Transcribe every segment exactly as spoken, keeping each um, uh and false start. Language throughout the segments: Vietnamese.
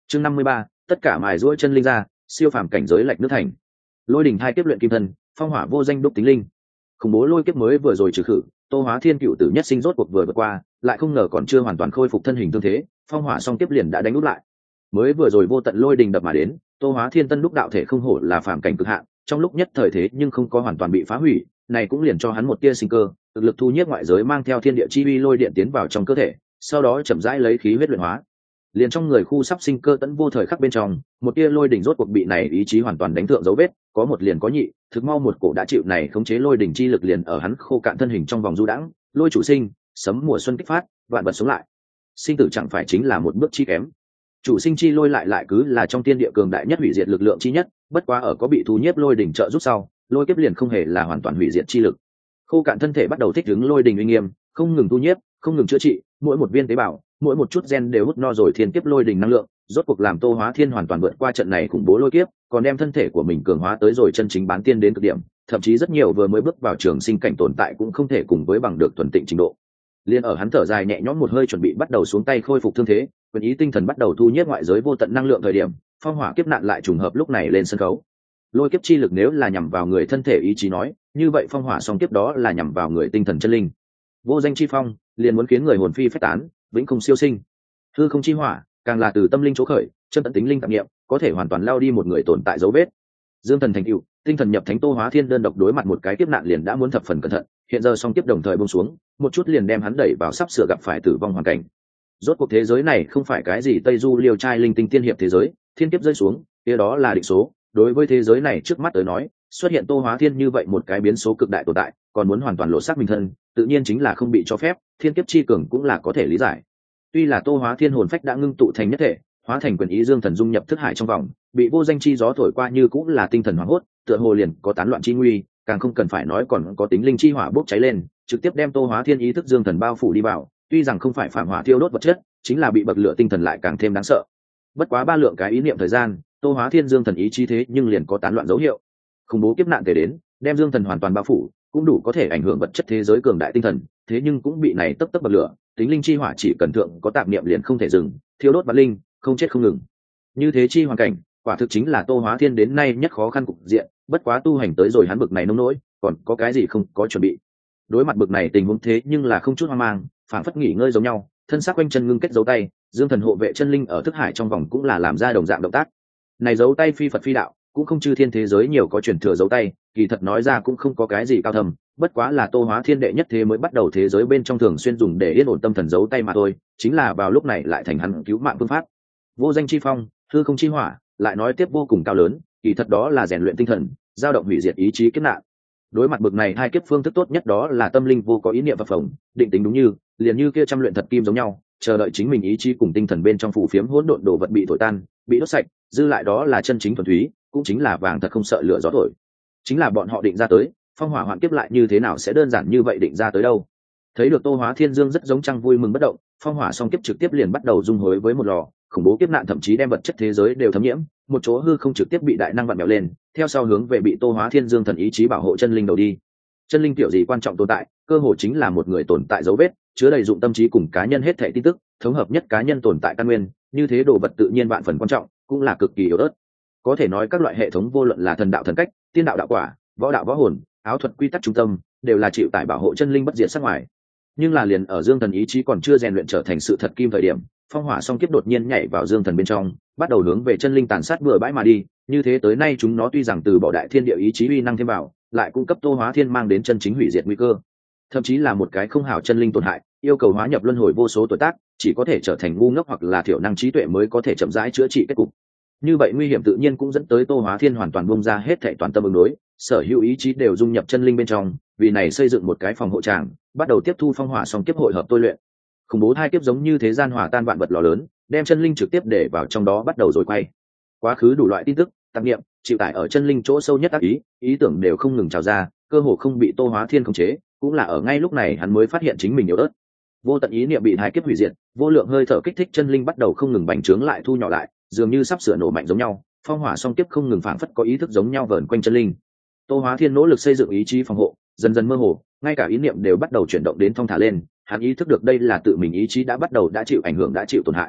chương năm mươi ba, tất cả mài giũa chân linh ra, siêu phàm cảnh giới lệch nước thành. Lôi đỉnh hai kiếp luyện kim thân, phong hỏa vô danh đúc tính linh. Khủng bố lôi kiếp mới vừa rồi trừ khử, Tô Hóa Thiên cựu tử nhất sinh rốt cuộc vừa vượt qua, lại không ngờ còn chưa hoàn toàn khôi phục thân hình tương thế, phong hỏa song kiếp liền đã đánh úp lại. Mới vừa rồi vô tận lôi đình đập mà đến, Tô Hóa Thiên tân đúc đạo thể không hổ là phàm cảnh cực hạn, trong lúc nhất thời thế nhưng không có hoàn toàn bị phá hủy, này cũng liền cho hắn một tia sinh cơ, thực lực thu nhiếp ngoại giới mang theo thiên địa chi uy lôi điện tiến vào trong cơ thể, sau đó chậm rãi lấy khí huyết luyện hóa. Liền trong người khu sắp sinh cơ tận vô thời khắc bên trong, một tia lôi đỉnh rốt cuộc bị này ý chí hoàn toàn đánh thượng dấu vết, có một liền có nhị, thực mau một cổ đã chịu này khống chế lôi đỉnh chi lực liền ở hắn khô cạn thân hình trong vòng du đãng, lôi chủ sinh, sấm mùa xuân kích phát, vạn vật sống lại. Sinh tử chẳng phải chính là một bước chi kém. Chủ sinh chi lôi lại lại cứ là trong tiên địa cường đại nhất hủy diệt lực lượng chi nhất, bất quá ở có bị thu nhiếp lôi đỉnh trợ giúp sau, lôi kiếp liền không hề là hoàn toàn hủy diệt chi lực. Khô cạn thân thể bắt đầu thích ứng lôi đỉnh uy nghiêm, không ngừng tu nhiếp, không ngừng chữa trị, mỗi một viên tế bào, mỗi một chút gen đều hút no rồi thiên kiếp lôi đỉnh năng lượng, rốt cuộc làm Tô Hóa Thiên hoàn toàn vượt qua trận này khủng bố lôi kiếp, còn đem thân thể của mình cường hóa tới rồi chân chính bán tiên đến cực điểm, thậm chí rất nhiều vừa mới bước vào trường sinh cảnh tồn tại cũng không thể cùng với bằng được thuần tịnh trình độ. Liên ở hắn thở dài nhẹ nhõm một hơi chuẩn bị bắt đầu xuống tay khôi phục thương thế, quyền ý tinh thần bắt đầu thu nhiếp ngoại giới vô tận năng lượng thời điểm, phong hỏa kiếp nạn lại trùng hợp lúc này lên sân khấu. Lôi kiếp chi lực nếu là nhằm vào người thân thể ý chí nói, như vậy phong hỏa song kiếp đó là nhằm vào người tinh thần chân linh. Vô danh chi phong liền muốn khiến người hồn phi phách tán, vĩnh không siêu sinh. Hư không chi hỏa càng là từ tâm linh chỗ khởi, chân tận tính linh tạp niệm, có thể hoàn toàn lao đi một người tồn tại dấu vết. Dương thần thành cựu, tinh thần nhập thánh Tô Hóa Thiên đơn độc đối mặt một cái kiếp nạn liền đã muốn thập phần cẩn thận, hiện giờ song kiếp đồng thời buông xuống, một chút liền đem hắn đẩy vào sắp sửa gặp phải tử vong hoàn cảnh. Rốt cuộc thế giới này không phải cái gì Tây Du liều trai linh tinh tiên hiệp thế giới, thiên kiếp rơi xuống, kia đó là định số, đối với thế giới này trước mắt tới nói, xuất hiện Tô Hóa Thiên như vậy một cái biến số cực đại tồn tại, còn muốn hoàn toàn lộ xác mình thân, tự nhiên chính là không bị cho phép, thiên kiếp chi cường cũng là có thể lý giải. Tuy là Tô Hóa Thiên hồn phách đã ngưng tụ thành nhất thể, hóa thành quyền ý dương thần dung nhập thức hải trong vòng, bị vô danh chi gió thổi qua như cũng là tinh thần hoảng hốt, tựa hồ liền có tán loạn chi nguy, càng không cần phải nói còn có tính linh chi hỏa bốc cháy lên, trực tiếp đem Tô Hóa Thiên ý thức dương thần bao phủ đi vào, tuy rằng không phải phản hỏa thiêu đốt vật chất, chính là bị bậc lửa tinh thần lại càng thêm đáng sợ. Bất quá ba lượng cái ý niệm thời gian, Tô Hóa Thiên dương thần ý chí thế nhưng liền có tán loạn dấu hiệu. Khủng bố kiếp nạn thể đến, đem dương thần hoàn toàn bao phủ, cũng đủ có thể ảnh hưởng vật chất thế giới cường đại tinh thần, thế nhưng cũng bị này tấp tấp bậc lửa, tính linh chi hỏa chỉ cần thượng có tạp niệm liền không thể dừng, thiêu đốt vạn linh, không chết không ngừng. Như thế chi hoàn cảnh, quả thực chính là Tô Hóa Thiên đến nay nhất khó khăn cục diện, bất quá tu hành tới rồi hắn bực này nông nỗi, còn có cái gì không có chuẩn bị. Đối mặt bực này tình huống thế nhưng là không chút hoang mang, phảng phất nghỉ ngơi giống nhau, thân xác quanh chân ngưng kết dấu tay, dương thần hộ vệ chân linh ở thức hải trong vòng cũng là làm ra đồng dạng động tác. Này dấu tay phi Phật phi đạo, cũng không chư thiên thế giới nhiều có truyền thừa dấu tay, kỳ thật nói ra cũng không có cái gì cao thầm, bất quá là Tô Hóa Thiên đệ nhất thế mới bắt đầu thế giới bên trong thường xuyên dùng để yên ổn tâm thần dấu tay mà thôi, chính là vào lúc này lại thành hắn cứu mạng phương pháp. Vô danh chi phong, hư không chi hỏa, lại nói tiếp vô cùng cao lớn, kỳ thật đó là rèn luyện tinh thần, dao động hủy diệt ý chí kiếp nạn. Đối mặt bực này hai kiếp phương thức tốt nhất đó là tâm linh vô có ý niệm phập phồng, định tính đúng như, liền như kia trăm luyện thật kim giống nhau, chờ đợi chính mình ý chí cùng tinh thần bên trong phủ phiếm hỗn độn đồ vật bị thổi tan, bị đốt sạch, dư lại đó là chân chính thuần túy, cũng chính là vàng thật không sợ lửa gió thổi. Chính là bọn họ định ra tới, phong hỏa hoạn kiếp lại như thế nào sẽ đơn giản như vậy định ra tới đâu. Thấy được Tô Hóa Thiên dương rất giống trăng vui mừng bất động, phong hỏa song kiếp trực tiếp liền bắt đầu dung hối với một lò, khủng bố kiếp nạn thậm chí đem vật chất thế giới đều thấm nhiễm, một chỗ hư không trực tiếp bị đại năng vặn mèo lên, theo sau hướng về bị Tô Hóa Thiên dương thần ý chí bảo hộ chân linh đầu đi. Chân linh tiểu gì quan trọng tồn tại, cơ hồ chính là một người tồn tại dấu vết, chứa đầy dụng tâm trí cùng cá nhân hết thảy tin tức, thống hợp nhất cá nhân tồn tại căn nguyên, như thế đồ vật tự nhiên vạn phần quan trọng, cũng là cực kỳ yếu ớt. Có thể nói các loại hệ thống vô luận là thần đạo thần cách, tiên đạo đạo quả, võ đạo võ hồn, áo thuật quy tắc trung tâm, đều là chịu tải bảo hộ chân linh bất diệt sắc ngoài. Nhưng là liền ở dương thần ý chí còn chưa rèn luyện trở thành sự thật kim thời điểm, phong hỏa song kiếp đột nhiên nhảy vào dương thần bên trong, bắt đầu hướng về chân linh tàn sát bừa bãi mà đi. Như thế tới nay chúng nó tuy rằng từ bỏ đại thiên địa ý chí uy năng thêm vào, lại cung cấp Tô Hóa Thiên mang đến chân chính hủy diệt nguy cơ, thậm chí là một cái không hảo chân linh tổn hại, yêu cầu hóa nhập luân hồi vô số tuổi tác, chỉ có thể trở thành ngu ngốc hoặc là thiểu năng trí tuệ mới có thể chậm rãi chữa trị kết cục. Như vậy nguy hiểm tự nhiên cũng dẫn tới Tô Hóa Thiên hoàn toàn buông ra hết thảy toàn tâm ứng đối, sở hữu ý chí đều dung nhập chân linh bên trong, vì này xây dựng một cái phòng hộ tràng, bắt đầu tiếp thu phong hỏa song kiếp hội hợp tôi luyện. Khủng bố hai kiếp giống như thế gian hòa tan vạn vật lò lớn, đem chân linh trực tiếp để vào trong đó bắt đầu rồi quay. Quá khứ đủ loại tin tức, tạp niệm, chịu tải ở chân linh chỗ sâu nhất ác ý, ý tưởng đều không ngừng trào ra, cơ hồ không bị Tô Hóa Thiên khống chế, cũng là ở ngay lúc này hắn mới phát hiện chính mình yếu ớt. Vô tận ý niệm bị hai kiếp hủy diệt, vô lượng hơi thở kích thích chân linh bắt đầu không ngừng bành trướng lại thu nhỏ lại, dường như sắp sửa nổ mạnh giống nhau, phong hỏa song kiếp không ngừng phảng phất có ý thức giống nhau vờn quanh chân linh. Tô Hóa Thiên nỗ lực xây dựng ý chí phòng hộ, dần dần mơ hồ, ngay cả ý niệm đều bắt đầu chuyển động đến thong thả lên, hắn ý thức được đây là tự mình ý chí đã bắt đầu đã chịu ảnh hưởng đã chịu tổn hại.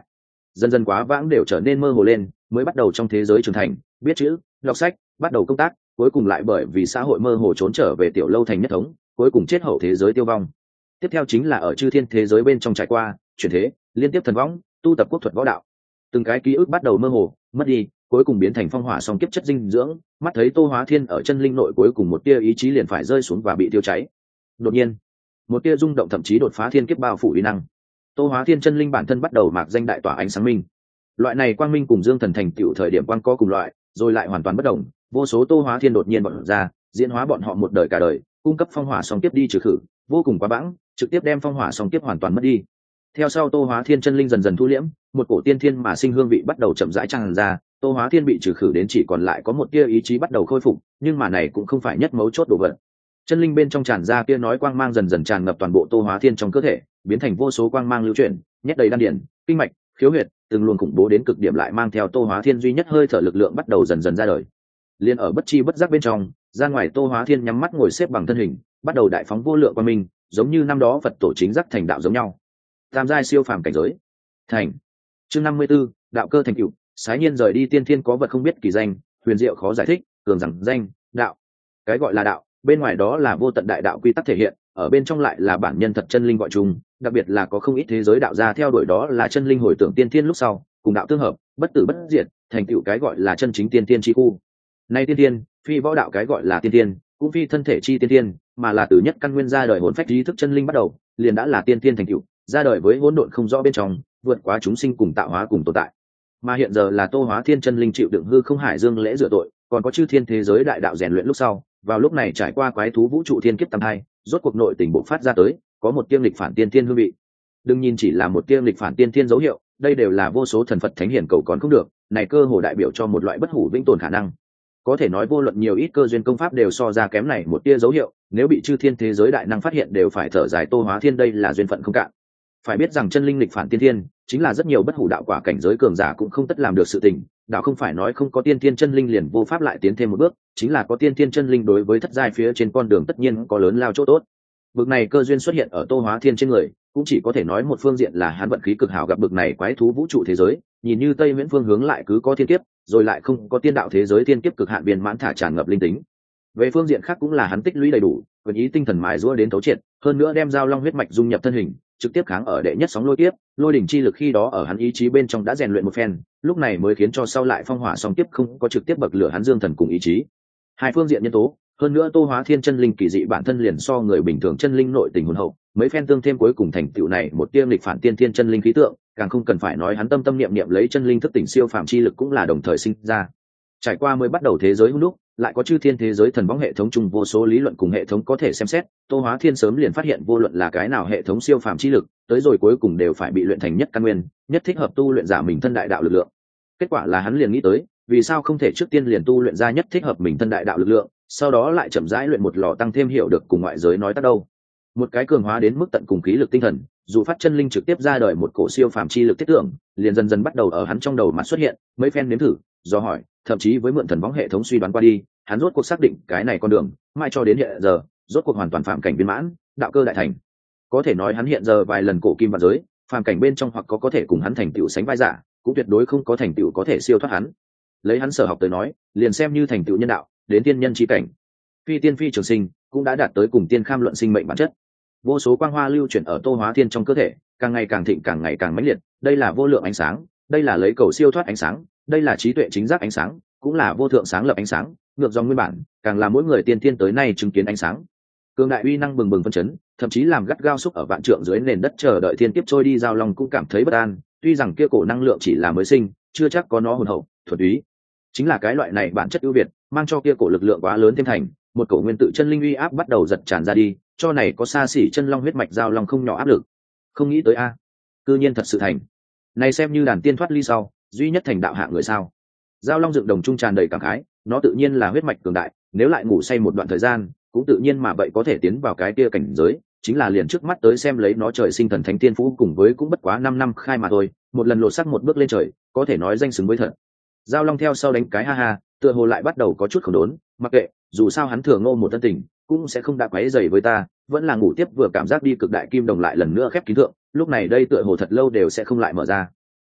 dần dần quá vãng đều trở nên mơ hồ lên, mới bắt đầu trong thế giới trưởng thành, biết chữ, đọc sách, bắt đầu công tác, cuối cùng lại bởi vì xã hội mơ hồ trốn trở về tiểu lâu thành nhất thống, cuối cùng chết hậu thế giới tiêu vong. Tiếp theo chính là ở chư thiên thế giới bên trong trải qua chuyển thế, liên tiếp thần võng, tu tập quốc thuật võ đạo, từng cái ký ức bắt đầu mơ hồ mất đi, cuối cùng biến thành phong hỏa song kiếp chất dinh dưỡng. Mắt thấy Tô Hóa Thiên ở chân linh nội cuối cùng một tia ý chí liền phải rơi xuống và bị tiêu cháy. Đột nhiên một tia rung động thậm chí đột phá thiên kiếp bao phủ uy năng, Tô Hóa Thiên chân linh bản thân bắt đầu mạc danh đại tỏa ánh sáng minh. Loại này quang minh cùng dương thần thành tựu thời điểm quang có cùng loại, rồi lại hoàn toàn bất đồng. Vô số Tô Hóa Thiên đột nhiên bọn ra, diễn hóa bọn họ một đời cả đời, cung cấp phong hỏa song kiếp đi trừ khử, vô cùng quá bãng, trực tiếp đem phong hỏa song kiếp hoàn toàn mất đi. Theo sau Tô Hóa Thiên chân linh dần dần thu liễm, một cổ tiên thiên mà sinh hương vị bắt đầu chậm rãi tràn ra, Tô Hóa Thiên bị trừ khử đến chỉ còn lại có một tia ý chí bắt đầu khôi phục, nhưng mà này cũng không phải nhất mấu chốt đồ vật. Chân linh bên trong tràn ra kia nói quang mang dần dần tràn ngập toàn bộ Tô Hóa Thiên trong cơ thể, biến thành vô số quang mang lưu chuyển, nhét đầy đan điển, kinh mạch, khiếu huyệt, từng luồng khủng bố đến cực điểm lại mang theo Tô Hóa Thiên duy nhất hơi thở lực lượng bắt đầu dần dần ra đời. Liên ở bất chi bất giác bên trong, ra ngoài Tô Hóa Thiên nhắm mắt ngồi xếp bằng thân hình, bắt đầu đại phóng vô lượng quang minh, giống như năm đó Phật tổ chính giác thành đạo giống nhau. Tam giai siêu phàm cảnh giới. Thành. Chương năm mươi 54, đạo cơ thành tựu, sái nhiên rời đi tiên thiên có vật không biết kỳ danh, huyền diệu khó giải thích, cường rằng danh, đạo. Cái gọi là đạo, bên ngoài đó là vô tận đại đạo quy tắc thể hiện, ở bên trong lại là bản nhân thật chân linh gọi chung, đặc biệt là có không ít thế giới đạo gia theo đuổi đó là chân linh hồi tưởng tiên thiên lúc sau, cùng đạo tương hợp, bất tử bất diệt, thành tựu cái gọi là chân chính tiên thiên chi khu. Nay tiên thiên, phi võ đạo cái gọi là tiên thiên, cũng phi thân thể chi tiên thiên, mà là từ nhất căn nguyên ra đời hồn phách trí thức chân linh bắt đầu, liền đã là tiên thiên thành tựu, ra đời với hỗn độn không rõ bên trong, vượt quá chúng sinh cùng tạo hóa cùng tồn tại. Mà hiện giờ là Tô Hóa Thiên chân linh chịu đựng hư không hải dương lễ rửa tội, còn có chư thiên thế giới đại đạo rèn luyện lúc sau, vào lúc này trải qua quái thú vũ trụ thiên kiếp tam hai, rốt cuộc nội tình bộc phát ra tới, có một tiêm lịch phản tiên thiên hương vị. Đừng nhìn chỉ là một tiêm lịch phản tiên thiên dấu hiệu, đây đều là vô số thần Phật thánh hiển cầu còn không được, này cơ hồ đại biểu cho một loại bất hủ vĩnh tồn khả năng. Có thể nói vô luận nhiều ít cơ duyên công pháp đều so ra kém này một tia dấu hiệu, nếu bị chư thiên thế giới đại năng phát hiện đều phải thở dài Tô Hóa Thiên đây là duyên phận không cạn. Phải biết rằng chân linh lịch phản tiên thiên, chính là rất nhiều bất hủ đạo quả cảnh giới cường giả cũng không tất làm được sự tình, đạo không phải nói không có tiên thiên chân linh liền vô pháp lại tiến thêm một bước, chính là có tiên thiên chân linh đối với thất giai phía trên con đường tất nhiên có lớn lao chỗ tốt. Bực này cơ duyên xuất hiện ở Tô Hóa Thiên trên người, cũng chỉ có thể nói một phương diện là hắn vận khí cực hảo gặp bực này quái thú vũ trụ thế giới, nhìn như Tây Viễn phương hướng lại cứ có thiên kiếp, rồi lại không có tiên đạo thế giới thiên kiếp cực hạn viên mãn thả tràn ngập linh tính. Về phương diện khác cũng là hắn tích lũy đầy đủ, vận ý tinh thần mài giũa đến thấu triệt, hơn nữa đem giao long huyết mạch dung nhập thân hình, trực tiếp kháng ở đệ nhất sóng lôi kiếp, lôi đỉnh chi lực khi đó ở hắn ý chí bên trong đã rèn luyện một phen, lúc này mới khiến cho sau lại phong hỏa song kiếp không có trực tiếp bậc lửa hắn dương thần cùng ý chí. Hai phương diện nhân tố, hơn nữa Tô Hóa Thiên chân linh kỳ dị bản thân liền so người bình thường chân linh nội tình hồn hậu, mấy phen tương thêm cuối cùng thành tựu này một tiêm lịch phản tiên thiên chân linh khí tượng, càng không cần phải nói hắn tâm tâm niệm niệm lấy chân linh thức tỉnh siêu phàm chi lực cũng là đồng thời sinh ra. Trải qua mới bắt đầu thế giới lúc, lại có chư thiên thế giới thần võng hệ thống chung vô số lý luận cùng hệ thống có thể xem xét, Tô Hóa Thiên sớm liền phát hiện vô luận là cái nào hệ thống siêu phàm chi lực, tới rồi cuối cùng đều phải bị luyện thành nhất căn nguyên, nhất thích hợp tu luyện giả mình thân đại đạo lực lượng. Kết quả là hắn liền nghĩ tới, vì sao không thể trước tiên liền tu luyện ra nhất thích hợp mình thân đại đạo lực lượng, sau đó lại chậm rãi luyện một lò tăng thêm hiểu được cùng ngoại giới nói tác đâu. Một cái cường hóa đến mức tận cùng khí lực tinh thần, dù phát chân linh trực tiếp ra đời một cổ siêu phàm chi lực tiết tưởng, liền dần dần bắt đầu ở hắn trong đầu mặt xuất hiện, mấy phen nếm thử, do hỏi, thậm chí với mượn thần võng hệ thống suy đoán qua đi, hắn rốt cuộc xác định cái này con đường, mãi cho đến hiện giờ, rốt cuộc hoàn toàn phạm cảnh viên mãn, đạo cơ đại thành. Có thể nói hắn hiện giờ vài lần cổ kim vạn giới, phàm cảnh bên trong hoặc có có thể cùng hắn thành tựu sánh vai giả, cũng tuyệt đối không có thành tựu có thể siêu thoát hắn. Lấy hắn sở học tới nói, liền xem như thành tựu nhân đạo, đến tiên nhân chí cảnh, phi tiên phi trường sinh, cũng đã đạt tới cùng tiên kham luận sinh mệnh bản chất. Vô số quang hoa lưu chuyển ở Tô Hóa Thiên trong cơ thể, càng ngày càng thịnh càng ngày càng mãnh liệt, đây là vô lượng ánh sáng, đây là lấy cầu siêu thoát ánh sáng, đây là trí tuệ chính giác ánh sáng, cũng là vô thượng sáng lập ánh sáng, ngược dòng nguyên bản, càng là mỗi người tiên tiên tới nay chứng kiến ánh sáng. Cường đại uy năng bừng bừng phân chấn, thậm chí làm gắt gao xúc ở vạn trượng dưới nền đất chờ đợi thiên kiếp trôi đi giao long cũng cảm thấy bất an, tuy rằng kia cổ năng lượng chỉ là mới sinh, chưa chắc có nó hồn hậu, thuần túy. Chính là cái loại này bản chất ưu việt, mang cho kia cổ lực lượng quá lớn thêm thành, một cổ nguyên tự chân linh uy áp bắt đầu giật tràn ra đi, cho này có xa xỉ chân long huyết mạch giao long không nhỏ áp lực. Không nghĩ tới a, cư nhiên thật sự thành. Này xem như đàn tiên thoát ly sau, duy nhất thành đạo hạng người sao? Giao long dựng đồng trung tràn đầy cảm khái, nó tự nhiên là huyết mạch cường đại, nếu lại ngủ say một đoạn thời gian, cũng tự nhiên mà vậy có thể tiến vào cái kia cảnh giới, chính là liền trước mắt tới xem lấy nó trời sinh thần thánh tiên phú cùng với cũng bất quá năm năm khai mà thôi, một lần lột xác một bước lên trời, có thể nói danh xứng với thật. Giao long theo sau đánh cái ha ha, tựa hồ lại bắt đầu có chút khổ đốn, mặc kệ, dù sao hắn thừa ngô một thân tình, cũng sẽ không đã quấy rầy với ta, vẫn là ngủ tiếp vừa cảm giác đi cực đại kim đồng lại lần nữa khép kín thượng, lúc này đây tựa hồ thật lâu đều sẽ không lại mở ra.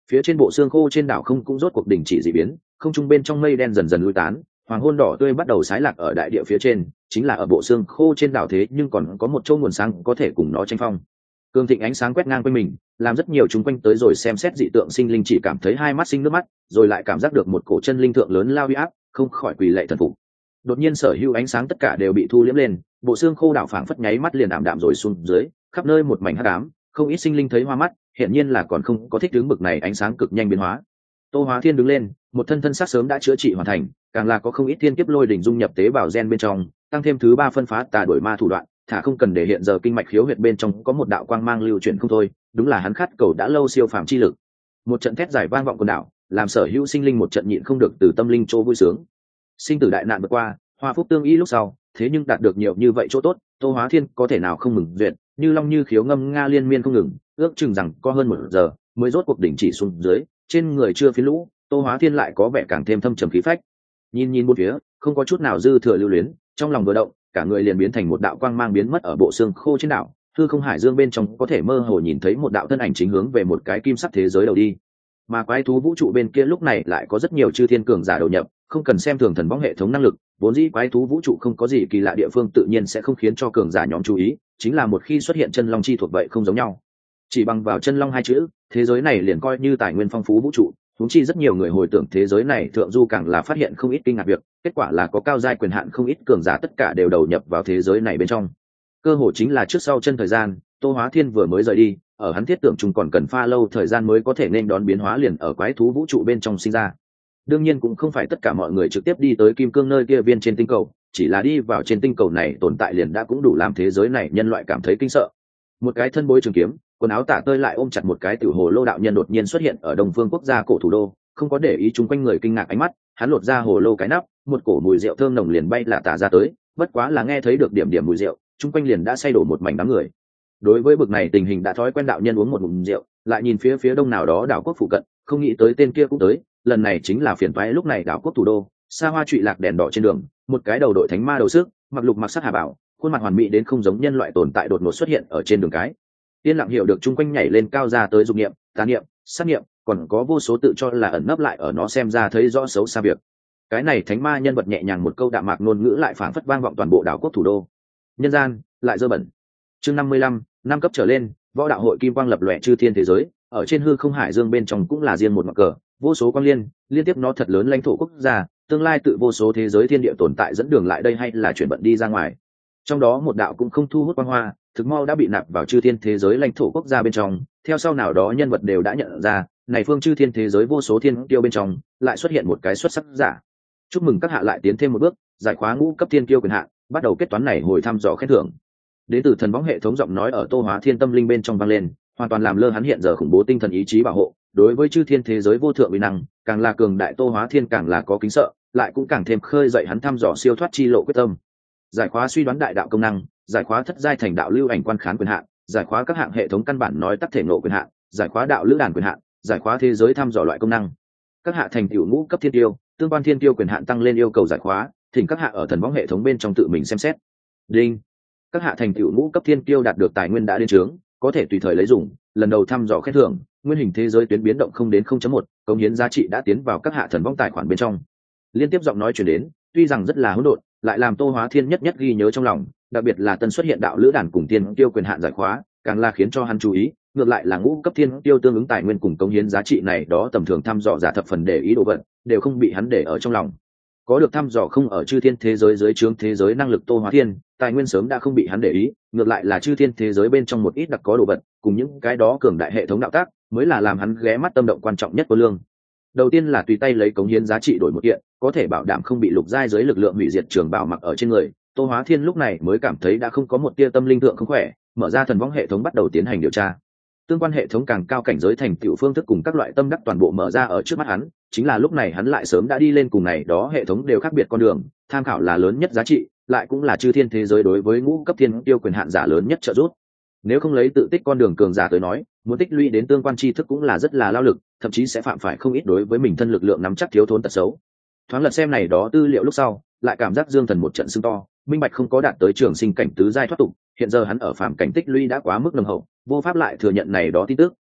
Phía trên bộ xương khô trên đảo không cũng rốt cuộc đình chỉ dị biến, không trung bên trong mây đen dần dần lui tán, hoàng hôn đỏ tươi bắt đầu sái lạc ở đại địa phía trên, chính là ở bộ xương khô trên đảo thế nhưng còn có một chỗ nguồn sáng có thể cùng nó tranh phong. Cường thịnh ánh sáng quét ngang quanh mình, làm rất nhiều chúng quanh tới rồi xem xét dị tượng sinh linh chỉ cảm thấy hai mắt sinh nước mắt, rồi lại cảm giác được một cổ chân linh thượng lớn lao uy áp, không khỏi quỳ lạy thần phục. Đột nhiên sở hữu ánh sáng tất cả đều bị thu liễm lên, bộ xương khô đảo phảng phất nháy mắt liền ảm đạm rồi xuống dưới, khắp nơi một mảnh hắc ám, không ít sinh linh thấy hoa mắt, hiển nhiên là còn không có thích ứng bực này ánh sáng cực nhanh biến hóa. Tô Hóa Thiên đứng lên, một thân thân xác sớm đã chữa trị hoàn thành, càng là có không ít thiên kiếp lôi đỉnh dung nhập tế bào gen bên trong, tăng thêm thứ ba phân phá tà đổi ma thủ đoạn, thả không cần để hiện giờ kinh mạch khiếu huyệt bên trong có một đạo quang mang lưu chuyển không thôi, đúng là hắn khát cầu đã lâu siêu phàm chi lực. Một trận thét giải vang vọng quần đảo, làm sở hữu sinh linh một trận nhịn không được từ tâm linh chỗ vui sướng. Sinh tử đại nạn vượt qua, hoa phúc tương y lúc sau, thế nhưng đạt được nhiều như vậy chỗ tốt, Tô Hóa Thiên có thể nào không mừng duyệt, như long như khiếu ngâm nga liên miên không ngừng, ước chừng rằng có hơn một giờ mới rốt cuộc đỉnh chỉ xuống dưới, trên người chưa phiến lũ, Tô Hóa Thiên lại có vẻ càng thêm thâm trầm khí phách. Nhìn nhìn bốn phía, không có chút nào dư thừa lưu luyến, trong lòng vừa động, cả người liền biến thành một đạo quang mang biến mất ở bộ xương khô trên đảo, hư không hải dương bên trong có thể mơ hồ nhìn thấy một đạo thân ảnh chính hướng về một cái kim sắc thế giới đầu đi. Mà quái thú vũ trụ bên kia lúc này lại có rất nhiều chư thiên cường giả đầu nhập, không cần xem thường thần bóng hệ thống năng lực, vốn dĩ quái thú vũ trụ không có gì kỳ lạ địa phương tự nhiên sẽ không khiến cho cường giả nhóm chú ý, chính là một khi xuất hiện chân long chi thuộc vậy không giống nhau. Chỉ bằng vào chân long hai chữ, thế giới này liền coi như tài nguyên phong phú vũ trụ, huống chi rất nhiều người hồi tưởng thế giới này thượng du càng là phát hiện không ít kinh ngạc việc, kết quả là có cao giai quyền hạn không ít cường giả tất cả đều đầu nhập vào thế giới này bên trong. Cơ hội chính là trước sau chân thời gian, Tô Hóa Thiên vừa mới rời đi, ở hắn thiết tưởng chung còn cần pha lâu thời gian mới có thể nên đón biến hóa liền ở quái thú vũ trụ bên trong sinh ra. Đương nhiên cũng không phải tất cả mọi người trực tiếp đi tới kim cương nơi kia viên trên tinh cầu, chỉ là đi vào trên tinh cầu này tồn tại liền đã cũng đủ làm thế giới này nhân loại cảm thấy kinh sợ. Một cái thân bối trường kiếm, quần áo tả tơi lại ôm chặt một cái tiểu hồ lô đạo nhân đột nhiên xuất hiện ở Đông Phương quốc gia cổ thủ đô, không có để ý chúng quanh người kinh ngạc ánh mắt, hắn lột ra hồ lô cái nắp, một cổ mùi rượu thơm nồng liền bay lả tả ra tới, bất quá là nghe thấy được điểm điểm mùi rượu, chúng quanh liền đã say đổ một mảnh đám người. Đối với bực này tình hình đã thói quen đạo nhân uống một ngụm rượu, lại nhìn phía phía đông nào đó đảo quốc phụ cận, không nghĩ tới tên kia cũng tới, lần này chính là phiền toái. Lúc này đảo quốc thủ đô, xa hoa trụy lạc đèn đỏ trên đường, một cái đầu đội thánh ma đầu sức, mặc lục mặc sắc hà bảo, khuôn mặt hoàn mỹ đến không giống nhân loại tồn tại đột ngột xuất hiện ở trên đường cái. Tiên lặng hiểu được chung quanh nhảy lên cao ra tới dục niệm, tà niệm, sát niệm, còn có vô số tự cho là ẩn nấp lại ở nó xem ra thấy rõ xấu xa việc. Cái này thánh ma nhân vật nhẹ nhàng một câu đạm mạc ngôn ngữ lại phảng phất vang vọng toàn bộ đảo quốc thủ đô. Nhân gian lại dơ bẩn. Chương năm mươi lăm, năm cấp trở lên, võ đạo hội kim quang lập lòe chư thiên thế giới, ở trên hư không hải dương bên trong cũng là riêng một mặt cờ, vô số quang liên, liên tiếp nó thật lớn lãnh thổ quốc gia, tương lai tự vô số thế giới thiên địa tồn tại dẫn đường lại đây hay là chuyển bận đi ra ngoài. Trong đó một đạo cũng không thu hút quang hoa, thực mau đã bị nạp vào chư thiên thế giới lãnh thổ quốc gia bên trong, theo sau nào đó nhân vật đều đã nhận ra, này phương chư thiên thế giới vô số thiên tiêu bên trong, lại xuất hiện một cái xuất sắc giả. Chúc mừng các hạ lại tiến thêm một bước, giải khóa ngũ cấp thiên tiêu quyền hạn, bắt đầu kết toán này hồi thăm dò khen thưởng. Đến từ thần bóng hệ thống giọng nói ở Tô Hóa Thiên tâm linh bên trong vang lên, hoàn toàn làm lơ hắn hiện giờ khủng bố tinh thần ý chí bảo hộ, đối với chư thiên thế giới vô thượng uy năng, càng là cường đại Tô Hóa Thiên càng là có kính sợ, lại cũng càng thêm khơi dậy hắn thăm dò siêu thoát chi lộ quyết tâm. Giải khóa suy đoán đại đạo công năng, giải khóa thất giai thành đạo lưu ảnh quan khán quyền hạn, giải khóa các hạng hệ thống căn bản nói tắt thể ngộ quyền hạn, giải khóa đạo lữ đàn quyền hạn, giải khóa thế giới thăm dò loại công năng. Các hạ thành tựu ngũ cấp thiên tiêu, tương quan thiên tiêu quyền hạn tăng lên yêu cầu giải khóa, thỉnh các hạ ở thần bóng hệ thống bên trong tự mình xem xét. Đinh. Các hạ thành tựu ngũ cấp thiên tiêu đạt được tài nguyên đã đến trướng, có thể tùy thời lấy dùng, lần đầu thăm dò khen thưởng, nguyên hình thế giới tuyến biến động không đến không chấm một, công hiến giá trị đã tiến vào các hạ thần bóng tài khoản bên trong. Liên tiếp giọng nói truyền đến, tuy rằng rất là hỗn độn, lại làm Tô Hóa Thiên nhất nhất ghi nhớ trong lòng, đặc biệt là tân xuất hiện đạo lữ đàn cùng tiên tiêu quyền hạn giải khóa, càng là khiến cho hắn chú ý, ngược lại là ngũ cấp thiên tiêu tương ứng tài nguyên cùng công hiến giá trị này đó tầm thường thăm dò giả thập phần để ý đồ vật, đều không bị hắn để ở trong lòng. Có được thăm dò không ở chư thiên thế giới dưới trướng thế giới năng lực Tô Hóa Thiên, tài nguyên sớm đã không bị hắn để ý, ngược lại là chư thiên thế giới bên trong một ít đặc có đồ vật, cùng những cái đó cường đại hệ thống đạo tác, mới là làm hắn ghé mắt tâm động quan trọng nhất của lương. Đầu tiên là tùy tay lấy cống hiến giá trị đổi một kiện, có thể bảo đảm không bị lục giai dưới lực lượng hủy diệt trường bảo mặc ở trên người. Tô Hóa Thiên lúc này mới cảm thấy đã không có một tia tâm linh thượng không khỏe, mở ra thần võng hệ thống bắt đầu tiến hành điều tra. Tương quan hệ thống càng cao cảnh giới thành tựu phương thức cùng các loại tâm đắc toàn bộ mở ra ở trước mắt hắn, chính là lúc này hắn lại sớm đã đi lên cùng này đó hệ thống đều khác biệt con đường, tham khảo là lớn nhất giá trị, lại cũng là chư thiên thế giới đối với ngũ cấp thiên tiêu quyền hạn giả lớn nhất trợ giúp. Nếu không lấy tự tích con đường cường giả tới nói, muốn tích lũy đến tương quan tri thức cũng là rất là lao lực, thậm chí sẽ phạm phải không ít đối với mình thân lực lượng nắm chắc thiếu thốn tật xấu. Thoáng lật xem này đó tư liệu lúc sau, lại cảm giác dương thần một trận sưng to, minh bạch không có đạt tới trường sinh cảnh tứ giai thoát tục, hiện giờ hắn ở phàm cảnh tích lũy đã quá mức nồng hậu, vô pháp lại thừa nhận này đó tin tức,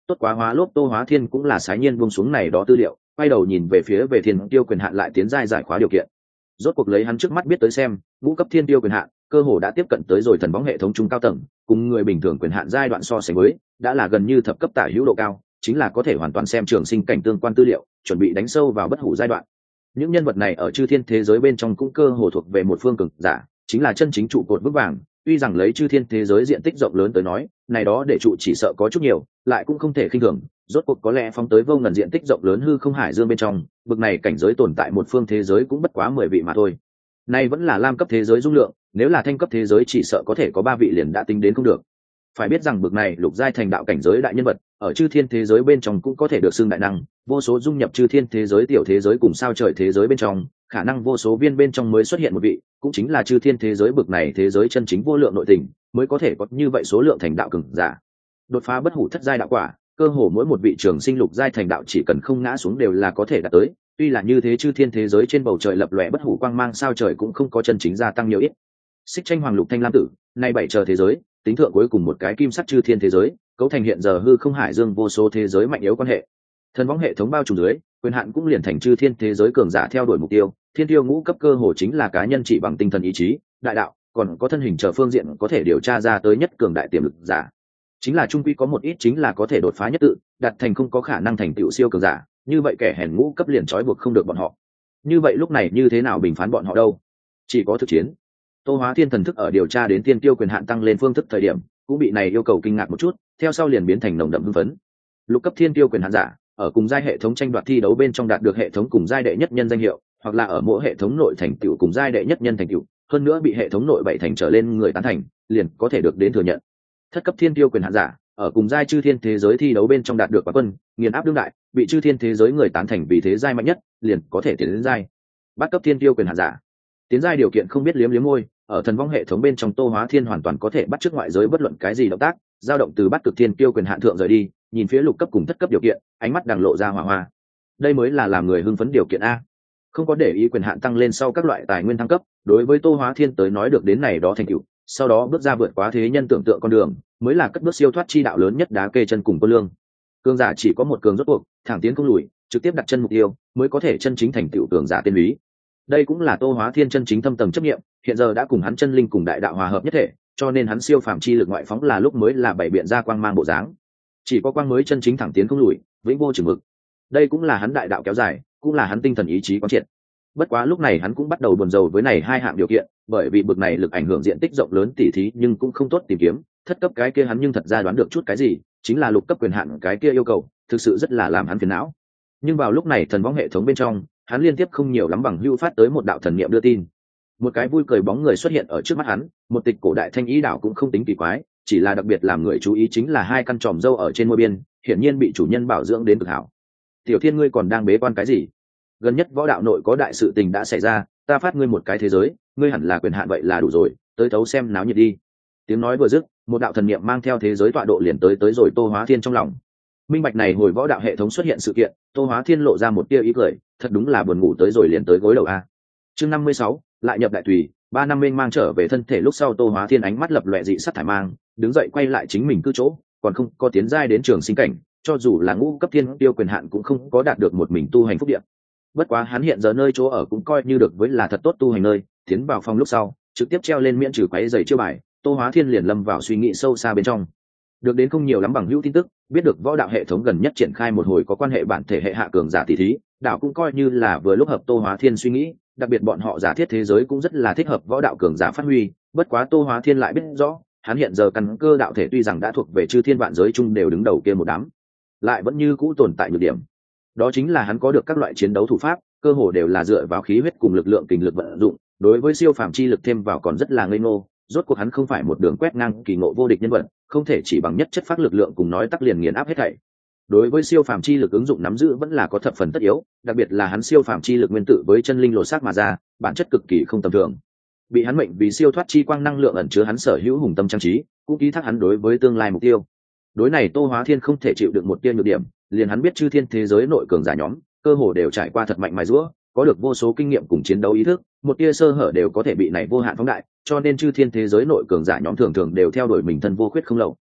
tốt quá hóa lốp Tô Hóa Thiên cũng là sái nhiên buông xuống này đó tư liệu, quay đầu nhìn về phía về thiên tiêu quyền hạn lại tiến giai giải khóa điều kiện. Rốt cuộc lấy hắn trước mắt biết tới xem, ngũ cấp thiên tiêu quyền hạn cơ hồ đã tiếp cận tới rồi thần bóng hệ thống trung cao tầng, cùng người bình thường quyền hạn giai đoạn so sánh với, đã là gần như thập cấp tả hữu độ cao, chính là có thể hoàn toàn xem trường sinh cảnh tương quan tư liệu, chuẩn bị đánh sâu vào bất hủ giai đoạn. Những nhân vật này ở chư thiên thế giới bên trong cũng cơ hồ thuộc về một phương cường giả, chính là chân chính trụ cột vững vàng. Tuy rằng lấy chư thiên thế giới diện tích rộng lớn tới nói, này đó để trụ chỉ sợ có chút nhiều, lại cũng không thể khinh thường. Rốt cuộc có lẽ phóng tới vô ngần diện tích rộng lớn hư không hải dương bên trong, bực này cảnh giới tồn tại một phương thế giới cũng bất quá mười vị mà thôi. Này vẫn là lam cấp thế giới dung lượng, nếu là thanh cấp thế giới chỉ sợ có thể có ba vị liền đã tính đến không được. Phải biết rằng bực này lục giai thành đạo cảnh giới đại nhân vật, ở chư thiên thế giới bên trong cũng có thể được xưng đại năng, vô số dung nhập chư thiên thế giới tiểu thế giới cùng sao trời thế giới bên trong, khả năng vô số viên bên trong mới xuất hiện một vị, cũng chính là chư thiên thế giới bực này thế giới chân chính vô lượng nội tình, mới có thể có như vậy số lượng thành đạo cường giả. Đột phá bất hủ thất giai đạo quả, cơ hồ mỗi một vị trường sinh lục giai thành đạo chỉ cần không ngã xuống đều là có thể đạt tới. Tuy là như thế chư thiên thế giới trên bầu trời lập lòe bất hủ quang mang sao trời cũng không có chân chính gia tăng nhiều ít. Xích tranh hoàng lục thanh lam tử, nay bảy chờ thế giới, tính thượng cuối cùng một cái kim sắc chư thiên thế giới, cấu thành hiện giờ hư không hải dương vô số thế giới mạnh yếu quan hệ. Thần võng hệ thống bao trùm dưới, quyền hạn cũng liền thành chư thiên thế giới cường giả theo đuổi mục tiêu, thiên tiêu ngũ cấp cơ hồ chính là cá nhân chỉ bằng tinh thần ý chí, đại đạo, còn có thân hình chờ phương diện có thể điều tra ra tới nhất cường đại tiềm lực giả. Chính là trung quy có một ít chính là có thể đột phá nhất tự, đạt thành không có khả năng thành tựu siêu cường giả, như vậy kẻ hèn ngũ cấp liền trói buộc không được bọn họ. Như vậy lúc này như thế nào bình phán bọn họ đâu? Chỉ có thực chiến. Tô Hóa Thiên thần thức ở điều tra đến tiên tiêu quyền hạn tăng lên phương thức thời điểm, cũng bị này yêu cầu kinh ngạc một chút, theo sau liền biến thành nồng đậm hưng phấn. Lục cấp thiên tiêu quyền hạn giả, ở cùng giai hệ thống tranh đoạt thi đấu bên trong đạt được hệ thống cùng giai đệ nhất nhân danh hiệu, hoặc là ở mỗi hệ thống nội thành tựu cùng giai đệ nhất nhân thành tựu, hơn nữa bị hệ thống nội bảy thành trở lên người tán thành, liền có thể được đến thừa nhận. Thất cấp thiên tiêu quyền hạn giả, ở cùng giai chư thiên thế giới thi đấu bên trong đạt được quán quân, nghiền áp đương đại, bị chư thiên thế giới người tán thành vì thế giai mạnh nhất, liền có thể tiến đến giai. Bát cấp thiên tiêu quyền hạn giả, tiến giai điều kiện không biết liếm liếm môi, ở thần vong hệ thống bên trong Tô Hóa Thiên hoàn toàn có thể bắt chước ngoại giới bất luận cái gì động tác, dao động từ bát cực thiên tiêu quyền hạn thượng rời đi, nhìn phía lục cấp cùng thất cấp điều kiện, ánh mắt đằng lộ ra hỏa hoa. Đây mới là làm người hưng phấn điều kiện a. Không có để ý quyền hạn tăng lên sau các loại tài nguyên thăng cấp, đối với Tô Hóa Thiên tới nói được đến này đó thành tựu, sau đó bước ra vượt quá thế nhân tưởng tượng con đường, mới là cất bước siêu thoát chi đạo lớn nhất đá kê chân cùng quân lương. Cường giả chỉ có một cường rốt cuộc, thẳng tiến không lùi, trực tiếp đặt chân mục tiêu, mới có thể chân chính thành tựu cường giả tiên lý. Đây cũng là Tô Hóa Thiên chân chính thâm tầng chấp nghiệm, hiện giờ đã cùng hắn chân linh cùng đại đạo hòa hợp nhất thể, cho nên hắn siêu phàm chi lực ngoại phóng là lúc mới là bảy biện ra quang mang bộ dáng. Chỉ có quang mới chân chính thẳng tiến không lùi, vĩnh vô chừng mực. Đây cũng là hắn đại đạo kéo dài, cũng là hắn tinh thần ý chí quán triệt. Bất quá lúc này hắn cũng bắt đầu buồn rầu với này hai hạng điều kiện, bởi vì bực này lực ảnh hưởng diện tích rộng lớn tỉ thí nhưng cũng không tốt tìm kiếm, thất cấp cái kia hắn nhưng thật ra đoán được chút cái gì, chính là lục cấp quyền hạn cái kia yêu cầu, thực sự rất là làm hắn phiền não. Nhưng vào lúc này thần võng hệ thống bên trong, hắn liên tiếp không nhiều lắm bằng hưu phát tới một đạo thần niệm đưa tin. Một cái vui cười bóng người xuất hiện ở trước mắt hắn, một tịch cổ đại thanh ý đạo cũng không tính kỳ quái, chỉ là đặc biệt làm người chú ý chính là hai căn tròm râu ở trên môi biên, hiển nhiên bị chủ nhân bảo dưỡng đến cực hảo. Tiểu Thiên, ngươi còn đang bế quan cái gì? Gần nhất võ đạo nội có đại sự tình đã xảy ra, ta phát ngươi một cái thế giới, ngươi hẳn là quyền hạn vậy là đủ rồi, tới thấu xem náo nhiệt đi. Tiếng nói vừa dứt, một đạo thần niệm mang theo thế giới tọa độ liền tới tới rồi Tô Hóa Thiên trong lòng. Minh bạch này hồi võ đạo hệ thống xuất hiện sự kiện, Tô Hóa Thiên lộ ra một tia ý cười, thật đúng là buồn ngủ tới rồi liền tới gối đầu a. Chương năm mươi sáu, lại nhập đại tùy, ba năm mênh mang trở về thân thể lúc sau Tô Hóa Thiên ánh mắt lập loè dị sắc thải mang, đứng dậy quay lại chính mình cư chỗ, còn không có tiến giai đến trường sinh cảnh, cho dù là ngũ cấp thiên tiêu quyền hạn cũng không có đạt được một mình tu hành phúc địa. Bất quá hắn hiện giờ nơi chỗ ở cũng coi như được với là thật tốt tu hành nơi, tiến vào phòng lúc sau, trực tiếp treo lên miễn trừ quấy giày chiêu bài, Tô Hóa Thiên liền lâm vào suy nghĩ sâu xa bên trong. Được đến không nhiều lắm bằng hữu tin tức, biết được võ đạo hệ thống gần nhất triển khai một hồi có quan hệ bản thể hệ hạ cường giả tỷ thí, đạo cũng coi như là vừa lúc hợp Tô Hóa Thiên suy nghĩ, đặc biệt bọn họ giả thiết thế giới cũng rất là thích hợp võ đạo cường giả phát huy, bất quá Tô Hóa Thiên lại biết rõ, hắn hiện giờ căn cơ đạo thể tuy rằng đã thuộc về chư thiên vạn giới chung đều đứng đầu kia một đám, lại vẫn như cũ tồn tại nhược điểm. Đó chính là hắn có được các loại chiến đấu thủ pháp, cơ hồ đều là dựa vào khí huyết cùng lực lượng kình lực vận dụng, đối với siêu phàm chi lực thêm vào còn rất là ngây ngô, rốt cuộc hắn không phải một đường quét ngang kỳ ngộ vô địch nhân vật, không thể chỉ bằng nhất chất phát lực lượng cùng nói tắc liền nghiền áp hết thảy. Đối với siêu phàm chi lực ứng dụng nắm giữ vẫn là có thập phần tất yếu, đặc biệt là hắn siêu phàm chi lực nguyên tử với chân linh lột xác mà ra, bản chất cực kỳ không tầm thường. Bị hắn mệnh vì siêu thoát chi quang năng lượng ẩn chứa hắn sở hữu hùng tâm trang trí, cũng ký thác hắn đối với tương lai mục tiêu. Đối này Tô Hóa Thiên không thể chịu được một tia nhược điểm, liền hắn biết chư thiên thế giới nội cường giả nhóm, cơ hồ đều trải qua thật mạnh mài giũa, có được vô số kinh nghiệm cùng chiến đấu ý thức, một tia sơ hở đều có thể bị này vô hạn phóng đại, cho nên chư thiên thế giới nội cường giả nhóm thường thường đều theo đuổi mình thân vô khuyết không lậu.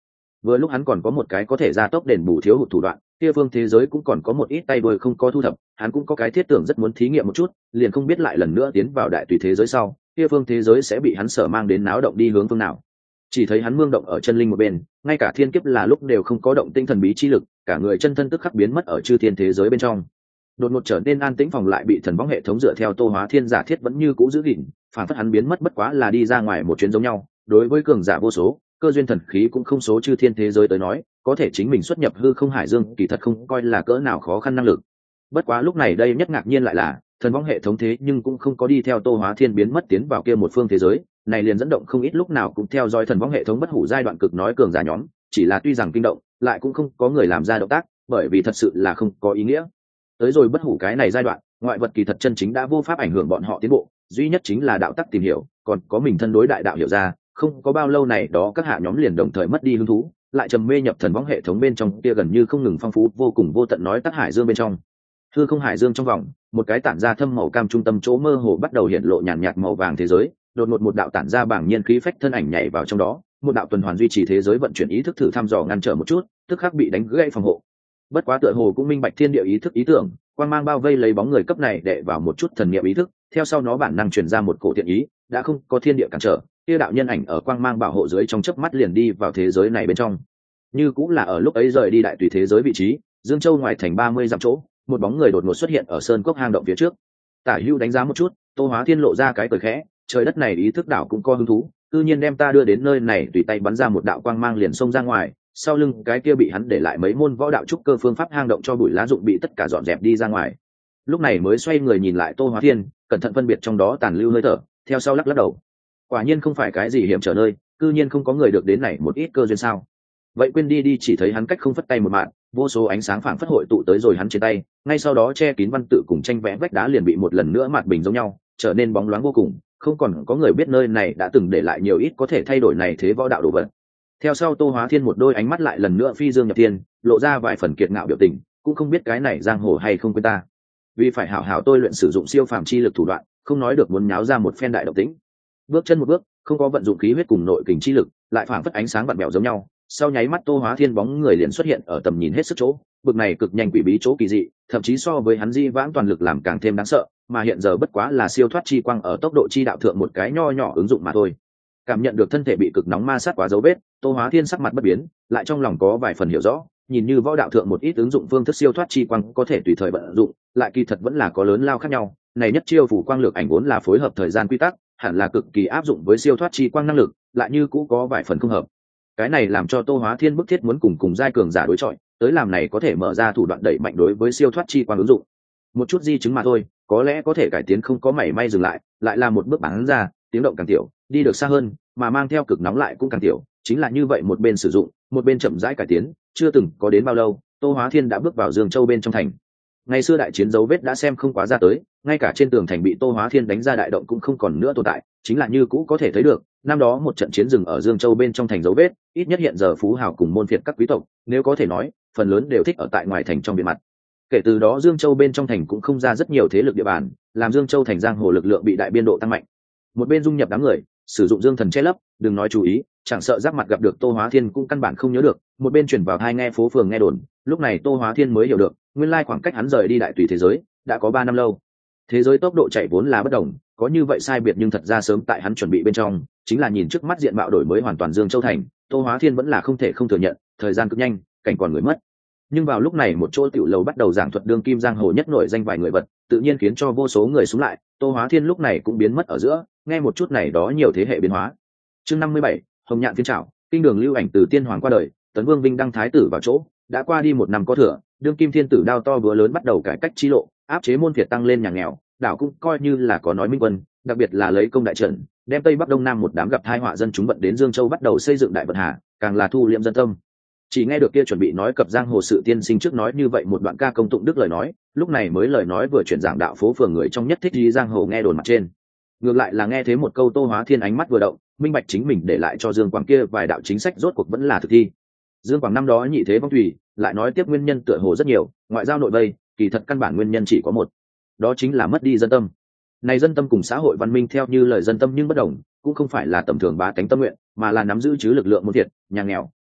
vừa lúc hắn còn có một cái có thể gia tốc đền bù thiếu hụt thủ đoạn, kia phương thế giới cũng còn có một ít tay đuôi không có thu thập, hắn cũng có cái thiết tưởng rất muốn thí nghiệm một chút, liền không biết lại lần nữa tiến vào đại tùy thế giới sau, kia phương thế giới sẽ bị hắn sở mang đến náo động đi hướng phương nào. Chỉ thấy hắn mương động ở chân linh một bên, ngay cả thiên kiếp là lúc đều không có động tinh thần bí chi lực, cả người chân thân tức khắc biến mất ở chư thiên thế giới bên trong. Đột ngột trở nên an tĩnh phòng lại bị thần võng hệ thống dựa theo Tô Hóa Thiên giả thiết vẫn như cũ giữ gìn, phản phất hắn biến mất bất quá là đi ra ngoài một chuyến giống nhau. Đối với cường giả vô số, cơ duyên thần khí cũng không số chư thiên thế giới tới nói, có thể chính mình xuất nhập hư không hải dương, kỳ thật không coi là cỡ nào khó khăn năng lực. Bất quá lúc này đây nhất ngạc nhiên lại là, thần võng hệ thống thế nhưng cũng không có đi theo Tô Hóa Thiên biến mất tiến vào kia một phương thế giới, này liền dẫn động không ít lúc nào cũng theo dõi thần võng hệ thống bất hủ giai đoạn cực nói cường giả nhóm, chỉ là tuy rằng kinh động, lại cũng không có người làm ra động tác, bởi vì thật sự là không có ý nghĩa. Tới rồi bất hủ cái này giai đoạn, ngoại vật kỳ thật chân chính đã vô pháp ảnh hưởng bọn họ tiến bộ, duy nhất chính là đạo tắc tìm hiểu, còn có mình thân đối đại đạo hiểu ra, không có bao lâu này đó các hạ nhóm liền đồng thời mất đi hứng thú, lại trầm mê nhập thần võng hệ thống bên trong kia gần như không ngừng phong phú vô cùng vô tận nói tắc hải dương bên trong. Hư không hải dương trong vòng, một cái tản ra thâm màu cam trung tâm chỗ mơ hồ bắt đầu hiện lộ nhàn nhạt màu vàng thế giới, đột ngột một đạo tản ra bảng nhiên khí phách thân ảnh nhảy vào trong đó, một đạo tuần hoàn duy trì thế giới vận chuyển ý thức thử thăm dò ngăn trở một chút, tức khắc bị đánh gãy phòng hộ. Bất quá tựa hồ cũng minh bạch thiên địa ý thức ý tưởng, quang mang bao vây lấy bóng người cấp này đệ vào một chút thần niệm ý thức, theo sau nó bản năng truyền ra một cổ thiện ý, đã không có thiên địa cản trở, kia đạo nhân ảnh ở quang mang bảo hộ dưới trong chớp mắt liền đi vào thế giới này bên trong. Như cũng là ở lúc ấy rời đi đại tùy thế giới vị trí, Dương Châu ngoài thành ba mươi dặm chỗ, một bóng người đột ngột xuất hiện ở sơn cốc hang động phía trước. Tả Hưu đánh giá một chút, Tô Hóa Thiên lộ ra cái cười khẽ, trời đất này ý thức đảo cũng có hứng thú, tự nhiên đem ta đưa đến nơi này, tùy tay bắn ra một đạo quang mang liền xông ra ngoài, sau lưng cái kia bị hắn để lại mấy môn võ đạo trúc cơ phương pháp hang động cho bụi lá dụng bị tất cả dọn dẹp đi ra ngoài. Lúc này mới xoay người nhìn lại Tô Hóa Thiên, cẩn thận phân biệt trong đó tàn lưu hơi thở, theo sau lắc lắc đầu. Quả nhiên không phải cái gì hiểm trở nơi, cư nhiên không có người được đến này một ít cơ duyên sao? Vậy quên đi đi, chỉ thấy hắn cách không phất tay một mạng, vô số ánh sáng phảng phất hội tụ tới rồi hắn trên tay, ngay sau đó che kín văn tự cùng tranh vẽ vách đá liền bị một lần nữa mạt bình giống nhau, trở nên bóng loáng vô cùng, không còn có người biết nơi này đã từng để lại nhiều ít có thể thay đổi này thế võ đạo đồ vật. Theo sau Tô Hóa Thiên một đôi ánh mắt lại lần nữa phi dương nhập thiên, lộ ra vài phần kiệt ngạo biểu tình, cũng không biết cái này giang hồ hay không quên ta. Vì phải hảo hảo tôi luyện sử dụng siêu phàm chi lực thủ đoạn, không nói được muốn nháo ra một phen đại động tĩnh. Bước chân một bước, không có vận dụng khí huyết cùng nội kình chi lực, lại phảng phất ánh sáng vặn bèo giống nhau. Sau nháy mắt Tô Hóa Thiên bóng người liền xuất hiện ở tầm nhìn hết sức chỗ, bực này cực nhanh quỷ bí chỗ kỳ dị, thậm chí so với hắn di vãng toàn lực làm càng thêm đáng sợ, mà hiện giờ bất quá là siêu thoát chi quang ở tốc độ chi đạo thượng một cái nho nhỏ ứng dụng mà thôi. Cảm nhận được thân thể bị cực nóng ma sát quá dấu vết, Tô Hóa Thiên sắc mặt bất biến, lại trong lòng có vài phần hiểu rõ, nhìn như võ đạo thượng một ít ứng dụng phương thức siêu thoát chi quang có thể tùy thời vận dụng, lại kỳ thật vẫn là có lớn lao khác nhau. Này nhất chiêu phủ quang lược ảnh vốn là phối hợp thời gian quy tắc, hẳn là cực kỳ áp dụng với siêu thoát chi quang năng lực, lại như cũ có vài phần không hợp. Cái này làm cho Tô Hóa Thiên bức thiết muốn cùng cùng giai cường giả đối chọi, tới làm này có thể mở ra thủ đoạn đẩy mạnh đối với siêu thoát chi quang ứng dụng. Một chút di chứng mà thôi, có lẽ có thể cải tiến không có mảy may dừng lại, lại là một bước bắn ra, tiếng động càng tiểu, đi được xa hơn, mà mang theo cực nóng lại cũng càng tiểu, chính là như vậy một bên sử dụng, một bên chậm rãi cải tiến, chưa từng có đến bao lâu, Tô Hóa Thiên đã bước vào Dương Châu bên trong thành. Ngày xưa đại chiến dấu vết đã xem không quá ra tới, ngay cả trên tường thành bị Tô Hóa Thiên đánh ra đại động cũng không còn nữa tồn tại, chính là như cũ có thể thấy được, năm đó một trận chiến rừng ở Dương Châu bên trong thành dấu vết, ít nhất hiện giờ phú hào cùng môn phiệt các quý tộc, nếu có thể nói, phần lớn đều thích ở tại ngoài thành trong biển mặt. Kể từ đó Dương Châu bên trong thành cũng không ra rất nhiều thế lực địa bàn, làm Dương Châu thành giang hồ lực lượng bị đại biên độ tăng mạnh. Một bên dung nhập đám người, sử dụng dương thần che lấp, đừng nói chú ý, chẳng sợ giáp mặt gặp được Tô Hóa Thiên cũng căn bản không nhớ được, một bên chuyển vào hai nghe phố phường nghe đồn, lúc này Tô Hóa Thiên mới hiểu được, nguyên lai khoảng cách hắn rời đi đại tùy thế giới đã có ba năm lâu. Thế giới tốc độ chạy vốn là bất đồng, có như vậy sai biệt nhưng thật ra sớm tại hắn chuẩn bị bên trong, chính là nhìn trước mắt diện mạo đổi mới hoàn toàn Dương Châu thành, Tô Hóa Thiên vẫn là không thể không thừa nhận, thời gian cực nhanh, cảnh còn người mất. Nhưng vào lúc này một chỗ tiểu lầu bắt đầu giảng thuật đương kim giang hồ nhất nổi danh vài người vật, tự nhiên khiến cho vô số người xuống lại, Tô Hóa Thiên lúc này cũng biến mất ở giữa, nghe một chút này đó nhiều thế hệ biến hóa. Chương năm mươi bảy, Hồng Nhạn Thiên Trảo, kinh đường lưu ảnh từ tiên hoàng qua đời, Tấn Vương Vinh đăng thái tử vào chỗ, đã qua đi một năm có thừa, đương kim thiên tử đao to búa lớn bắt đầu cải cách chi lộ, áp chế môn phiệt tăng lên nhà nghèo, đảo cũng coi như là có nói minh quân, đặc biệt là lấy công đại trận, đem Tây Bắc Đông Nam một đám gặp tai họa dân chúng vận đến Dương Châu bắt đầu xây dựng đại vận hà, càng là thu liễm dân tâm. Chỉ nghe được kia chuẩn bị nói cập giang hồ sự tiên sinh trước nói như vậy một đoạn ca công tụng đức lời nói, lúc này mới lời nói vừa chuyển giảng đạo phố phường người trong nhất thích đi giang hồ nghe đồn mặt trên. Ngược lại là nghe thấy một câu Tô Hóa Thiên ánh mắt vừa động, minh bạch chính mình để lại cho Dương Quảng kia vài đạo chính sách rốt cuộc vẫn là thực thi. Dương Quảng năm đó nhị thế vong thủy, lại nói tiếp nguyên nhân tựa hồ rất nhiều, ngoại giao nội vây, kỳ thật căn bản nguyên nhân chỉ có một, đó chính là mất đi dân tâm. Này dân tâm cùng xã hội văn minh theo như lời dân tâm nhưng bất đồng, cũng không phải là tầm thường bá tánh tâm nguyện, mà là nắm giữ chứ lực lượng môn thiệt, nhà nghèo,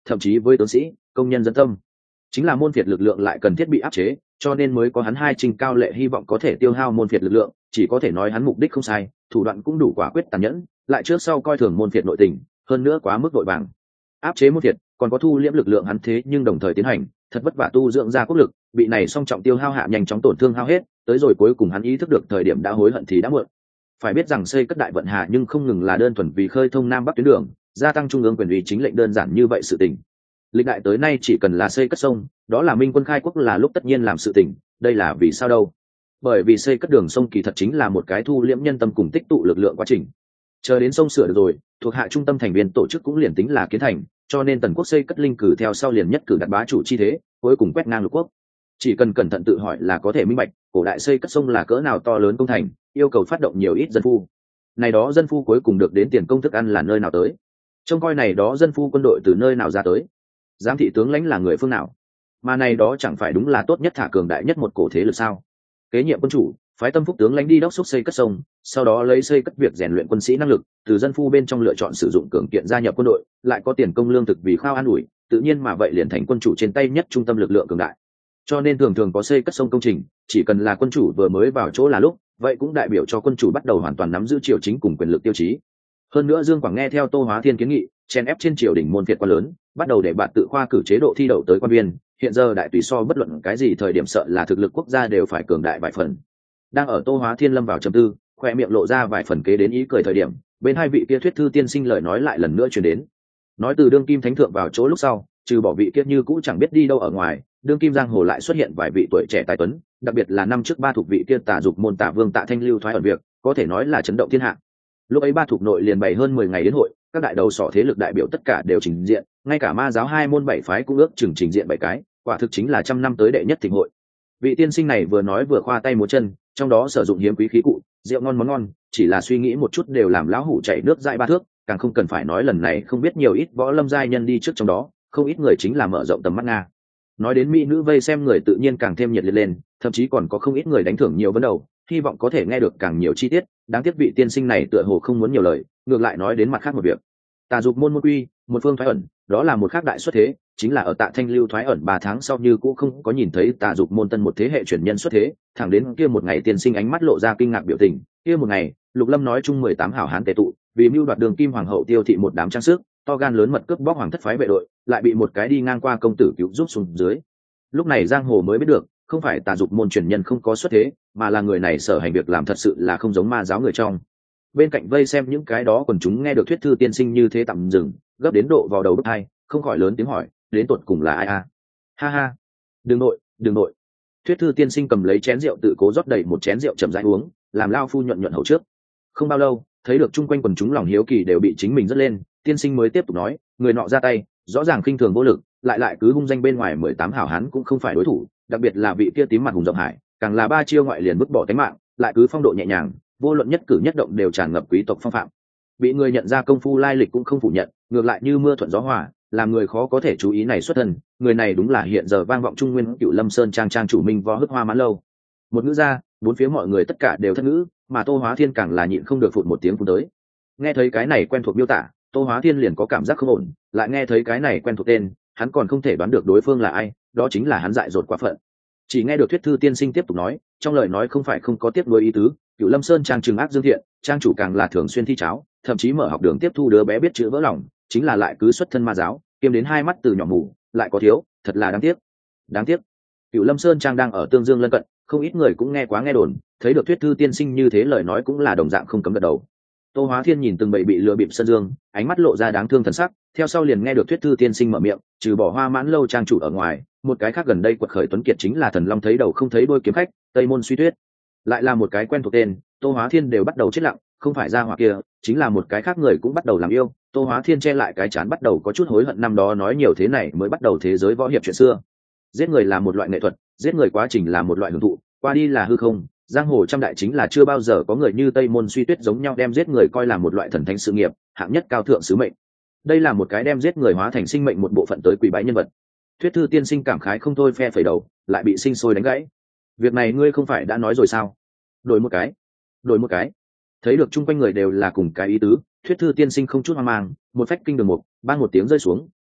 thậm chí với tướng sĩ công nhân dân tâm. Chính là môn phiệt lực lượng lại cần thiết bị áp chế, cho nên mới có hắn hai trình cao lệ hy vọng có thể tiêu hao môn phiệt lực lượng. Chỉ có thể nói hắn mục đích không sai, thủ đoạn cũng đủ quả quyết tàn nhẫn, lại trước sau coi thường môn phiệt nội tình, hơn nữa quá mức vội vàng áp chế môn phiệt, còn có thu liễm lực lượng hắn thế nhưng đồng thời tiến hành, thật vất vả tu dưỡng ra quốc lực, bị này song trọng tiêu hao hạ nhanh chóng tổn thương hao hết, tới rồi cuối cùng hắn ý thức được thời điểm đã hối hận thì đã muộn. Phải biết rằng xây cất đại vận hà nhưng không ngừng là đơn thuần vì khơi thông nam bắc tuyến đường, gia tăng trung ương quyền uy chính lệnh đơn giản như vậy sự tình. Lịch đại tới nay chỉ cần là xây cất sông, đó là minh quân khai quốc là lúc tất nhiên làm sự tình, đây là vì sao đâu? Bởi vì xây cất đường sông kỳ thật chính là một cái thu liễm nhân tâm cùng tích tụ lực lượng quá trình. Chờ đến sông sửa được rồi, thuộc hạ trung tâm thành viên tổ chức cũng liền tính là kiến thành, cho nên tần quốc xây cất linh cử theo sau liền nhất cử đặt bá chủ chi thế, cuối cùng quét ngang lục quốc. Chỉ cần cẩn thận tự hỏi là có thể minh bạch, cổ đại xây cất sông là cỡ nào to lớn công thành, yêu cầu phát động nhiều ít dân phu. Này đó dân phu cuối cùng được đến tiền công thức ăn là nơi nào tới? Trông coi này đó dân phu quân đội từ nơi nào ra tới? Giám thị tướng lãnh là người phương nào? Mà này đó chẳng phải đúng là tốt nhất thả cường đại nhất một cổ thế lực sao? Kế nhiệm quân chủ, phái tâm phúc tướng lãnh đi đốc thúc xây cất sông, sau đó lấy xây cất việc rèn luyện quân sĩ năng lực, từ dân phu bên trong lựa chọn sử dụng cường kiện gia nhập quân đội, lại có tiền công lương thực vì khao an ủi, tự nhiên mà vậy liền thành quân chủ trên tay nhất trung tâm lực lượng cường đại. Cho nên thường thường có xây cất sông công trình, chỉ cần là quân chủ vừa mới vào chỗ là lúc, vậy cũng đại biểu cho quân chủ bắt đầu hoàn toàn nắm giữ triều chính cùng quyền lực tiêu chí. Hơn nữa Dương Quảng nghe theo Tô Hóa Thiên kiến nghị, chen ép trên triều đình môn phiệt quá lớn, bắt đầu để bạn tự khoa cử chế độ thi đậu tới quan viên, hiện giờ đại tùy so bất luận cái gì thời điểm sợ là thực lực quốc gia đều phải cường đại vài phần. Đang ở Tô Hóa Thiên lâm vào trầm tư, khoe miệng lộ ra vài phần kế đến ý cười thời điểm, bên hai vị kia thuyết thư tiên sinh lời nói lại lần nữa truyền đến. Nói từ đương kim thánh thượng vào chỗ lúc sau, trừ bỏ vị kia như cũ chẳng biết đi đâu ở ngoài, đương kim giang hồ lại xuất hiện vài vị tuổi trẻ tài tuấn, đặc biệt là năm trước ba thuộc vị kia Tả Dục môn Tả Vương Tạ Thanh lưu thoái ẩn việc, có thể nói là chấn động thiên hạ. Lúc ấy ba thuộc nội liền bày hơn mười ngày đến hội, các đại đầu sỏ thế lực đại biểu tất cả đều trình diện, ngay cả ma giáo hai môn bảy phái cũng ước chừng trình diện bảy cái, quả thực chính là trăm năm tới đệ nhất thịnh hội. Vị tiên sinh này vừa nói vừa khoa tay múa chân, trong đó sử dụng hiếm quý khí cụ, rượu ngon món ngon, chỉ là suy nghĩ một chút đều làm lão hủ chảy nước dãi ba thước, càng không cần phải nói lần này không biết nhiều ít võ lâm giai nhân đi trước trong đó, không ít người chính là mở rộng tầm mắt nga. Nói đến mỹ nữ vây xem người tự nhiên càng thêm nhiệt liệt lên, thậm chí còn có không ít người đánh thưởng nhiều vấn đầu, hy vọng có thể nghe được càng nhiều chi tiết. Đáng tiếc vị tiên sinh này tựa hồ không muốn nhiều lời, ngược lại nói đến mặt khác một việc. Tà Dục môn môn quy, một phương thoái ẩn, đó là một khác đại xuất thế, chính là ở Tạ Thanh lưu thoái ẩn ba tháng sau như cũng không có nhìn thấy Tà Dục môn tân một thế hệ truyền nhân xuất thế, thẳng đến kia một ngày tiên sinh ánh mắt lộ ra kinh ngạc biểu tình, kia một ngày, Lục Lâm nói chung mười tám hảo hán tề tụ, vì mưu đoạt đường kim hoàng hậu tiêu thị một đám trang sức, to gan lớn mật cướp bóc hoàng thất phái vệ đội, lại bị một cái đi ngang qua công tử cứu giúp xuống dưới. Lúc này giang hồ mới biết được, không phải Tà Dục môn truyền nhân không có xuất thế, mà là người này sở hành việc làm thật sự là không giống ma giáo người trong. Bên cạnh vây xem những cái đó quần chúng nghe được thuyết thư tiên sinh như thế tạm dừng, gấp đến độ vào đầu bức hai, không khỏi lớn tiếng hỏi, đến tột cùng là ai a? Ha ha, đừng nội, đừng nội. Thuyết thư tiên sinh cầm lấy chén rượu tự cố rót đầy một chén rượu chậm rãi uống, làm lao phu nhuận nhuận hầu trước. Không bao lâu, thấy được chung quanh quần chúng lòng hiếu kỳ đều bị chính mình dứt lên, tiên sinh mới tiếp tục nói, người nọ ra tay, rõ ràng khinh thường vô lực, lại lại cứ hung danh bên ngoài mười tám hảo hán cũng không phải đối thủ, đặc biệt là vị kia tím mặt hùng rộng hải, càng là ba chiêu ngoại liền vứt bỏ tính mạng, lại cứ phong độ nhẹ nhàng, vô luận nhất cử nhất động đều tràn ngập quý tộc phong phạm. Bị người nhận ra công phu lai lịch cũng không phủ nhận, ngược lại như mưa thuận gió hòa, làm người khó có thể chú ý này xuất thân. Người này đúng là hiện giờ vang vọng trung nguyên Cửu Lâm Sơn trang trang chủ Minh Võ Hức Hoa Mãn Lâu. Một ngữ ra, bốn phía mọi người tất cả đều thất ngữ, mà Tô Hóa Thiên càng là nhịn không được phụt một tiếng phun tới. Nghe thấy cái này quen thuộc miêu tả, Tô Hóa Thiên liền có cảm giác không ổn, lại nghe thấy cái này quen thuộc tên, hắn còn không thể đoán được đối phương là ai, đó chính là hắn dại dột quá phận. Chỉ nghe được thuyết thư tiên sinh tiếp tục nói, trong lời nói không phải không có tiếp nối ý tứ, Cửu Lâm Sơn trang trừng ác dương thiện, trang chủ càng là thường xuyên thi cháo, thậm chí mở học đường tiếp thu đứa bé biết chữ vỡ lòng, chính là lại cứ xuất thân ma giáo, kiêm đến hai mắt từ nhỏ mù, lại có thiếu, thật là đáng tiếc. Đáng tiếc. Cửu Lâm Sơn trang đang ở Tương Dương lân cận, không ít người cũng nghe quá nghe đồn, thấy được thuyết thư tiên sinh như thế lời nói cũng là đồng dạng không cấm gật đầu. Tô Hóa Thiên nhìn từng bầy bị lừa bịp Sơn Dương, ánh mắt lộ ra đáng thương thần sắc, theo sau liền nghe được thuyết thư tiên sinh mở miệng, trừ bỏ Hoa Mãn Lâu trang chủ ở ngoài, một cái khác gần đây quật khởi tuấn kiệt chính là Thần Long thấy đầu không thấy đuôi kiếm khách, Tây Môn Suy Tuyết. Lại là một cái quen thuộc tên, Tô Hóa Thiên đều bắt đầu chết lặng, không phải ra hỏa kia, chính là một cái khác người cũng bắt đầu làm yêu. Tô Hóa Thiên che lại cái chán bắt đầu có chút hối hận năm đó nói nhiều thế này mới bắt đầu thế giới võ hiệp chuyện xưa. Giết người là một loại nghệ thuật, giết người quá trình là một loại hưởng thụ, qua đi là hư không. Giang hồ trăm đại chính là chưa bao giờ có người như Tây Môn Suy Tuyết giống nhau đem giết người coi là một loại thần thánh sự nghiệp, hạng nhất cao thượng sứ mệnh. Đây là một cái đem giết người hóa thành sinh mệnh một bộ phận tới quỷ bái nhân vật. Thuyết thư tiên sinh cảm khái không thôi phe phẩy đầu, lại bị sinh sôi đánh gãy. Việc này ngươi không phải đã nói rồi sao? Đổi một cái, đổi một cái. Thấy được chung quanh người đều là cùng cái ý tứ, thuyết thư tiên sinh không chút hoang mang, một phách kinh đường mục, bang một tiếng rơi xuống,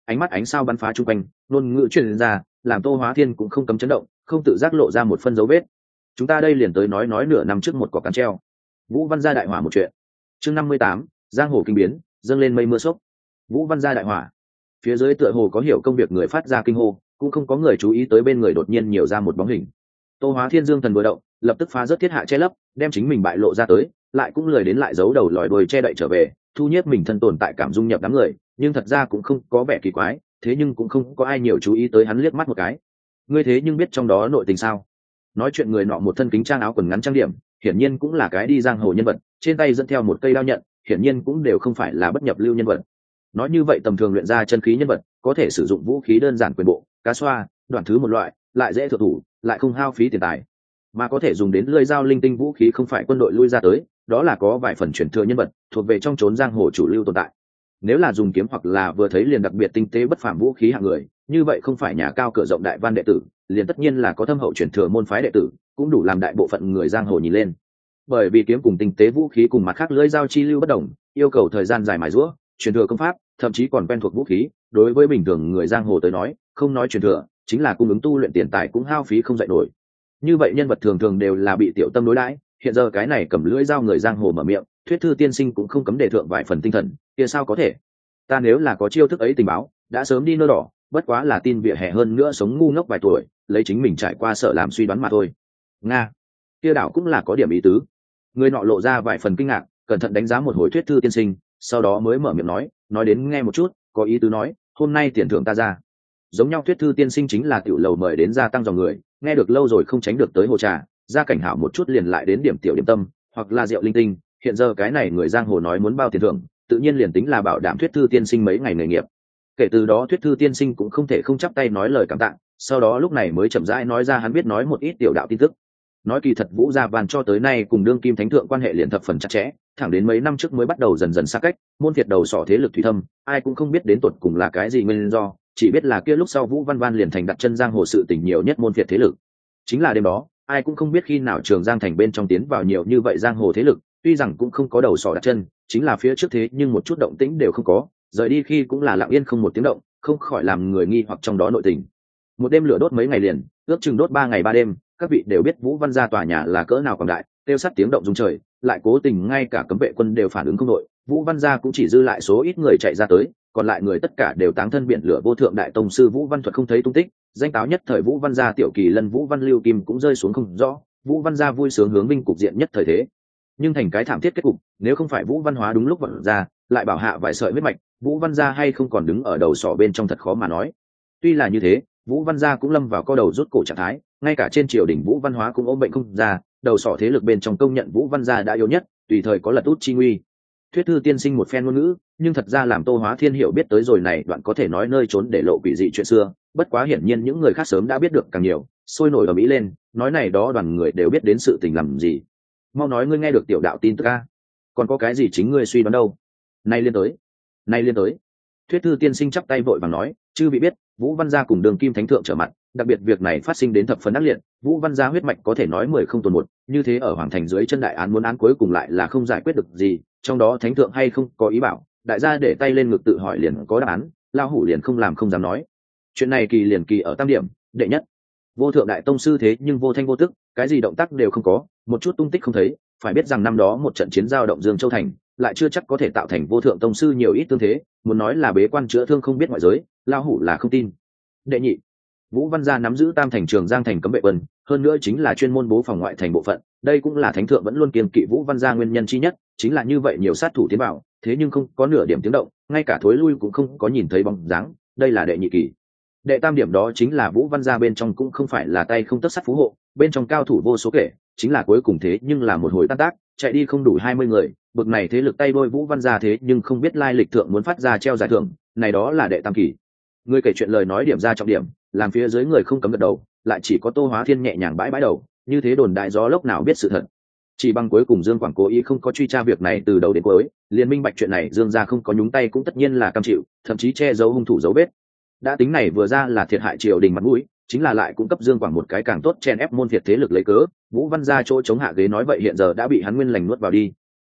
ánh mắt ánh sao bắn phá chung quanh, ngôn ngữ truyền ra, làm Tô Hóa Thiên cũng không cấm chấn động, không tự giác lộ ra một phân dấu vết. Chúng ta đây liền tới nói nói nửa năm trước một cọc cán treo. Vũ Văn gia đại hỏa một chuyện. Chương năm mươi tám, giang hồ kinh biến, dâng lên mây mưa sốc. Vũ Văn gia đại hỏa. Phía dưới tựa hồ có hiểu công việc người phát ra kinh hô, cũng không có người chú ý tới bên người đột nhiên nhiều ra một bóng hình. Tô Hóa Thiên dương thần vừa động, lập tức phá rất thiết hạ che lấp, đem chính mình bại lộ ra tới, lại cũng lười đến lại giấu đầu lòi đuôi che đậy trở về, thu nhếp mình thân tồn tại cảm dung nhập đám người, nhưng thật ra cũng không có vẻ kỳ quái, thế nhưng cũng không có ai nhiều chú ý tới hắn liếc mắt một cái. Ngươi thế nhưng biết trong đó nội tình sao? Nói chuyện người nọ một thân kính trang áo quần ngắn trang điểm, hiển nhiên cũng là cái đi giang hồ nhân vật, trên tay dẫn theo một cây đao nhận, hiển nhiên cũng đều không phải là bất nhập lưu nhân vật. Nói như vậy tầm thường luyện ra chân khí nhân vật, có thể sử dụng vũ khí đơn giản quyền bộ, cá xoa, đoạn thứ một loại, lại dễ thượng thủ, lại không hao phí tiền tài, mà có thể dùng đến lưỡi dao linh tinh vũ khí không phải quân đội lui ra tới, đó là có vài phần truyền thừa nhân vật, thuộc về trong chốn giang hồ chủ lưu tồn tại. Nếu là dùng kiếm hoặc là vừa thấy liền đặc biệt tinh tế bất phàm vũ khí hạng người, như vậy không phải nhà cao cửa rộng đại văn đệ tử, liền tất nhiên là có thâm hậu truyền thừa môn phái đệ tử, cũng đủ làm đại bộ phận người giang hồ nhìn lên. Bởi vì kiếm cùng tinh tế vũ khí cùng mặt khác lưỡi dao chi lưu bất đồng, yêu cầu thời gian dài mài giũa, truyền thừa công pháp, thậm chí còn quen thuộc vũ khí, đối với bình thường người giang hồ tới nói, không nói truyền thừa, chính là cung ứng tu luyện tiền tài cũng hao phí không dậy nổi. Như vậy nhân vật thường thường đều là bị tiểu tâm đối đãi, hiện giờ cái này cầm lưỡi dao người giang hồ mở miệng, Thuyết Thư tiên sinh cũng không cấm đề thượng vài phần tinh thần, kia sao có thể? Ta nếu là có chiêu thức ấy tình báo, đã sớm đi nơ đỏ, bất quá là tin vỉa hè hơn nữa sống ngu ngốc vài tuổi, lấy chính mình trải qua sợ làm suy đoán mà thôi. Nga, kia đảo cũng là có điểm ý tứ. Người nọ lộ ra vài phần kinh ngạc, cẩn thận đánh giá một hồi Thuyết Thư tiên sinh, sau đó mới mở miệng nói, nói đến nghe một chút, có ý tứ nói, hôm nay tiền thưởng ta ra. Giống nhau Thuyết Thư tiên sinh chính là tiểu lầu mời đến gia tăng dòng người, nghe được lâu rồi không tránh được tới hồ trà, gia cảnh hảo một chút liền lại đến điểm tiểu điểm tâm, hoặc là rượu linh tinh. Hiện giờ cái này người giang hồ nói muốn bao tiền thưởng, tự nhiên liền tính là bảo đảm Thuyết Thư tiên sinh mấy ngày nghề nghiệp. Kể từ đó Thuyết Thư tiên sinh cũng không thể không chắp tay nói lời cảm tạ, sau đó lúc này mới chậm rãi nói ra hắn biết nói một ít tiểu đạo tin tức. Nói kỳ thật Vũ Gia Văn cho tới nay cùng đương kim thánh thượng quan hệ liền thập phần chặt chẽ, thẳng đến mấy năm trước mới bắt đầu dần dần xa cách, môn phiệt đầu sỏ thế lực thủy thâm, ai cũng không biết đến tột cùng là cái gì nguyên do, chỉ biết là kia lúc sau Vũ Văn Văn liền thành đặt chân giang hồ sự tình nhiều nhất môn phiệt thế lực. Chính là đêm đó, ai cũng không biết khi nào Trường Giang thành bên trong tiến vào nhiều như vậy giang hồ thế lực, tuy rằng cũng không có đầu sỏ đặt chân, chính là phía trước thế nhưng một chút động tĩnh đều không có, rời đi khi cũng là lặng yên không một tiếng động, không khỏi làm người nghi hoặc trong đó nội tình. Một đêm lửa đốt mấy ngày liền, ước chừng đốt ba ngày ba đêm, các vị đều biết Vũ Văn gia tòa nhà là cỡ nào quảng đại, tiêu sắt tiếng động rung trời, lại cố tình ngay cả cấm vệ quân đều phản ứng không đội, Vũ Văn gia cũng chỉ dư lại số ít người chạy ra tới, còn lại người tất cả đều táng thân biển lửa vô thượng đại tông sư Vũ Văn Thuật không thấy tung tích, danh táo nhất thời Vũ Văn gia tiểu kỳ lân Vũ Văn Lưu Kim cũng rơi xuống không rõ, Vũ Văn gia vui sướng hướng vinh cục diện nhất thời thế, nhưng thành cái thảm thiết kết cục, nếu không phải Vũ Văn Hóa đúng lúc vận ra, lại bảo hạ vài sợi huyết mạch, Vũ Văn gia hay không còn đứng ở đầu sỏ bên trong thật khó mà nói. Tuy là như thế, Vũ Văn gia cũng lâm vào co đầu rút cổ trạng thái, ngay cả trên triều đình Vũ Văn Hóa cũng ôm bệnh không ra, đầu sỏ thế lực bên trong công nhận Vũ Văn gia đã yếu nhất, tùy thời có lật út chi nguy. Thuyết Thư tiên sinh một phen ngôn ngữ, nhưng thật ra làm Tô Hóa Thiên hiểu biết tới rồi này đoạn có thể nói nơi trốn để lộ quỷ dị chuyện xưa, bất quá hiển nhiên những người khác sớm đã biết được càng nhiều, sôi nổi ở mỹ lên, nói này đó đoàn người đều biết đến sự tình làm gì. Mau nói ngươi nghe được tiểu đạo tin tức a, còn có cái gì chính ngươi suy đoán đâu? Nay liên tới, nay liên tới. Thuyết Thư tiên sinh chắp tay vội vàng nói, chư vị biết, Vũ Văn gia cùng Đường Kim Thánh thượng trở mặt, đặc biệt việc này phát sinh đến thập phần ác liệt, Vũ Văn gia huyết mạch có thể nói mười không tồn một, như thế ở hoàng thành dưới chân đại án muốn án cuối cùng lại là không giải quyết được gì, trong đó Thánh thượng hay không có ý bảo, đại gia để tay lên ngực tự hỏi liền có đáp án, lao hủ liền không làm không dám nói. Chuyện này kỳ liền kỳ ở tam điểm, đệ nhất, vô thượng đại tông sư thế nhưng vô thanh vô tức, cái gì động tác đều không có, một chút tung tích không thấy, phải biết rằng năm đó một trận chiến giao động Dương Châu thành, lại chưa chắc có thể tạo thành vô thượng tông sư nhiều ít tương thế, muốn nói là bế quan chữa thương không biết ngoại giới, lao hủ là không tin. Đệ nhị, Vũ Văn gia nắm giữ tam thành Trường Giang thành cấm vệ quân, hơn nữa chính là chuyên môn bố phòng ngoại thành bộ phận, đây cũng là thánh thượng vẫn luôn kiêng kỵ Vũ Văn gia nguyên nhân chi nhất, chính là như vậy nhiều sát thủ tiến vào, thế nhưng không có nửa điểm tiếng động, ngay cả thối lui cũng không có nhìn thấy bóng dáng, đây là đệ nhị kỳ. Đệ tam điểm đó chính là Vũ Văn gia bên trong cũng không phải là tay không tất sắt phú hộ, bên trong cao thủ vô số kể, chính là cuối cùng thế nhưng là một hồi tan tác, chạy đi không đủ hai mươi người, bực này thế lực tay đôi Vũ Văn gia thế nhưng không biết lai lịch thượng muốn phát ra treo giải thưởng, này đó là đệ tam kỳ. Người kể chuyện lời nói điểm ra trọng điểm, làm phía dưới người không cấm gật đầu, lại chỉ có Tô Hóa Thiên nhẹ nhàng bãi bãi đầu, như thế đồn đại gió lốc nào biết sự thật. Chỉ bằng cuối cùng Dương Quảng cố ý không có truy tra việc này từ đầu đến cuối, liền minh bạch chuyện này Dương gia không có nhúng tay cũng tất nhiên là cam chịu, thậm chí che giấu hung thủ dấu vết. Đã tính này vừa ra là thiệt hại triều đình mặt mũi, chính là lại cung cấp Dương Quảng một cái càng tốt chen ép môn phiệt thế lực lấy cớ, Vũ Văn gia chỗ chống hạ ghế nói vậy hiện giờ đã bị hắn nguyên lành nuốt vào đi.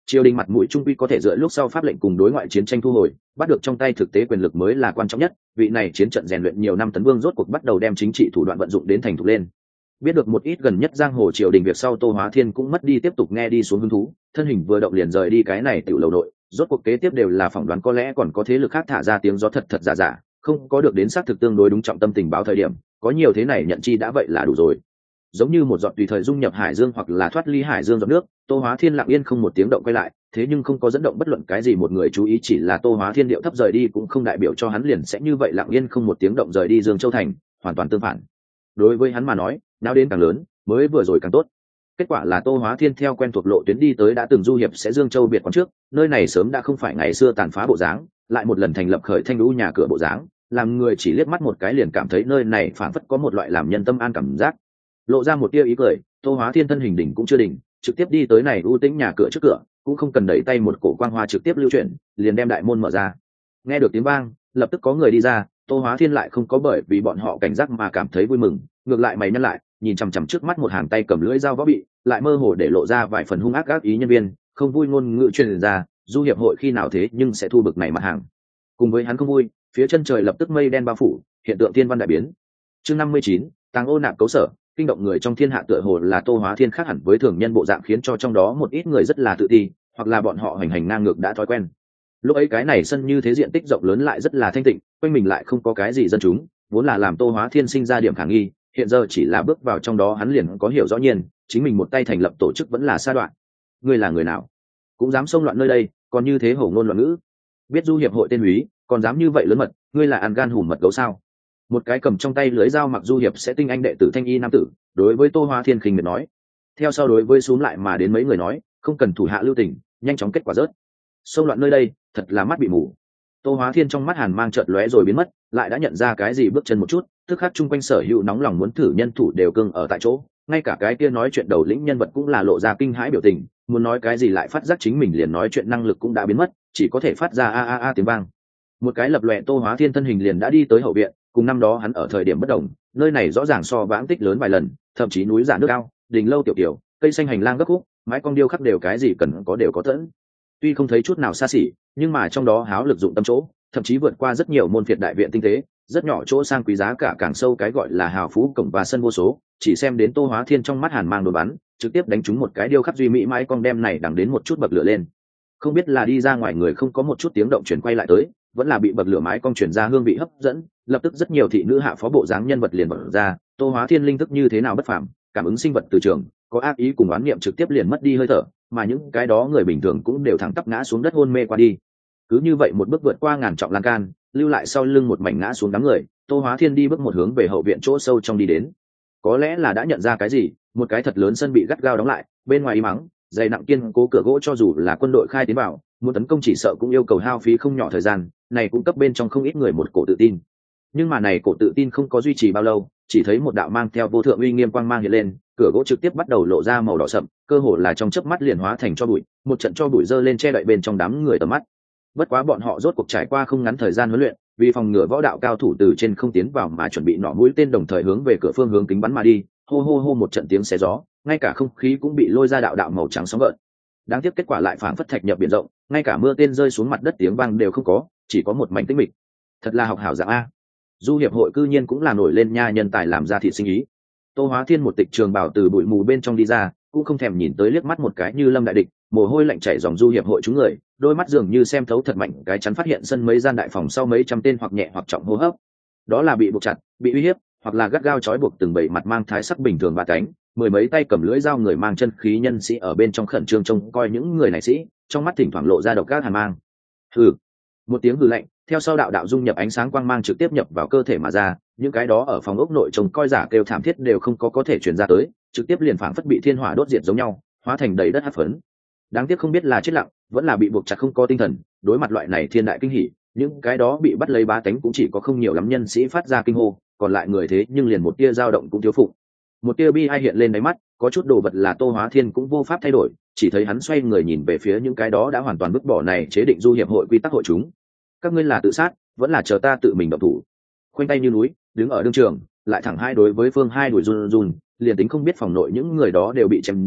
triều đình mặt mũi trung quy có thể dựa lúc sau pháp lệnh cùng đối ngoại chiến tranh thu hồi, bắt được trong tay thực tế quyền lực mới là quan trọng nhất. Vị này chiến trận rèn luyện nhiều năm tấn vương rốt cuộc bắt đầu đem chính trị thủ đoạn vận dụng đến thành thục lên. Biết được một ít gần nhất giang hồ triều đình việc sau, Tô Hóa Thiên cũng mất đi tiếp tục nghe đi xuống hứng thú, thân hình vừa động liền rời đi cái này tiểu lầu nội. Rốt cuộc kế tiếp đều là phỏng đoán, có lẽ còn có thế lực khác thả ra tiếng gió thật thật giả giả, không có được đến xác thực tương đối đúng trọng tâm tình báo thời điểm, có nhiều thế này nhận chi đã vậy là đủ rồi. Giống như một giọt tùy thời dung nhập hải dương hoặc là thoát ly hải dương giọt nước, Tô Hóa Thiên lặng yên không một tiếng động quay lại, thế nhưng không có dẫn động bất luận cái gì một người chú ý, chỉ là Tô Hóa Thiên điệu thấp rời đi cũng không đại biểu cho hắn liền sẽ như vậy lặng yên không một tiếng động rời đi Dương Châu thành, hoàn toàn tương phản. Đối với hắn mà nói, nào đến càng lớn, mới vừa rồi càng tốt. Kết quả là Tô Hóa Thiên theo quen thuộc lộ tuyến đi tới đã từng du hiệp sẽ Dương Châu biệt quán trước, nơi này sớm đã không phải ngày xưa tàn phá bộ dáng, lại một lần thành lập khởi thanh lũ nhà cửa bộ dáng, làm người chỉ liếc mắt một cái liền cảm thấy nơi này phảng phất có một loại làm nhân tâm an cảm giác. Lộ ra một tia ý cười, Tô Hóa Thiên thân hình đỉnh cũng chưa đỉnh, trực tiếp đi tới này ưu tĩnh nhà cửa trước cửa, cũng không cần đẩy tay, một cổ quang hoa trực tiếp lưu chuyển, liền đem đại môn mở ra. Nghe được tiếng vang, lập tức có người đi ra. Tô Hóa Thiên lại không có bởi vì bọn họ cảnh giác mà cảm thấy vui mừng, ngược lại mày nhăn lại, nhìn chằm chằm trước mắt một hàng tay cầm lưỡi dao võ bị, lại mơ hồ để lộ ra vài phần hung ác ác ý nhân viên, không vui ngôn ngữ truyền ra, du hiệp hội khi nào thế nhưng sẽ thu bực này mặt hàng. Cùng với hắn không vui, phía chân trời lập tức mây đen bao phủ, hiện tượng thiên văn đại biến. Chương năm mươi chín, tàng ô nạp cấu sở, kinh động người trong thiên hạ tựa hồ là Tô Hóa Thiên khác hẳn với thường nhân bộ dạng, khiến cho trong đó một ít người rất là tự ti, hoặc là bọn họ hành hành ngang ngược đã thói quen. Lúc ấy cái này sân như thế diện tích rộng lớn lại rất là thanh tịnh, quanh mình lại không có cái gì dân chúng, vốn là làm Tô Hóa Thiên sinh ra điểm khả nghi, hiện giờ chỉ là bước vào trong đó hắn liền có hiểu rõ nhiên, chính mình một tay thành lập tổ chức vẫn là sa đoạn. Ngươi là người nào, cũng dám xông loạn nơi đây, còn như thế hổ ngôn loạn ngữ, biết du hiệp hội tên úy, còn dám như vậy lớn mật, ngươi là ăn gan hùm mật gấu sao? Một cái cầm trong tay lưới dao mặc du hiệp sẽ tinh anh đệ tử thanh y nam tử đối với Tô Hóa Thiên khinh miệt nói. Theo sau đối với xuống lại mà đến mấy người nói, không cần thủ hạ lưu tình, nhanh chóng kết quả rớt. Xông loạn nơi đây, thật là mắt bị mù. Tô Hóa Thiên trong mắt hàn mang chợt lóe rồi biến mất, lại đã nhận ra cái gì, bước chân một chút, tức khắc chung quanh sở hữu nóng lòng muốn thử nhân thủ đều cưng ở tại chỗ, ngay cả cái kia nói chuyện đầu lĩnh nhân vật cũng là lộ ra kinh hãi biểu tình, muốn nói cái gì lại phát giác chính mình liền nói chuyện năng lực cũng đã biến mất, chỉ có thể phát ra a a a tiếng vang. Một cái lập lòe, Tô Hóa Thiên thân hình liền đã đi tới hậu viện, cùng năm đó hắn ở thời điểm bất đồng, nơi này rõ ràng so vãng tích lớn vài lần, thậm chí núi giả nước cao, đình lâu tiểu tiểu, cây xanh hành lang gấp khúc, mái cong điêu khắc đều cái gì cần có đều có tận. Tuy không thấy chút nào xa xỉ, nhưng mà trong đó háo lực dụng tâm chỗ, thậm chí vượt qua rất nhiều môn phiệt đại viện tinh tế, rất nhỏ chỗ sang quý giá cả càng sâu cái gọi là hào phú cổng và sân vô số. Chỉ xem đến Tô Hóa Thiên trong mắt hàn mang đột bắn, trực tiếp đánh trúng một cái điêu khắc duy mỹ mái cong đem này đằng đến một chút bậc lửa lên. Không biết là đi ra ngoài người không có một chút tiếng động chuyển quay lại tới, vẫn là bị bậc lửa mái cong chuyển ra hương vị hấp dẫn, lập tức rất nhiều thị nữ hạ phó bộ dáng nhân vật liền bật ra. Tô Hóa Thiên linh thức như thế nào bất phàm, cảm ứng sinh vật từ trường, có ác ý cùng oán niệm trực tiếp liền mất đi hơi thở, mà những cái đó người bình thường cũng đều thẳng tắp ngã xuống đất hôn mê qua đi. Cứ như vậy một bước vượt qua ngàn trọng lan can, lưu lại sau lưng một mảnh ngã xuống đám người. Tô Hóa Thiên đi bước một hướng về hậu viện chỗ sâu trong đi đến. Có lẽ là đã nhận ra cái gì, một cái thật lớn sân bị gắt gao đóng lại, bên ngoài im ắng, dày nặng kiên cố cửa gỗ, cho dù là quân đội khai tiến vào, muốn tấn công chỉ sợ cũng yêu cầu hao phí không nhỏ thời gian, này cũng cấp bên trong không ít người một cổ tự tin. Nhưng mà này cổ tự tin không có duy trì bao lâu, chỉ thấy một đạo mang theo vô thượng uy nghiêm quang mang hiện lên, cửa gỗ trực tiếp bắt đầu lộ ra màu đỏ sậm, cơ hồ là trong chớp mắt liền hóa thành tro bụi, một trận tro bụi dơ lên che đậy bên trong đám người tầm mắt. Bất quá bọn họ rốt cuộc trải qua không ngắn thời gian huấn luyện, vì phòng ngừa võ đạo cao thủ từ trên không tiến vào mà chuẩn bị nỏ mũi tên đồng thời hướng về cửa phương hướng kính bắn mà đi, hô hô hô một trận tiếng xé gió, ngay cả không khí cũng bị lôi ra đạo đạo màu trắng sóng gợn. Đáng tiếc kết quả lại phảng phất thạch nhập biển rộng, ngay cả mưa tên rơi xuống mặt đất tiếng vang đều không có, chỉ có một mảnh tĩnh mịch. Thật là học hảo dạng a. Du hiệp hội cư nhiên cũng là nổi lên nha nhân tài làm ra thị sinh ý. Tô Hóa Thiên một tịch trường bảo từ bụi mù bên trong đi ra, cũng không thèm nhìn tới liếc mắt một cái như lâm đại địch, mồ hôi lạnh chảy dòng du hiệp hội chúng người, đôi mắt dường như xem thấu thật mạnh cái chắn phát hiện sân mấy gian đại phòng sau mấy trăm tên hoặc nhẹ hoặc trọng hô hấp. Đó là bị buộc chặt, bị uy hiếp, hoặc là gắt gao trói buộc từng bảy mặt mang thái sắc bình thường ba cánh, mười mấy tay cầm lưỡi dao người mang chân khí nhân sĩ ở bên trong khẩn trương trông coi những người này sĩ, trong mắt thỉnh thoảng lộ ra độc các hàn mang. Hừ, một tiếng hừ lạnh, theo sau đạo đạo dung nhập ánh sáng quang mang trực tiếp nhập vào cơ thể mà ra, những cái đó ở phòng ốc nội trông coi giả kêu thảm thiết đều không có có thể truyền ra tới, trực tiếp liền phảng phất bị thiên hỏa đốt diệt giống nhau, hóa thành đầy đất hắc phấn. Đáng tiếc không biết là chết lặng, vẫn là bị buộc chặt không có tinh thần, đối mặt loại này thiên đại kinh hỉ, những cái đó bị bắt lấy bá tánh cũng chỉ có không nhiều lắm nhân sĩ phát ra kinh hô, còn lại người thế nhưng liền một tia dao động cũng thiếu phụ. Một tia bi ai hiện lên đáy mắt, có chút đồ vật là Tô Hóa Thiên cũng vô pháp thay đổi, chỉ thấy hắn xoay người nhìn về phía những cái đó đã hoàn toàn vứt bỏ này chế định du hiệp hội quy tắc hội chúng. Các ngươi là tự sát, vẫn là chờ ta tự mình động thủ? Khoanh tay như núi, đứng ở đương trường, lại thẳng hai đối với phương hai đuổi run run, liền tính không biết phòng nội những người đó đều bị chém giết,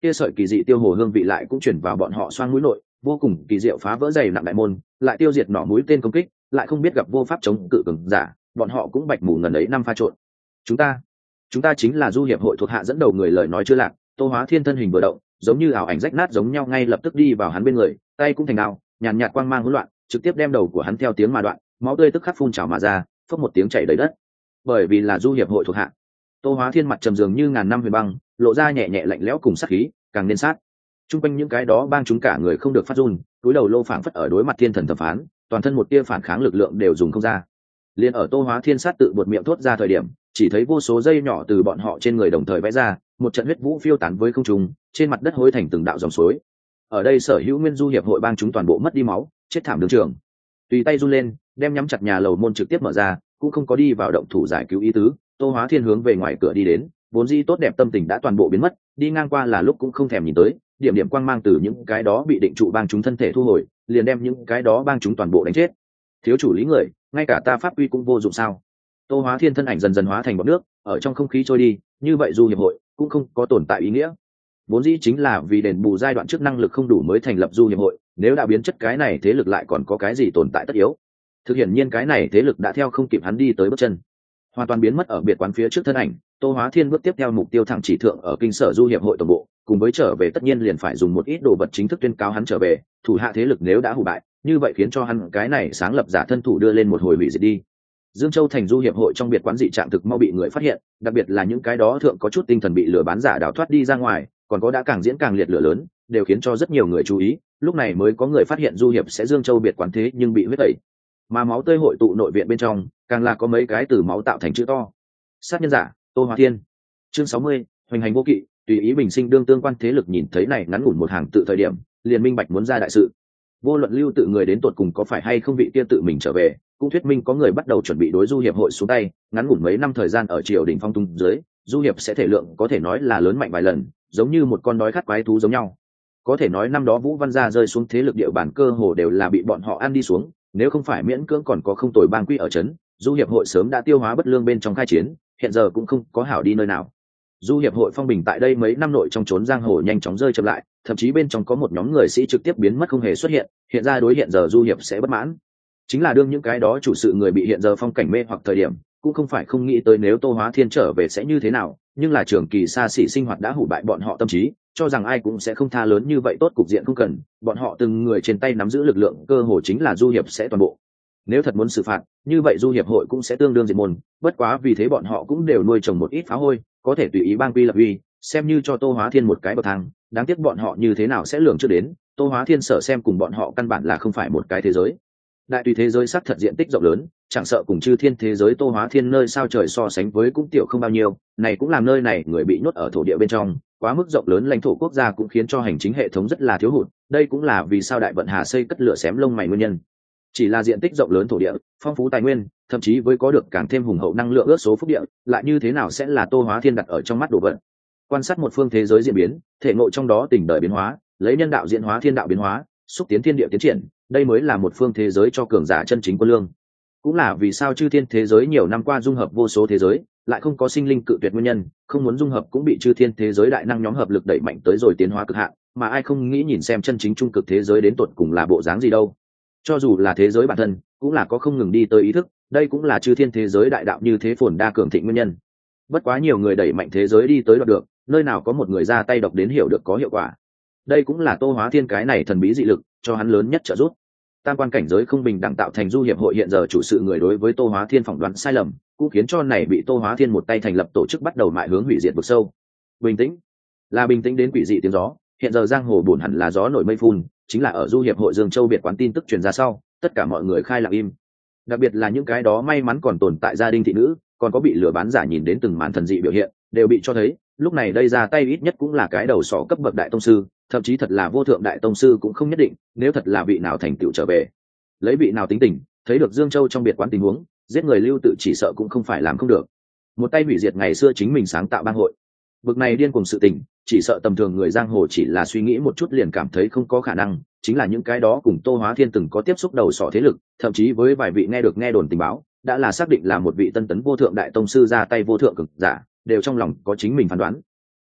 kia sợi kỳ dị tiêu hồ hương vị lại cũng chuyển vào bọn họ xoang mũi nội, vô cùng kỳ diệu phá vỡ dày nặng đại môn, lại tiêu diệt nỏ mũi tên công kích, lại không biết gặp vô pháp chống cự cường giả, bọn họ cũng bạch mù ngần ấy năm pha trộn. Chúng ta, chúng ta chính là du hiệp hội thuộc hạ dẫn đầu người, lời nói chưa lạc, Tô Hóa Thiên thân hình vừa động, giống như ảo ảnh rách nát giống nhau ngay lập tức đi vào hắn bên người, tay cũng thành đao, nhàn nhạt quang mang hỗn loạn, trực tiếp đem đầu của hắn theo tiếng mà đoạn, máu tươi tức khắc phun trào mà ra, phốc một tiếng chảy đầy đất. Bởi vì là du hiệp hội thuộc hạ, Tô Hóa Thiên mặt trầm dường như ngàn năm huyền băng, lộ ra nhẹ nhẹ lạnh lẽo cùng sát khí, càng nên sát. Trung quanh những cái đó bang chúng cả người không được phát run, túi đầu lô phảng phất ở đối mặt thiên thần thẩm phán, toàn thân một tia phản kháng lực lượng đều dùng không ra. Liên ở Tô Hóa Thiên sát tự buột miệng thốt ra thời điểm, chỉ thấy vô số dây nhỏ từ bọn họ trên người đồng thời vẽ ra, một trận huyết vũ phiêu tán với không trung, trên mặt đất hối thành từng đạo dòng suối. Ở đây sở hữu nguyên du hiệp hội bang chúng toàn bộ mất đi máu, chết thảm đường trường. Tùy tay run lên, đem nhắm chặt nhà lầu môn trực tiếp mở ra, cũng không có đi vào động thủ giải cứu ý tứ. Tô Hóa Thiên hướng về ngoài cửa đi đến, vốn dĩ tốt đẹp tâm tình đã toàn bộ biến mất, đi ngang qua là lúc cũng không thèm nhìn tới, điểm điểm quang mang từ những cái đó bị định trụ bang chúng thân thể thu hồi, liền đem những cái đó bang chúng toàn bộ đánh chết. Thiếu chủ lý người, ngay cả ta pháp uy cũng vô dụng sao? Tô Hóa Thiên thân ảnh dần dần hóa thành bọt nước, ở trong không khí trôi đi, như vậy du hiệp hội cũng không có tồn tại ý nghĩa. Vốn dĩ chính là vì đền bù giai đoạn trước năng lực không đủ mới thành lập du hiệp hội, nếu đã biến chất cái này thế lực lại còn có cái gì tồn tại tất yếu? Thực hiện nhiên cái này thế lực đã theo không kịp hắn đi tới bước chân, hoàn toàn biến mất ở biệt quán phía trước thân ảnh. Tô Hóa Thiên bước tiếp theo mục tiêu thẳng chỉ thượng ở kinh sở du hiệp hội tổng bộ, cùng với trở về tất nhiên liền phải dùng một ít đồ vật chính thức tuyên cáo hắn trở về, thủ hạ thế lực nếu đã hủ bại, như vậy khiến cho hắn cái này sáng lập giả thân thủ đưa lên một hồi hủy diệt đi. Dương Châu thành du hiệp hội trong biệt quán dị trạng thực mau bị người phát hiện, đặc biệt là những cái đó thượng có chút tinh thần bị lừa bán giả đào thoát đi ra ngoài, còn có đã càng diễn càng liệt lửa lớn, đều khiến cho rất nhiều người chú ý, lúc này mới có người phát hiện du hiệp sẽ Dương Châu biệt quán thế nhưng bị huyết tẩy. Mà máu tươi hội tụ nội viện bên trong, càng là có mấy cái từ máu tạo thành chữ to. Sát nhân giả, Tô Hóa Thiên. Chương sáu mươi, hoành hành vô kỵ, tùy ý bình sinh đương tương quan thế lực nhìn thấy này ngắn ngủn một hàng tự thời điểm, liền minh bạch muốn ra đại sự. Vô luận lưu tự người đến tột cùng có phải hay không vị kia tự mình trở về, cũng thuyết minh có người bắt đầu chuẩn bị đối du hiệp hội xuống tay. Ngắn ngủn mấy năm thời gian ở triều đình phong tung dưới, du hiệp sẽ thể lượng có thể nói là lớn mạnh vài lần, giống như một con đói khát quái thú giống nhau. Có thể nói năm đó Vũ Văn gia rơi xuống thế lực địa bàn cơ hồ đều là bị bọn họ ăn đi xuống, nếu không phải miễn cưỡng còn có không tồi bang quy ở trấn, du hiệp hội sớm đã tiêu hóa bất lương bên trong khai chiến, hiện giờ cũng không có hảo đi nơi nào. Du hiệp hội phong bình tại đây mấy năm nội trong trốn giang hồ nhanh chóng rơi chậm lại, thậm chí bên trong có một nhóm người sĩ trực tiếp biến mất không hề xuất hiện, hiện ra đối hiện giờ du hiệp sẽ bất mãn. Chính là đương những cái đó chủ sự người bị hiện giờ phong cảnh mê hoặc thời điểm, cũng không phải không nghĩ tới nếu Tô Hóa Thiên trở về sẽ như thế nào, nhưng là trường kỳ xa xỉ sinh hoạt đã hủ bại bọn họ tâm trí, cho rằng ai cũng sẽ không tha lớn như vậy tốt cục diện không cần, bọn họ từng người trên tay nắm giữ lực lượng cơ hồ chính là du hiệp sẽ toàn bộ. Nếu thật muốn xử phạt, như vậy du hiệp hội cũng sẽ tương đương diệt môn, bất quá vì thế bọn họ cũng đều nuôi trồng một ít phá hôi, có thể tùy ý bang quy lập uy, xem như cho Tô Hóa Thiên một cái bậc thang. Đáng tiếc bọn họ như thế nào sẽ lường trước đến, Tô Hóa Thiên sở xem cùng bọn họ căn bản là không phải một cái thế giới. Đại tùy thế giới sắc thật diện tích rộng lớn, chẳng sợ cùng chư thiên thế giới Tô Hóa Thiên nơi sao trời so sánh với cũng tiểu không bao nhiêu, này cũng làm nơi này người bị nhốt ở thổ địa bên trong, quá mức rộng lớn lãnh thổ quốc gia cũng khiến cho hành chính hệ thống rất là thiếu hụt, đây cũng là vì sao Đại Vận Hà xây cất lửa xém lông mày nguyên nhân. Chỉ là diện tích rộng lớn thổ địa, phong phú tài nguyên, thậm chí với có được càng thêm hùng hậu năng lượng ước số phúc địa, lại như thế nào sẽ là Tô Hóa Thiên đặt ở trong mắt đồ vật. Quan sát một phương thế giới diễn biến, thể ngộ trong đó tình đời biến hóa, lấy nhân đạo diễn hóa thiên đạo biến hóa, xúc tiến thiên địa tiến triển, đây mới là một phương thế giới cho cường giả chân chính quân lương. Cũng là vì sao chư thiên thế giới nhiều năm qua dung hợp vô số thế giới, lại không có sinh linh cự tuyệt nguyên nhân, không muốn dung hợp cũng bị chư thiên thế giới đại năng nhóm hợp lực đẩy mạnh tới rồi tiến hóa cực hạn, mà ai không nghĩ nhìn xem chân chính trung cực thế giới đến tột cùng là bộ dáng gì đâu. Cho dù là thế giới bản thân, cũng là có không ngừng đi tới ý thức, đây cũng là chư thiên thế giới đại đạo như thế phồn đa cường thịnh nguyên nhân. Bất quá nhiều người đẩy mạnh thế giới đi tới đoạt được, nơi nào có một người ra tay độc đến hiểu được có hiệu quả. Đây cũng là Tô Hóa Thiên cái này thần bí dị lực cho hắn lớn nhất trợ giúp. Tam quan cảnh giới không bình đẳng tạo thành du hiệp hội hiện giờ chủ sự người đối với Tô Hóa Thiên phỏng đoán sai lầm, cũng khiến cho này bị Tô Hóa Thiên một tay thành lập tổ chức bắt đầu mại hướng hủy diệt vực sâu. Bình tĩnh, là bình tĩnh đến quỷ dị tiếng gió, hiện giờ giang hồ buồn hẳn là gió nổi mây phun, chính là ở du hiệp hội Dương Châu biệt quán tin tức truyền ra sau, tất cả mọi người khai lặng im. Đặc biệt là những cái đó may mắn còn tồn tại gia đình thị nữ, còn có bị lừa bán giả nhìn đến từng màn thần dị biểu hiện, đều bị cho thấy, lúc này đây ra tay ít nhất cũng là cái đầu sỏ cấp bậc đại tông sư, thậm chí thật là vô thượng đại tông sư cũng không nhất định, nếu thật là vị nào thành tựu trở về, lấy vị nào tính tình, thấy được Dương Châu trong biệt quán tình huống, giết người lưu tự chỉ sợ cũng không phải làm không được. Một tay hủy diệt ngày xưa chính mình sáng tạo bang hội, bực này điên cuồng sự tình, chỉ sợ tầm thường người giang hồ chỉ là suy nghĩ một chút liền cảm thấy không có khả năng, chính là những cái đó cùng Tô Hóa Thiên từng có tiếp xúc đầu sỏ thế lực, thậm chí với vài vị nghe được nghe đồn tình báo, đã là xác định là một vị tân tấn vô thượng đại tông sư ra tay vô thượng cực giả, đều trong lòng có chính mình phán đoán.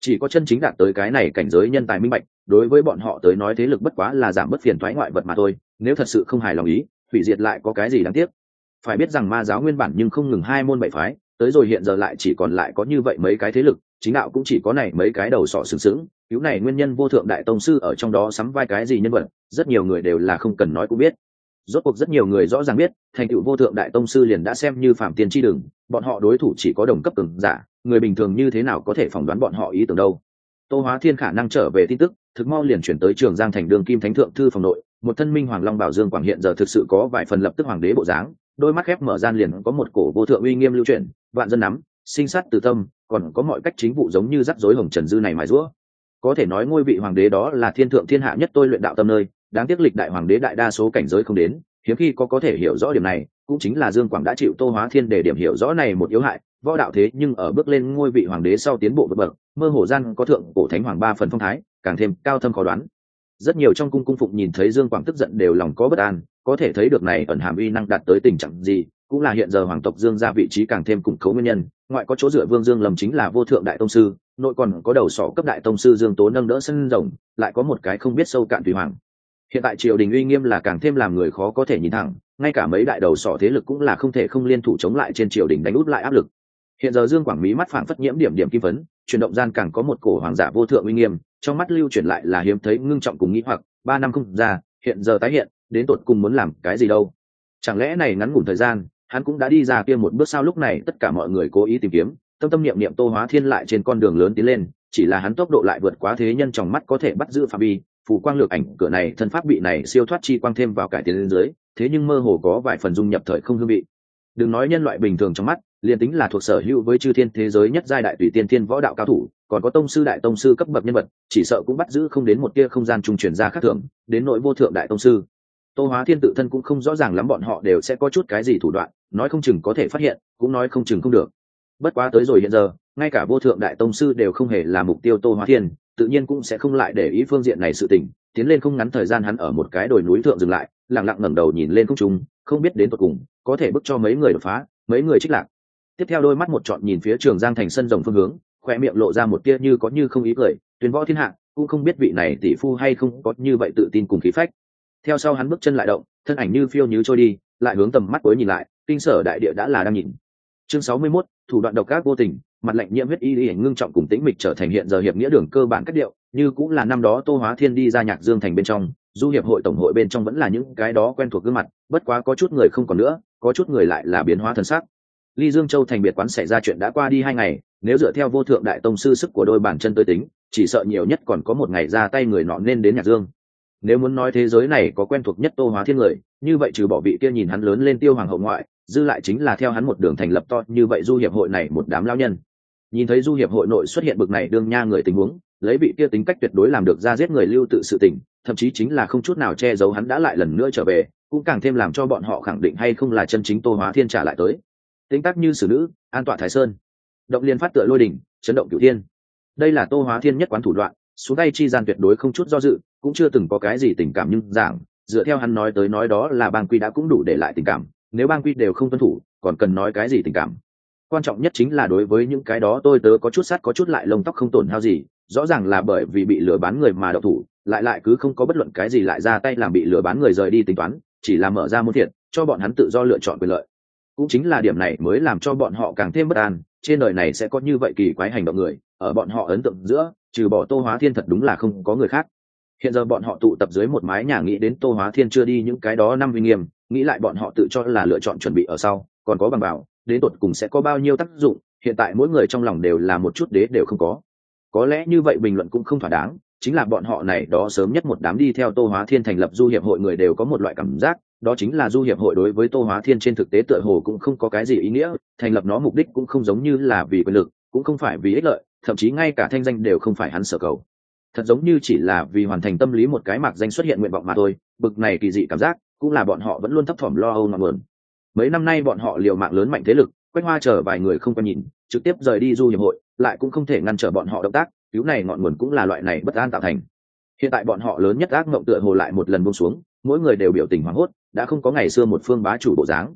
Chỉ có chân chính đạt tới cái này cảnh giới nhân tài minh bạch, đối với bọn họ tới nói thế lực bất quá là giảm bớt phiền toái ngoại vật mà thôi, nếu thật sự không hài lòng ý, hủy diệt lại có cái gì đáng tiếc. Phải biết rằng ma giáo nguyên bản nhưng không ngừng hai môn bảy phái, tới rồi hiện giờ lại chỉ còn lại có như vậy mấy cái thế lực, chính đạo cũng chỉ có này mấy cái đầu sọ sừng sững, cứu này nguyên nhân vô thượng đại tông sư ở trong đó sắm vai cái gì nhân vật, rất nhiều người đều là không cần nói cũng biết. Rốt cuộc rất nhiều người rõ ràng biết, thành tựu vô thượng đại tông sư liền đã xem như phạm tiên chi đường, bọn họ đối thủ chỉ có đồng cấp cường giả, người bình thường như thế nào có thể phỏng đoán bọn họ ý tưởng đâu. Tô Hóa Thiên khả năng trở về tin tức, thực mau liền chuyển tới Trường Giang thành đường kim thánh thượng thư phòng nội, một thân minh hoàng long bảo dương quảng hiện giờ thực sự có vài phần lập tức hoàng đế bộ dáng, đôi mắt khép mở gian liền có một cổ vô thượng uy nghiêm lưu chuyển, vạn dân nắm, sinh sát từ tâm, còn có mọi cách chính vụ giống như rắc rối hồng trần dư này mài rũa. Có thể nói ngôi vị hoàng đế đó là thiên thượng thiên hạ nhất tôi luyện đạo tâm nơi, đáng tiếc lịch đại hoàng đế đại đa số cảnh giới không đến, hiếm khi có có thể hiểu rõ điểm này, cũng chính là Dương Quảng đã chịu Tô Hóa Thiên để điểm hiểu rõ này một yếu hại, võ đạo thế nhưng ở bước lên ngôi vị hoàng đế sau tiến bộ vượt bậc, mơ hồ gian có thượng cổ thánh hoàng ba phần phong thái, càng thêm cao thâm khó đoán. Rất nhiều trong cung cung phụng nhìn thấy Dương Quảng tức giận đều lòng có bất an, có thể thấy được này ẩn hàm uy năng đạt tới tình trạng gì, cũng là hiện giờ hoàng tộc Dương gia vị trí càng thêm củng cố nguyên nhân, ngoại có chỗ dựa Vương Dương Lâm chính là vô thượng đại tông sư, nội còn có đầu sỏ cấp đại tông sư Dương Tố nâng đỡ sân rồng, lại có một cái không biết sâu cạn tùy hoàng. Hiện tại triều đình uy nghiêm là càng thêm làm người khó có thể nhìn thẳng, ngay cả mấy đại đầu sỏ thế lực cũng là không thể không liên thủ chống lại trên triều đình đánh út lại áp lực. Hiện giờ Dương Quảng Mỹ mắt phảng phất nhiễm điểm điểm kim phấn, chuyển động gian càng có một cổ hoàng giả vô thượng uy nghiêm, trong mắt lưu chuyển lại là hiếm thấy ngưng trọng cùng nghĩ hoặc, ba năm không ra, hiện giờ tái hiện, đến tột cùng muốn làm cái gì đâu? Chẳng lẽ này ngắn ngủn thời gian, hắn cũng đã đi ra kia một bước sao? Lúc này tất cả mọi người cố ý tìm kiếm, tâm tâm niệm niệm Tô Hóa Thiên lại trên con đường lớn tiến lên, chỉ là hắn tốc độ lại vượt quá thế nhân trong mắt có thể bắt giữ phạm vi, phù quang lược ảnh cửa này thân pháp bị này siêu thoát chi quang thêm vào cải tiến lên dưới, thế nhưng mơ hồ có vài phần dung nhập thời không hương vị. Đừng nói nhân loại bình thường trong mắt, liền tính là thuộc sở hữu với chư thiên thế giới nhất giai đại tùy tiên thiên võ đạo cao thủ, còn có tông sư đại tông sư cấp bậc nhân vật, chỉ sợ cũng bắt giữ không đến một tia không gian trung truyền ra khác thường, đến nội vô thượng đại tông sư. Tô Hóa Thiên tự thân cũng không rõ ràng lắm bọn họ đều sẽ có chút cái gì thủ đoạn, nói không chừng có thể phát hiện, cũng nói không chừng không được. Bất quá tới rồi hiện giờ, ngay cả vô thượng đại tông sư đều không hề là mục tiêu Tô Hóa Thiên, tự nhiên cũng sẽ không lại để ý phương diện này sự tình, tiến lên không ngắn thời gian hắn ở một cái đồi núi thượng dừng lại, lặng lặng ngẩng đầu nhìn lên không trung, không biết đến tận cùng có thể bức cho mấy người đột phá, mấy người trích lạc. Tiếp theo đôi mắt một trọn nhìn phía Trường Giang thành sân rồng phương hướng, khóe miệng lộ ra một tia như có như không ý cười, tuyên võ thiên hạ, cũng không biết vị này tỷ phu hay không có như vậy tự tin cùng khí phách. Theo sau hắn bước chân lại động, thân ảnh như phiêu như trôi đi, lại hướng tầm mắt cuối nhìn lại, kinh sở đại địa đã là đang nhìn. Chương sáu mươi mốt, thủ đoạn độc ác vô tình, mặt lạnh nhiễm huyết y y ngưng trọng cùng tĩnh mịch trở thành hiện giờ hiệp nghĩa đường cơ bản cách điệu, như cũng là năm đó Tô Hóa Thiên đi ra Nhạc Dương thành bên trong, du hiệp hội tổng hội bên trong vẫn là những cái đó quen thuộc gương mặt, bất quá có chút người không còn nữa, có chút người lại là biến hóa thân sắc. Ly Dương Châu thành biệt quán xảy ra chuyện đã qua đi hai ngày, nếu dựa theo vô thượng đại tông sư sức của đôi bàn chân tới tính, chỉ sợ nhiều nhất còn có một ngày ra tay người nọ nên đến Nhạc Dương. Nếu muốn nói thế giới này có quen thuộc nhất Tô Hóa Thiên người, như vậy trừ bỏ vị kia nhìn hắn lớn lên Tiêu Hoàng hậu ngoại, dư lại chính là theo hắn một đường thành lập to như vậy du hiệp hội này một đám lão nhân. Nhìn thấy du hiệp hội nội xuất hiện bực này đương nha người tình huống, lấy vị kia tính cách tuyệt đối làm được ra giết người lưu tự sự tình, thậm chí chính là không chút nào che giấu hắn đã lại lần nữa trở về, cũng càng thêm làm cho bọn họ khẳng định hay không là chân chính Tô Hóa Thiên trả lại tới. Tính tác như xử nữ, an tọa Thái Sơn, động liên phát tựa lôi đỉnh, chấn động cửu thiên. Đây là Tô Hóa Thiên nhất quán thủ đoạn, xuống tay chi gian tuyệt đối không chút do dự, cũng chưa từng có cái gì tình cảm nhưng giảng, dựa theo hắn nói tới nói đó là bang quy đã cũng đủ để lại tình cảm, nếu bang quy đều không tuân thủ, còn cần nói cái gì tình cảm. Quan trọng nhất chính là đối với những cái đó tôi tớ có chút sát có chút lại lông tóc không tổn hao gì, rõ ràng là bởi vì bị lừa bán người mà đậu thủ, lại lại cứ không có bất luận cái gì lại ra tay làm bị lừa bán người rời đi tính toán, chỉ là mở ra môn thiện, cho bọn hắn tự do lựa chọn quyền lợi. Cũng chính là điểm này mới làm cho bọn họ càng thêm bất an, trên đời này sẽ có như vậy kỳ quái hành động người, ở bọn họ ấn tượng giữa, trừ bỏ Tô Hóa Thiên thật đúng là không có người khác. Hiện giờ bọn họ tụ tập dưới một mái nhà nghĩ đến Tô Hóa Thiên chưa đi những cái đó năm uy nghiêm, nghĩ lại bọn họ tự cho là lựa chọn chuẩn bị ở sau, còn có bằng bảo, đến tột cùng sẽ có bao nhiêu tác dụng, hiện tại mỗi người trong lòng đều là một chút đế đều không có. Có lẽ như vậy bình luận cũng không thỏa đáng, chính là bọn họ này đó sớm nhất một đám đi theo Tô Hóa Thiên thành lập du hiệp hội người đều có một loại cảm giác, đó chính là du hiệp hội đối với Tô Hóa Thiên trên thực tế tựa hồ cũng không có cái gì ý nghĩa, thành lập nó mục đích cũng không giống như là vì quyền lực, cũng không phải vì ích lợi, thậm chí ngay cả thanh danh đều không phải hắn sở cầu. Thật giống như chỉ là vì hoàn thành tâm lý một cái mạc danh xuất hiện nguyện vọng mà thôi, bực này kỳ dị cảm giác, cũng là bọn họ vẫn luôn thấp thỏm lo âu ngọn nguồn. Mấy năm nay bọn họ liều mạng lớn mạnh thế lực, Quách Hoa chờ vài người không quen nhìn, trực tiếp rời đi du hiệp hội, lại cũng không thể ngăn trở bọn họ động tác, cứu này ngọn nguồn cũng là loại này bất an tạo thành. Hiện tại bọn họ lớn nhất ác mộng tựa hồ lại một lần buông xuống, mỗi người đều biểu tình hoảng hốt, đã không có ngày xưa một phương bá chủ bộ dáng.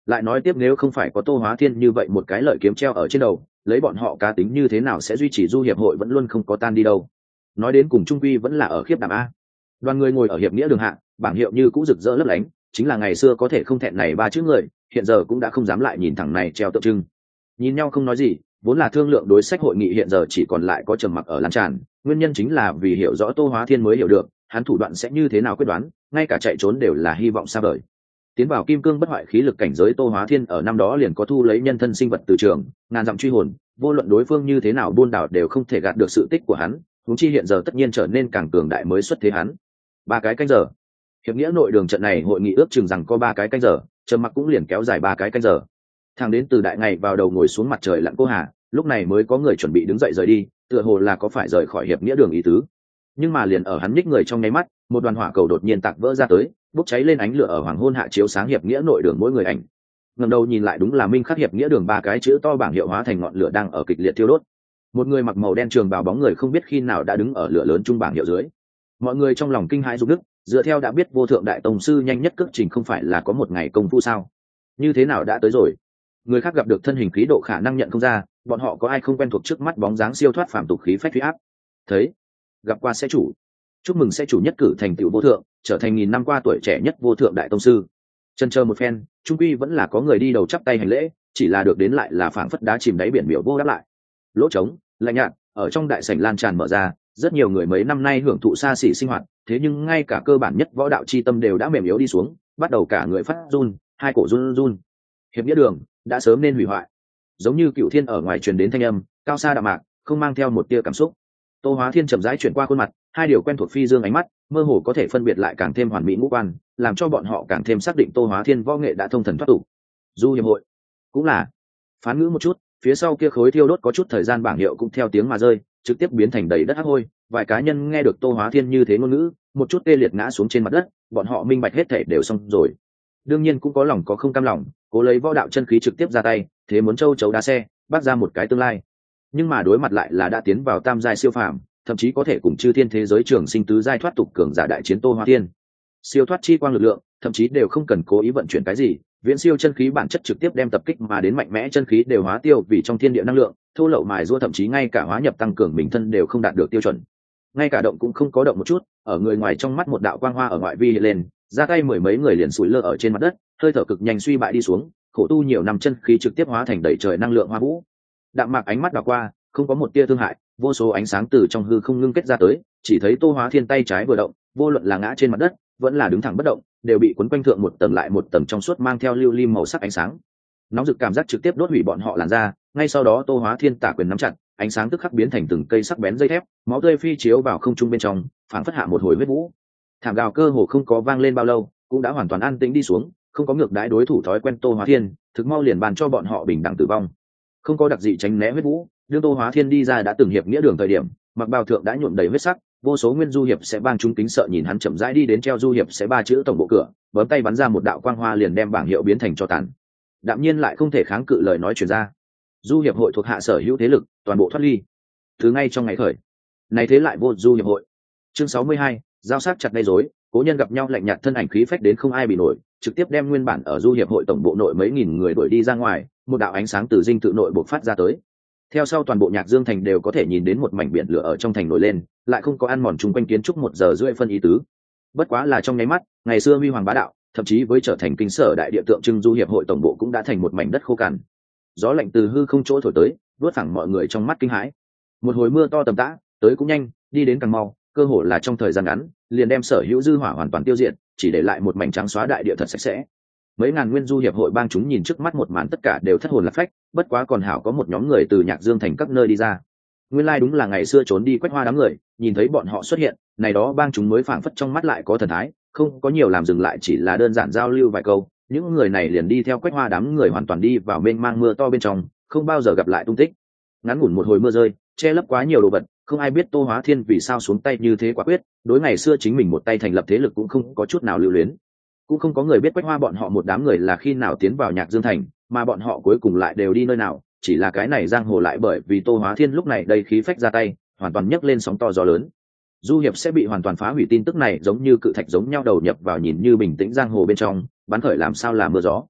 lại nói tiếp nếu không phải có Tô Hóa Thiên như vậy một cái lợi kiếm treo ở trên đầu, lấy bọn họ cá tính như thế nào sẽ duy trì du hiệp hội vẫn luôn không có tan đi đâu. Nói đến cùng trung quy vẫn là ở khiếp đảm a. Đoàn người ngồi ở hiệp nghĩa đường hạ, bảng hiệu như cũ rực rỡ lấp lánh, chính là ngày xưa có thể không thẹn này ba chữ người, hiện giờ cũng đã không dám lại nhìn thẳng này treo tượng trưng. Nhìn nhau không nói gì, vốn là thương lượng đối sách hội nghị hiện giờ chỉ còn lại có trầm mặc ở lan tràn, nguyên nhân chính là vì hiểu rõ Tô Hóa Thiên mới hiểu được hắn thủ đoạn sẽ như thế nào quyết đoán, ngay cả chạy trốn đều là hy vọng xa vời. Tiến vào kim cương bất hoại khí lực cảnh giới Tô Hóa Thiên ở năm đó liền có thu lấy nhân thân sinh vật từ trường, ngàn dặm truy hồn, vô luận đối phương như thế nào buôn đảo đều không thể gạt được sự tích của hắn, huống chi hiện giờ tất nhiên trở nên càng cường đại mới xuất thế hắn. Ba cái canh giờ. Hiệp nghĩa nội đường trận này hội nghị ước chừng rằng có ba cái canh giờ, trầm mặc cũng liền kéo dài ba cái canh giờ. Thằng đến từ đại ngày vào đầu ngồi xuống mặt trời lặn cô hà, lúc này mới có người chuẩn bị đứng dậy rời đi, tựa hồ là có phải rời khỏi hiệp nghĩa đường ý tứ. Nhưng mà liền ở hắn nhích người trong nháy mắt, một đoàn hỏa cầu đột nhiên tạc vỡ ra tới, bốc cháy lên ánh lửa ở hoàng hôn hạ chiếu sáng hiệp nghĩa nội đường mỗi người ảnh. Ngẩng đầu nhìn lại đúng là minh khắc hiệp nghĩa đường ba cái chữ to bảng hiệu hóa thành ngọn lửa đang ở kịch liệt thiêu đốt. Một người mặc màu đen trường bào bóng người không biết khi nào đã đứng ở lửa lớn trung bảng hiệu dưới. Mọi người trong lòng kinh hãi rụng nứt, dựa theo đã biết vô thượng đại tông sư nhanh nhất cước trình không phải là có một ngày công phu sao? Như thế nào đã tới rồi? Người khác gặp được thân hình khí độ khả năng nhận không ra, bọn họ có ai không quen thuộc trước mắt bóng dáng siêu thoát phàm tục khí phách huy áp. Thấy, gặp qua sẽ chủ. Chúc mừng sẽ chủ nhất cử thành tựu vô thượng, trở thành nghìn năm qua tuổi trẻ nhất vô thượng đại tông sư. Chân chờ một phen, trung quy vẫn là có người đi đầu chắp tay hành lễ, chỉ là được đến lại là phảng phất đá chìm đáy biển miểu vô đáp lại. Lỗ trống, lạnh nhạt, ở trong đại sảnh lan tràn mở ra, rất nhiều người mấy năm nay hưởng thụ xa xỉ sinh hoạt, thế nhưng ngay cả cơ bản nhất võ đạo chi tâm đều đã mềm yếu đi xuống, bắt đầu cả người phát run, hai cổ run run. Hiệp nghĩa đường đã sớm nên hủy hoại. Giống như cựu thiên ở ngoài truyền đến thanh âm, cao xa đạm mạc, không mang theo một tia cảm xúc. Tô Hóa Thiên chậm rãi chuyển qua khuôn mặt, hai điều quen thuộc phi dương ánh mắt, mơ hồ có thể phân biệt lại càng thêm hoàn mỹ ngũ quan, làm cho bọn họ càng thêm xác định Tô Hóa Thiên võ nghệ đã thông thần thoát tục. Du hiệp hội cũng là phán ngữ một chút, phía sau kia khối thiêu đốt có chút thời gian bảng hiệu cũng theo tiếng mà rơi, trực tiếp biến thành đầy đất hắc hôi. Vài cá nhân nghe được Tô Hóa Thiên như thế ngôn ngữ, một chút tê liệt ngã xuống trên mặt đất, bọn họ minh bạch hết thể đều xong rồi. Đương nhiên cũng có lòng có không cam lòng, cố lấy võ đạo chân khí trực tiếp ra tay, thế muốn châu chấu đá xe, bắt ra một cái tương lai. Nhưng mà đối mặt lại là đã tiến vào tam giai siêu phàm, thậm chí có thể cùng chư thiên thế giới trường sinh tứ giai thoát tục cường giả đại chiến Tô Hóa Thiên. Siêu thoát chi quang lực lượng, thậm chí đều không cần cố ý vận chuyển cái gì, viễn siêu chân khí bản chất trực tiếp đem tập kích mà đến mạnh mẽ chân khí đều hóa tiêu vì trong thiên địa năng lượng, thô lậu mài giũa thậm chí ngay cả hóa nhập tăng cường bình thân đều không đạt được tiêu chuẩn. Ngay cả động cũng không có động một chút, ở người ngoài trong mắt một đạo quang hoa ở ngoại vi hiện lên, ra tay mười mấy người liền sủi lơ ở trên mặt đất, hơi thở cực nhanh suy bại đi xuống, khổ tu nhiều năm chân khí trực tiếp hóa thành đầy trời năng lượng hoa vũ. Đạm mạc ánh mắt đảo qua, không có một tia thương hại, vô số ánh sáng từ trong hư không ngưng kết ra tới, chỉ thấy Tô Hóa Thiên tay trái vừa động, vô luận là ngã trên mặt đất, vẫn là đứng thẳng bất động, đều bị cuốn quanh thượng một tầng lại một tầng trong suốt mang theo lưu lim màu sắc ánh sáng. Nóng rực cảm giác trực tiếp đốt hủy bọn họ làn da, ngay sau đó Tô Hóa Thiên tả quyền nắm chặt, ánh sáng tức khắc biến thành từng cây sắc bén dây thép, máu tươi phi chiếu vào không trung bên trong, phảng phất hạ một hồi huyết vũ. Thảm gào cơ hồ không có vang lên bao lâu, cũng đã hoàn toàn an tĩnh đi xuống, không có ngược đãi đối thủ thói quen Tô Hóa Thiên, thực mau liền bàn cho bọn họ bình đẳng tử vong. Không có đặc dị tránh né huyết vũ, đương Tô Hóa Thiên đi ra đã từng hiệp nghĩa đường thời điểm, mặc bào thượng đã nhuộm đầy huyết sắc, vô số nguyên du hiệp sẽ bang chúng kính sợ nhìn hắn chậm rãi đi đến treo du hiệp sẽ ba chữ tổng bộ cửa, bấm tay bắn ra một đạo quang hoa liền đem bảng hiệu biến thành cho tàn. Đạm nhiên lại không thể kháng cự lời nói truyền ra. Du hiệp hội thuộc hạ sở hữu thế lực, toàn bộ thoát ly. Thứ ngay trong ngày khởi, này thế lại vô du hiệp hội. Chương sáu mươi hai, giao sát chặt gây rối, cố nhân gặp nhau lạnh nhạt thân ảnh khí phách đến không ai bị nổi, trực tiếp đem nguyên bản ở du hiệp hội tổng bộ nội mấy nghìn người đuổi đi ra ngoài, một đạo ánh sáng từ dinh tự nội bộc phát ra tới. Theo sau toàn bộ Nhạc Dương thành đều có thể nhìn đến một mảnh biển lửa ở trong thành nổi lên, lại không có ăn mòn chung quanh kiến trúc một giờ rưỡi phân ý tứ. Bất quá là trong nháy mắt, ngày xưa huy hoàng bá đạo, thậm chí với trở thành kinh sở đại địa tượng trưng du hiệp hội tổng bộ cũng đã thành một mảnh đất khô cằn. Gió lạnh từ hư không chỗ thổi tới, đuốt phẳng mọi người trong mắt kinh hãi. Một hồi mưa to tầm tã, tới cũng nhanh, đi đến càng mau, cơ hồ là trong thời gian ngắn, liền đem sở hữu dư hỏa hoàn toàn tiêu diệt, chỉ để lại một mảnh trắng xóa đại địa thật sạch sẽ. Mấy ngàn nguyên du hiệp hội bang chúng nhìn trước mắt một màn tất cả đều thất hồn lạc phách, bất quá còn hảo có một nhóm người từ Nhạc Dương thành các nơi đi ra. Nguyên lai like đúng là ngày xưa trốn đi Quách Hoa đám người, nhìn thấy bọn họ xuất hiện, này đó bang chúng mới phảng phất trong mắt lại có thần thái, không có nhiều làm dừng lại chỉ là đơn giản giao lưu vài câu, những người này liền đi theo Quách Hoa đám người hoàn toàn đi vào mênh mang mưa to bên trong, không bao giờ gặp lại tung tích. Ngắn ngủn một hồi mưa rơi, che lấp quá nhiều đồ vật, không ai biết Tô Hóa Thiên vì sao xuống tay như thế quả quyết, đối ngày xưa chính mình một tay thành lập thế lực cũng không có chút nào lưu luyến. Cũng không có người biết Quách Hoa bọn họ một đám người là khi nào tiến vào Nhạc Dương thành, mà bọn họ cuối cùng lại đều đi nơi nào, chỉ là cái này giang hồ lại bởi vì Tô Hóa Thiên lúc này đầy khí phách ra tay, hoàn toàn nhấc lên sóng to gió lớn. Du hiệp sẽ bị hoàn toàn phá hủy tin tức này giống như cự thạch giống nhau đầu nhập vào nhìn như bình tĩnh giang hồ bên trong, bắn khởi làm sao là mưa gió.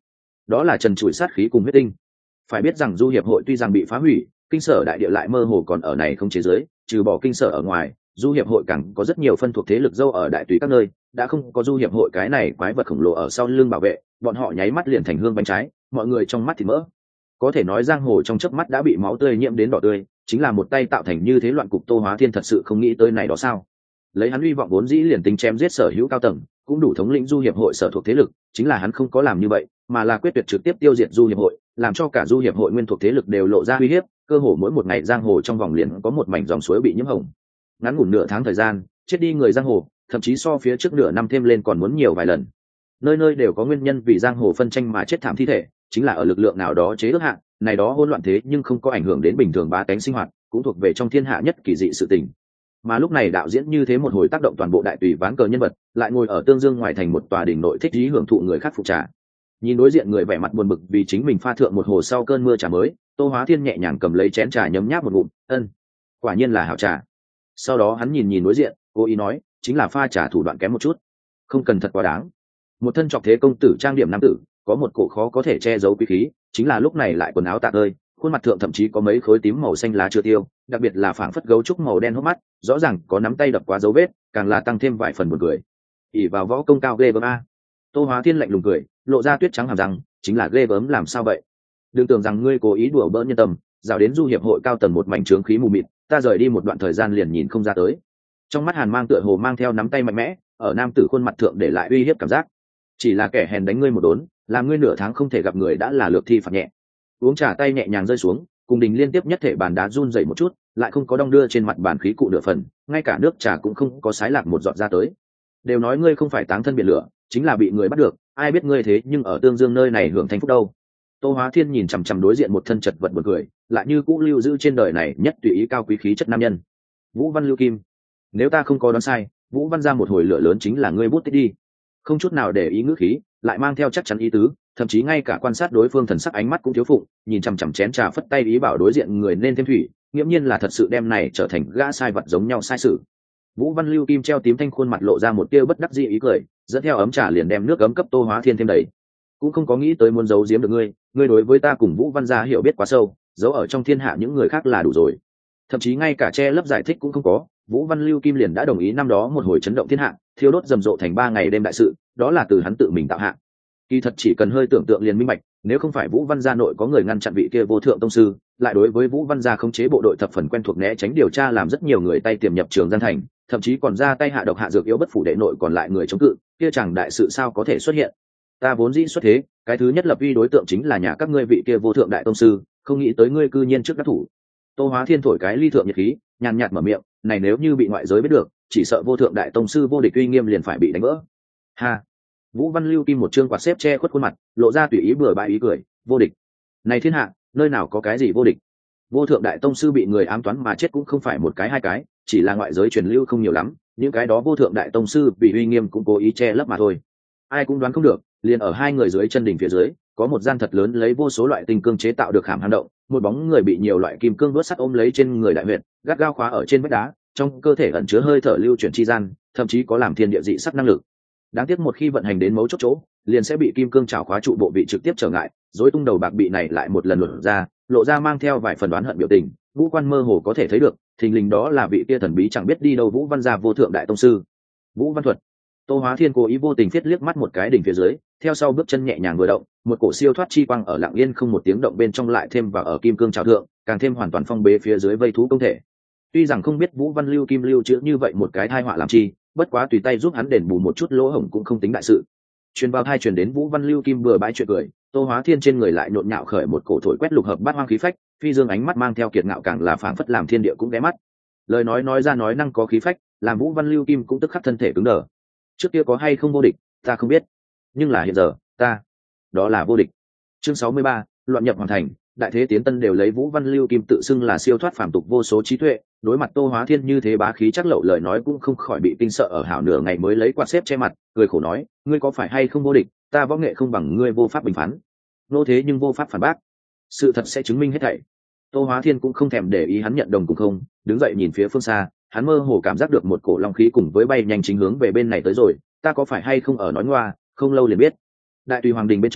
đó là trần trụi sát khí cùng huyết tinh. Phải biết rằng du hiệp hội tuy rằng bị phá hủy, kinh sở đại địa lại mơ hồ còn ở này không chế giới, trừ bỏ kinh sở ở ngoài, du hiệp hội càng có rất nhiều phân thuộc thế lực dâu ở đại tùy các nơi, đã không có du hiệp hội cái này quái vật khổng lồ ở sau lưng bảo vệ, bọn họ nháy mắt liền thành hương bánh trái, mọi người trong mắt thì mỡ. Có thể nói giang hồ trong chớp mắt đã bị máu tươi nhiễm đến đỏ tươi, chính là một tay tạo thành như thế loạn cục. Tô Hóa Thiên thật sự không nghĩ tới này đó sao? Lấy hắn hy vọng vốn dĩ liền tính chém giết sở hữu cao tầng, cũng đủ thống lĩnh du hiệp hội sở thuộc thế lực, chính là hắn không có làm như vậy, mà là quyết tuyệt trực tiếp tiêu diệt du hiệp hội, làm cho cả du hiệp hội nguyên thuộc thế lực đều lộ ra uy hiếp, cơ hồ mỗi một ngày giang hồ trong vòng liền có một mảnh dòng suối bị nhiễm hồng. Ngắn ngủn nửa tháng thời gian, chết đi người giang hồ, thậm chí so phía trước nửa năm thêm lên còn muốn nhiều vài lần. Nơi nơi đều có nguyên nhân vì giang hồ phân tranh mà chết thảm thi thể, chính là ở lực lượng nào đó chế ước hạn, này đó hỗn loạn thế nhưng không có ảnh hưởng đến bình thường bá tánh sinh hoạt, cũng thuộc về trong thiên hạ nhất kỳ dị sự tình. Mà lúc này đạo diễn như thế một hồi tác động toàn bộ đại tùy ván cờ nhân vật, lại ngồi ở Tương Dương ngoài thành một tòa đình nội thích ý hưởng thụ người khác phụ trà. Nhìn đối diện người vẻ mặt buồn bực vì chính mình pha thượng một hồ sau cơn mưa trà mới, Tô Hóa Thiên nhẹ nhàng cầm lấy chén trà nhấm nháp một ngụm, ân, quả nhiên là hảo trà. Sau đó hắn nhìn nhìn đối diện, cố ý nói, chính là pha trà thủ đoạn kém một chút, không cần thật quá đáng. Một thân trọc thế công tử trang điểm nam tử, có một cổ khó có thể che giấu quý khí, chính là lúc này lại quần áo tạc ơi, khuôn mặt thượng thậm chí có mấy khối tím màu xanh lá chưa tiêu, đặc biệt là phảng phất gấu trúc màu đen hốc mắt, rõ ràng có nắm tay đập quá dấu vết, càng là tăng thêm vài phần buồn cười. ỷ vào võ công cao ghê gớm a. Tô Hóa Thiên lạnh lùng cười, lộ ra tuyết trắng hàm răng, chính là ghê gớm làm sao vậy? Đừng tưởng rằng ngươi cố ý đùa bỡn nhân tâm, dạo đến du hiệp hội cao tầng một mảnh trướng khí mù mịt, ta rời đi một đoạn thời gian liền nhìn không ra tới. Trong mắt Hàn Mang tựa hồ mang theo nắm tay mạnh mẽ, ở nam tử khuôn mặt thượng để lại uy hiếp cảm giác. Chỉ là kẻ hèn đánh ngươi một đốn, làm ngươi nửa tháng không thể gặp người đã là lược thi phạt nhẹ. Uống trà tay nhẹ nhàng rơi xuống, cùng đình liên tiếp nhất thể bàn đá run rẩy một chút, lại không có đong đưa trên mặt bàn khí cụ nửa phần, ngay cả nước trà cũng không có sái lạc một giọt ra tới. Đều nói ngươi không phải táng thân biển lửa, chính là bị người bắt được, ai biết ngươi thế nhưng ở Tương Dương nơi này hưởng thanh phúc đâu. Tô Hóa Thiên nhìn chằm chằm đối diện một thân chật vật buồn cười, lại như cũ lưu giữ trên đời này nhất tùy ý cao quý khí chất nam nhân. Vũ Văn Lưu Kim, nếu ta không có đoán sai, Vũ Văn ra một hồi lửa lớn chính là ngươi bút tích đi. Không chút nào để ý ngữ khí, lại mang theo chắc chắn ý tứ, thậm chí ngay cả quan sát đối phương thần sắc ánh mắt cũng thiếu phụng, nhìn chằm chằm chén trà phất tay ý bảo đối diện người nên thêm thủy, nghiễm nhiên là thật sự đem này trở thành gã sai vật giống nhau sai sự. Vũ Văn Lưu Kim treo tím thanh khuôn mặt lộ ra một tia bất đắc dĩ ý cười, dẫn theo ấm trà liền đem nước ấm cấp Tô Hóa Thiên thêm đầy. Cũng không có nghĩ tới muốn giấu giếm được ngươi, ngươi đối với ta cùng Vũ Văn gia hiểu biết quá sâu, giấu ở trong thiên hạ những người khác là đủ rồi. Thậm chí ngay cả che lấp giải thích cũng không có, Vũ Văn Lưu Kim liền đã đồng ý năm đó một hồi chấn động thiên hạ, thiêu đốt rầm rộ thành ba ngày đêm đại sự, đó là từ hắn tự mình tạo hạ. Kỳ thật chỉ cần hơi tưởng tượng liền minh bạch, nếu không phải Vũ Văn gia nội có người ngăn chặn vị kia vô thượng tông sư, lại đối với Vũ Văn gia khống chế bộ đội thập phần quen thuộc né tránh điều tra làm rất nhiều người tay tiềm nhập Trường Giang thành, thậm chí còn ra tay hạ độc hạ dược yếu bất phủ đệ nội còn lại người chống cự, kia chẳng đại sự sao có thể xuất hiện. Ta vốn dĩ xuất thế, cái thứ nhất lập uy đối tượng chính là nhà các ngươi vị kia vô thượng đại tông sư, không nghĩ tới ngươi cư nhiên trước đắc thủ. Tô Hóa Thiên thổi cái ly thượng nhiệt khí, nhàn nhạt mở miệng, này nếu như bị ngoại giới biết được, chỉ sợ vô thượng đại tông sư vô địch uy nghiêm liền phải bị đánh vỡ. Ha. Vũ Văn Lưu Kim một chương quạt xếp che khuất khuôn mặt, lộ ra tùy ý bừa bãi ý cười, vô địch. Này thiên hạ, nơi nào có cái gì vô địch? Vô thượng đại tông sư bị người ám toán mà chết cũng không phải một cái hai cái, chỉ là ngoại giới truyền lưu không nhiều lắm, những cái đó vô thượng đại tông sư vì uy nghiêm cũng cố ý che lấp mà thôi. Ai cũng đoán không được, liền ở hai người dưới chân đỉnh phía dưới, có một gian thật lớn lấy vô số loại tinh cương chế tạo được hàm hang động, một bóng người bị nhiều loại kim cương đốt sắt ôm lấy trên người đại huyệt, gắt gao khóa ở trên vách đá, trong cơ thể ẩn chứa hơi thở lưu chuyển chi gian, thậm chí có làm thiên địa dị sắc năng lực. Đáng tiếc một khi vận hành đến mấu chốt chỗ, liền sẽ bị kim cương chảo khóa trụ bộ vị trực tiếp trở ngại, rối tung đầu bạc bị này lại một lần lột ra, lộ ra mang theo vài phần đoán hận biểu tình, vũ quan mơ hồ có thể thấy được, thình lình đó là vị kia thần bí chẳng biết đi đâu Vũ Văn gia vô thượng đại tông sư. Vũ Văn Thuật. Tô Hóa Thiên cố ý vô tình viết liếc mắt một cái đỉnh phía dưới, theo sau bước chân nhẹ nhàng vừa động, một cổ siêu thoát chi quang ở lặng yên không một tiếng động bên trong lại thêm vào ở kim cương trảo thượng, càng thêm hoàn toàn phong bế phía dưới vây thú công thể. Tuy rằng không biết Vũ Văn Lưu Kim lưu trữ như vậy một cái thai họa làm chi, bất quá tùy tay giúp hắn đền bù một chút lỗ hổng cũng không tính đại sự. Truyền vào thai truyền đến Vũ Văn Lưu Kim vừa bãi chuyện cười, Tô Hóa Thiên trên người lại nhộn nhạo khởi một cổ thổi quét lục hợp bát hoang khí phách, phi dương ánh mắt mang theo kiệt ngạo càng là phảng phất làm thiên địa cũng ghé mắt. Lời nói nói ra nói năng có khí phách, làm Vũ Văn Lưu Kim cũng tức khắc thân thể cứng đờ. Trước kia có hay không vô địch, ta không biết, nhưng là hiện giờ, ta, đó là vô địch. Chương sáu mươi ba, loạn nhập hoàn thành, đại thế tiến tân đều lấy Vũ Văn Lưu Kim tự xưng là siêu thoát phàm tục vô số trí tuệ, đối mặt Tô Hóa Thiên như thế bá khí chắc lậu lời nói cũng không khỏi bị kinh sợ ở hảo nửa ngày mới lấy quạt xếp che mặt, cười khổ nói, ngươi có phải hay không vô địch, ta võ nghệ không bằng ngươi vô pháp bình phán. Nô thế nhưng vô pháp phản bác, sự thật sẽ chứng minh hết thảy. Tô Hóa Thiên cũng không thèm để ý hắn nhận đồng cùng không, đứng dậy nhìn phía phương xa, hắn mơ hồ cảm giác được một cổ long khí cùng với bay nhanh chính hướng về bên này tới rồi, ta có phải hay không ở nói ngoa, không lâu liền biết. Đại tùy hoàng đình bên trong,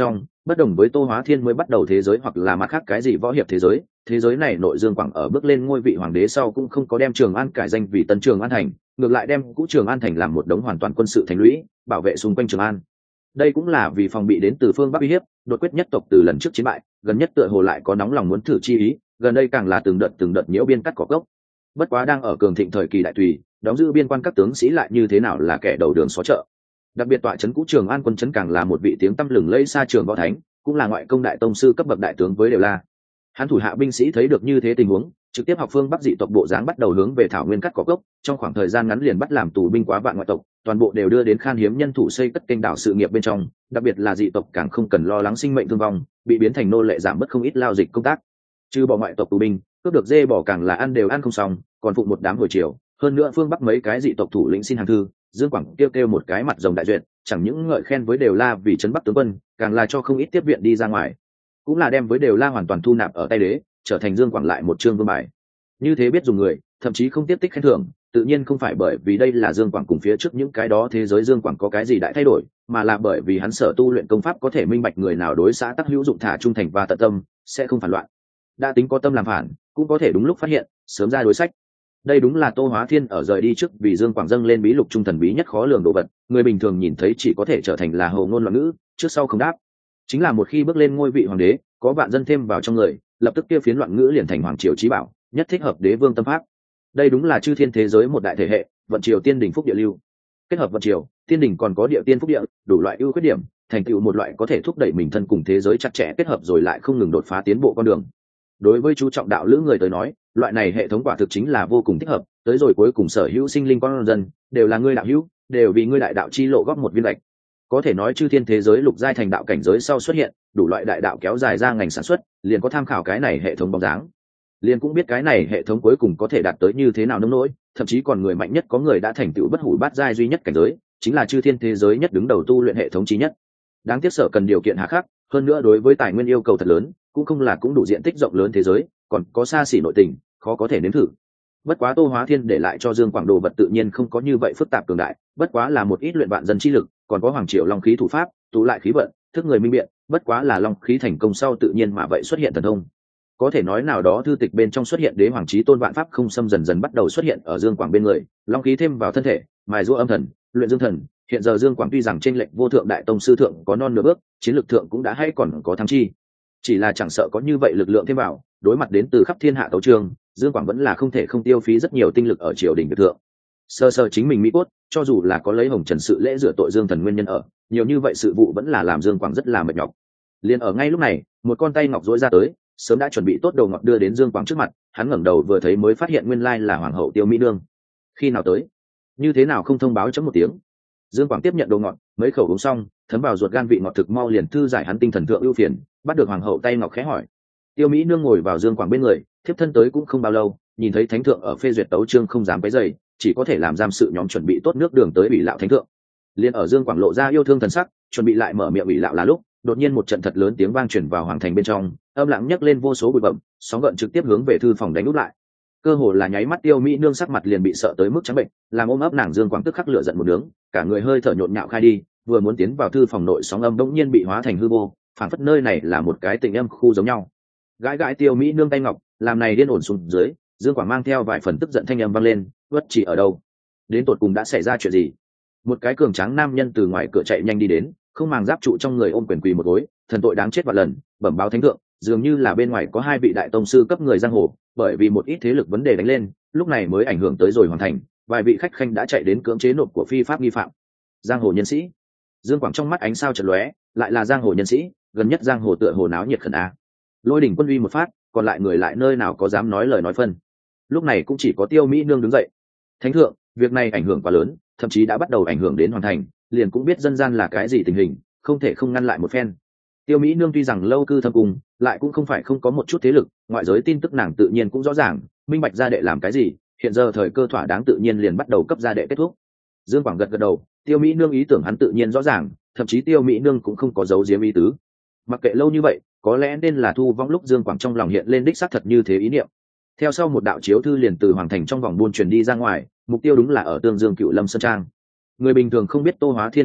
Bất đồng với Tô Hóa Thiên mới bắt đầu thế giới hoặc là mặt khác cái gì võ hiệp thế giới, thế giới này nội Dương Quảng ở bước lên ngôi vị hoàng đế sau cũng không có đem Trường An cải danh vì Tân Trường An thành, ngược lại đem cũ Trường An thành làm một đống hoàn toàn quân sự thành lũy, bảo vệ xung quanh Trường An. Đây cũng là vì phòng bị đến từ phương Bắc uy hiếp, đột quyết nhất tộc từ lần trước chiến bại, gần nhất tựa hồ lại có nóng lòng muốn thử chi ý, gần đây càng là từng đợt từng đợt nhiễu biên cắt cỏ gốc. Bất quá đang ở cường thịnh thời kỳ đại tùy, đóng giữ biên quan các tướng sĩ lại như thế nào là kẻ đầu đường xó chợ. Đặc biệt tọa trấn cũ Trường An quân trấn càng là một vị tiếng tăm lừng lẫy xa trường võ thánh, cũng là ngoại công đại tông sư cấp bậc đại tướng với đều la. Hắn thủ hạ binh sĩ thấy được như thế tình huống, trực tiếp học phương Bắc dị tộc bộ dáng bắt đầu hướng về thảo nguyên cắt cỏ gốc, trong khoảng thời gian ngắn liền bắt làm tù binh quá vạn ngoại tộc, toàn bộ đều đưa đến khan hiếm nhân thủ xây cất kênh đảo sự nghiệp bên trong, đặc biệt là dị tộc càng không cần lo lắng sinh mệnh thương vong, bị biến thành nô lệ giảm bớt không ít lao dịch công tác. Trừ bỏ ngoại tộc tù binh, cướp được dê bỏ càng là ăn đều ăn không xong, còn phụ một đám hồi chiều, hơn nữa phương Bắc mấy cái dị tộc thủ lĩnh xin hàng thư, Dương Quảng kêu kêu một cái mặt rồng đại duyệt, chẳng những ngợi khen với đều la vì trấn Bắc tướng quân, càng là cho không ít tiếp viện đi ra ngoài, cũng là đem với đều la hoàn toàn thu nạp ở tay đế, trở thành Dương Quảng lại một chương vương bài. Như thế biết dùng người, thậm chí không tiếp tích khen thưởng, tự nhiên không phải bởi vì đây là Dương Quảng cùng phía trước những cái đó thế giới Dương Quảng có cái gì đại thay đổi, mà là bởi vì hắn sở tu luyện công pháp có thể minh bạch người nào đối xã tắc hữu dụng thả trung thành và tận tâm, sẽ không phản loạn. Đã tính có tâm làm phản, cũng có thể đúng lúc phát hiện, sớm ra đối sách. Đây đúng là Tô Hóa Thiên ở rời đi trước vì Dương Quảng dâng lên bí lục trung thần bí nhất khó lường đồ vật, người bình thường nhìn thấy chỉ có thể trở thành là hồ ngôn loạn ngữ, trước sau không đáp. Chính là một khi bước lên ngôi vị hoàng đế, có vạn dân thêm vào trong người, lập tức kia phiến loạn ngữ liền thành hoàng triều chí bảo, nhất thích hợp đế vương tâm pháp. Đây đúng là chư thiên thế giới một đại thể hệ, vận triều tiên đỉnh phúc địa lưu. Kết hợp vận triều, tiên đỉnh còn có địa tiên phúc địa, đủ loại ưu khuyết điểm, thành tựu một loại có thể thúc đẩy mình thân cùng thế giới chặt chẽ kết hợp rồi lại không ngừng đột phá tiến bộ con đường. Đối với chú trọng đạo lữ người tới nói, loại này hệ thống quả thực chính là vô cùng thích hợp, tới rồi cuối cùng sở hữu sinh linh con dân đều là ngươi đạo hữu, đều vì ngươi đại đạo chi lộ góp một viên lệch. Có thể nói chư thiên thế giới lục giai thành đạo cảnh giới sau xuất hiện, đủ loại đại đạo kéo dài ra ngành sản xuất, liền có tham khảo cái này hệ thống bóng dáng. Liền cũng biết cái này hệ thống cuối cùng có thể đạt tới như thế nào nông nỗi, thậm chí còn người mạnh nhất có người đã thành tựu bất hủ bát giai duy nhất cảnh giới, chính là chư thiên thế giới nhất đứng đầu tu luyện hệ thống chí nhất. Đáng tiếc sở cần điều kiện hà khắc, hơn nữa đối với tài nguyên yêu cầu thật lớn, cũng không là cũng đủ diện tích rộng lớn thế giới, còn có xa xỉ nội tình, khó có thể nếm thử. Bất quá Tô Hóa Thiên để lại cho Dương Quảng đồ vật tự nhiên không có như vậy phức tạp cường đại, bất quá là một ít luyện vạn dân chi lực, còn có hoàng triều long khí thủ pháp, tụ lại khí vận, thức người minh biện, bất quá là long khí thành công sau tự nhiên mà vậy xuất hiện thần thông. Có thể nói nào đó thư tịch bên trong xuất hiện đế hoàng chí tôn vạn pháp không xâm dần dần bắt đầu xuất hiện ở Dương Quảng bên người, long khí thêm vào thân thể, mài giũa âm thần, luyện dương thần, hiện giờ Dương Quảng tuy rằng trên lệnh vô thượng đại tông sư thượng có non nửa bước, chiến lược thượng cũng đã hay còn có thắng chi. Chỉ là chẳng sợ có như vậy lực lượng thêm vào, đối mặt đến từ khắp thiên hạ tấu trường, Dương Quảng vẫn là không thể không tiêu phí rất nhiều tinh lực ở triều đình thượng. Sơ sơ chính mình mỹ cốt, cho dù là có lấy hồng trần sự lễ rửa tội Dương thần nguyên nhân ở, nhiều như vậy sự vụ vẫn là làm Dương Quảng rất là mệt nhọc. Liền ở ngay lúc này, một con tay ngọc duỗi ra tới, sớm đã chuẩn bị tốt đầu ngọc đưa đến Dương Quảng trước mặt, hắn ngẩng đầu vừa thấy mới phát hiện nguyên lai là hoàng hậu Tiêu Mỹ Nương. Khi nào tới? Như thế nào không thông báo chấm một tiếng? Dương Quảng tiếp nhận đồ ngọt, mấy khẩu uống xong, thấm vào ruột gan vị ngọt thực mau liền thư giải hắn tinh thần thượng ưu phiền, bắt được hoàng hậu tay ngọc khẽ hỏi. Tiêu Mỹ Nương ngồi vào Dương Quảng bên người, thiếp thân tới cũng không bao lâu, nhìn thấy thánh thượng ở phê duyệt tấu chương không dám cái giày, chỉ có thể làm giam sự nhóm chuẩn bị tốt nước đường tới bị lão thánh thượng. Liên ở Dương Quảng lộ ra yêu thương thần sắc, chuẩn bị lại mở miệng bị lão là lúc, đột nhiên một trận thật lớn tiếng vang truyền vào hoàng thành bên trong, âm lặng nhấc lên vô số bụi bặm, sóng gợn trực tiếp hướng về thư phòng đánh úp lại. Cơ hồ là nháy mắt Tiêu Mỹ Nương sắc mặt liền bị sợ tới mức trắng bệnh, làm ôm ấp nàng Dương Quảng tức khắc lửa giận một nướng, cả người hơi thở nhộn nhạo khai đi, vừa muốn tiến vào thư phòng nội sóng âm đống nhiên bị hóa thành hư vô, phản phất nơi này là một cái tình âm khu giống nhau. Gãi gãi Tiêu Mỹ Nương tay ngọc, làm này điên ổn xuống dưới, Dương Quảng mang theo vài phần tức giận thanh âm vang lên, "Bất chỉ ở đâu? Đến tột cùng đã xảy ra chuyện gì?" Một cái cường tráng nam nhân từ ngoài cửa chạy nhanh đi đến, không màng giáp trụ trong người ôm quyền quỳ một gối, thần tội đáng chết vạn lần, bẩm báo thánh thượng, dường như là bên ngoài có hai vị đại tông sư cấp người giang hồ, bởi vì một ít thế lực vấn đề đánh lên, lúc này mới ảnh hưởng tới rồi hoàn thành, vài vị khách khanh đã chạy đến cưỡng chế nộp của phi pháp nghi phạm. Giang hồ nhân sĩ? Dương Quảng trong mắt ánh sao chợt lóe, lại là giang hồ nhân sĩ, gần nhất giang hồ tựa hồ náo nhiệt khẩn a. Lôi đỉnh quân uy một phát, còn lại người lại nơi nào có dám nói lời nói phân. Lúc này cũng chỉ có Tiêu Mỹ Nương đứng dậy. Thánh thượng, việc này ảnh hưởng quá lớn, thậm chí đã bắt đầu ảnh hưởng đến hoàn thành, liền cũng biết dân gian là cái gì tình hình, không thể không ngăn lại một phen. Tiêu Mỹ Nương tuy rằng lâu cư thâm cung, lại cũng không phải không có một chút thế lực, ngoại giới tin tức nàng tự nhiên cũng rõ ràng, minh bạch gia đệ làm cái gì, hiện giờ thời cơ thỏa đáng tự nhiên liền bắt đầu cấp gia đệ kết thúc. Dương Quảng gật gật đầu, Tiêu Mỹ Nương ý tưởng hắn tự nhiên rõ ràng, thậm chí Tiêu Mỹ Nương cũng không có giấu giếm ý tứ. Mặc kệ lâu như vậy, có lẽ nên là thu vong lúc Dương Quảng trong lòng hiện lên đích xác thật như thế ý niệm. Theo sau một đạo chiếu thư liền từ hoàng thành trong vòng buôn truyền đi ra ngoài, mục tiêu đúng là ở Tương Dương Cựu Lâm Sơn Trang. Người bình thường không biết Tô Hóa Thiên hành tích,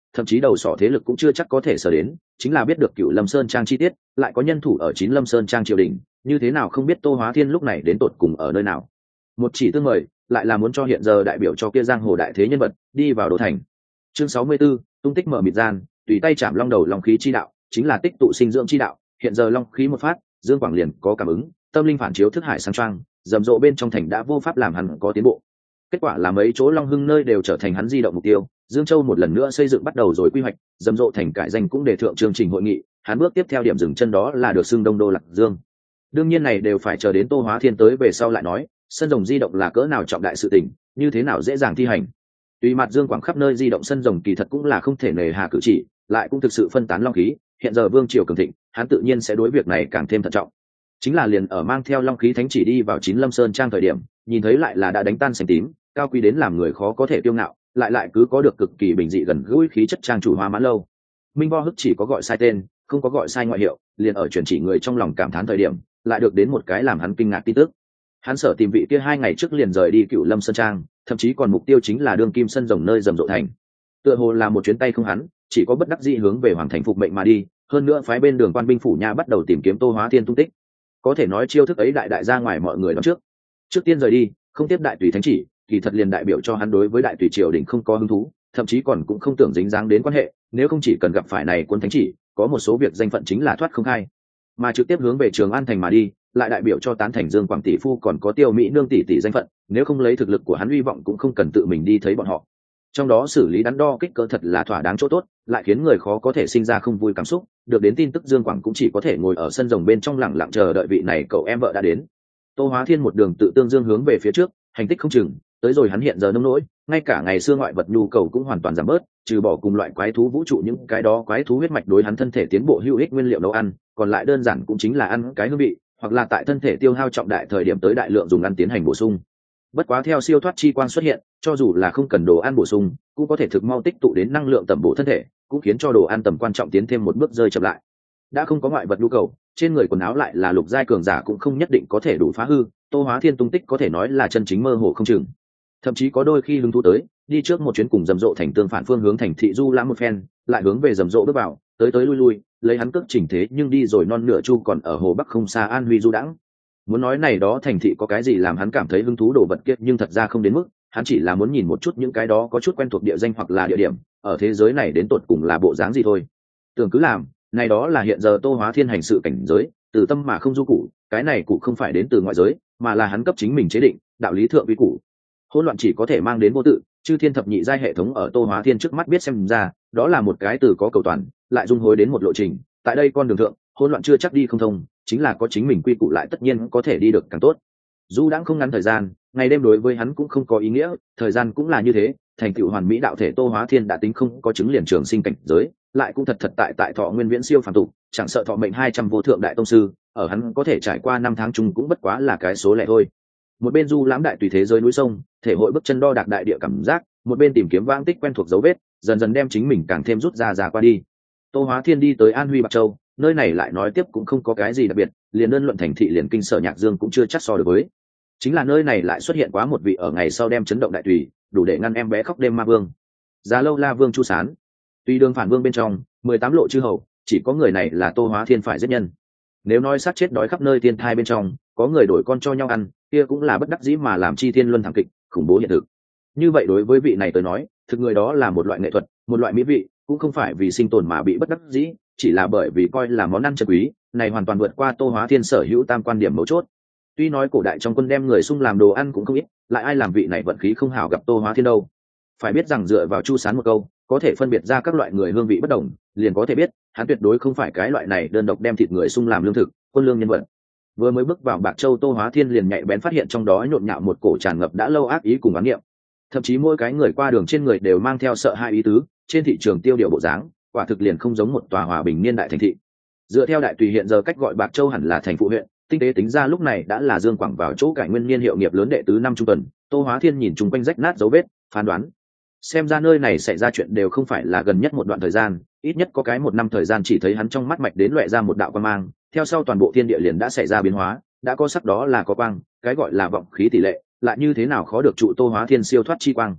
thậm chí đầu sỏ thế lực cũng chưa chắc có thể sở đến, chính là biết được Cửu Lâm Sơn Trang chi tiết, lại có nhân thủ ở Chín Lâm Sơn Trang triều đình, như thế nào không biết Tô Hóa Thiên lúc này đến tột cùng ở nơi nào. Một chỉ tương mời, lại là muốn cho hiện giờ đại biểu cho kia giang hồ đại thế nhân vật đi vào đô thành. Chương sáu mươi 64, tung tích mở mịt gian, tùy tay chạm long đầu long khí chi đạo, chính là tích tụ sinh dưỡng chi đạo, hiện giờ long khí một phát, Dương Quảng liền có cảm ứng, tâm linh phản chiếu thức hải sáng trang, rầm rộ bên trong thành đã vô pháp làm hắn có tiến bộ. Kết quả là mấy chỗ long hưng nơi đều trở thành hắn di động mục tiêu, Dương Châu một lần nữa xây dựng bắt đầu rồi quy hoạch, rầm rộ thành cải danh cũng đề thượng chương trình hội nghị, hắn bước tiếp theo điểm dừng chân đó là được xưng Đông Đô Lạc Dương. Đương nhiên này đều phải chờ đến Tô Hóa Thiên tới về sau lại nói, sân rồng di động là cỡ nào trọng đại sự tình, như thế nào dễ dàng thi hành. Tùy mặt Dương Quảng khắp nơi di động sân rồng kỳ thật cũng là không thể nề hà cử chỉ, lại cũng thực sự phân tán long khí, hiện giờ vương triều cường thịnh, hắn tự nhiên sẽ đối việc này càng thêm thận trọng. Chính là liền ở mang theo long khí thánh chỉ đi vào Chín Lâm Sơn Trang thời điểm, nhìn thấy lại là đã đánh tan xanh tím, cao quý đến làm người khó có thể tiêu ngạo, lại lại cứ có được cực kỳ bình dị gần gũi khí chất trang chủ Hoa Mãn Lâu. Minh Vo Hức chỉ có gọi sai tên, không có gọi sai ngoại hiệu, liền ở chuyển chỉ người trong lòng cảm thán thời điểm, lại được đến một cái làm hắn kinh ngạc tin tức. Hắn sở tìm vị kia hai ngày trước liền rời đi Cửu Lâm Sơn Trang, thậm chí còn mục tiêu chính là đương kim sân rồng nơi rầm rộ thành. Tựa hồ là một chuyến tay không hắn, chỉ có bất đắc dĩ hướng về hoàng thành phục mệnh mà đi, hơn nữa phái bên đường quan binh phủ nha bắt đầu tìm kiếm Tô Hóa Thiên tung tích. Có thể nói chiêu thức ấy đại đại ra ngoài mọi người đón trước. Trước tiên rời đi, không tiếp đại tùy thánh chỉ, kỳ thật liền đại biểu cho hắn đối với đại tùy triều đình không có hứng thú, thậm chí còn cũng không tưởng dính dáng đến quan hệ, nếu không chỉ cần gặp phải này quân thánh chỉ, có một số việc danh phận chính là thoát không khai. Mà trực tiếp hướng về Trường An thành mà đi, lại đại biểu cho tán thành Dương Quảng tỷ phu còn có Tiêu Mỹ nương tỷ tỷ danh phận, nếu không lấy thực lực của hắn hy vọng cũng không cần tự mình đi thấy bọn họ. Trong đó xử lý đắn đo kích cỡ thật là thỏa đáng chỗ tốt, lại khiến người khó có thể sinh ra không vui cảm xúc, được đến tin tức Dương Quảng cũng chỉ có thể ngồi ở sân rồng bên trong lặng lặng chờ đợi vị này cậu em vợ đã đến. Tô Hóa Thiên một đường tự tương dương hướng về phía trước, hành tích không chừng, tới rồi hắn hiện giờ nông nỗi, ngay cả ngày xưa ngoại vật nhu cầu cũng hoàn toàn giảm bớt, trừ bỏ cùng loại quái thú vũ trụ những cái đó quái thú huyết mạch đối hắn thân thể tiến bộ hữu ích nguyên liệu nấu ăn, còn lại đơn giản cũng chính là ăn cái hương vị, hoặc là tại thân thể tiêu hao trọng đại thời điểm tới đại lượng dùng ăn tiến hành bổ sung. Bất quá theo siêu thoát chi quang xuất hiện, cho dù là không cần đồ ăn bổ sung, cũng có thể thực mau tích tụ đến năng lượng tầm bổ thân thể, cũng khiến cho đồ ăn tầm quan trọng tiến thêm một bước rơi chậm lại. Đã không có ngoại vật nhu cầu, trên người quần áo lại là lục giai cường giả cũng không nhất định có thể đủ phá hư, Tô Hóa Thiên tung tích có thể nói là chân chính mơ hồ không chừng. Thậm chí có đôi khi hứng thú tới, đi trước một chuyến cùng rầm rộ thành tương phản phương hướng thành thị du lãm một phen, lại hướng về rầm rộ bước vào, tới tới lui lui, lấy hắn cước chỉnh thế nhưng đi rồi non nửa chu còn ở hồ bắc không xa An Huy du đãng. Muốn nói này đó thành thị có cái gì làm hắn cảm thấy hứng thú đồ vật kiệt nhưng thật ra không đến mức, hắn chỉ là muốn nhìn một chút những cái đó có chút quen thuộc địa danh hoặc là địa điểm, ở thế giới này đến tột cùng là bộ dáng gì thôi. Tưởng cứ làm, này đó là hiện giờ Tô Hóa Thiên hành sự cảnh giới, từ tâm mà không du cụ, cái này cụ không phải đến từ ngoại giới, mà là hắn cấp chính mình chế định, đạo lý thượng uy cụ. Hỗn loạn chỉ có thể mang đến vô tự, chư thiên thập nhị giai hệ thống ở Tô Hóa Thiên trước mắt biết xem ra, đó là một cái từ có cầu toàn, lại dung hối đến một lộ trình, tại đây con đường thượng, hỗn loạn chưa chắc đi không thông, chính là có chính mình quy củ lại tất nhiên có thể đi được càng tốt. Du đãng không ngắn thời gian, ngày đêm đối với hắn cũng không có ý nghĩa, thời gian cũng là như thế, thành tựu hoàn mỹ đạo thể Tô Hóa Thiên đã tính không có chứng liền trường sinh cảnh giới, lại cũng thật thật tại tại thọ nguyên viễn siêu phàm tục, chẳng sợ thọ mệnh hai trăm vô thượng đại tông sư, ở hắn có thể trải qua năm tháng chung cũng bất quá là cái số lẻ thôi. Một bên du lãm đại tùy thế giới núi sông, thể hội bước chân đo đạc đại địa cảm giác, một bên tìm kiếm vãng tích quen thuộc dấu vết, dần dần đem chính mình càng thêm rút ra ra qua đi. Tô Hóa Thiên đi tới An Huy Bạc Châu, nơi này lại nói tiếp cũng không có cái gì đặc biệt, liền đơn luận thành thị liền kinh sở Nhạc Dương cũng chưa chắc so được với. Chính là nơi này lại xuất hiện quá một vị ở ngày sau đem chấn động đại tùy, đủ để ngăn em bé khóc đêm ma vương. Già Lâu La Vương Chu Sán. Tuy đường phản vương bên trong, mười tám lộ chư hầu, chỉ có người này là Tô Hóa Thiên phải giết nhân. Nếu nói sát chết đói khắp nơi thiên thai bên trong, có người đổi con cho nhau ăn, kia cũng là bất đắc dĩ mà làm chi thiên luân thảm kịch, khủng bố hiện thực. Như vậy đối với vị này tới nói, thực người đó là một loại nghệ thuật, một loại mỹ vị, cũng không phải vì sinh tồn mà bị bất đắc dĩ, chỉ là bởi vì coi là món ăn chân quý, này hoàn toàn vượt qua Tô Hóa Thiên sở hữu tam quan điểm mấu chốt. Tuy nói cổ đại trong quân đem người sung làm đồ ăn cũng không ít, lại ai làm vị này vận khí không hảo gặp Tô Hóa Thiên đâu. Phải biết rằng dựa vào Chu Sán một câu, có thể phân biệt ra các loại người hương vị bất đồng, liền có thể biết, hắn tuyệt đối không phải cái loại này đơn độc đem thịt người sung làm lương thực, quân lương nhân vật. Vừa mới bước vào Bạc Châu, Tô Hóa Thiên liền nhạy bén phát hiện trong đó nhộn nhạo một cổ tràn ngập đã lâu ác ý cùng oán niệm. Thậm chí mỗi cái người qua đường trên người đều mang theo sợ hãi ý tứ, trên thị trường tiêu điều bộ dáng, quả thực liền không giống một tòa hòa bình niên đại thành thị. Dựa theo đại tùy hiện giờ cách gọi Bạc Châu hẳn là thành phụ huyện, tinh tế tính ra lúc này đã là Dương Quảng vào chỗ cải nguyên niên hiệu nghiệp lớn đệ tứ năm trung tuần. Tô Hóa Thiên nhìn chung quanh rách nát dấu vết, phán đoán xem ra nơi này xảy ra chuyện đều không phải là gần nhất một đoạn thời gian, ít nhất có cái một năm thời gian chỉ thấy hắn trong mắt mạch đến loẹ ra một đạo quang mang, theo sau toàn bộ thiên địa liền đã xảy ra biến hóa, đã có sắc đó là có quang, cái gọi là vọng khí tỷ lệ, lại như thế nào khó được trụ Tô Hóa Thiên siêu thoát chi quang.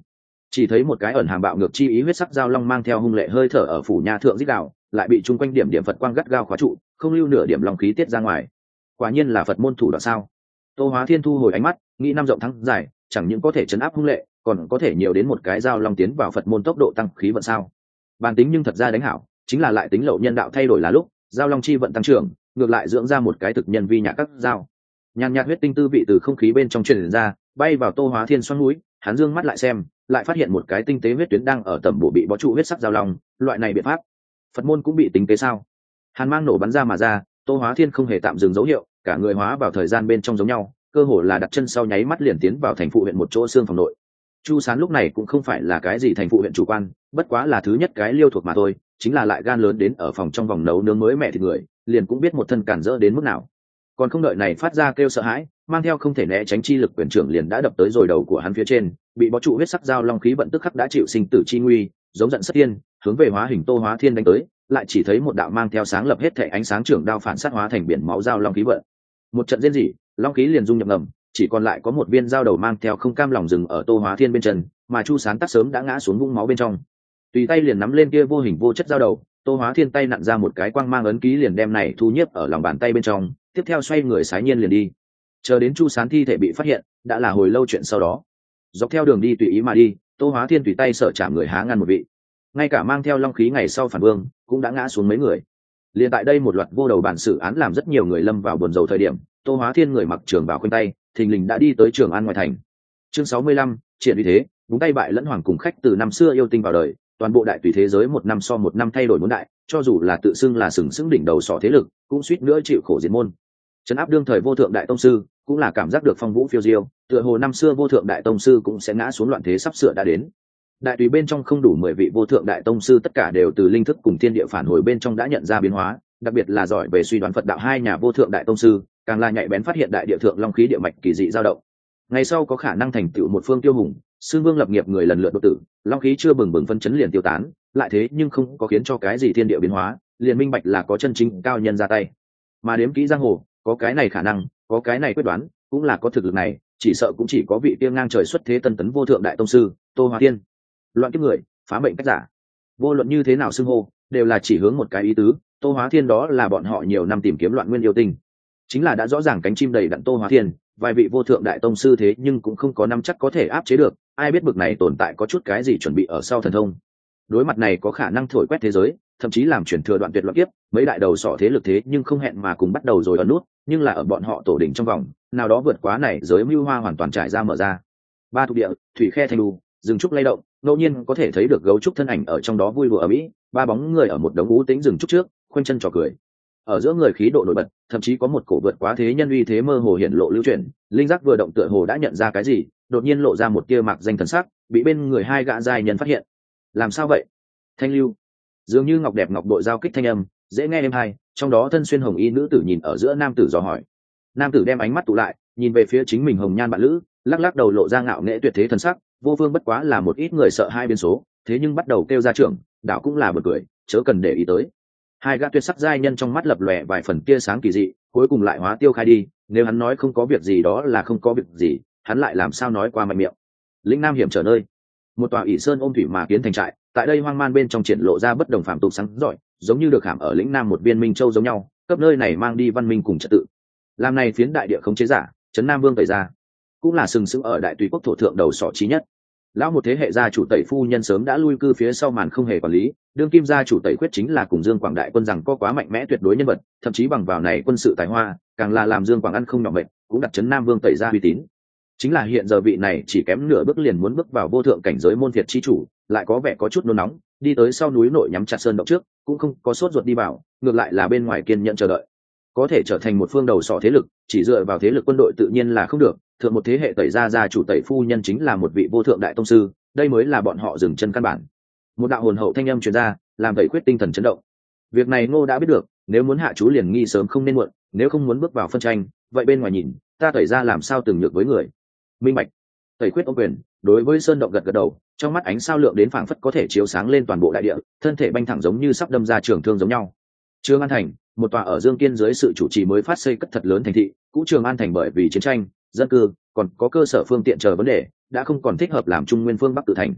Chỉ thấy một cái ẩn hàm bạo ngược chi ý huyết sắc giao long mang theo hung lệ hơi thở ở phủ nha thượng dích đạo, lại bị chung quanh điểm điểm phật quang gắt gao khóa trụ, không lưu nửa điểm long khí tiết ra ngoài. Quả nhiên là Phật môn thủ đoạn sao? Tô Hóa Thiên thu hồi ánh mắt, nghĩ năm rộng thắng dài, chẳng những có thể chấn áp hung lệ, còn có thể nhiều đến một cái giao long tiến vào Phật môn tốc độ tăng khí vận sao? Bản tính nhưng thật ra đánh hảo, chính là lại tính lậu nhân đạo thay đổi là lúc, giao long chi vận tăng trưởng, ngược lại dưỡng ra một cái thực nhân vi nhạc các giao. Nhàn nhạt huyết tinh tư vị từ không khí bên trong truyền ra, bay vào Tô Hóa Thiên xoắn mũi, hắn dương mắt lại xem, lại phát hiện một cái tinh tế huyết tuyến đang ở tầm bộ bị bó trụ huyết sắc giao long, loại này biện pháp, Phật môn cũng bị tính tế sao? Hàn mang nổ bắn ra mà ra, Tô Hóa Thiên không hề tạm dừng dấu hiệu, cả người hóa vào thời gian bên trong giống nhau, cơ hồ là đặt chân sau nháy mắt liền tiến vào thành phụ huyện một chỗ xương phòng nội. Chu Sán lúc này cũng không phải là cái gì thành phụ huyện chủ quan, bất quá là thứ nhất cái liêu thuộc mà thôi, chính là lại gan lớn đến ở phòng trong vòng nấu nướng mới mẹ thịt người, liền cũng biết một thân cản rỡ đến mức nào. Còn không đợi này phát ra kêu sợ hãi, mang theo không thể né tránh chi lực quyền trưởng liền đã đập tới rồi đầu của hắn phía trên, bị bó trụ huyết sắc giao long khí vận tức khắc đã chịu sinh tử chi nguy, giống giận sắt tiên, hướng về hóa hình Tô Hóa Thiên đánh tới, lại chỉ thấy một đạo mang theo sáng lập hết thể ánh sáng trưởng đao phản sát hóa thành biển máu giao long khí vận. Một trận rên rỉ, long khí liền dung nhập ngầm, chỉ còn lại có một viên dao đầu mang theo không cam lòng dừng ở Tô Hóa Thiên bên chân, mà Chu Sán tắc sớm đã ngã xuống vũng máu bên trong. Tùy tay liền nắm lên kia vô hình vô chất dao đầu, Tô Hóa Thiên tay nặn ra một cái quang mang ấn ký liền đem này thu nhiếp ở lòng bàn tay bên trong, tiếp theo xoay người sái nhiên liền đi. Chờ đến Chu Sán thi thể bị phát hiện, đã là hồi lâu chuyện sau đó. Dọc theo đường đi tùy ý mà đi, Tô Hóa Thiên tùy tay sở chạm người há ngăn một vị. Ngay cả mang theo long khí ngày sau phản vương, cũng đã ngã xuống mấy người. Liên tại đây một loạt vô đầu bản xử án làm rất nhiều người lâm vào buồn rầu thời điểm, Tô Hóa Thiên người mặc trường bào khuynh tay, thình lình đã đi tới Trường An ngoài thành. Chương sáu mươi lăm, triển uy thế, đúng tay bại lẫn hoàng cùng khách từ năm xưa yêu tinh vào đời, toàn bộ đại tùy thế giới một năm so một năm thay đổi muốn đại, cho dù là tự xưng là sừng sững đỉnh đầu sọ thế lực, cũng suýt nữa chịu khổ diệt môn. Trấn áp đương thời vô thượng đại tông sư, cũng là cảm giác được phong vũ phiêu diêu, tựa hồ năm xưa vô thượng đại tông sư cũng sẽ ngã xuống loạn thế sắp sửa đã đến. Đại tùy bên trong không đủ mười vị vô thượng đại tông sư tất cả đều từ linh thức cùng thiên địa phản hồi bên trong đã nhận ra biến hóa, đặc biệt là giỏi về suy đoán Phật đạo hai nhà vô thượng đại tông sư, càng là nhạy bén phát hiện đại địa thượng long khí địa mạch kỳ dị dao động. Ngày sau có khả năng thành tựu một phương tiêu hùng, xương vương lập nghiệp người lần lượt đột tử, long khí chưa bừng bừng phân chấn liền tiêu tán, lại thế nhưng không có khiến cho cái gì thiên địa biến hóa, liền minh bạch là có chân chính cao nhân ra tay. Mà đếm kỹ giang hồ, có cái này khả năng, có cái này quyết đoán, cũng là có thực lực này, chỉ sợ cũng chỉ có vị tiên ngang trời xuất thế tân tấn vô thượng đại tông sư, Tô Hóa Thiên. Loạn kiếp người, phá mệnh cách giả, vô luận như thế nào xưng hô, đều là chỉ hướng một cái ý tứ, Tô Hóa Thiên đó là bọn họ nhiều năm tìm kiếm loạn nguyên yêu tinh, chính là đã rõ ràng cánh chim đầy đặn Tô Hóa Thiên, vài vị vô thượng đại tông sư thế nhưng cũng không có nắm chắc có thể áp chế được, ai biết bực này tồn tại có chút cái gì chuẩn bị ở sau thần thông. Đối mặt này có khả năng thổi quét thế giới, thậm chí làm chuyển thừa đoạn tuyệt loạn kiếp, mấy đại đầu sọ thế lực thế nhưng không hẹn mà cùng bắt đầu rồi ở nút, nhưng là ở bọn họ tổ đỉnh trong vòng, nào đó vượt quá này giới mưu hoa hoàn toàn trải ra mở ra. Ba thuộc địa, thủy khe thanh đu, rừng trúc lay động, ngẫu nhiên có thể thấy được gấu trúc thân ảnh ở trong đó vui đùa ở mỹ, ba bóng người ở một đống ú tĩnh rừng trúc trước, khoanh chân trò cười. Ở giữa người khí độ nổi bật, thậm chí có một cổ vượt quá thế nhân uy thế mơ hồ hiển lộ lưu chuyển, linh giác vừa động tựa hồ đã nhận ra cái gì, đột nhiên lộ ra một tia mạc danh thần sắc, bị bên người hai gã giai nhân phát hiện. Làm sao vậy? Thanh lưu, dường như ngọc đẹp ngọc bội giao kích thanh âm, dễ nghe êm hay, trong đó thân xuyên hồng y nữ tử nhìn ở giữa nam tử dò hỏi. Nam tử đem ánh mắt tụ lại, nhìn về phía chính mình hồng nhan bạn lữ, lắc lắc đầu lộ ra ngạo nghễ tuyệt thế thần sắc, vô phương bất quá là một ít người sợ hai biến số, thế nhưng bắt đầu kêu ra trưởng, đạo cũng là bật cười, chớ cần để ý tới. Hai gã tuyệt sắc giai nhân trong mắt lập lòe vài phần tia sáng kỳ dị, cuối cùng lại hóa tiêu khai đi, nếu hắn nói không có việc gì đó là không có việc gì, hắn lại làm sao nói qua mạnh miệng. Lĩnh Nam hiểm trở nơi, một tòa ỷ sơn ôm thủy mà kiến thành trại, tại đây hoang man bên trong triển lộ ra bất đồng phạm tục sáng giỏi, giống như được hàm ở lĩnh Nam một viên minh châu giống nhau, cấp nơi này mang đi văn minh cùng trật tự. Làm này phiến đại địa khống chế giả, trấn Nam Vương tẩy ra, cũng là sừng sững ở đại tùy quốc thổ thượng đầu sọ trí nhất. Lão một thế hệ gia chủ tẩy phu nhân sớm đã lui cư phía sau màn không hề quản lý, đương kim gia chủ tẩy quyết chính là cùng Dương Quảng đại quân rằng có quá mạnh mẽ tuyệt đối nhân vật, thậm chí bằng vào này quân sự tài hoa, càng là làm Dương Quảng ăn không nhỏ mệnh, cũng đặt trấn Nam Vương tẩy ra uy tín. Chính là hiện giờ vị này chỉ kém nửa bước liền muốn bước vào vô thượng cảnh giới môn thiệt chi chủ, lại có vẻ có chút nôn nóng, đi tới sau núi nội nhắm chặt sơn động trước, cũng không có sốt ruột đi vào, ngược lại là bên ngoài kiên nhẫn chờ đợi. Có thể trở thành một phương đầu sọ thế lực, chỉ dựa vào thế lực quân đội tự nhiên là không được, thượng một thế hệ tẩy gia gia chủ tẩy phu nhân chính là một vị vô thượng đại tông sư, đây mới là bọn họ dừng chân căn bản. Một đạo hồn hậu thanh âm truyền ra, làm tẩy quyết tinh thần chấn động. Việc này Ngô đã biết được, nếu muốn hạ chú liền nghi sớm không nên muộn, nếu không muốn bước vào phân tranh, vậy bên ngoài nhìn, ta tẩy gia làm sao từng nhược với người. Minh bạch. Tẩy quyết ôm quyền, đối với sơn động gật gật đầu, trong mắt ánh sao lượng đến phảng phất có thể chiếu sáng lên toàn bộ đại địa, thân thể banh thẳng giống như sắp đâm ra trường thương giống nhau. Trường An thành, một tòa ở Dương Kiên dưới sự chủ trì mới phát xây cất thật lớn thành thị, cũ Trường An thành bởi vì chiến tranh, dân cư, còn có cơ sở phương tiện chờ vấn đề, đã không còn thích hợp làm trung nguyên phương Bắc tự thành.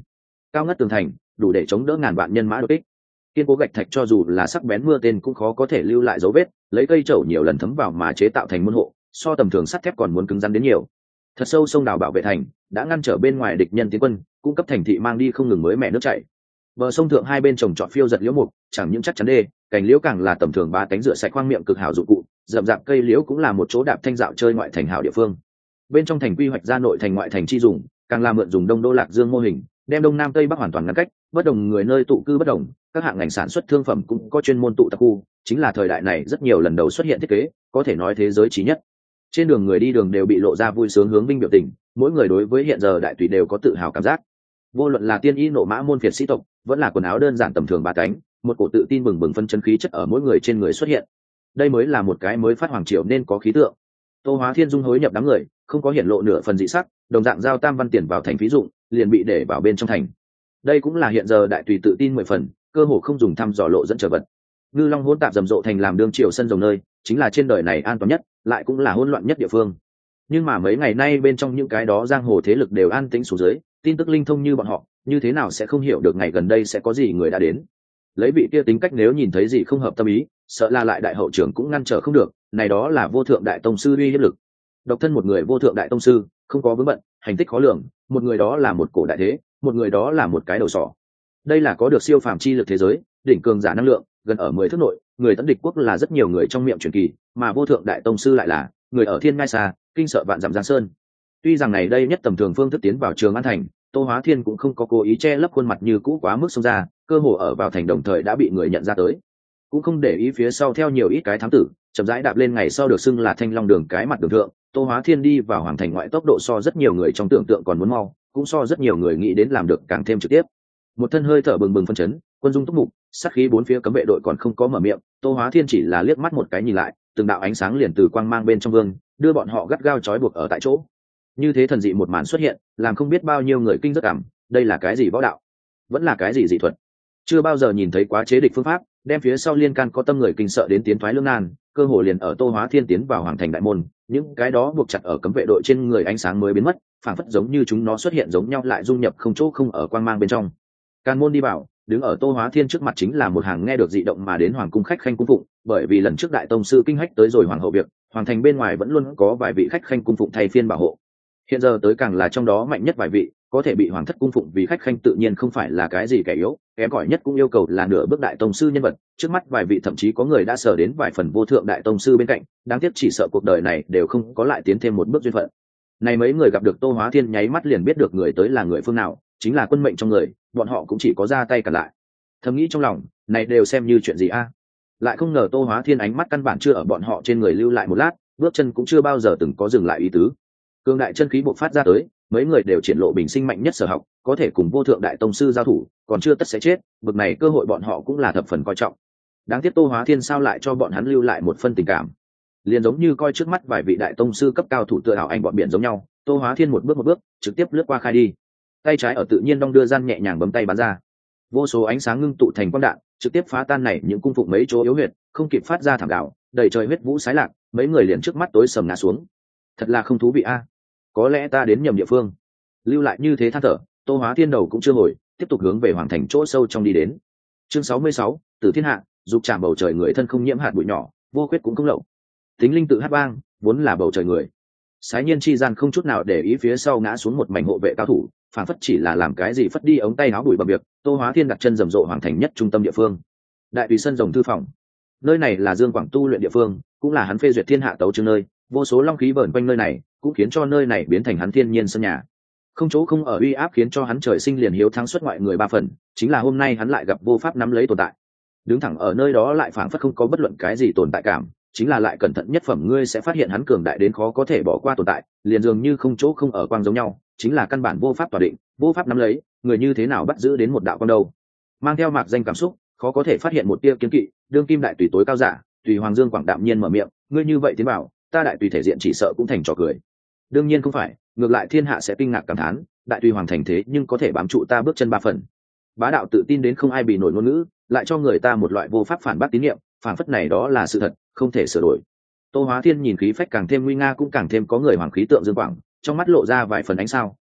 cao ngất tường thành đủ để chống đỡ ngàn vạn nhân mã đột kích. Kiên cố gạch thạch cho dù là sắc bén mưa tên cũng khó có thể lưu lại dấu vết, lấy cây trẩu nhiều lần thấm vào mà chế tạo thành môn hộ, so tầm thường sắt thép còn muốn cứng rắn đến nhiều. Thật sâu sông đào bảo vệ thành đã ngăn trở bên ngoài địch nhân tiến quân, cung cấp thành thị mang đi không ngừng mới mẻ nước chảy. Bờ sông thượng hai bên trồng trọt phiêu giật liễu mục, chẳng những chắc chắn đê, cành liễu càng là tầm thường ba cánh rửa sạch khoang miệng cực hảo dụng cụ, rậm rạp cây liễu cũng là một chỗ đạp thanh dạo chơi ngoại thành hảo địa phương. Bên trong thành quy hoạch ra nội thành ngoại thành chi dùng, càng là mượn dùng đông đô lạc dương mô hình, đem đông nam tây bắc hoàn toàn ngăn cách, bất đồng người nơi tụ cư bất đồng, các hạng ngành sản xuất thương phẩm cũng có chuyên môn tụ tập khu, chính là thời đại này rất nhiều lần đầu xuất hiện thiết kế, có thể nói thế giới chí nhất. Trên đường người đi đường đều bị lộ ra vui sướng hướng vinh biểu tình, mỗi người đối với hiện giờ đại tùy đều có tự hào cảm giác. Vô luận là tiên y nộ mã môn phiệt sĩ tộc, vẫn là quần áo đơn giản tầm thường ba cánh, một cổ tự tin bừng bừng phân chân khí chất ở mỗi người trên người xuất hiện. Đây mới là một cái mới phát hoàng triều nên có khí tượng. Tô Hóa Thiên dung hối nhập đám người, không có hiển lộ nửa phần dị sắc, đồng dạng giao tam văn tiền vào thành phí dụng, liền bị để vào bên trong thành. Đây cũng là hiện giờ đại tùy tự tin mười phần, cơ hồ không dùng thăm dò lộ dẫn trở vật. Ngư Long hỗn tạp rầm rộ thành làm đương triều sân rồng nơi, chính là trên đời này an toàn nhất, lại cũng là hỗn loạn nhất địa phương. Nhưng mà mấy ngày nay bên trong những cái đó giang hồ thế lực đều an tĩnh xuống dưới, tin tức linh thông như bọn họ, như thế nào sẽ không hiểu được ngày gần đây sẽ có gì người đã đến. Lấy vị kia tính cách nếu nhìn thấy gì không hợp tâm ý, sợ là lại đại hậu trưởng cũng ngăn trở không được, này đó là vô thượng đại tông sư uy hiếp lực. Độc thân một người vô thượng đại tông sư, không có vướng bận, hành tích khó lường, một người đó là một cổ đại thế, một người đó là một cái đầu sỏ. Đây là có được siêu phàm chi lực thế giới, đỉnh cường giả năng lượng, gần ở mười thước nội, người tấn địch quốc là rất nhiều người trong miệng truyền kỳ, mà vô thượng đại tông sư lại là người ở thiên ngai xa, kinh sợ vạn dặm giang sơn. Tuy rằng này đây nhất tầm thường phương thức tiến vào Trường An thành, Tô Hóa Thiên cũng không có cố ý che lấp khuôn mặt như cũ quá mức xông ra, cơ hồ ở vào thành đồng thời đã bị người nhận ra tới, cũng không để ý phía sau theo nhiều ít cái thám tử, chậm rãi đạp lên ngày sau được xưng là Thanh Long đường cái mặt đường thượng. Tô Hóa Thiên đi vào hoàng thành ngoại tốc độ so rất nhiều người trong tưởng tượng còn muốn mau, cũng so rất nhiều người nghĩ đến làm được càng thêm trực tiếp. Một thân hơi thở bừng bừng phân chấn, quân dung túc mục, sát khí bốn phía cấm vệ đội còn không có mở miệng, Tô Hóa Thiên chỉ là liếc mắt một cái nhìn lại, từng đạo ánh sáng liền từ quang mang bên trong vương, đưa bọn họ gắt gao trói buộc ở tại chỗ. Như thế thần dị một màn xuất hiện, làm không biết bao nhiêu người kinh rất cảm, đây là cái gì võ đạo, vẫn là cái gì dị thuật. Chưa bao giờ nhìn thấy quá chế địch phương pháp, đem phía sau liên can có tâm người kinh sợ đến tiến thoái lưỡng nan, cơ hồ liền ở Tô Hóa Thiên tiến vào hoàng thành đại môn, những cái đó buộc chặt ở cấm vệ đội trên người ánh sáng mới biến mất, phảng phất giống như chúng nó xuất hiện giống nhau lại dung nhập không chỗ không ở quang mang bên trong. Can môn đi vào, đứng ở Tô Hóa Thiên trước mặt chính là một hàng nghe được dị động mà đến hoàng cung khách khanh cung phụng, bởi vì lần trước đại tông sư kinh hách tới rồi hoàng hậu việc, hoàng thành bên ngoài vẫn luôn có vài vị khách khanh cung phụng thay phiên bảo hộ. Hiện giờ tới càng là trong đó mạnh nhất vài vị, có thể bị hoàng thất cung phụng vì khách khanh tự nhiên không phải là cái gì kẻ yếu, kém cỏi nhất cũng yêu cầu là nửa bước đại tông sư nhân vật. Trước mắt vài vị thậm chí có người đã sở đến vài phần vô thượng đại tông sư bên cạnh, đáng tiếc chỉ sợ cuộc đời này đều không có lại tiến thêm một bước duyên phận. Này mấy người gặp được Tô Hóa Thiên nháy mắt liền biết được người tới là người phương nào, chính là quân mệnh trong người, bọn họ cũng chỉ có ra tay cả lại. Thầm nghĩ trong lòng, này đều xem như chuyện gì a? Lại không ngờ Tô Hóa Thiên ánh mắt căn bản chưa ở bọn họ trên người lưu lại một lát, bước chân cũng chưa bao giờ từng có dừng lại ý tứ. Cương đại chân khí bộc phát ra tới, mấy người đều triển lộ bình sinh mạnh nhất sở học, có thể cùng vô thượng đại tông sư giao thủ, còn chưa tất sẽ chết, bực này cơ hội bọn họ cũng là thập phần coi trọng. Đáng tiếc Tô Hóa Thiên sao lại cho bọn hắn lưu lại một phân tình cảm, liền giống như coi trước mắt vài vị đại tông sư cấp cao thủ tựa ảo anh bọn biển giống nhau. Tô Hóa Thiên một bước một bước trực tiếp lướt qua khai đi, tay trái ở tự nhiên đong đưa gian nhẹ nhàng bấm tay bắn ra, vô số ánh sáng ngưng tụ thành quang đạn trực tiếp phá tan này những cung phụng mấy chỗ yếu huyệt, không kịp phát ra thảm gạo, đầy trời huyết vũ sái lạc, mấy người liền trước mắt tối sầm ngã xuống. Thật là không thú vị a, có lẽ ta đến nhầm địa phương. Lưu lại như thế than thở, Tô Hóa Thiên đầu cũng chưa hồi, tiếp tục hướng về hoàng thành chỗ sâu trong đi đến. Chương sáu mươi sáu, Tử Thiên Hạ, dục chạm bầu trời người thân không nhiễm hạt bụi nhỏ, vô khuyết cũng không lậu. Tính linh tự hát vang, vốn là bầu trời người. Sái nhiên chi gian không chút nào để ý phía sau ngã xuống một mảnh hộ vệ cao thủ, phản phất chỉ là làm cái gì phất đi ống tay áo bụi bặm việc. Tô Hóa Thiên đặt chân rầm rộ hoàng thành nhất trung tâm địa phương, đại tùy sân rồng thư phòng. Nơi này là Dương Quảng tu luyện địa phương, cũng là hắn phê duyệt thiên hạ tấu chương nơi, vô số long khí vờn quanh nơi này, cũng khiến cho nơi này biến thành hắn thiên nhiên sân nhà. Không chỗ không ở uy áp khiến cho hắn trời sinh liền hiếu thắng xuất ngoại người ba phần, chính là hôm nay hắn lại gặp vô pháp nắm lấy tồn tại. Đứng thẳng ở nơi đó lại phảng phất không có bất luận cái gì tồn tại cảm, chính là lại cẩn thận nhất phẩm ngươi sẽ phát hiện hắn cường đại đến khó có thể bỏ qua tồn tại, liền dường như không chỗ không ở quang giống nhau, chính là căn bản vô pháp tỏa định, vô pháp nắm lấy, người như thế nào bắt giữ đến một đạo quang đâu. Mang theo mạc danh cảm xúc, khó có thể phát hiện một tia kiên kỵ, đương kim đại tùy tối cao giả, tùy hoàng Dương Quảng đạm nhiên mở miệng, ngươi như vậy tiến bảo, ta đại tùy thể diện chỉ sợ cũng thành trò cười. Đương nhiên không phải, ngược lại thiên hạ sẽ kinh ngạc cảm thán, đại tùy hoàng thành thế nhưng có thể bám trụ ta bước chân ba phần. Bá đạo tự tin đến không ai bị nổi ngôn ngữ, lại cho người ta một loại vô pháp phản bác tín nhiệm, phản phất này đó là sự thật, không thể sửa đổi. Tô Hóa Thiên nhìn khí phách càng thêm nguy nga cũng càng thêm có người hoàng khí tượng Dương Quảng, trong mắt lộ ra vài phần ánh sao,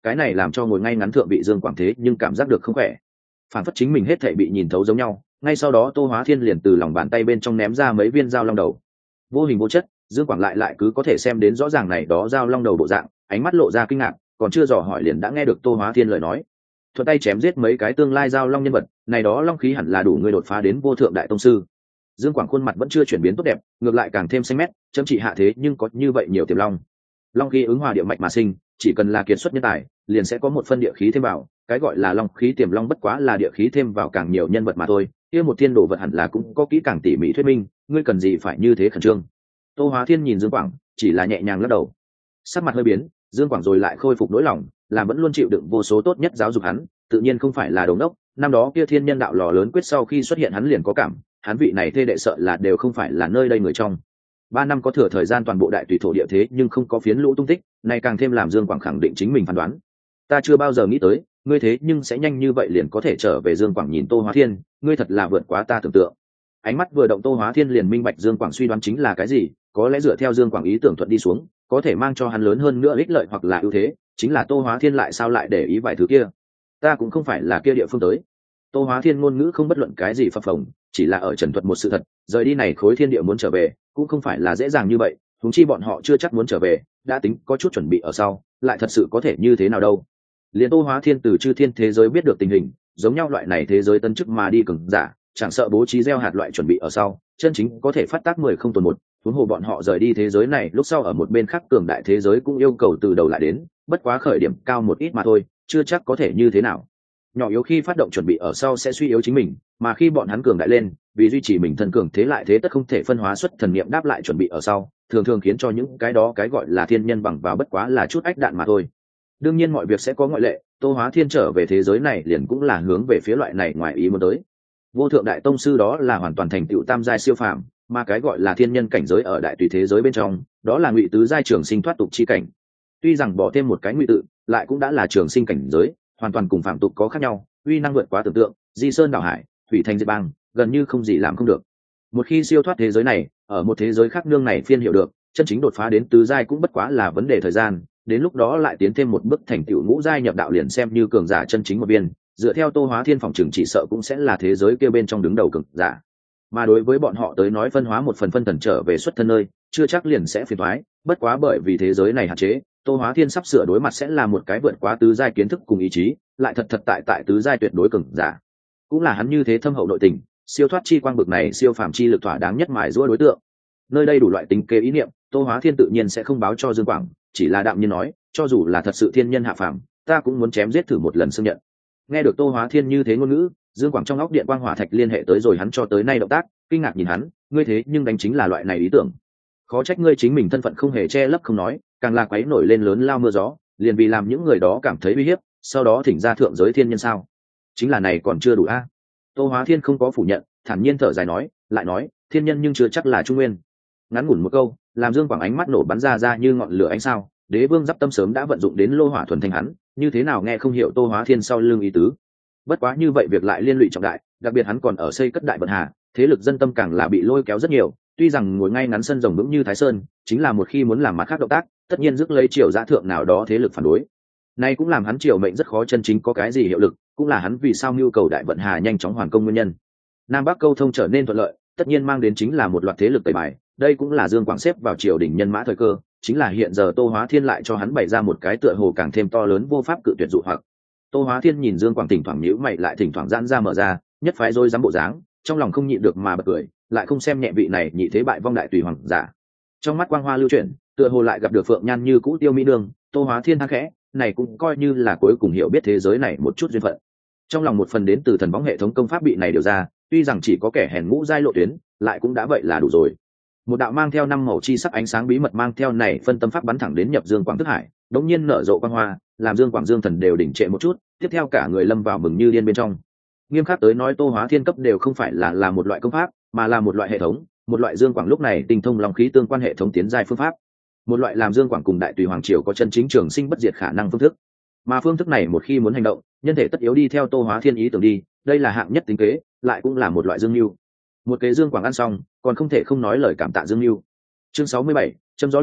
cái này làm cho ngồi ngay ngắn thượng vị Dương Quảng thế nhưng cảm giác được không khỏe, phản phất chính mình hết thảy bị nhìn thấu giống nhau. Ngay sau đó Tô Hóa Thiên liền từ lòng bàn tay bên trong ném ra mấy viên dao long đầu, vô hình vô chất. Dương Quảng lại lại cứ có thể xem đến rõ ràng này đó dao long đầu bộ dạng, ánh mắt lộ ra kinh ngạc, còn chưa dò hỏi liền đã nghe được Tô Hóa Thiên lời nói. Thuận tay chém giết mấy cái tương lai dao long nhân vật, này đó long khí hẳn là đủ người đột phá đến vô thượng đại tông sư. Dương Quảng khuôn mặt vẫn chưa chuyển biến tốt đẹp, ngược lại càng thêm xanh mét, chấm trị hạ thế nhưng có như vậy nhiều tiềm long. Long khí ứng hòa địa mạch mà sinh, chỉ cần là kiệt xuất nhân tài, liền sẽ có một phân địa khí thêm vào, cái gọi là long khí tiềm long bất quá là địa khí thêm vào càng nhiều nhân vật mà thôi. Kia một thiên đồ vật hẳn là cũng có kỹ càng tỉ mỉ thuyết minh, ngươi cần gì phải như thế khẩn trương. Tô Hóa Thiên nhìn Dương Quảng, chỉ là nhẹ nhàng lắc đầu. Sắc mặt hơi biến, Dương Quảng rồi lại khôi phục nỗi lòng, làm vẫn luôn chịu đựng vô số tốt nhất giáo dục hắn, tự nhiên không phải là đồ ngốc. Năm đó kia thiên nhân đạo lò lớn quyết sau khi xuất hiện hắn liền có cảm, hắn vị này thê đệ sợ là đều không phải là nơi đây người trong. Ba năm có thừa thời gian toàn bộ đại tùy thổ địa thế nhưng không có phiến lũ tung tích, này càng thêm làm Dương Quảng khẳng định chính mình phán đoán. Ta chưa bao giờ nghĩ tới, ngươi thế nhưng sẽ nhanh như vậy liền có thể trở về. Dương Quảng nhìn Tô Hóa Thiên, ngươi thật là vượt quá ta tưởng tượng. Ánh mắt vừa động, Tô Hóa Thiên liền minh bạch Dương Quảng suy đoán chính là cái gì, có lẽ dựa theo Dương Quảng ý tưởng thuận đi xuống, có thể mang cho hắn lớn hơn nữa ích lợi hoặc là ưu thế, chính là Tô Hóa Thiên lại sao lại để ý vài thứ kia. Ta cũng không phải là kia địa phương tới. Tô Hóa Thiên ngôn ngữ không bất luận cái gì phập phồng, chỉ là ở trần thuật một sự thật, rời đi này khối thiên địa muốn trở về, cũng không phải là dễ dàng như vậy, huống chi bọn họ chưa chắc muốn trở về, đã tính có chút chuẩn bị ở sau, lại thật sự có thể như thế nào đâu. Liên Tô Hóa Thiên từ chư thiên thế giới biết được tình hình, giống nhau loại này thế giới tân chức mà đi cường giả, chẳng sợ bố trí gieo hạt loại chuẩn bị ở sau, chân chính có thể phát tác mười không tồn một, huống hồ bọn họ rời đi thế giới này lúc sau ở một bên khác cường đại thế giới cũng yêu cầu từ đầu lại đến, bất quá khởi điểm cao một ít mà thôi, chưa chắc có thể như thế nào. Nhỏ yếu khi phát động chuẩn bị ở sau sẽ suy yếu chính mình, mà khi bọn hắn cường đại lên, vì duy trì mình thân cường thế lại thế tất không thể phân hóa xuất thần niệm đáp lại chuẩn bị ở sau, thường thường khiến cho những cái đó cái gọi là thiên nhân bằng vào bất quá là chút ách đạn mà thôi. Đương nhiên mọi việc sẽ có ngoại lệ, Tô Hóa Thiên trở về thế giới này liền cũng là hướng về phía loại này ngoài ý muốn tới. Vô thượng đại tông sư đó là hoàn toàn thành tựu tam giai siêu phàm, mà cái gọi là thiên nhân cảnh giới ở đại tùy thế giới bên trong, đó là ngụy tứ giai trường sinh thoát tục chi cảnh. Tuy rằng bỏ thêm một cái ngụy tự, lại cũng đã là trường sinh cảnh giới, hoàn toàn cùng phạm tục có khác nhau, uy năng vượt quá tưởng tượng, di sơn đảo hải, thủy thành diệt bang, gần như không gì làm không được. Một khi siêu thoát thế giới này, ở một thế giới khác nương này phiên hiểu được, chân chính đột phá đến tứ giai cũng bất quá là vấn đề thời gian, đến lúc đó lại tiến thêm một bước thành tựu ngũ giai nhập đạo liền xem như cường giả chân chính một viên, dựa theo Tô Hóa Thiên phòng trường chỉ sợ cũng sẽ là thế giới kia bên trong đứng đầu cường giả. Mà đối với bọn họ tới nói phân hóa một phần phân thần trở về xuất thân nơi, chưa chắc liền sẽ phiền toái, bất quá bởi vì thế giới này hạn chế, Tô Hóa Thiên sắp sửa đối mặt sẽ là một cái vượt quá tứ giai kiến thức cùng ý chí, lại thật thật tại tại tứ giai tuyệt đối cường giả. Cũng là hắn như thế thâm hậu nội tình, siêu thoát chi quang bực này siêu phàm chi lực thỏa đáng nhất mài giũa đối tượng. Nơi đây đủ loại tính kế ý niệm, Tô Hóa Thiên tự nhiên sẽ không báo cho Dương Quảng, chỉ là đạm nhiên nói, cho dù là thật sự thiên nhân hạ phàm, ta cũng muốn chém giết thử một lần xưng nhận. Nghe được Tô Hóa Thiên như thế ngôn ngữ, Dương Quảng trong óc điện quang hỏa thạch liên hệ tới rồi hắn cho tới nay động tác, kinh ngạc nhìn hắn, ngươi thế nhưng đánh chính là loại này ý tưởng. Khó trách ngươi chính mình thân phận không hề che lấp không nói, càng là quấy nổi lên lớn lao mưa gió, liền vì làm những người đó cảm thấy uy hiếp, sau đó thỉnh ra thượng giới thiên nhân sao? Chính là này còn chưa đủ a. À? Tô Hóa Thiên không có phủ nhận, thản nhiên thở dài nói, lại nói, thiên nhân nhưng chưa chắc là trung nguyên. Ngắn ngủn một câu, làm Dương Quảng ánh mắt nổ bắn ra ra như ngọn lửa ánh sao, Đế Vương Giáp Tâm sớm đã vận dụng đến lô hỏa thuần thành hắn, như thế nào nghe không hiểu Tô Hóa Thiên sau lưng ý tứ. Bất quá như vậy việc lại liên lụy trọng đại, đặc biệt hắn còn ở xây cất đại vận hà, thế lực dân tâm càng là bị lôi kéo rất nhiều, tuy rằng ngồi ngay ngắn sân rồng vững như Thái Sơn, chính là một khi muốn làm mặt khác động tác, tất nhiên rước lấy triều giã thượng nào đó thế lực phản đối. Nay cũng làm hắn triều mệnh rất khó chân chính có cái gì hiệu lực, cũng là hắn vì sao nhu cầu đại vận hà nhanh chóng hoàn công nguyên nhân. Nam Bắc câu thông trở nên thuận lợi, tất nhiên mang đến chính là một loạt thế lực tẩy bài, đây cũng là Dương Quảng xếp vào triều đình nhân mã thời cơ, chính là hiện giờ Tô Hóa Thiên lại cho hắn bày ra một cái tựa hồ càng thêm to lớn vô pháp cự tuyệt dụ hoặc. Tô Hóa Thiên nhìn Dương Quảng thỉnh thoảng nhíu mày lại thỉnh thoảng giãn ra mở ra, nhất phái rồi dám bộ dáng, trong lòng không nhịn được mà bật cười, lại không xem nhẹ vị này nhị thế bại vong đại tùy hoàng giả. Trong mắt quang hoa lưu chuyển, tựa hồ lại gặp được Phượng Nhan như cũ Tiêu Mỹ Nương, Tô Hóa Thiên than khẽ, này cũng coi như là cuối cùng hiểu biết thế giới này một chút duyên phận. Trong lòng một phần đến từ thần bóng hệ thống công pháp bị này điều ra, tuy rằng chỉ có kẻ hèn ngũ giai lộ tuyến, lại cũng đã vậy là đủ rồi. Một đạo mang theo năm màu chi sắc ánh sáng bí mật mang theo này phân tâm pháp bắn thẳng đến nhập Dương Quảng thức hải, đống nhiên nở rộ quang hoa, làm Dương Quảng Dương thần đều đỉnh trệ một chút, tiếp theo cả người lâm vào mừng như điên bên trong. Nghiêm khắc tới nói Tô Hóa Thiên cấp đều không phải là là một loại công pháp, mà là một loại hệ thống, một loại Dương Quảng lúc này tinh thông long khí tương quan hệ thống tiến giai phương pháp, một loại làm Dương Quảng cùng đại tùy hoàng triều có chân chính trường sinh bất diệt khả năng phương thức. Mà phương thức này một khi muốn hành động, nhân thể tất yếu đi theo Tô Hóa Thiên ý tưởng đi, đây là hạng nhất tính kế, lại cũng là một loại dương lưu. Một kế Dương Quảng ăn xong, còn không thể không nói lời cảm tạ Dương lưu. Chương sáu mươi bảy, châm gió lửa,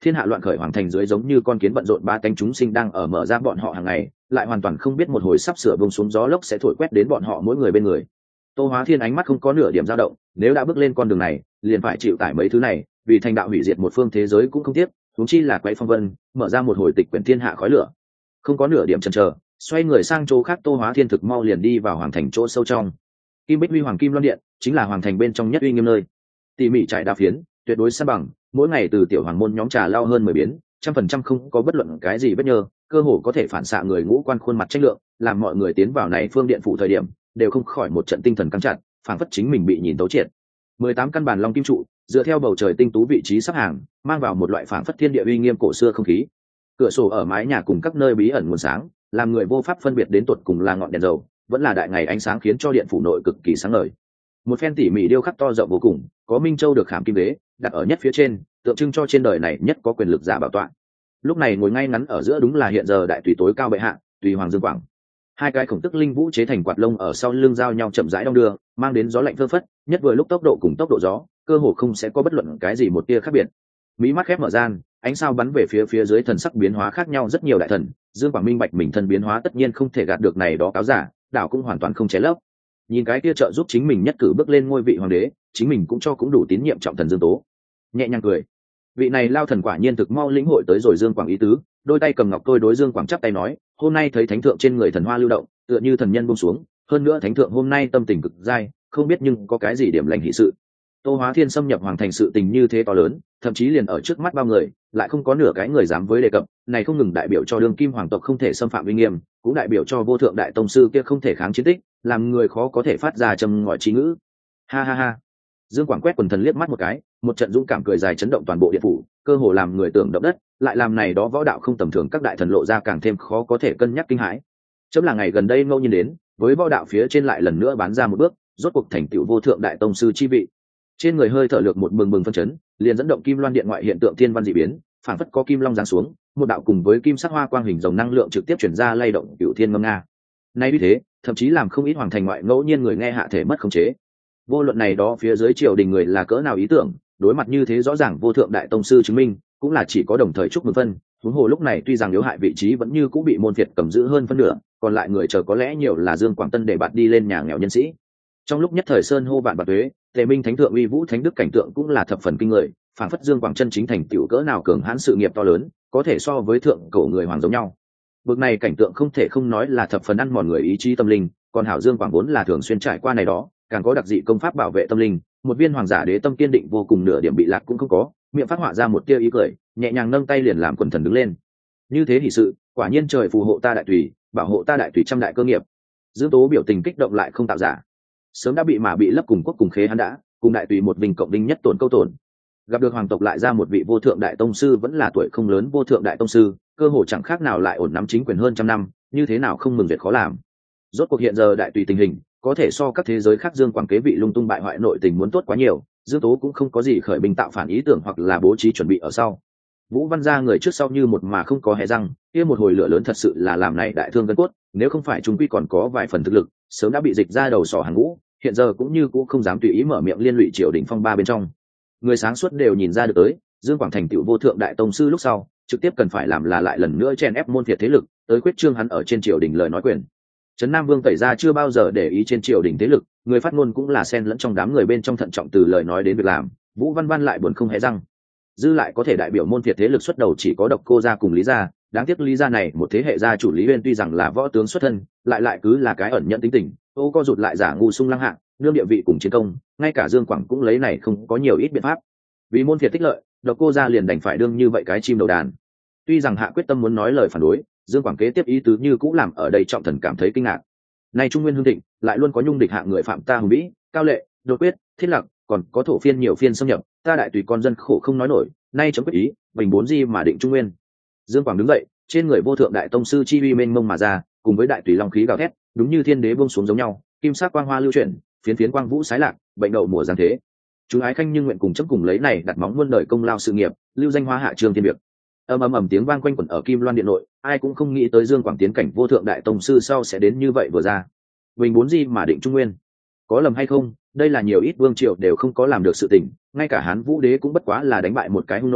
Thiên hạ loạn khởi, hoàng thành dưới giống như con kiến bận rộn, ba cánh chúng sinh đang ở mở ra bọn họ hàng ngày, lại hoàn toàn không biết một hồi sắp sửa bông xuống gió lốc sẽ thổi quét đến bọn họ mỗi người bên người. Tô Hóa Thiên ánh mắt không có nửa điểm dao động, nếu đã bước lên con đường này liền phải chịu tải mấy thứ này, vì thành đạo hủy diệt một phương thế giới cũng không tiếc, huống chi là quay phong vân mở ra một hồi tịch quyển thiên hạ khói lửa. Không có nửa điểm chần chờ, xoay người sang chỗ khác, Tô Hóa Thiên thực mau liền đi vào hoàng thành chỗ sâu trong. Kim Bích Huy Hoàng Kim Loan Điện chính là hoàng thành bên trong nhất uy nghiêm nơi, tỉ mỉ trải đa phiến, tuyệt đối san bằng, mỗi ngày từ tiểu hoàng môn nhóm trà lao hơn mười biến, trăm phần trăm không có bất luận cái gì bất nhơ, cơ hồ có thể phản xạ người ngũ quan khuôn mặt tranh lượng, làm mọi người tiến vào này phương điện phủ thời điểm đều không khỏi một trận tinh thần căng chặt, phảng phất chính mình bị nhìn tấu triệt. Mười tám căn bản long kim trụ dựa theo bầu trời tinh tú vị trí sắp hàng, mang vào một loại phảng phất thiên địa uy nghiêm cổ xưa không khí. Cửa sổ ở mái nhà cùng các nơi bí ẩn nguồn sáng, làm người vô pháp phân biệt đến tột cùng là ngọn đèn dầu vẫn là đại ngày ánh sáng, khiến cho điện phủ nội cực kỳ sáng ngời. Một phen tỉ mỉ điêu khắc to rộng vô cùng, có minh châu được khảm kim đế đặt ở nhất phía trên, tượng trưng cho trên đời này nhất có quyền lực giả bảo tọa. Lúc này ngồi ngay ngắn ở giữa đúng là hiện giờ đại tùy tối cao bệ hạ, tùy hoàng Dương Quảng. Hai cái khổng tức linh vũ chế thành quạt lông ở sau lưng giao nhau chậm rãi đong đưa, mang đến gió lạnh phơ phất, nhất vừa lúc tốc độ cùng tốc độ gió, cơ hồ không sẽ có bất luận cái gì một tia khác biệt. Mí mắt khép mở gian, ánh sao bắn về phía phía dưới, thần sắc biến hóa khác nhau rất nhiều đại thần. Dương Quảng minh bạch mình thân biến hóa tất nhiên không thể gạt được này đó cáo giả, đảo cũng hoàn toàn không chế lấp. Nhìn cái kia trợ giúp chính mình nhất cử bước lên ngôi vị hoàng đế, chính mình cũng cho cũng đủ tín nhiệm trọng thần Dương Tố. Nhẹ nhàng cười, vị này lao thần quả nhiên thực mau lĩnh hội tới rồi Dương Quảng ý tứ, đôi tay cầm ngọc tôi đối Dương Quảng chắp tay nói, hôm nay thấy thánh thượng trên người thần hoa lưu động, tựa như thần nhân buông xuống, hơn nữa thánh thượng hôm nay tâm tình cực dai, không biết nhưng có cái gì điểm lành hỷ sự. Tô Hóa Thiên xâm nhập hoàng thành sự tình như thế to lớn, thậm chí liền ở trước mắt bao người, lại không có nửa cái người dám với đề cập, này không ngừng đại biểu cho đương kim hoàng tộc không thể xâm phạm uy nghiêm, cũng đại biểu cho vô thượng đại tông sư kia không thể kháng chiến tích, làm người khó có thể phát ra trầm ngòi trí ngữ. Ha ha ha. Dương Quảng quét quần thần liếc mắt một cái, một trận dũng cảm cười dài chấn động toàn bộ điện phủ, cơ hồ làm người tưởng động đất, lại làm này đó võ đạo không tầm thường các đại thần lộ ra càng thêm khó có thể cân nhắc kinh hãi. Chấm là ngày gần đây ngẫu nhiên đến, với võ đạo phía trên lại lần nữa bán ra một bước, rốt cuộc thành tựu vô thượng đại tông sư chi vị. Trên người hơi thở lược một bừng bừng phân chấn, liền dẫn động Kim Loan Điện ngoại hiện tượng thiên văn dị biến, phản phất có kim long giáng xuống, một đạo cùng với kim sắc hoa quang hình rồng năng lượng trực tiếp chuyển ra lay động cửu thiên ngâm nga. Nay như thế, thậm chí làm không ít hoàng thành ngoại ngẫu nhiên người nghe hạ thể mất khống chế. Vô luận này đó phía dưới triều đình người là cỡ nào ý tưởng, đối mặt như thế rõ ràng vô thượng đại tông sư chứng minh, cũng là chỉ có đồng thời chúc mừng phân. Huống hồ lúc này tuy rằng yếu hại vị trí vẫn như cũng bị môn phiệt cầm giữ hơn phân nửa, còn lại người chờ có lẽ nhiều là Dương Quảng Tân để bạt đi lên nhà nghèo nhân sĩ. Trong lúc nhất thời sơn hô vạn bạt tuế, Tề Minh Thánh thượng uy vũ thánh đức cảnh tượng cũng là thập phần kinh người, phảng phất Dương Quảng chân chính thành tựu cỡ nào cường hãn sự nghiệp to lớn, có thể so với thượng cổ người hoàng giống nhau. Bực này cảnh tượng không thể không nói là thập phần ăn mòn người ý chí tâm linh, còn hảo Dương Quảng vốn là thường xuyên trải qua này đó, càng có đặc dị công pháp bảo vệ tâm linh, một viên hoàng giả đế tâm kiên định vô cùng, nửa điểm bị lạc cũng không có, miệng phát họa ra một tia ý cười, nhẹ nhàng nâng tay liền làm quần thần đứng lên. Như thế hỷ sự, quả nhiên trời phù hộ ta đại tùy, bảo hộ ta đại tùy trăm đại cơ nghiệp. Dương Tố biểu tình kích động lại không tạo giả, sớm đã bị mà bị lấp cùng quốc cùng khế hắn đã, cùng đại tùy một vinh cộng đinh nhất tổn câu tổn. Gặp được hoàng tộc lại ra một vị vô thượng đại tông sư, vẫn là tuổi không lớn vô thượng đại tông sư, cơ hồ chẳng khác nào lại ổn nắm chính quyền hơn trăm năm, như thế nào không mừng việc khó làm. Rốt cuộc hiện giờ đại tùy tình hình có thể so các thế giới khác Dương Quảng kế vị lung tung bại hoại nội tình muốn tốt quá nhiều, Dương Tố cũng không có gì khởi binh tạo phản ý tưởng hoặc là bố trí chuẩn bị ở sau. Vũ Văn gia người trước sau như một mà không có hé răng, kia một hồi lửa lớn thật sự là làm này đại thương gân cốt, nếu không phải chúng quy còn có vài phần thực lực, sớm đã bị dịch ra đầu sỏ hàng ngũ, hiện giờ cũng như cũng không dám tùy ý mở miệng liên lụy triều đình phong ba bên trong. Người sáng suốt đều nhìn ra được tới, Dương Quảng thành tựu vô thượng đại tông sư lúc sau, trực tiếp cần phải làm là lại lần nữa chen ép môn phiệt thế lực, tới quyết trương hắn ở trên triều đình lời nói quyền. Trấn Nam Vương tẩy ra chưa bao giờ để ý trên triều đình thế lực, người phát ngôn cũng là xen lẫn trong đám người bên trong, thận trọng từ lời nói đến việc làm. Vũ Văn Văn lại buồn không hé răng, dư lại có thể đại biểu môn phiệt thế lực xuất đầu chỉ có Độc Cô gia cùng Lý gia. Đáng tiếc Lý gia này một thế hệ gia chủ Lý Uyên tuy rằng là võ tướng xuất thân, lại lại cứ là cái ẩn nhận tính tình, ô co rụt lại giả ngu sung lăng hạng, nương địa vị cùng chiến công, ngay cả Dương Quảng cũng lấy này không có nhiều ít biện pháp. Vì môn phiệt tích lợi, Độc Cô gia liền đành phải đương như vậy cái chim đầu đàn. Tuy rằng hạ quyết tâm muốn nói lời phản đối, Dương Quảng kế tiếp ý tứ như cũng làm ở đây trọng thần cảm thấy kinh ngạc. Nay Trung Nguyên hưng thịnh, lại luôn có nhung địch hạng người phạm ta hùng vĩ, cao lệ, đột quyết, thiết lập, còn có thổ phiên nhiều phiên xâm nhập, ta đại tùy con dân khổ không nói nổi, nay chấm quyết ý, bình bốn di mà định Trung Nguyên. Dương Quảng đứng dậy, trên người vô thượng đại tông sư chi uy mênh mông mà ra, cùng với đại tùy long khí gào thét, đúng như thiên đế buông xuống giống nhau, kim sắc quang hoa lưu chuyển, phiến phiến quang vũ sái lạc, bệnh đậu mùa giáng thế. Chúng ái khanh nhưng nguyện cùng chấm cùng lấy này đặt móng muôn đời công lao sự nghiệp, lưu danh hóa hạ trường thiên việc. Ầm ầm ầm tiếng vang quanh quẩn ở Kim Loan điện nội, ai cũng không nghĩ tới Dương Quảng tiến cảnh vô thượng đại tông sư sau sẽ đến như vậy vừa ra. Bình bốn di mà định Trung Nguyên, có lầm hay không, đây là nhiều ít vương triều đều không có làm được sự tình, ngay cả Hán Vũ đế cũng bất quá là đánh bại một cái hung nô,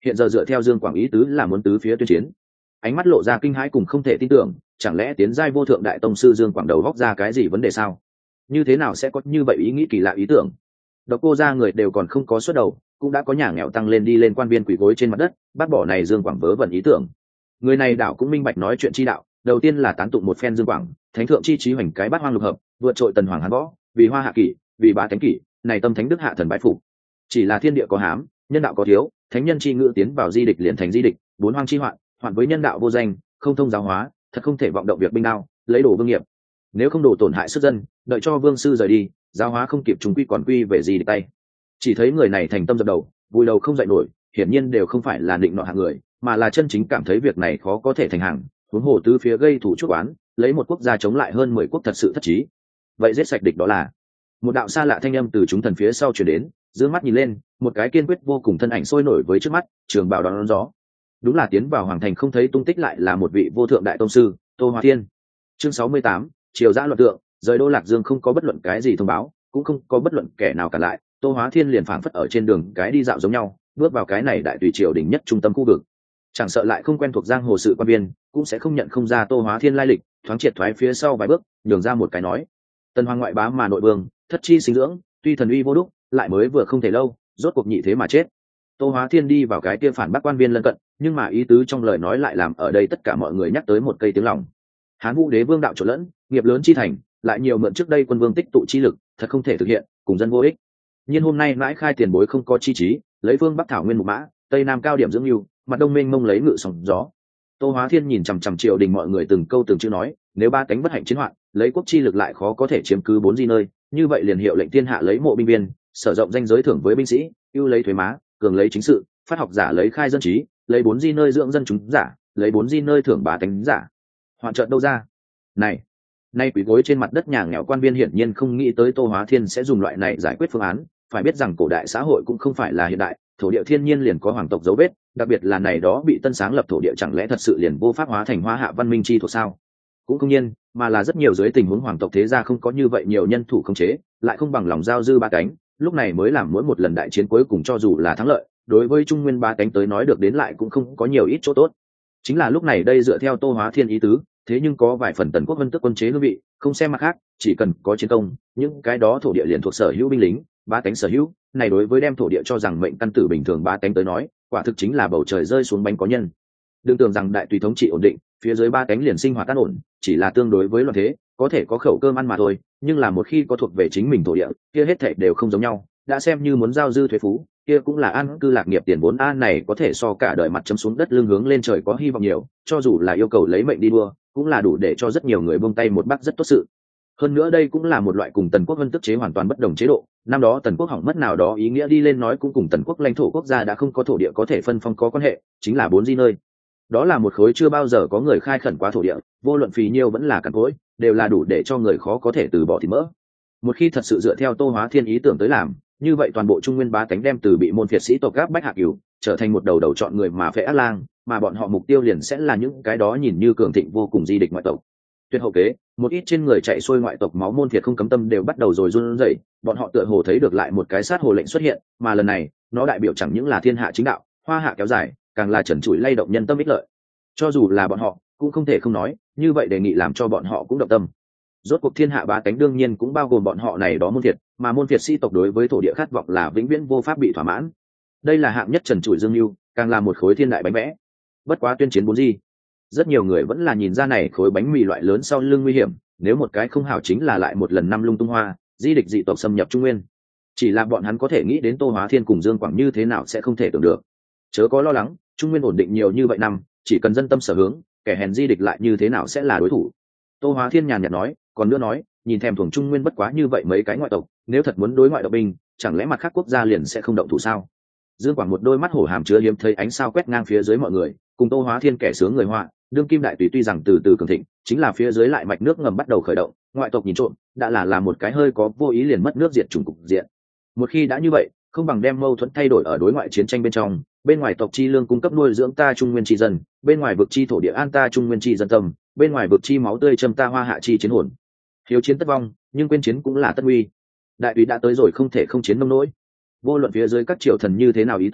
hiện giờ dựa theo Dương Quảng ý tứ là muốn tứ phía tuyên chiến. Ánh mắt lộ ra kinh hãi cùng không thể tin tưởng, chẳng lẽ tiến giai vô thượng đại tông sư Dương Quảng đầu góc ra cái gì vấn đề sao? Như thế nào sẽ có như vậy ý nghĩ kỳ lạ ý tưởng? Độc Cô gia người đều còn không có xuất đầu, cũng đã có nhà nghèo tăng lên đi lên quan viên quỳ gối trên mặt đất, bác bỏ này Dương Quảng vớ vẩn ý tưởng. Người này đảo cũng minh bạch nói chuyện chi đạo, đầu tiên là tán tụng một phen Dương Quảng, thánh thượng chi trí hoành cái bát hoang lục hợp, vượt trội tần hoàng hán võ, vì hoa hạ kỷ, vì bá thánh kỷ, này tâm thánh đức hạ thần bái phục. Chỉ là thiên địa có hám, nhân đạo có thiếu, thánh nhân chi ngữ tiến vào di địch liền thành di địch, bốn hoang chi hoạn, hoạn với nhân đạo vô danh, không thông giáo hóa, thật không thể vọng động việc binh đao, lấy đồ vương nghiệp. Nếu không đổ tổn hại sức dân, đợi cho vương sư rời đi, giáo hóa không kịp chúng quy còn quy về gì địch tay. Chỉ thấy người này thành tâm dập đầu, vùi đầu không dậy nổi, hiển nhiên đều không phải là định nọ hạng người, mà là chân chính cảm thấy việc này khó có thể thành hàng, huống hồ tứ phía gây thủ chuốc oán, lấy một quốc gia chống lại hơn mười quốc thật sự thất trí. Vậy giết sạch địch đó là. Một đạo xa lạ thanh âm từ chúng thần phía sau truyền đến, dương mắt nhìn lên, một cái kiên quyết vô cùng thân ảnh sôi nổi với trước mắt, trường bào đón, đón gió. Đúng là tiến vào hoàng thành không thấy tung tích lại là một vị vô thượng đại tông sư, Tô Hóa Thiên. Chương sáu mươi tám, triều dã loạn tượng, rời đô Lạc Dương không có bất luận cái gì thông báo, cũng không có bất luận kẻ nào cản lại, Tô Hóa Thiên liền phảng phất ở trên đường cái đi dạo giống nhau, bước vào cái này đại tùy triều đỉnh nhất trung tâm khu vực. Chẳng sợ lại không quen thuộc giang hồ sự quan viên, cũng sẽ không nhận không ra Tô Hóa Thiên lai lịch, thoáng triệt thoái phía sau vài bước, nhường ra một cái nói: Tần hoàng ngoại bá mà nội vương, thất chi sinh dưỡng, tuy thần uy vô đúc, lại mới vừa không thể lâu, rốt cuộc nhị thế mà chết. Tô Hóa Thiên đi vào cái kia phản bác quan viên lân cận, nhưng mà ý tứ trong lời nói lại làm ở đây tất cả mọi người nhắc tới một cây tiếng lòng. Hán Vũ đế vương đạo trộn lẫn, nghiệp lớn chi thành, lại nhiều mượn trước đây quân vương tích tụ chi lực, thật không thể thực hiện, cùng dân vô ích. Nhưng hôm nay mãi khai tiền bối không có chi trí, lấy phương bắc thảo nguyên mục mã, tây nam cao điểm dưỡng lưu, mặt đông mênh mông lấy ngự sóng gió. Tô Hóa Thiên nhìn chằm chằm triều đình mọi người từng câu từng chữ nói, nếu ba cánh bất hạnh chiến hoạn, lấy quốc chi lực lại khó có thể chiếm cứ bốn di nơi, như vậy liền hiệu lệnh thiên hạ lấy mộ binh viên, sở rộng danh giới thưởng với binh sĩ, ưu lấy thuế má, cường lấy chính sự, phát học giả lấy khai dân trí, lấy bốn di nơi dưỡng dân chúng giả, lấy bốn di nơi thưởng bá tánh giả. Hoạn trợn đâu ra? Này, nay quỷ gối trên mặt đất nhà nghèo quan viên hiển nhiên không nghĩ tới Tô Hóa Thiên sẽ dùng loại này giải quyết phương án, phải biết rằng cổ đại xã hội cũng không phải là hiện đại, thổ địa thiên nhiên liền có hoàng tộc dấu vết, đặc biệt là này đó bị tân sáng lập thổ địa chẳng lẽ thật sự liền vô pháp hóa thành hoa hạ văn minh chi thuộc sao? Cũng không nhiên, mà là rất nhiều dưới tình huống hoàng tộc thế gia không có như vậy nhiều nhân thủ khống chế, lại không bằng lòng giao dư ba cánh, lúc này mới làm mỗi một lần đại chiến cuối cùng cho dù là thắng lợi, đối với trung nguyên ba cánh tới nói được đến lại cũng không có nhiều ít chỗ tốt. Chính là lúc này đây dựa theo Tô Hóa Thiên ý tứ, thế nhưng có vài phần tần quốc vân tức quân chế hương vị, không xem mặt khác, chỉ cần có chiến công, những cái đó thổ địa liền thuộc sở hữu binh lính, ba cánh sở hữu, này đối với đem thổ địa cho rằng mệnh căn tử bình thường ba cánh tới nói, quả thực chính là bầu trời rơi xuống bánh có nhân. Đừng tưởng rằng đại tùy thống trị ổn định, phía dưới ba cánh liền sinh hoạt an ổn, chỉ là tương đối với loạn thế, có thể có khẩu cơm ăn mà thôi, nhưng là một khi có thuộc về chính mình thổ địa, kia hết thảy đều không giống nhau, đã xem như muốn giao dư thuế phú, kia cũng là an cư lạc nghiệp tiền vốn an này có thể so cả đời mặt chấm xuống đất lưng hướng lên trời có hy vọng nhiều, cho dù là yêu cầu lấy mệnh đi đua, cũng là đủ để cho rất nhiều người buông tay một bác rất tốt sự. Hơn nữa đây cũng là một loại cùng tần quốc vân tức chế hoàn toàn bất đồng chế độ, năm đó tần quốc hỏng mất nào đó ý nghĩa đi lên nói cũng cùng tần quốc lãnh thổ quốc gia đã không có thổ địa có thể phân phong có quan hệ, chính là bốn di nơi. Đó là một khối chưa bao giờ có người khai khẩn qua thổ địa, vô luận phì nhiêu vẫn là cằn cỗi, đều là đủ để cho người khó có thể từ bỏ thịt mỡ. Một khi thật sự dựa theo Tô Hóa Thiên ý tưởng tới làm, như vậy toàn bộ trung nguyên bá tánh đem từ bị môn phiệt sĩ tộc gáp bách hạ cửu, trở thành một đầu đầu chọn người mà phệ ác lang, mà bọn họ mục tiêu liền sẽ là những cái đó nhìn như cường thịnh vô cùng di địch ngoại tộc. Tuyệt hậu kế, một ít trên người chạy xuôi ngoại tộc máu môn phiệt không cấm tâm đều bắt đầu rồi run rẩy, bọn họ tựa hồ thấy được lại một cái sát hồ lệnh xuất hiện, mà lần này, nó đại biểu chẳng những là thiên hạ chính đạo, hoa hạ kéo dài, càng là trần trụi lay động nhân tâm ích lợi. Cho dù là bọn họ, cũng không thể không nói, như vậy đề nghị làm cho bọn họ cũng động tâm. Rốt cuộc thiên hạ bá tánh đương nhiên cũng bao gồm bọn họ này đó môn phiệt, mà môn phiệt sĩ tộc đối với thổ địa khát vọng là vĩnh viễn vô pháp bị thỏa mãn. Đây là hạng nhất trần trụi dương lưu, càng là một khối thiên đại bánh vẽ. Bất quá tuyên chiến bốn gì, rất nhiều người vẫn là nhìn ra này khối bánh mì loại lớn sau lưng nguy hiểm, nếu một cái không hảo chính là lại một lần năm lung tung hoa, di địch dị tộc xâm nhập trung nguyên. Chỉ là bọn hắn có thể nghĩ đến Tô Hóa Thiên cùng Dương Quảng như thế nào sẽ không thể tưởng được. Chớ có lo lắng, trung nguyên ổn định nhiều như vậy năm, chỉ cần dân tâm sở hướng, kẻ hèn di địch lại như thế nào sẽ là đối thủ. Tô Hóa Thiên nhàn nhạt nói, còn nữa nói, nhìn thèm thuồng trung nguyên bất quá như vậy mấy cái ngoại tộc, nếu thật muốn đối ngoại động binh, chẳng lẽ mặt khác quốc gia liền sẽ không động thủ sao? Dương Quảng một đôi mắt hổ hàm chứa hiếm thấy ánh sao quét ngang phía dưới mọi người, cùng Tô Hóa Thiên kẻ sướng người họa, đương kim đại tùy tuy rằng từ từ cường thịnh, chính là phía dưới lại mạch nước ngầm bắt đầu khởi động, ngoại tộc nhìn trộm, đã là là một cái hơi có vô ý liền mất nước diệt chủng cục diện. Một khi đã như vậy, không bằng đem mâu thuẫn thay đổi ở đối ngoại chiến tranh bên trong, bên ngoài tộc chi lương cung cấp nuôi dưỡng ta trung nguyên chi dân, bên ngoài vực chi thổ địa an ta trung nguyên chi dân tâm, bên ngoài vực chi máu tươi châm ta hoa hạ chi chiến hồn. Hiếu chiến tất vong, nhưng quên chiến cũng là tất nguy. Đại tùy đã tới rồi không thể không chiến nông nỗi. Vô luận phía dưới các triều thần như thế nào ý tưởng,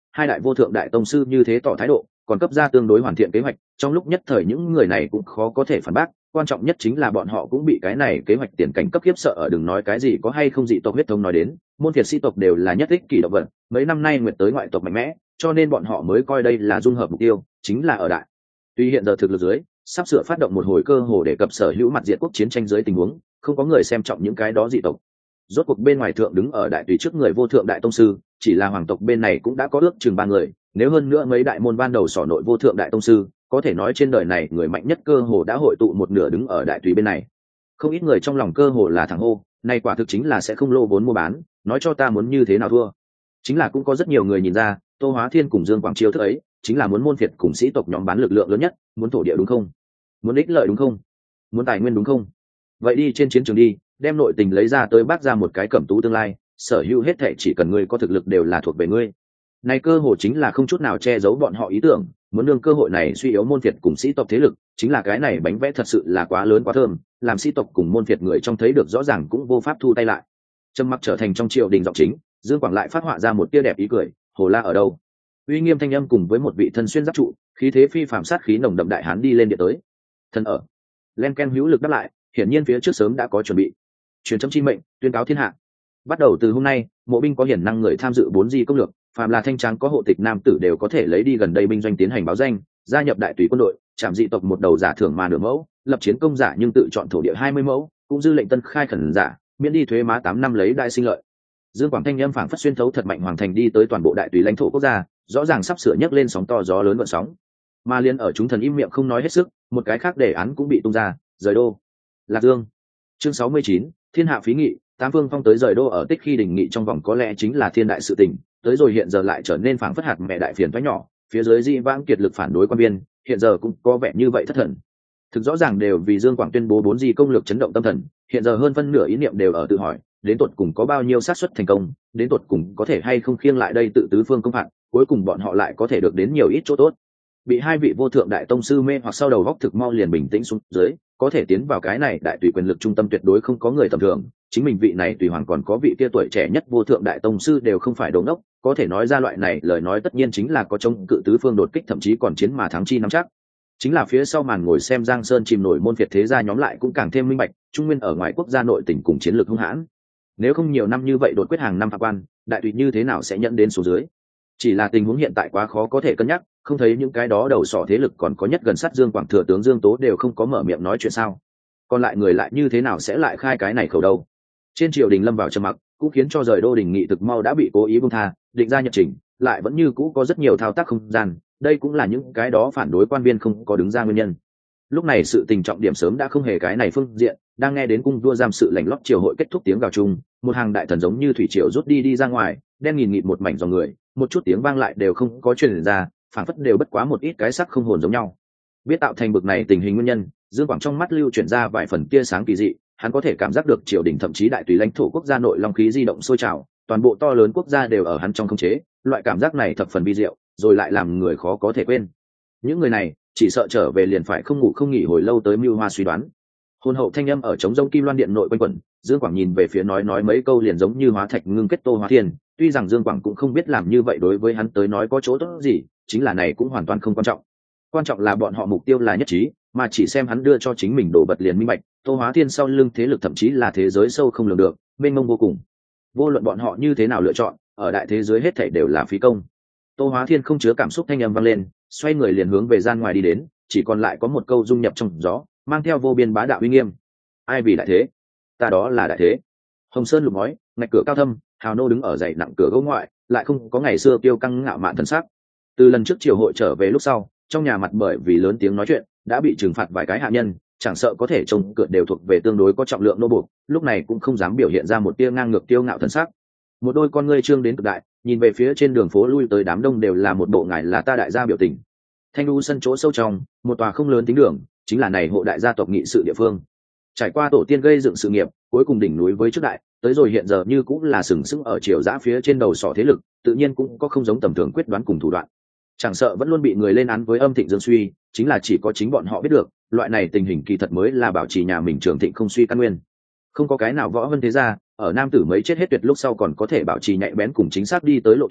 hai đại vô thượng đại tông sư như thế tỏ thái độ, còn cấp ra tương đối hoàn thiện kế hoạch, trong lúc nhất thời những người này cũng khó có thể phản bác. Quan trọng nhất chính là bọn họ cũng bị cái này kế hoạch tiền cảnh cấp khiếp sợ, ở đừng nói cái gì có hay không dị tộc huyết thống nói đến, môn phiệt sĩ tộc đều là nhất ích kỷ động vật, mấy năm nay nguyệt tới ngoại tộc mạnh mẽ, cho nên bọn họ mới coi đây là dung hợp mục tiêu, chính là ở đại. Tuy hiện giờ thực lực dưới, sắp sửa phát động một hồi cơ hồ để cập sở hữu mặt diện quốc chiến tranh dưới tình huống, không có người xem trọng những cái đó dị tộc. Rốt cuộc bên ngoài thượng đứng ở đại tùy trước người vô thượng đại tông sư, chỉ là hoàng tộc bên này cũng đã có ước chừng ba người, nếu hơn nữa mấy đại môn ban đầu sỏ nội vô thượng đại tông sư, có thể nói trên đời này người mạnh nhất cơ hồ đã hội tụ một nửa đứng ở đại tùy bên này. Không ít người trong lòng cơ hồ là thằng hô, này quả thực chính là sẽ không lô vốn mua bán, nói cho ta muốn như thế nào thua. Chính là cũng có rất nhiều người nhìn ra, Tô Hóa Thiên cùng Dương Quảng chiêu thức ấy, chính là muốn môn phiệt cùng sĩ tộc nhóm bán lực lượng lớn nhất, muốn thổ địa đúng không? Muốn ích lợi đúng không? Muốn tài nguyên đúng không? Vậy đi trên chiến trường đi, đem nội tình lấy ra tới bác ra một cái cẩm tú tương lai, sở hữu hết thảy chỉ cần ngươi có thực lực đều là thuộc về ngươi. Này cơ hội chính là không chút nào che giấu bọn họ ý tưởng, muốn đương cơ hội này suy yếu môn phiệt cùng sĩ tộc thế lực, chính là cái này bánh vẽ thật sự là quá lớn quá thơm, làm sĩ tộc cùng môn phiệt người trong thấy được rõ ràng cũng vô pháp thu tay lại. Trầm mặc trở thành trong triều đình giọng chính, Dương Quảng lại phát họa ra một tia đẹp ý cười, Hồ La ở đâu? Uy nghiêm thanh âm cùng với một vị thân xuyên giáp trụ, khí thế phi phàm sát khí nồng đậm đại hán đi lên điện tới. Thân ở. Len Ken hữu lực đáp lại, hiển nhiên phía trước sớm đã có chuẩn bị. Truyền chấm chi mệnh, tuyên cáo thiên hạ. Bắt đầu từ hôm nay, mộ binh có hiển năng người tham dự bốn di công lược, phàm là thanh tráng có hộ tịch nam tử đều có thể lấy đi gần đây binh doanh tiến hành báo danh, gia nhập đại tùy quân đội, chạm dị tộc một đầu giả thưởng mà nửa mẫu, lập chiến công giả nhưng tự chọn thổ địa hai mươi mẫu, cũng dư lệnh tân khai khẩn giả, miễn đi thuế má tám năm lấy đại sinh lợi. Dương Quảng thanh âm phảng phất xuyên thấu thật mạnh hoàng thành đi tới toàn bộ đại tùy lãnh thổ quốc gia, rõ ràng sắp sửa nhấc lên sóng to gió lớn gợn sóng. Mà liên ở chúng thần im miệng không nói hết sức, một cái khác đề án cũng bị tung ra, rời đô. Lạc Dương. Chương sáu mươi chín, thiên hạ phí nghị, tám phương phong tới rời đô ở tích khi đình nghị trong vòng có lẽ chính là thiên đại sự tình, tới rồi hiện giờ lại trở nên phảng phất hạt mẹ đại phiền toái nhỏ, phía dưới di vãng kiệt lực phản đối quan biên, hiện giờ cũng có vẻ như vậy thất thần. Thực rõ ràng đều vì Dương Quảng tuyên bố bốn di công lược chấn động tâm thần, hiện giờ hơn phân nửa ý niệm đều ở tự hỏi, đến tột cùng có bao nhiêu xác suất thành công, đến tột cùng có thể hay không khiêng lại đây tự tứ phương công phạt, cuối cùng bọn họ lại có thể được đến nhiều ít chỗ tốt. Bị hai vị vô thượng đại tông sư mê hoặc sau đầu góc thực mau liền bình tĩnh xuống dưới, có thể tiến vào cái này đại tùy quyền lực trung tâm tuyệt đối không có người tầm thường, chính mình vị này tùy hoàng còn có vị kia tuổi trẻ nhất vô thượng đại tông sư đều không phải đồ ngốc, có thể nói ra loại này lời nói tất nhiên chính là có chống cự tứ phương đột kích, thậm chí còn chiến mà thắng chi nắm chắc. Chính là phía sau màn ngồi xem Giang Sơn chìm nổi môn phiệt thế gia nhóm lại cũng càng thêm minh bạch, Trung Nguyên ở ngoài quốc gia nội tỉnh cùng chiến lược hung hãn. Nếu không nhiều năm như vậy đột quyết hàng năm phạt quan, đại tùy như thế nào sẽ nhận đến số dưới? Chỉ là tình huống hiện tại quá khó có thể cân nhắc, không thấy những cái đó đầu sỏ thế lực còn có nhất gần sát Dương Quảng thừa tướng Dương Tố đều không có mở miệng nói chuyện sao? Còn lại người lại như thế nào sẽ lại khai cái này khẩu đâu? Trên triều đình lâm vào trầm mặc, cũng khiến cho rời đô đình nghị thực mau đã bị cố ý buông tha, định ra nhật trình, lại vẫn như cũ có rất nhiều thao tác không gian, đây cũng là những cái đó phản đối quan viên không có đứng ra nguyên nhân. Lúc này sự tình trọng điểm sớm đã không hề cái này phương diện, đang nghe đến cung vua giam sự lành lót triều hội kết thúc tiếng gào chung, một hàng đại thần giống như thủy triều rút đi đi ra ngoài, đen nghìn nghịt một mảnh dòng người, một chút tiếng vang lại đều không có truyền ra, phảng phất đều bất quá một ít cái sắc không hồn giống nhau. Biết tạo thành bực này tình hình nguyên nhân, Dương Quảng trong mắt lưu chuyển ra vài phần tia sáng kỳ dị, hắn có thể cảm giác được triều đình thậm chí đại tùy lãnh thổ quốc gia nội long khí di động sôi trào, toàn bộ to lớn quốc gia đều ở hắn trong khống chế, loại cảm giác này thập phần vi diệu, rồi lại làm người khó có thể quên. Những người này chỉ sợ trở về liền phải không ngủ không nghỉ hồi lâu tới mưu hoa suy đoán. Hôn hậu thanh âm ở trống rông kim loan điện nội quanh quẩn, Dương Quảng nhìn về phía nói nói mấy câu liền giống như hóa thạch ngưng kết Tô Hóa Thiên, tuy rằng Dương Quảng cũng không biết làm như vậy đối với hắn tới nói có chỗ tốt gì, chính là này cũng hoàn toàn không quan trọng. Quan trọng là bọn họ mục tiêu là nhất trí, mà chỉ xem hắn đưa cho chính mình đổ bật liền minh bạch, Tô Hóa Thiên sau lưng thế lực thậm chí là thế giới sâu không lường được, mênh mông vô cùng. Vô luận bọn họ như thế nào lựa chọn, ở đại thế giới hết thảy đều là phí công. Tô Hóa Thiên không chứa cảm xúc thanh âm vang lên, xoay người liền hướng về gian ngoài đi đến, chỉ còn lại có một câu dung nhập trong gió, mang theo vô biên bá đạo uy nghiêm. Ai vì đại thế? Ta đó là đại thế. Hồng Sơn lục ngói, ngạch cửa cao thâm, hào nô đứng ở dãy nặng cửa gỗ ngoại, lại không có ngày xưa tiêu căng ngạo mạn thần sắc. Từ lần trước triều hội trở về lúc sau, trong nhà mặt bởi vì lớn tiếng nói chuyện, đã bị trừng phạt vài cái hạ nhân, chẳng sợ có thể trông cửa đều thuộc về tương đối có trọng lượng nô buộc, lúc này cũng không dám biểu hiện ra một tia ngang ngược tiêu ngạo thần sắc. Một đôi con ngươi trương đến cực đại, nhìn về phía trên đường phố lui tới đám đông đều là một bộ ngài là ta đại gia biểu tình. Thanh đu sân chỗ sâu trong, một tòa không lớn tính đường, chính là này hộ đại gia tộc nghị sự địa phương. Trải qua tổ tiên gây dựng sự nghiệp, cuối cùng đỉnh núi với trước đại, tới rồi hiện giờ như cũng là sừng sững ở chiều dã phía trên đầu sỏ thế lực, tự nhiên cũng có không giống tầm thường quyết đoán cùng thủ đoạn. Chẳng sợ vẫn luôn bị người lên án với âm thịnh dương suy, chính là chỉ có chính bọn họ biết được, loại này tình hình kỳ thật mới là bảo trì nhà mình trường thịnh không suy căn nguyên. Không có cái nào võ hơn thế ra, ở nam tử mấy chết hết tuyệt lúc sau còn có thể bảo trì nhạy bén cùng chính xác đi tới lộ tuyến,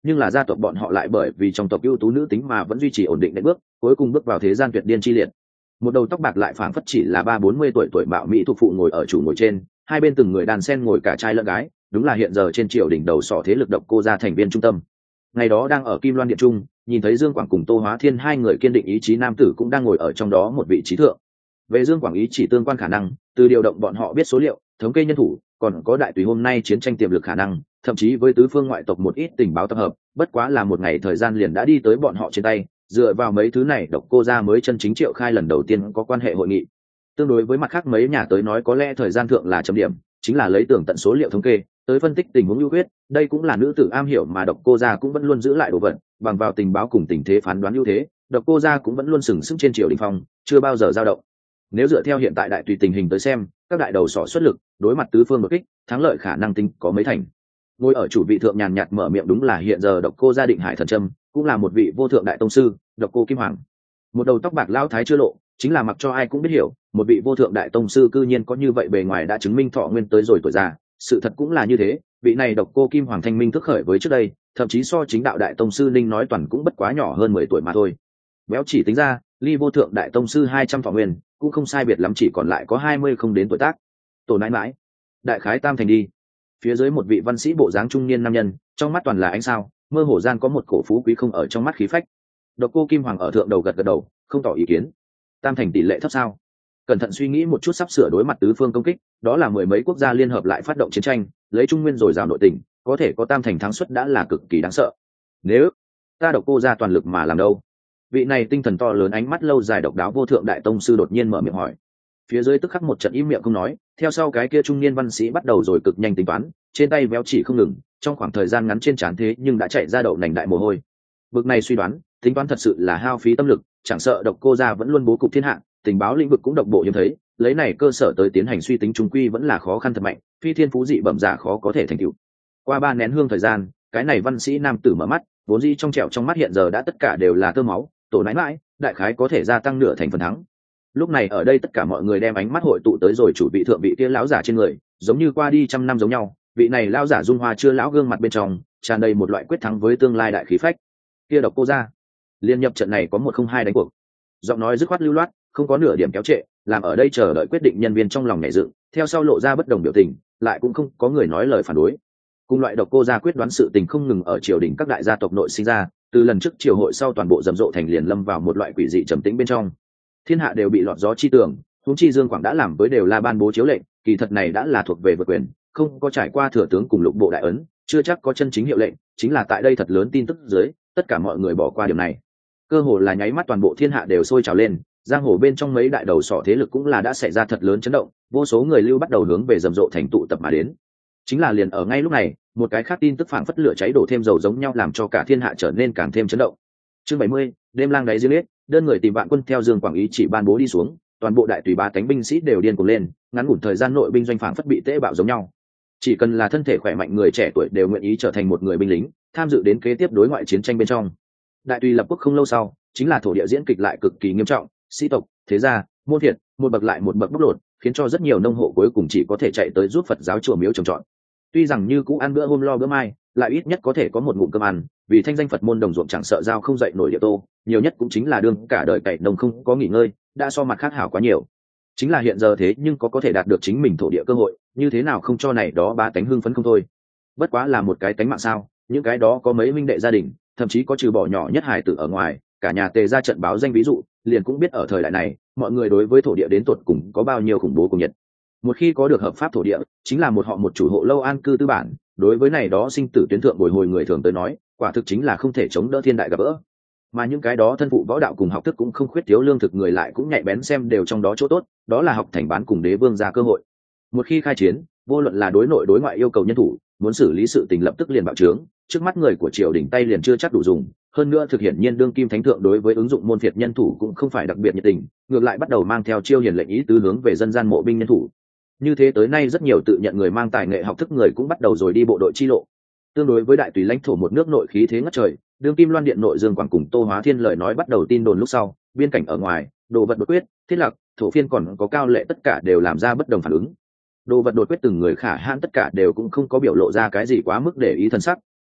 nhưng là gia tộc bọn họ lại bởi vì trong tộc ưu tú nữ tính mà vẫn duy trì ổn định đến bước cuối cùng bước vào thế gian tuyệt điên chi liệt. Một đầu tóc bạc lại phảng phất chỉ là ba bốn mươi tuổi tuổi bạo mỹ thuộc phụ ngồi ở chủ ngồi trên, hai bên từng người đàn sen ngồi cả trai lẫn gái, đúng là hiện giờ trên triều đỉnh đầu sỏ thế lực Độc Cô gia thành viên trung tâm. Ngày đó đang ở Kim Loan điện trung, nhìn thấy Dương Quảng cùng Tô Hóa Thiên hai người kiên định ý chí nam tử cũng đang ngồi ở trong đó một vị trí thượng. Về Dương Quảng ý chỉ tương quan khả năng, từ điều động bọn họ biết số liệu, thống kê nhân thủ, còn có đại tùy hôm nay chiến tranh tiềm lực khả năng, thậm chí với tứ phương ngoại tộc một ít tình báo tập hợp, bất quá là một ngày thời gian liền đã đi tới bọn họ trên tay. Dựa vào mấy thứ này, Độc Cô gia mới chân chính triệu khai lần đầu tiên có quan hệ hội nghị. Tương đối với mặt khác mấy nhà tới nói, có lẽ thời gian thượng là chấm điểm, chính là lấy tường tận số liệu thống kê tới phân tích tình huống ưu huyết, đây cũng là nữ tử am hiểu mà Độc Cô gia cũng vẫn luôn giữ lại đồ vật, bằng vào tình báo cùng tình thế phán đoán ưu thế, Độc Cô gia cũng vẫn luôn sừng sững trên triều đình phong, chưa bao giờ dao động. Nếu dựa theo hiện tại đại tùy tình hình tới xem, các đại đầu sỏ xuất lực, đối mặt tứ phương đột kích, thắng lợi khả năng tính có mấy thành. Ngồi ở chủ vị thượng nhàn nhạt mở miệng đúng là hiện giờ Độc Cô gia Định Hải Thần Trâm, cũng là một vị vô thượng đại tông sư, Độc Cô Kim Hoàng. Một đầu tóc bạc lao thái chưa lộ, chính là mặc cho ai cũng biết hiểu, một vị vô thượng đại tông sư cư nhiên có như vậy bề ngoài đã chứng minh thọ nguyên tới rồi tuổi già, sự thật cũng là như thế, vị này Độc Cô Kim Hoàng thanh minh thức khởi với trước đây, thậm chí so chính đạo đại tông sư Ninh nói toàn cũng bất quá nhỏ hơn mười tuổi mà thôi. Béo chỉ tính ra, ly vô thượng đại tông sư hai trăm thọ nguyên, cũng không sai biệt lắm, chỉ còn lại có hai mươi không đến tuổi tác. Tổ nãi mãi, đại khái tam thành đi. Phía dưới một vị văn sĩ bộ dáng trung niên nam nhân, trong mắt toàn là ánh sao, mơ hồ gian có một cổ phú quý không ở trong mắt khí phách. Độc Cô Kim Hoàng ở thượng đầu gật gật đầu, không tỏ ý kiến. Tam thành tỷ lệ thấp sao? Cẩn thận suy nghĩ một chút, sắp sửa đối mặt tứ phương công kích, đó là mười mấy quốc gia liên hợp lại phát động chiến tranh, lấy trung nguyên rồi rào nội tình, có thể có tam thành thắng suất đã là cực kỳ đáng sợ. Nếu ta Độc Cô ra toàn lực mà làm đâu? Vị này tinh thần to lớn, ánh mắt lâu dài độc đáo vô thượng đại tông sư đột nhiên mở miệng hỏi. Phía dưới tức khắc một trận im miệng không nói, theo sau cái kia trung niên văn sĩ bắt đầu rồi cực nhanh tính toán, trên tay véo chỉ không ngừng, trong khoảng thời gian ngắn trên trán thế nhưng đã chạy ra đậu nành đại mồ hôi. Bực này suy đoán, tính toán thật sự là hao phí tâm lực, chẳng sợ Độc Cô gia vẫn luôn bố cục thiên hạ, tình báo lĩnh vực cũng độc bộ hiếm thấy, lấy này cơ sở tới tiến hành suy tính trung quy vẫn là khó khăn thật mạnh, phi thiên phú dị bẩm giả khó có thể thành tựu. Qua ba nén hương thời gian, cái này văn sĩ nam tử mở mắt, vốn dĩ trong trẻo trong mắt hiện giờ đã tất cả đều là tơ máu, tổ nãi mãi, đại khái có thể gia tăng nửa thành phần thắng. Lúc này ở đây tất cả mọi người đem ánh mắt hội tụ tới rồi chủ vị thượng vị kia lão giả trên người, giống như qua đi trăm năm giống nhau, vị này lão giả dung hoa chưa lão gương mặt bên trong tràn đầy một loại quyết thắng với tương lai đại khí phách. Kia Độc Cô gia liên nhập trận này có một không hai đánh cuộc. Giọng nói dứt khoát lưu loát, không có nửa điểm kéo trệ, làm ở đây chờ đợi quyết định nhân viên trong lòng nhảy dựng, theo sau lộ ra bất đồng biểu tình, lại cũng không có người nói lời phản đối. Cùng loại Độc Cô gia quyết đoán sự tình không ngừng ở triều đình các đại gia tộc nội sinh ra, từ lần trước triều hội sau toàn bộ rầm rộ thành liền lâm vào một loại quỷ dị trầm tĩnh bên trong. Thiên hạ đều bị lọt gió chi tường, huống chi Dương Quảng đã làm với đều là ban bố chiếu lệnh, kỳ thật này đã là thuộc về vượt quyền, không có trải qua thừa tướng cùng lục bộ đại ấn, chưa chắc có chân chính hiệu lệnh, chính là tại đây thật lớn tin tức dưới, tất cả mọi người bỏ qua điều này. Cơ hồ là nháy mắt toàn bộ thiên hạ đều sôi trào lên, giang hồ bên trong mấy đại đầu sỏ thế lực cũng là đã xảy ra thật lớn chấn động, vô số người lưu bắt đầu hướng về rầm rộ thành tụ tập mà đến. Chính là liền ở ngay lúc này, một cái khác tin tức phảng phất lửa cháy đổ thêm dầu giống nhau làm cho cả thiên hạ trở nên càng thêm chấn động. Chương bảy mươi, đêm lang đáy giếng lết, đơn người tìm vạn quân theo Dương Quảng ý chỉ ban bố đi xuống, toàn bộ đại tùy ba cánh binh sĩ đều điên cuồng lên, ngắn ngủn thời gian nội binh doanh phảng phất bị tễ bạo giống nhau. Chỉ cần là thân thể khỏe mạnh người trẻ tuổi đều nguyện ý trở thành một người binh lính, tham dự đến kế tiếp đối ngoại chiến tranh bên trong. Đại tùy lập quốc không lâu sau, chính là thổ địa diễn kịch lại cực kỳ nghiêm trọng, sĩ tộc, thế gia, môn phiệt, một bậc lại một bậc bóc lột, khiến cho rất nhiều nông hộ cuối cùng chỉ có thể chạy tới giúp Phật giáo chùa miếu trồng trọt. Tuy rằng như cũ ăn bữa hôm lo bữa mai, lại ít nhất có thể có một ngụm cơm ăn, vì thanh danh Phật môn đồng ruộng chẳng sợ giao không dậy nổi địa tô, nhiều nhất cũng chính là đương cả đời cày nông không có nghỉ ngơi, đã so mặt khác hảo quá nhiều. Chính là hiện giờ thế nhưng có có thể đạt được chính mình thổ địa cơ hội, như thế nào không cho này đó ba tánh hưng phấn không thôi. Bất quá là một cái tánh mạng sao, những cái đó có mấy minh đệ gia đình, thậm chí có trừ bỏ nhỏ nhất hài tử ở ngoài, cả nhà tề ra trận báo danh ví dụ, liền cũng biết ở thời đại này, mọi người đối với thổ địa đến tột cùng có bao nhiêu khủng bố cùng nhiệt. Một khi có được hợp pháp thổ địa, chính là một họ một chủ hộ lâu an cư tư bản, đối với này đó sinh tử tuyến thượng bồi hồi người thường tới nói, quả thực chính là không thể chống đỡ thiên đại gặp gỡ. Mà những cái đó thân phụ võ đạo cùng học thức cũng không khuyết thiếu lương thực người lại cũng nhạy bén xem đều trong đó chỗ tốt, đó là học thành bán cùng đế vương ra cơ hội. Một khi khai chiến, vô luận là đối nội đối ngoại yêu cầu nhân thủ, muốn xử lý sự tình lập tức liền bạo trướng, trước mắt người của triều đình tay liền chưa chắc đủ dùng, hơn nữa thực hiện nhiên đương kim thánh thượng đối với ứng dụng môn phiệt nhân thủ cũng không phải đặc biệt nhiệt tình, ngược lại bắt đầu mang theo chiêu hiền lệnh ý tứ hướng về dân gian mộ binh nhân thủ. Như thế tới nay rất nhiều tự nhận người mang tài nghệ học thức người cũng bắt đầu rồi đi bộ đội chi lộ. Tương đối với đại tùy lãnh thổ một nước nội khí thế ngất trời, đương kim loan điện nội Dương Quảng cùng Tô Hóa Thiên lời nói bắt đầu tin đồn lúc sau, biên cảnh ở ngoài, đồ vật đột quyết, thiết lập, thổ phiên còn có cao lệ tất cả đều làm ra bất đồng phản ứng. Đồ vật đột quyết từng người khả hãn tất cả đều cũng không có biểu lộ ra cái gì quá mức để ý thần sắc,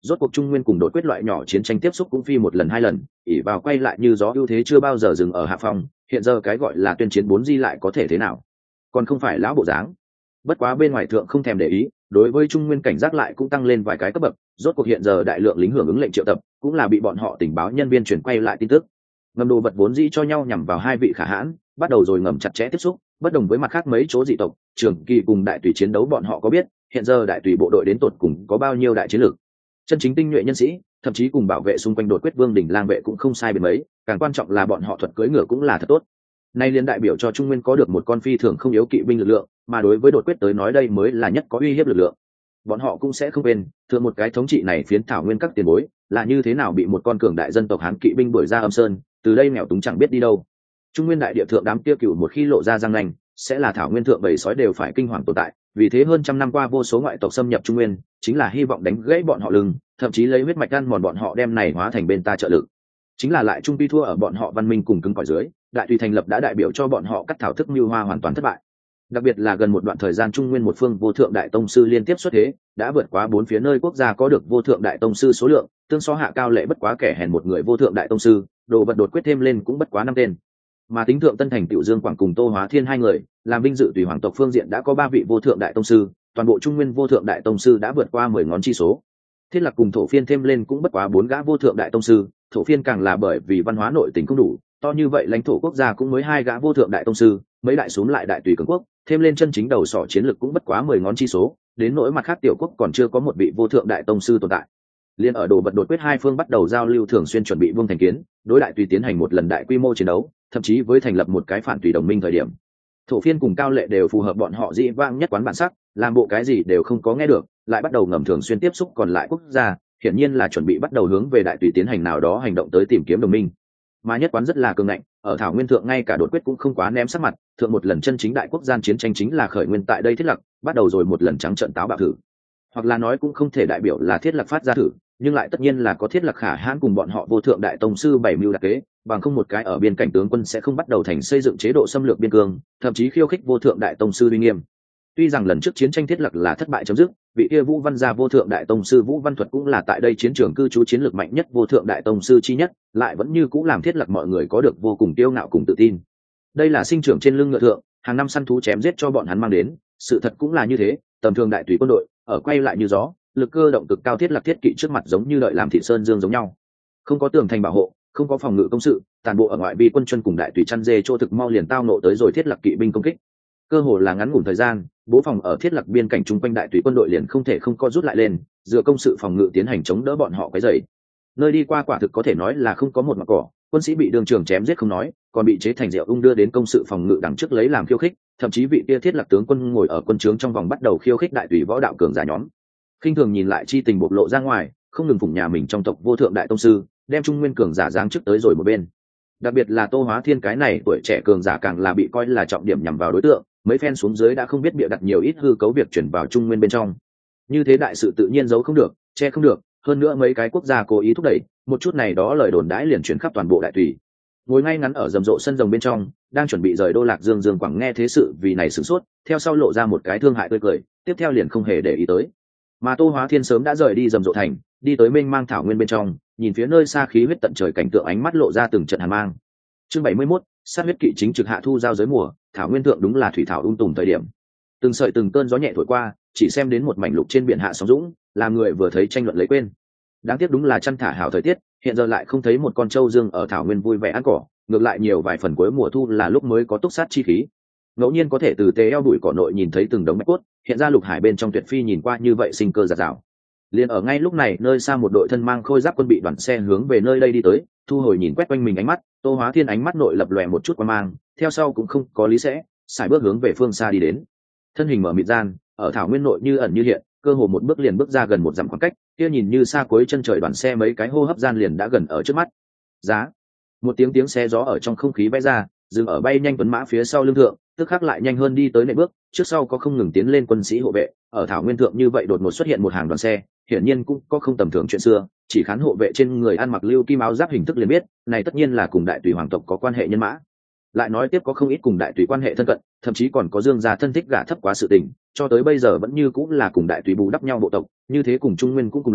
rốt cuộc Trung Nguyên cùng đột quyết loại nhỏ chiến tranh tiếp xúc cũng phi một lần hai lần, ỉ vào quay lại như gió ưu thế chưa bao giờ dừng ở hạ phòng, hiện giờ cái gọi là tuyên chiến bốn di lại có thể thế nào? Còn không phải lão bộ dáng. Bất quá bên ngoài thượng không thèm để ý, đối với Trung Nguyên cảnh giác lại cũng tăng lên vài cái cấp bậc, rốt cuộc hiện giờ đại lượng lính hưởng ứng lệnh triệu tập, cũng là bị bọn họ tình báo nhân viên chuyển quay lại tin tức. Ngầm đồ vật vốn dĩ cho nhau nhằm vào hai vị khả hãn, bắt đầu rồi ngầm chặt chẽ tiếp xúc, bất đồng với mặt khác mấy chỗ dị tộc, Trường Kỳ cùng đại tùy chiến đấu bọn họ có biết, hiện giờ đại tùy bộ đội đến tột cùng có bao nhiêu đại chiến lược. Chân chính tinh nhuệ nhân sĩ, thậm chí cùng bảo vệ xung quanh đột quyết vương đỉnh lang vệ cũng không sai biệt mấy, càng quan trọng là bọn họ thuật cưỡi ngựa cũng là thật tốt. Nay liên đại biểu cho Trung Nguyên có được một con phi thường không yếu kỵ binh lực lượng, mà đối với đột quyết tới nói đây mới là nhất có uy hiếp lực lượng. Bọn họ cũng sẽ không quên, thường một cái thống trị này phiến thảo nguyên các tiền bối, là như thế nào bị một con cường đại dân tộc Hán kỵ binh đuổi ra âm sơn, từ đây nghèo túng chẳng biết đi đâu. Trung Nguyên đại địa thượng đám kia cựu một khi lộ ra răng nanh, sẽ là thảo nguyên thượng bầy sói đều phải kinh hoàng tồn tại, vì thế hơn trăm năm qua vô số ngoại tộc xâm nhập Trung Nguyên, chính là hy vọng đánh gãy bọn họ lưng, thậm chí lấy huyết mạch ăn mòn bọn họ đem này hóa thành bên ta trợ lực. Chính là lại trung quy thua ở bọn họ văn minh cùng cứng cỏi dưới, đại tùy thành lập đã đại biểu cho bọn họ cắt thảo thức mưu hoa hoàn toàn thất bại. Đặc biệt là gần một đoạn thời gian Trung Nguyên một phương vô thượng đại tông sư liên tiếp xuất thế, đã vượt quá bốn phía nơi quốc gia có được vô thượng đại tông sư số lượng, tương so hạ cao lệ bất quá kẻ hèn một người vô thượng đại tông sư, đồ vật đột quyết thêm lên cũng bất quá năm tên. Mà tính thượng Tân Thành Tiểu Dương Quảng cùng Tô Hóa Thiên hai người, làm vinh dự tùy hoàng tộc phương diện đã có ba vị vô thượng đại tông sư, toàn bộ Trung Nguyên vô thượng đại tông sư đã vượt qua mười ngón chi số. Thiết Lạc cùng Thổ Phiên thêm lên cũng bất quá bốn gã vô thượng đại tông sư, Thổ Phiên càng là bởi vì văn hóa nội tình không đủ, to như vậy lãnh thổ quốc gia cũng mới hai gã vô thượng đại tông sư, mấy đại xuống lại đại tùy cường quốc, thêm lên chân chính đầu sỏ chiến lực cũng bất quá mười ngón chi số, đến nỗi mặt khác tiểu quốc còn chưa có một vị vô thượng đại tông sư tồn tại. Liên ở đồ vật đột quyết hai phương bắt đầu giao lưu thường xuyên chuẩn bị vương thành kiến, đối đại tùy tiến hành một lần đại quy mô chiến đấu, thậm chí với thành lập một cái phản tùy đồng minh thời điểm. Thổ Phiên cùng Cao Lệ đều phù hợp bọn họ dĩ vãng nhất quán bản sắc, làm bộ cái gì đều không có nghe được, lại bắt đầu ngầm thường xuyên tiếp xúc còn lại quốc gia, hiển nhiên là chuẩn bị bắt đầu hướng về đại tùy tiến hành nào đó hành động tới tìm kiếm đồng minh. Mà nhất quán rất là cường ngạnh, ở thảo nguyên thượng ngay cả đột quyết cũng không quá ném sắc mặt, thượng một lần chân chính đại quốc gian chiến tranh chính là khởi nguyên tại đây Thiết Lập, bắt đầu rồi một lần trắng trợn táo bạo thử. Hoặc là nói cũng không thể đại biểu là Thiết Lập phát ra thử, nhưng lại tất nhiên là có Thiết Lập khả hãn cùng bọn họ vô thượng đại tông sư bảy mưu đặc kế, bằng không một cái ở biên cảnh tướng quân sẽ không bắt đầu thành xây dựng chế độ xâm lược biên cương, thậm chí khiêu khích vô thượng đại tông sư uy nghiêm. Tuy rằng lần trước chiến tranh Thiết Lập là thất bại chấm dứt, vị kia Vũ Văn gia vô thượng đại tông sư Vũ Văn Thuật cũng là tại đây chiến trường cư trú chiến lược mạnh nhất vô thượng đại tông sư chi nhất, lại vẫn như cũng làm Thiết Lập mọi người có được vô cùng kiêu ngạo cùng tự tin. Đây là sinh trưởng trên lưng ngựa thượng, hàng năm săn thú chém giết cho bọn hắn mang đến, sự thật cũng là như thế, tầm thường đại tùy quân đội, ở quay lại như gió, lực cơ động cực cao Thiết Lập thiết kỵ trước mặt giống như đợi làm thị sơn dương giống nhau. Không có tường thành bảo hộ, không có phòng ngự công sự, toàn bộ ở ngoại vi quân chân cùng đại tùy chăn dê chỗ thực mau liền tao nộ tới rồi Thiết Lập kỵ binh công kích. Cơ hồ là ngắn ngủn thời gian, bố phòng ở Thiết Lập biên cảnh chung quanh đại tùy quân đội liền không thể không co rút lại lên, dựa công sự phòng ngự tiến hành chống đỡ bọn họ cái dậy. Nơi đi qua quả thực có thể nói là không có một mặt cỏ, quân sĩ bị đường trường chém giết không nói, còn bị chế thành rượu ung đưa đến công sự phòng ngự đằng trước lấy làm khiêu khích, thậm chí vị kia Thiết Lập tướng quân ngồi ở quân trướng trong vòng bắt đầu khiêu khích đại tùy võ đạo cường giả nhóm. Khinh thường nhìn lại chi tình bộc lộ ra ngoài, không ngừng phụng nhà mình trong tộc vô thượng đại tông sư, đem Trung Nguyên cường giả giáng trước tới rồi một bên. Đặc biệt là Tô Hóa Thiên cái này tuổi trẻ cường giả càng là bị coi là trọng điểm nhằm vào đối tượng, mấy phen xuống dưới đã không biết bịa đặt nhiều ít hư cấu việc chuyển vào Trung Nguyên bên trong. Như thế đại sự tự nhiên giấu không được, che không được, hơn nữa mấy cái quốc gia cố ý thúc đẩy, một chút này đó lời đồn đãi liền chuyển khắp toàn bộ đại tùy. Ngồi ngay ngắn ở rầm rộ sân rồng bên trong, đang chuẩn bị rời Đô Lạc Dương Dương Quảng nghe thế sự vì này sửng sốt, theo sau lộ ra một cái thương hại tươi cười, tiếp theo liền không hề để ý tới. Mà Tô Hóa Thiên sớm đã rời đi rầm rộ thành, đi tới mênh mang thảo nguyên bên trong, nhìn phía nơi xa khí huyết tận trời cảnh tượng ánh mắt lộ ra từng trận hàn mang. Chương bảy mươi mốt, sát huyết kỵ chính trực hạ thu giao giới mùa, thảo nguyên thượng đúng là thủy thảo ung tùm thời điểm. Từng sợi từng cơn gió nhẹ thổi qua, chỉ xem đến một mảnh lục trên biển hạ sóng dũng, làm người vừa thấy tranh luận lấy quên. Đáng tiếc đúng là chăn thả hảo thời tiết, hiện giờ lại không thấy một con trâu dương ở thảo nguyên vui vẻ ăn cỏ, ngược lại nhiều vài phần cuối mùa thu là lúc mới có túc sát chi khí. Ngẫu nhiên có thể từ tế eo bụi cỏ nội nhìn thấy từng đống bạch cốt, hiện ra lục hải bên trong tuyệt phi nhìn qua như vậy sinh cơ giạt rào. Liền ở ngay lúc này, nơi xa một đội thân mang khôi giáp quân bị đoàn xe hướng về nơi đây đi tới, thu hồi nhìn quét quanh mình ánh mắt, Tô Hóa Thiên ánh mắt nội lập lòe một chút qua mang, theo sau cũng không có lý sẽ, xài bước hướng về phương xa đi đến. Thân hình mở mịt gian, ở thảo nguyên nội như ẩn như hiện, cơ hồ một bước liền bước ra gần một dặm khoảng cách, kia nhìn như xa cuối chân trời đoàn xe mấy cái hô hấp gian liền đã gần ở trước mắt. Giá, một tiếng tiếng xe gió ở trong không khí vẽ ra, dừng ở bay nhanh tuấn mã phía sau lưng thượng, tức khắc lại nhanh hơn đi tới nệm bước, trước sau có không ngừng tiến lên quân sĩ hộ vệ, ở thảo nguyên thượng như vậy đột ngột xuất hiện một hàng đoàn xe, hiển nhiên cũng có không tầm thường chuyện xưa, chỉ khán hộ vệ trên người ăn mặc lưu kim áo giáp hình thức liền biết, này tất nhiên là cùng đại tùy hoàng tộc có quan hệ nhân mã. Lại nói tiếp có không ít cùng đại tùy quan hệ thân cận, thậm chí còn có dương gia thân thích gả thấp quá sự tình, cho tới bây giờ vẫn như cũng là cùng đại tùy bù đắp nhau bộ tộc, như thế cùng Trung Nguyên cũng cùng loại,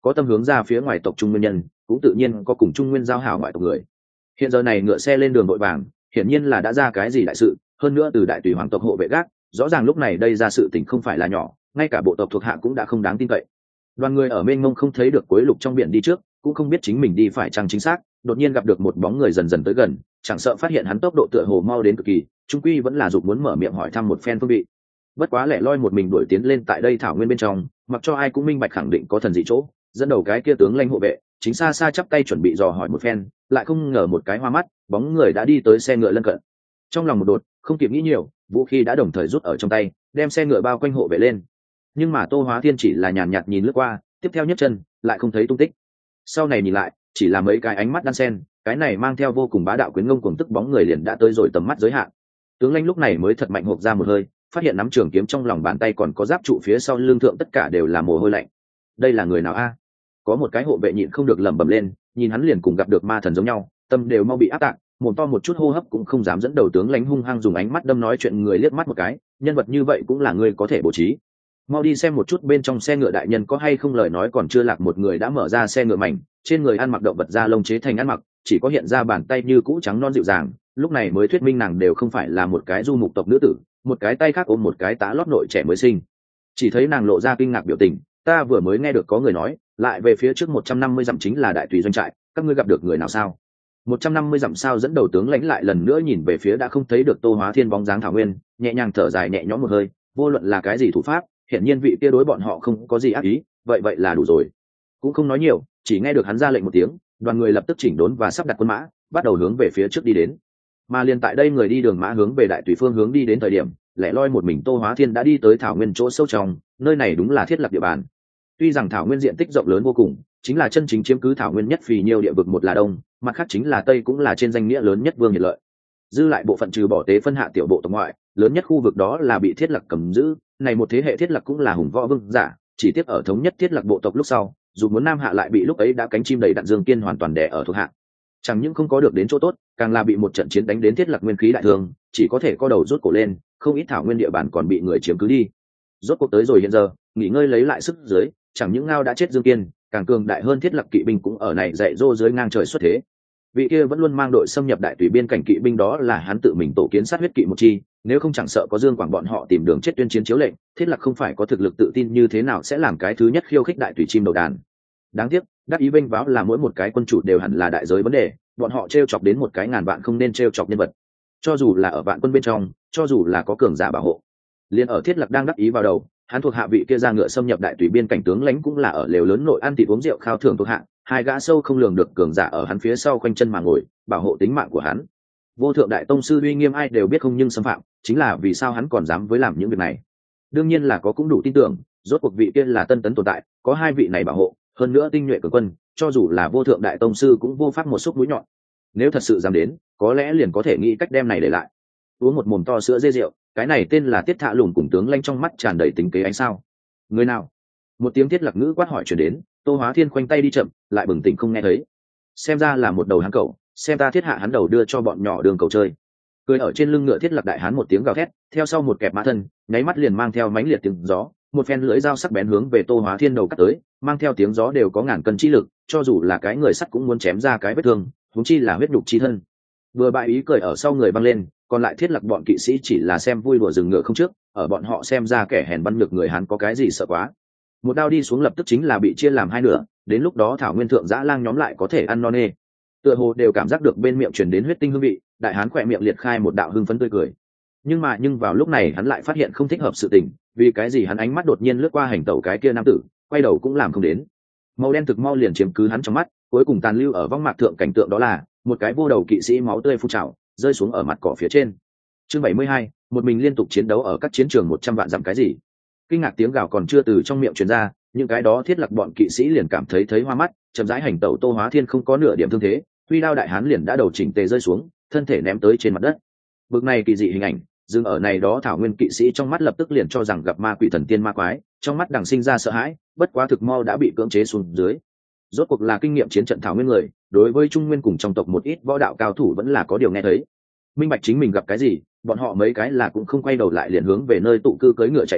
có tâm hướng ra phía ngoài tộc trung nguyên nhân, cũng tự nhiên có cùng trung nguyên giao hảo ngoại tộc người. Hiện giờ này ngựa xe lên đường vội vàng, hiển nhiên là đã ra cái gì đại sự, hơn nữa từ đại tùy hoàng tộc hộ vệ gác, rõ ràng lúc này đây ra sự tình không phải là nhỏ, ngay cả bộ tộc thuộc hạ cũng đã không đáng tin cậy. Đoàn người ở mênh mông không thấy được cuối lục trong biển đi trước, cũng không biết chính mình đi phải chăng chính xác, đột nhiên gặp được một bóng người dần dần tới gần, chẳng sợ phát hiện hắn tốc độ tựa hồ mau đến cực kỳ, trung quy vẫn là dục muốn mở miệng hỏi thăm một phen phương vị. Bất quá lẻ loi một mình đuổi tiến lên tại đây thảo nguyên bên trong, mặc cho ai cũng minh bạch khẳng định có thần dị chỗ, dẫn đầu cái kia tướng lãnh hộ vệ chính xa xa chắp tay chuẩn bị dò hỏi một phen, lại không ngờ một cái hoa mắt, bóng người đã đi tới xe ngựa lân cận. Trong lòng một đột, không kịp nghĩ nhiều, vũ khí đã đồng thời rút ở trong tay, đem xe ngựa bao quanh hộ vệ lên. Nhưng mà Tô Hóa Thiên chỉ là nhàn nhạt nhìn lướt qua, tiếp theo nhấc chân, lại không thấy tung tích. Sau này nhìn lại, chỉ là mấy cái ánh mắt đan sen, cái này mang theo vô cùng bá đạo quyến ngông cuồng tức bóng người liền đã tới rồi tầm mắt giới hạn. Tướng lãnh lúc này mới thật mạnh hộc ra một hơi, phát hiện nắm trường kiếm trong lòng bàn tay còn có giáp trụ phía sau lưng thượng tất cả đều là mồ hôi lạnh. Đây là người nào a? Có một cái hộ vệ nhịn không được lẩm bẩm lên, nhìn hắn liền cùng gặp được ma thần giống nhau, tâm đều mau bị áp tạng, mồm to một chút hô hấp cũng không dám dẫn đầu tướng lãnh hung hăng dùng ánh mắt đâm nói chuyện người liếc mắt một cái, nhân vật như vậy cũng là người có thể bố trí. Mau đi xem một chút bên trong xe ngựa đại nhân có hay không, lời nói còn chưa lạc một người đã mở ra xe ngựa mảnh, trên người ăn mặc động vật da lông chế thành ăn mặc, chỉ có hiện ra bàn tay như cũ trắng non dịu dàng, lúc này mới thuyết minh nàng đều không phải là một cái du mục tộc nữ tử, một cái tay khác ôm một cái tá lót nội trẻ mới sinh. Chỉ thấy nàng lộ ra kinh ngạc biểu tình, ta vừa mới nghe được có người nói, lại về phía trước một trăm năm mươi dặm chính là đại tùy doanh trại, các ngươi gặp được người nào sao? một trăm năm mươi dặm sao? Dẫn đầu tướng lãnh lại lần nữa nhìn về phía đã không thấy được Tô Hóa Thiên bóng dáng thảo nguyên, nhẹ nhàng thở dài nhẹ nhõm một hơi, vô luận là cái gì thủ pháp, hiển nhiên vị kia đối bọn họ không có gì ác ý, vậy vậy là đủ rồi. Cũng không nói nhiều, chỉ nghe được hắn ra lệnh một tiếng, đoàn người lập tức chỉnh đốn và sắp đặt quân mã, bắt đầu hướng về phía trước đi đến. Mà liền tại đây người đi đường mã hướng về đại tùy phương hướng đi đến thời điểm, lẻ loi một mình Tô Hóa Thiên đã đi tới thảo nguyên chỗ sâu trong, nơi này đúng là thiết lập địa bàn. Tuy rằng thảo nguyên diện tích rộng lớn vô cùng, chính là chân chính chiếm cứ thảo nguyên nhất vì nhiều địa vực một là đông, mặt khác chính là tây cũng là trên danh nghĩa lớn nhất vương nhiệt lợi. Dư lại bộ phận trừ bỏ tế phân hạ tiểu bộ tộc ngoại, lớn nhất khu vực đó là bị thiết lập cầm giữ, này một thế hệ thiết lập cũng là hùng võ vương giả, chỉ tiếp ở thống nhất thiết lập bộ tộc lúc sau, dù muốn nam hạ lại bị lúc ấy đã cánh chim đầy đạn dương kiên hoàn toàn đè ở thuộc hạ. Chẳng những không có được đến chỗ tốt, càng là bị một trận chiến đánh đến thiết lập nguyên khí đại thương, chỉ có thể co đầu rút cổ lên, không ít thảo nguyên địa bàn còn bị người chiếm cứ đi. Rốt cuộc tới rồi hiện giờ, nghỉ ngơi lấy lại sức dưới, chẳng những ngao đã chết dương kiên, càng cường đại hơn thiết lập kỵ binh cũng ở này dạy dỗ dưới ngang trời xuất thế. Vị kia vẫn luôn mang đội xâm nhập đại tùy biên cảnh kỵ binh đó là hắn tự mình tổ kiến sát huyết kỵ một chi, nếu không chẳng sợ có Dương Quảng bọn họ tìm đường chết tuyên chiến chiếu lệnh, thiết lập không phải có thực lực tự tin như thế nào sẽ làm cái thứ nhất khiêu khích đại tùy chim đầu đàn. Đáng tiếc, đắc ý vênh váo là mỗi một cái quân chủ đều hẳn là đại giới vấn đề, bọn họ trêu chọc đến một cái ngàn vạn không nên trêu chọc nhân vật. Cho dù là ở vạn quân bên trong, cho dù là có cường giả bảo hộ, liền ở thiết lập đang đắc ý vào đầu, hắn thuộc hạ vị kia ra ngựa xâm nhập đại tùy biên cảnh tướng lãnh cũng là ở lều lớn nội ăn thịt uống rượu khao thưởng thuộc hạ, hai gã sâu không lường được cường giả ở hắn phía sau khoanh chân mà ngồi, bảo hộ tính mạng của hắn. Vô thượng đại tông sư uy nghiêm ai đều biết không nhưng xâm phạm, chính là vì sao hắn còn dám với làm những việc này. Đương nhiên là có cũng đủ tin tưởng, rốt cuộc vị kia là tân tấn tồn tại, có hai vị này bảo hộ, hơn nữa tinh nhuệ cường quân, cho dù là vô thượng đại tông sư cũng vô pháp một xúc mũi nhọn. Nếu thật sự dám đến, có lẽ liền có thể nghĩ cách đem này để lại. Uống một mồm to sữa dê rượu, cái này tên là Tiết Thạ Lùng cùng tướng lãnh trong mắt tràn đầy tính kế ánh sao. Người nào? Một tiếng thiết lập ngữ quát hỏi truyền đến, Tô Hóa Thiên khoanh tay đi chậm, lại bừng tỉnh không nghe thấy. Xem ra là một đầu hán cẩu, xem ta thiết hạ hắn đầu đưa cho bọn nhỏ đường cầu chơi. Cười ở trên lưng ngựa thiết lập đại hán một tiếng gào thét, theo sau một kẹp mã thân, nháy mắt liền mang theo mãnh liệt tiếng gió, một phen lưỡi dao sắc bén hướng về Tô Hóa Thiên đầu cắt tới, mang theo tiếng gió đều có ngàn cân chi lực, cho dù là cái người sắt cũng muốn chém ra cái vết thương, huống chi là huyết nhục chi thân. Vừa bại ý cười ở sau người băng lên, còn lại thiết lập bọn kỵ sĩ chỉ là xem vui đùa dừng ngựa không trước, ở bọn họ xem ra kẻ hèn văn ngược người hán có cái gì sợ quá. Một đao đi xuống lập tức chính là bị chia làm hai nửa, đến lúc đó thảo nguyên thượng dã lang nhóm lại có thể ăn no nê. Tựa hồ đều cảm giác được bên miệng truyền đến huyết tinh hương vị, đại hán khỏe miệng liệt khai một đạo hưng phấn tươi cười. Nhưng mà nhưng vào lúc này hắn lại phát hiện không thích hợp sự tình, vì cái gì hắn ánh mắt đột nhiên lướt qua hành tẩu cái kia nam tử, quay đầu cũng làm không đến. Màu đen thực mau liền chiếm cứ hắn trong mắt, cuối cùng tàn lưu ở vong mạc thượng cảnh tượng đó là một cái vô đầu kỵ sĩ máu tươi phun trào, rơi xuống ở mặt cỏ phía trên. Chương bảy mươi hai, một mình liên tục chiến đấu ở các chiến trường một trăm vạn dặm cái gì? Kinh ngạc tiếng gào còn chưa từ trong miệng truyền ra, những cái đó thiết lập bọn kỵ sĩ liền cảm thấy thấy hoa mắt, chậm rãi hành tẩu Tô Hóa Thiên không có nửa điểm thương thế, huy đao đại hán liền đã đầu chỉnh tề rơi xuống, thân thể ném tới trên mặt đất. Bực này kỳ dị hình ảnh, dừng ở này đó thảo nguyên kỵ sĩ trong mắt lập tức liền cho rằng gặp ma quỷ thần tiên ma quái, trong mắt đằng sinh ra sợ hãi, bất quá thực mau đã bị cưỡng chế xuống dưới. Rốt cuộc là kinh nghiệm chiến trận thảo nguyên người, đối với trung nguyên cùng trong tộc một ít võ đạo cao thủ vẫn là có điều nghe thấy. Minh bạch chính mình gặp cái gì, bọn họ mấy cái là cũng không quay đầu lại liền hướng về nơi tụ cư cưỡi ngựa chạy tới,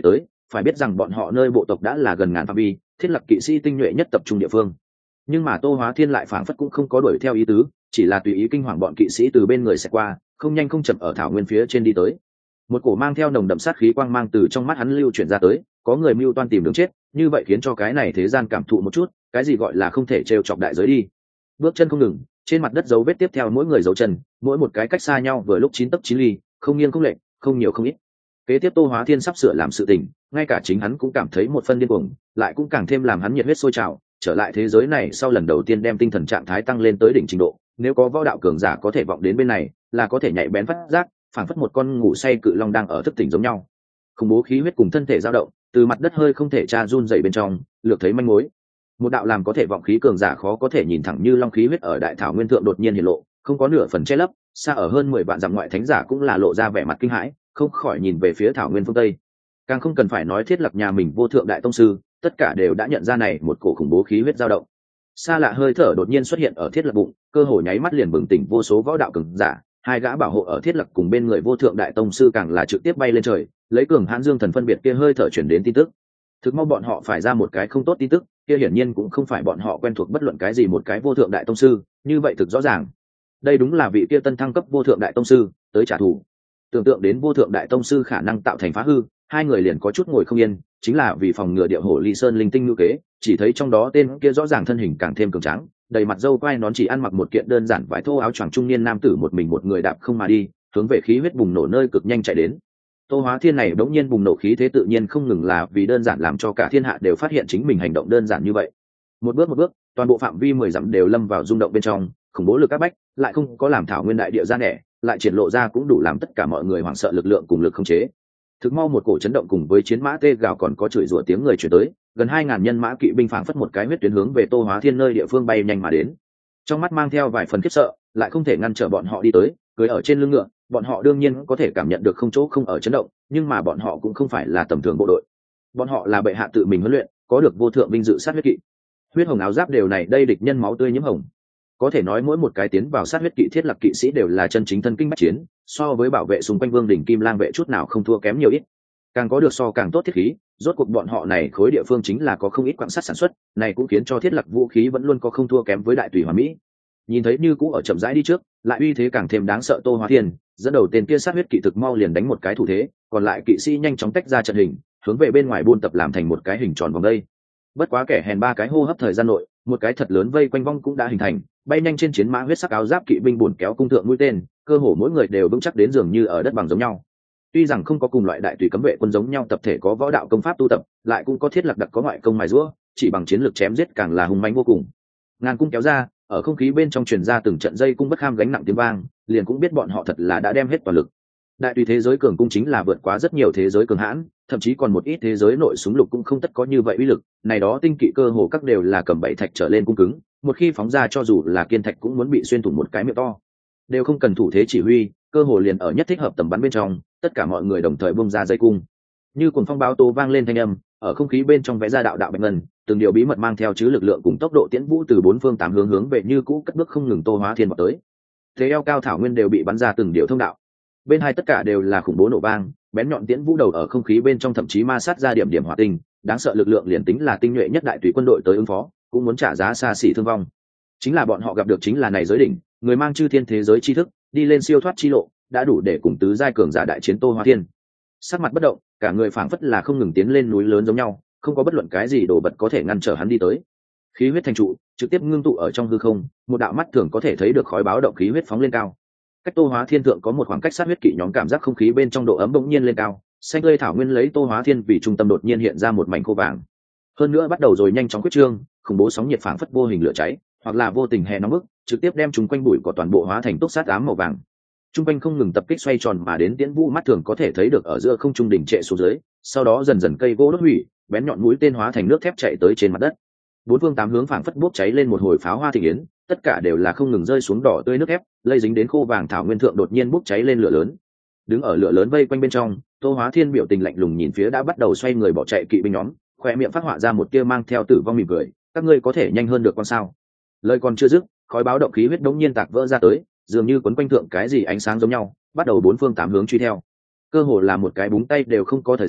phải biết rằng bọn họ nơi bộ tộc đã là gần ngàn phạm vi, thiết lập kỵ sĩ tinh nhuệ nhất tập trung địa phương. Nhưng mà Tô Hóa Thiên lại phảng phất cũng không có đuổi theo ý tứ, chỉ là tùy ý kinh hoàng bọn kỵ sĩ từ bên người sẽ qua, không nhanh không chậm ở thảo nguyên phía trên đi tới. Một cổ mang theo nồng đậm sát khí quang mang từ trong mắt hắn lưu chuyển ra tới, có người mưu toan tìm đường chết, như vậy khiến cho cái này thế gian cảm thụ một chút, cái gì gọi là không thể trêu chọc đại giới đi. Bước chân không ngừng, trên mặt đất dấu vết tiếp theo mỗi người dấu chân, mỗi một cái cách xa nhau vừa lúc chín tấc chín ly, không nghiêng không lệch, không nhiều không ít. Kế tiếp Tô Hóa Thiên sắp sửa làm sự tình, ngay cả chính hắn cũng cảm thấy một phân điên cuồng, lại cũng càng thêm làm hắn nhiệt huyết sôi trào, trở lại thế giới này sau lần đầu tiên đem tinh thần trạng thái tăng lên tới đỉnh trình độ, nếu có võ đạo cường giả có thể vọng đến bên này, là có thể nhạy bén phát giác, phảng phất một con ngủ say cự long đang ở thức tỉnh giống nhau. Khủng bố khí huyết cùng thân thể dao động, từ mặt đất hơi không thể tra run dày bên trong, lược thấy manh mối. Một đạo làm có thể vọng khí cường giả khó có thể nhìn thẳng như long khí huyết ở đại thảo nguyên thượng đột nhiên hiện lộ, không có nửa phần che lấp, xa ở hơn mười vạn dặm ngoại thánh giả cũng là lộ ra vẻ mặt kinh hãi, không khỏi nhìn về phía thảo nguyên phương tây. Càng không cần phải nói thiết lập nhà mình vô thượng đại tông sư, tất cả đều đã nhận ra này một cổ khủng bố khí huyết dao động. Xa lạ hơi thở đột nhiên xuất hiện ở thiết lập bụng, cơ hồ nháy mắt liền bừng tỉnh vô số võ đạo cường giả, hai gã bảo hộ ở thiết lập cùng bên người vô thượng đại tông sư càng là trực tiếp bay lên trời, lấy cường hãn dương thần phân biệt kia hơi thở chuyển đến tin tức. Thực mau bọn họ phải ra một cái không tốt tin tức, kia hiển nhiên cũng không phải bọn họ quen thuộc bất luận cái gì một cái vô thượng đại tông sư, như vậy thực rõ ràng. Đây đúng là vị kia tân thăng cấp vô thượng đại tông sư, tới trả thù. Tưởng tượng đến vô thượng đại tông sư khả năng tạo thành phá hư, hai người liền có chút ngồi không yên, chính là vì phòng ngừa điệu hổ ly sơn linh tinh ngữ kế, chỉ thấy trong đó tên kia rõ ràng thân hình càng thêm cường tráng, đầy mặt râu quai nón, chỉ ăn mặc một kiện đơn giản vải thô áo choàng trung niên nam tử một mình một người đạp không mà đi, hướng về khí huyết bùng nổ nơi cực nhanh chạy đến. Tô Hóa Thiên này đống nhiên bùng nổ khí thế tự nhiên không ngừng là vì đơn giản làm cho cả thiên hạ đều phát hiện chính mình hành động đơn giản như vậy. Một bước một bước, toàn bộ phạm vi mười dặm đều lâm vào rung động bên trong, khủng bố lực áp bách, lại không có làm thảo nguyên đại địa ra nẻ, lại triển lộ ra cũng đủ làm tất cả mọi người hoảng sợ lực lượng cùng lực khống chế. Thực mau một cổ chấn động cùng với chiến mã tê gào còn có chửi rủa tiếng người truyền tới, gần hai ngàn nhân mã kỵ binh phảng phất một cái huyết tuyến hướng về Tô Hóa Thiên nơi địa phương bay nhanh mà đến. Trong mắt mang theo vài phần khiếp sợ, lại không thể ngăn trở bọn họ đi tới, cưỡi ở trên lưng ngựa, bọn họ đương nhiên có thể cảm nhận được không chỗ không ở chấn động, nhưng mà bọn họ cũng không phải là tầm thường bộ đội. Bọn họ là bệ hạ tự mình huấn luyện, có được vô thượng vinh dự sát huyết kỵ. Huyết hồng áo giáp đều này đây địch nhân máu tươi nhiễm hồng. Có thể nói mỗi một cái tiến vào sát huyết kỵ thiết lập kỵ sĩ đều là chân chính thân kinh bách chiến, so với bảo vệ xung quanh vương đỉnh kim lang vệ chút nào không thua kém nhiều ít. Càng có được so càng tốt thiết khí, rốt cuộc bọn họ này khối địa phương chính là có không ít quặng sắt sản xuất, này cũng khiến cho thiết lập vũ khí vẫn luôn có không thua kém với đại tùy hoàn mỹ. Nhìn thấy như cũ ở chậm rãi đi trước, lại uy thế càng thêm đáng sợ Tô Hóa Thiên, dẫn đầu tên kia sát huyết kỵ thực mau liền đánh một cái thủ thế, còn lại kỵ sĩ nhanh chóng tách ra trận hình, hướng về bên ngoài buôn tập làm thành một cái hình tròn vòng đây. Bất quá kẻ hèn ba cái hô hấp thời gian nội, một cái thật lớn vây quanh vong cũng đã hình thành, bay nhanh trên chiến mã huyết sắc áo giáp kỵ binh buồn kéo cung thượng mũi tên, cơ hồ mỗi người đều vững chắc đến dường như ở đất bằng giống nhau. Tuy rằng không có cùng loại đại tùy cấm vệ quân giống nhau tập thể có võ đạo công pháp tu tập, lại cũng có thiết lập đặc có ngoại công mài giũa, chỉ bằng chiến lược chém giết càng là hùng mãnh vô cùng. Ngàn cung kéo ra, ở không khí bên trong truyền ra từng trận dây cung bất kham gánh nặng tiếng vang, liền cũng biết bọn họ thật là đã đem hết toàn lực. Đại tùy thế giới cường cung chính là vượt quá rất nhiều thế giới cường hãn, thậm chí còn một ít thế giới nội súng lục cũng không tất có như vậy uy lực, này đó tinh kỵ cơ hồ các đều là cầm bảy thạch trở lên cung cứng, một khi phóng ra cho dù là kiên thạch cũng muốn bị xuyên thủng một cái miệng to. Đều không cần thủ thế chỉ huy, cơ hồ liền ở nhất thích hợp tầm bắn bên trong, tất cả mọi người đồng thời bung ra dây cung. Như cuồng phong báo tố vang lên thanh âm, ở không khí bên trong vẽ ra đạo đạo bạch ngân, từng điều bí mật mang theo chứ lực lượng cùng tốc độ tiễn vũ từ bốn phương tám hướng hướng về như cũ cất bước không ngừng Tô Hóa Thiên vào tới. Thế eo cao thảo nguyên đều bị bắn ra từng điều thông đạo. Bên hai tất cả đều là khủng bố nổ vang, bén nhọn tiễn vũ đầu ở không khí bên trong thậm chí ma sát ra điểm điểm hỏa tinh, đáng sợ lực lượng liền tính là tinh nhuệ nhất đại tùy quân đội tới ứng phó, cũng muốn trả giá xa xỉ thương vong. Chính là bọn họ gặp được chính là này giới đỉnh, người mang chư thiên thế giới tri thức, đi lên siêu thoát chi lộ, đã đủ để cùng tứ giai cường giả đại chiến Tô Hóa Thiên. Sắc mặt bất động, cả người phảng phất là không ngừng tiến lên núi lớn giống nhau, không có bất luận cái gì đồ vật có thể ngăn trở hắn đi tới. Khí huyết thành trụ, trực tiếp ngưng tụ ở trong hư không, một đạo mắt thường có thể thấy được khói báo động khí huyết phóng lên cao. Cách Tô Hóa Thiên thượng có một khoảng cách sát huyết kỵ nhóm cảm giác không khí bên trong độ ấm bỗng nhiên lên cao, xanh tươi thảo nguyên lấy Tô Hóa Thiên vì trung tâm đột nhiên hiện ra một mảnh khô vàng. Hơn nữa bắt đầu rồi nhanh chóng quyết trương, khủng bố sóng nhiệt phảng phất vô hình lửa cháy, hoặc là vô tình hè nóng bức, trực tiếp đem chúng quanh bụi của toàn bộ hóa thành túc sát ám màu vàng. Trung quanh không ngừng tập kích xoay tròn mà đến tiễn vũ mắt thường có thể thấy được ở giữa không trung đỉnh trệ xuống dưới, sau đó dần dần cây gỗ đốt hủy, bén nhọn mũi tên hóa thành nước thép chạy tới trên mặt đất. Bốn phương tám hướng phảng phất bốc cháy lên một hồi pháo hoa thịnh yến, tất cả đều là không ngừng rơi xuống đỏ tươi nước thép, lây dính đến khô vàng thảo nguyên thượng đột nhiên bốc cháy lên lửa lớn. Đứng ở lửa lớn vây quanh bên trong, Tô Hóa Thiên biểu tình lạnh lùng nhìn phía đã bắt đầu xoay người bỏ chạy kỵ binh nhóm, khoe miệng phát họa ra một tia mang theo tử vong mỉm cười, các ngươi có thể nhanh hơn được con sao? Lời còn chưa dứt, khói báo động khí huyết đống nhiên tạc vỡ ra tới, dường như quấn quanh thượng cái gì ánh sáng giống nhau, bắt đầu bốn phương tám hướng truy theo. Cơ hồ là một cái búng tay đều không có thời gian,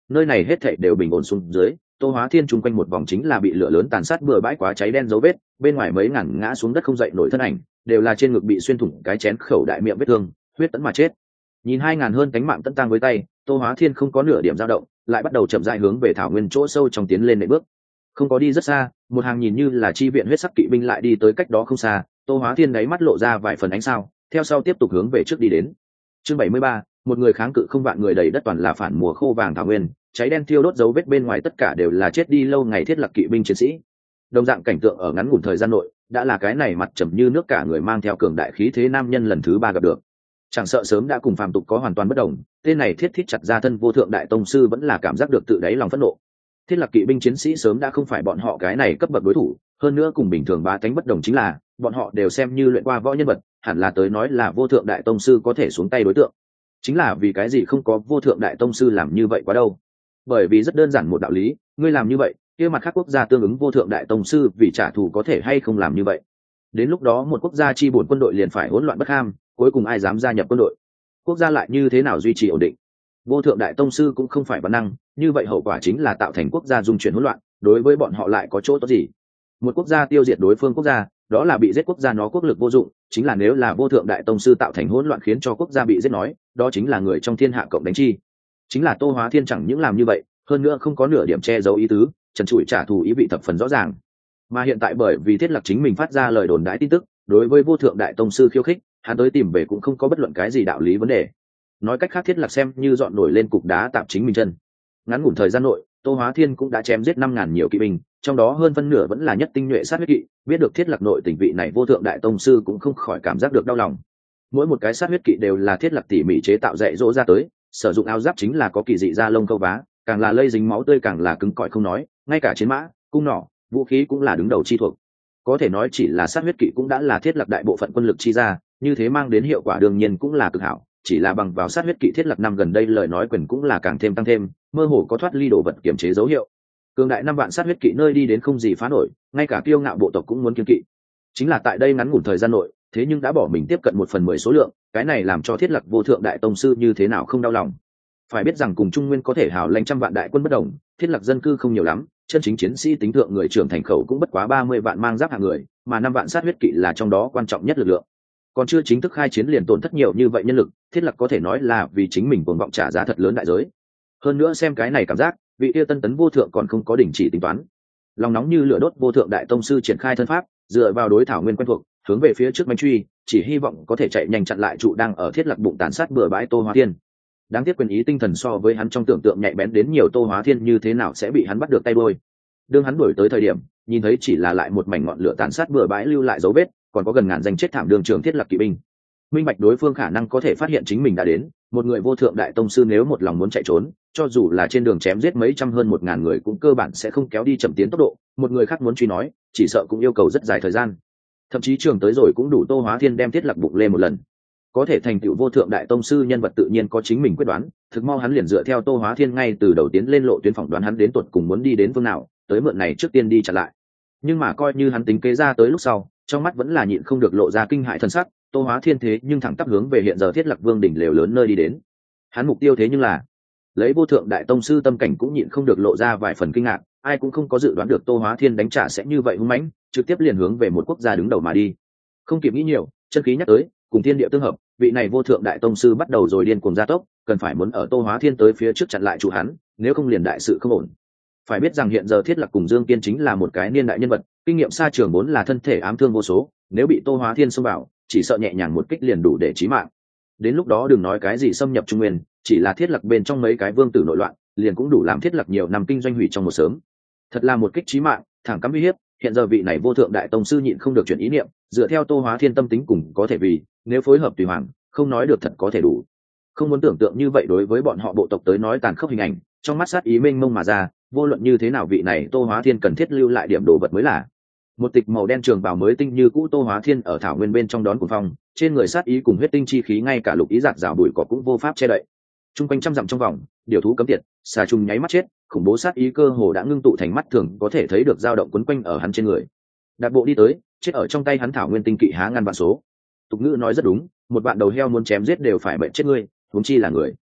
nơi này hết thảy đều bình ổn xuống dưới. Tô Hóa Thiên chung quanh một vòng chính là bị lửa lớn tàn sát bừa bãi quá cháy đen dấu vết, bên ngoài mấy ngàn ngã xuống đất không dậy nổi thân ảnh, đều là trên ngực bị xuyên thủng cái chén khẩu đại miệng vết thương, huyết tẫn mà chết. Nhìn hai ngàn hơn cánh mạng tận tang với tay, Tô Hóa Thiên không có nửa điểm dao động, lại bắt đầu chậm rãi hướng về thảo nguyên chỗ sâu trong tiến lên nệm bước. Không có đi rất xa, một hàng nhìn như là chi viện huyết sắc kỵ binh lại đi tới cách đó không xa, Tô Hóa Thiên đáy mắt lộ ra vài phần ánh sao, theo sau tiếp tục hướng về trước đi đến. Chương bảy mươi ba, một người kháng cự không vạn người, đầy đất toàn là phản mùa khô vàng thảo nguyên, cháy đen thiêu đốt dấu vết bên ngoài tất cả đều là chết đi lâu ngày thiết lập kỵ binh chiến sĩ. Đồng dạng cảnh tượng ở ngắn ngủn thời gian nội, đã là cái này mặt trầm như nước cả người mang theo cường đại khí thế nam nhân lần thứ ba gặp được. Chẳng sợ sớm đã cùng phàm tục có hoàn toàn bất đồng, tên này thiết thiết chặt ra thân vô thượng đại tông sư vẫn là cảm giác được tự đáy lòng phẫn nộ. Thiết lập kỵ binh chiến sĩ sớm đã không phải bọn họ cái này cấp bậc đối thủ, hơn nữa cùng bình thường bá tánh bất đồng chính là bọn họ đều xem như luyện qua võ nhân vật, hẳn là tới nói là vô thượng đại tông sư có thể xuống tay đối tượng. Chính là vì cái gì không có vô thượng đại tông sư làm như vậy quá đâu? Bởi vì rất đơn giản một đạo lý, ngươi làm như vậy, kia mặt khác quốc gia tương ứng vô thượng đại tông sư vì trả thù có thể hay không làm như vậy. Đến lúc đó một quốc gia chi bổn quân đội liền phải hỗn loạn bất ham, cuối cùng ai dám gia nhập quân đội? Quốc gia lại như thế nào duy trì ổn định? Vô thượng đại tông sư cũng không phải văn năng, như vậy hậu quả chính là tạo thành quốc gia dung chuyển hỗn loạn, đối với bọn họ lại có chỗ tốt gì? Một quốc gia tiêu diệt đối phương quốc gia, đó là bị giết quốc gia nó quốc lực vô dụng, chính là nếu là vô thượng đại tông sư tạo thành hỗn loạn khiến cho quốc gia bị giết nói, đó chính là người trong thiên hạ cộng đánh chi. Chính là Tô Hóa Thiên chẳng những làm như vậy, hơn nữa không có nửa điểm che giấu ý tứ, trần trụi trả thù ý vị thập phần rõ ràng. Mà hiện tại bởi vì thiết lập chính mình phát ra lời đồn đãi tin tức, đối với vô thượng đại tông sư khiêu khích, hắn tới tìm về cũng không có bất luận cái gì đạo lý vấn đề. Nói cách khác, thiết lập xem như dọn nổi lên cục đá tạm chính mình chân. Ngắn ngủn thời gian nội, Tô Hóa Thiên cũng đã chém giết năm ngàn nhiều kỵ binh, trong đó hơn phân nửa vẫn là nhất tinh nhuệ sát huyết kỵ. Biết được thiết lập nội tình vị này vô thượng đại tông sư cũng không khỏi cảm giác được đau lòng. Mỗi một cái sát huyết kỵ đều là thiết lập tỉ mỉ chế tạo dạy dỗ ra tới, sử dụng áo giáp chính là có kỳ dị da lông câu vá, càng là lây dính máu tươi càng là cứng cỏi không nói, ngay cả chiến mã, cung nỏ, vũ khí cũng là đứng đầu chi thuộc. Có thể nói chỉ là sát huyết kỵ cũng đã là thiết lập đại bộ phận quân lực chi ra, như thế mang đến hiệu quả đương nhiên cũng là cực hảo. Chỉ là bằng vào sát huyết kỵ thiết lập năm gần đây lời nói quyền cũng là càng thêm tăng thêm, mơ hồ có thoát ly đồ vật kiểm chế dấu hiệu. Cường đại năm vạn sát huyết kỵ nơi đi đến không gì phá nổi, ngay cả kiêu ngạo bộ tộc cũng muốn kiên kỵ. Chính là tại đây ngắn ngủn thời gian nội, thế nhưng đã bỏ mình tiếp cận một phần mười số lượng, cái này làm cho thiết lập vô thượng đại tông sư như thế nào không đau lòng. Phải biết rằng cùng Trung Nguyên có thể hào lãnh trăm vạn đại quân bất đồng, thiết lập dân cư không nhiều lắm, chân chính chiến sĩ tính thượng người trưởng thành khẩu cũng bất quá ba mươi vạn mang giáp hạng người, mà năm vạn sát huyết kỵ là trong đó quan trọng nhất lực lượng. Còn chưa chính thức khai chiến liền tổn thất nhiều như vậy nhân lực, thiết lập có thể nói là vì chính mình cuồng vọng trả giá thật lớn đại giới. Hơn nữa xem cái này cảm giác, vị tiêu tân tấn vô thượng còn không có đình chỉ tính toán. Lòng nóng như lửa đốt vô thượng đại tông sư triển khai thân pháp, dựa vào đối thảo nguyên quen thuộc, hướng về phía trước manh truy, chỉ hy vọng có thể chạy nhanh chặn lại trụ đang ở thiết lập bụng tàn sát bừa bãi Tô Hóa Thiên. Đáng tiếc quyền ý tinh thần so với hắn trong tưởng tượng nhạy bén đến nhiều, Tô Hóa Thiên như thế nào sẽ bị hắn bắt được tay đôi. Đương hắn đuổi tới thời điểm, nhìn thấy chỉ là lại một mảnh ngọn lửa tàn sát bừa bãi lưu lại dấu vết, còn có gần ngàn danh chết thảm đường trường thiết lập kỵ binh. Minh bạch đối phương khả năng có thể phát hiện chính mình đã đến, một người vô thượng đại tông sư nếu một lòng muốn chạy trốn, cho dù là trên đường chém giết mấy trăm hơn một ngàn người cũng cơ bản sẽ không kéo đi chậm tiến tốc độ, một người khác muốn truy nói, chỉ sợ cũng yêu cầu rất dài thời gian. Thậm chí trường tới rồi cũng đủ Tô Hóa Thiên đem thiết lập bụng lên một lần. Có thể thành tựu vô thượng đại tông sư nhân vật tự nhiên có chính mình quyết đoán, thực mau hắn liền dựa theo Tô Hóa Thiên ngay từ đầu tiến lên lộ tuyến phỏng đoán hắn đến tuột cùng muốn đi đến phương nào, tới mượn này trước tiên đi chặn lại. Nhưng mà coi như hắn tính kế ra tới lúc sau, trong mắt vẫn là nhịn không được lộ ra kinh hại thân sắc. Tô Hóa Thiên thế nhưng thẳng tắp hướng về hiện giờ thiết lập vương đỉnh lều lớn nơi đi đến. Hắn mục tiêu thế nhưng là lấy vô thượng đại tông sư tâm cảnh cũng nhịn không được lộ ra vài phần kinh ngạc, ai cũng không có dự đoán được Tô Hóa Thiên đánh trả sẽ như vậy hung mãnh, trực tiếp liền hướng về một quốc gia đứng đầu mà đi. Không kịp nghĩ nhiều, chân khí nhắc tới, cùng thiên địa tương hợp, vị này vô thượng đại tông sư bắt đầu rồi điên cuồng gia tốc, cần phải muốn ở Tô Hóa Thiên tới phía trước chặn lại chủ hắn, nếu không liền đại sự không ổn. Phải biết rằng hiện giờ thiết lập cùng Dương Kiên chính là một cái niên đại nhân vật, kinh nghiệm xa trường vốn là thân thể ám thương vô số, nếu bị Tô Hóa Thiên xông vào, chỉ sợ nhẹ nhàng một kích liền đủ để chí mạng. Đến lúc đó đừng nói cái gì xâm nhập Trung Nguyên, chỉ là thiết lập bên trong mấy cái vương tử nội loạn, liền cũng đủ làm thiết lập nhiều năm kinh doanh hủy trong một sớm. Thật là một kích chí mạng, thẳng cắm uy hiếp. Hiện giờ vị này vô thượng đại tông sư nhịn không được chuyển ý niệm, dựa theo Tô Hóa Thiên tâm tính cùng có thể vì, nếu phối hợp tùy hoàng, không nói được thật có thể đủ. Không muốn tưởng tượng như vậy đối với bọn họ bộ tộc tới nói tàn khốc hình ảnh, trong mắt sát ý mênh mông mà ra, vô luận như thế nào vị này Tô Hóa Thiên cần thiết lưu lại điểm đồ vật mới là. Một tịch màu đen trường bào mới tinh như cũ Tô Hóa Thiên ở thảo nguyên bên trong đón cuồng phong, trên người sát ý cùng huyết tinh chi khí ngay cả lục ý giạt rào bụi cỏ cũng vô pháp che đậy. Trung quanh trăm dặm trong vòng, điều thú cấm tiệt, xà trùng nháy mắt chết, khủng bố sát ý cơ hồ đã ngưng tụ thành mắt thường có thể thấy được dao động quấn quanh ở hắn trên người. Đạp bộ đi tới, chết ở trong tay hắn thảo nguyên tinh kỵ há ngăn vạn số. Tục ngữ nói rất đúng, một vạn đầu heo muốn chém giết đều phải bệnh chết ngươi, huống chi là người.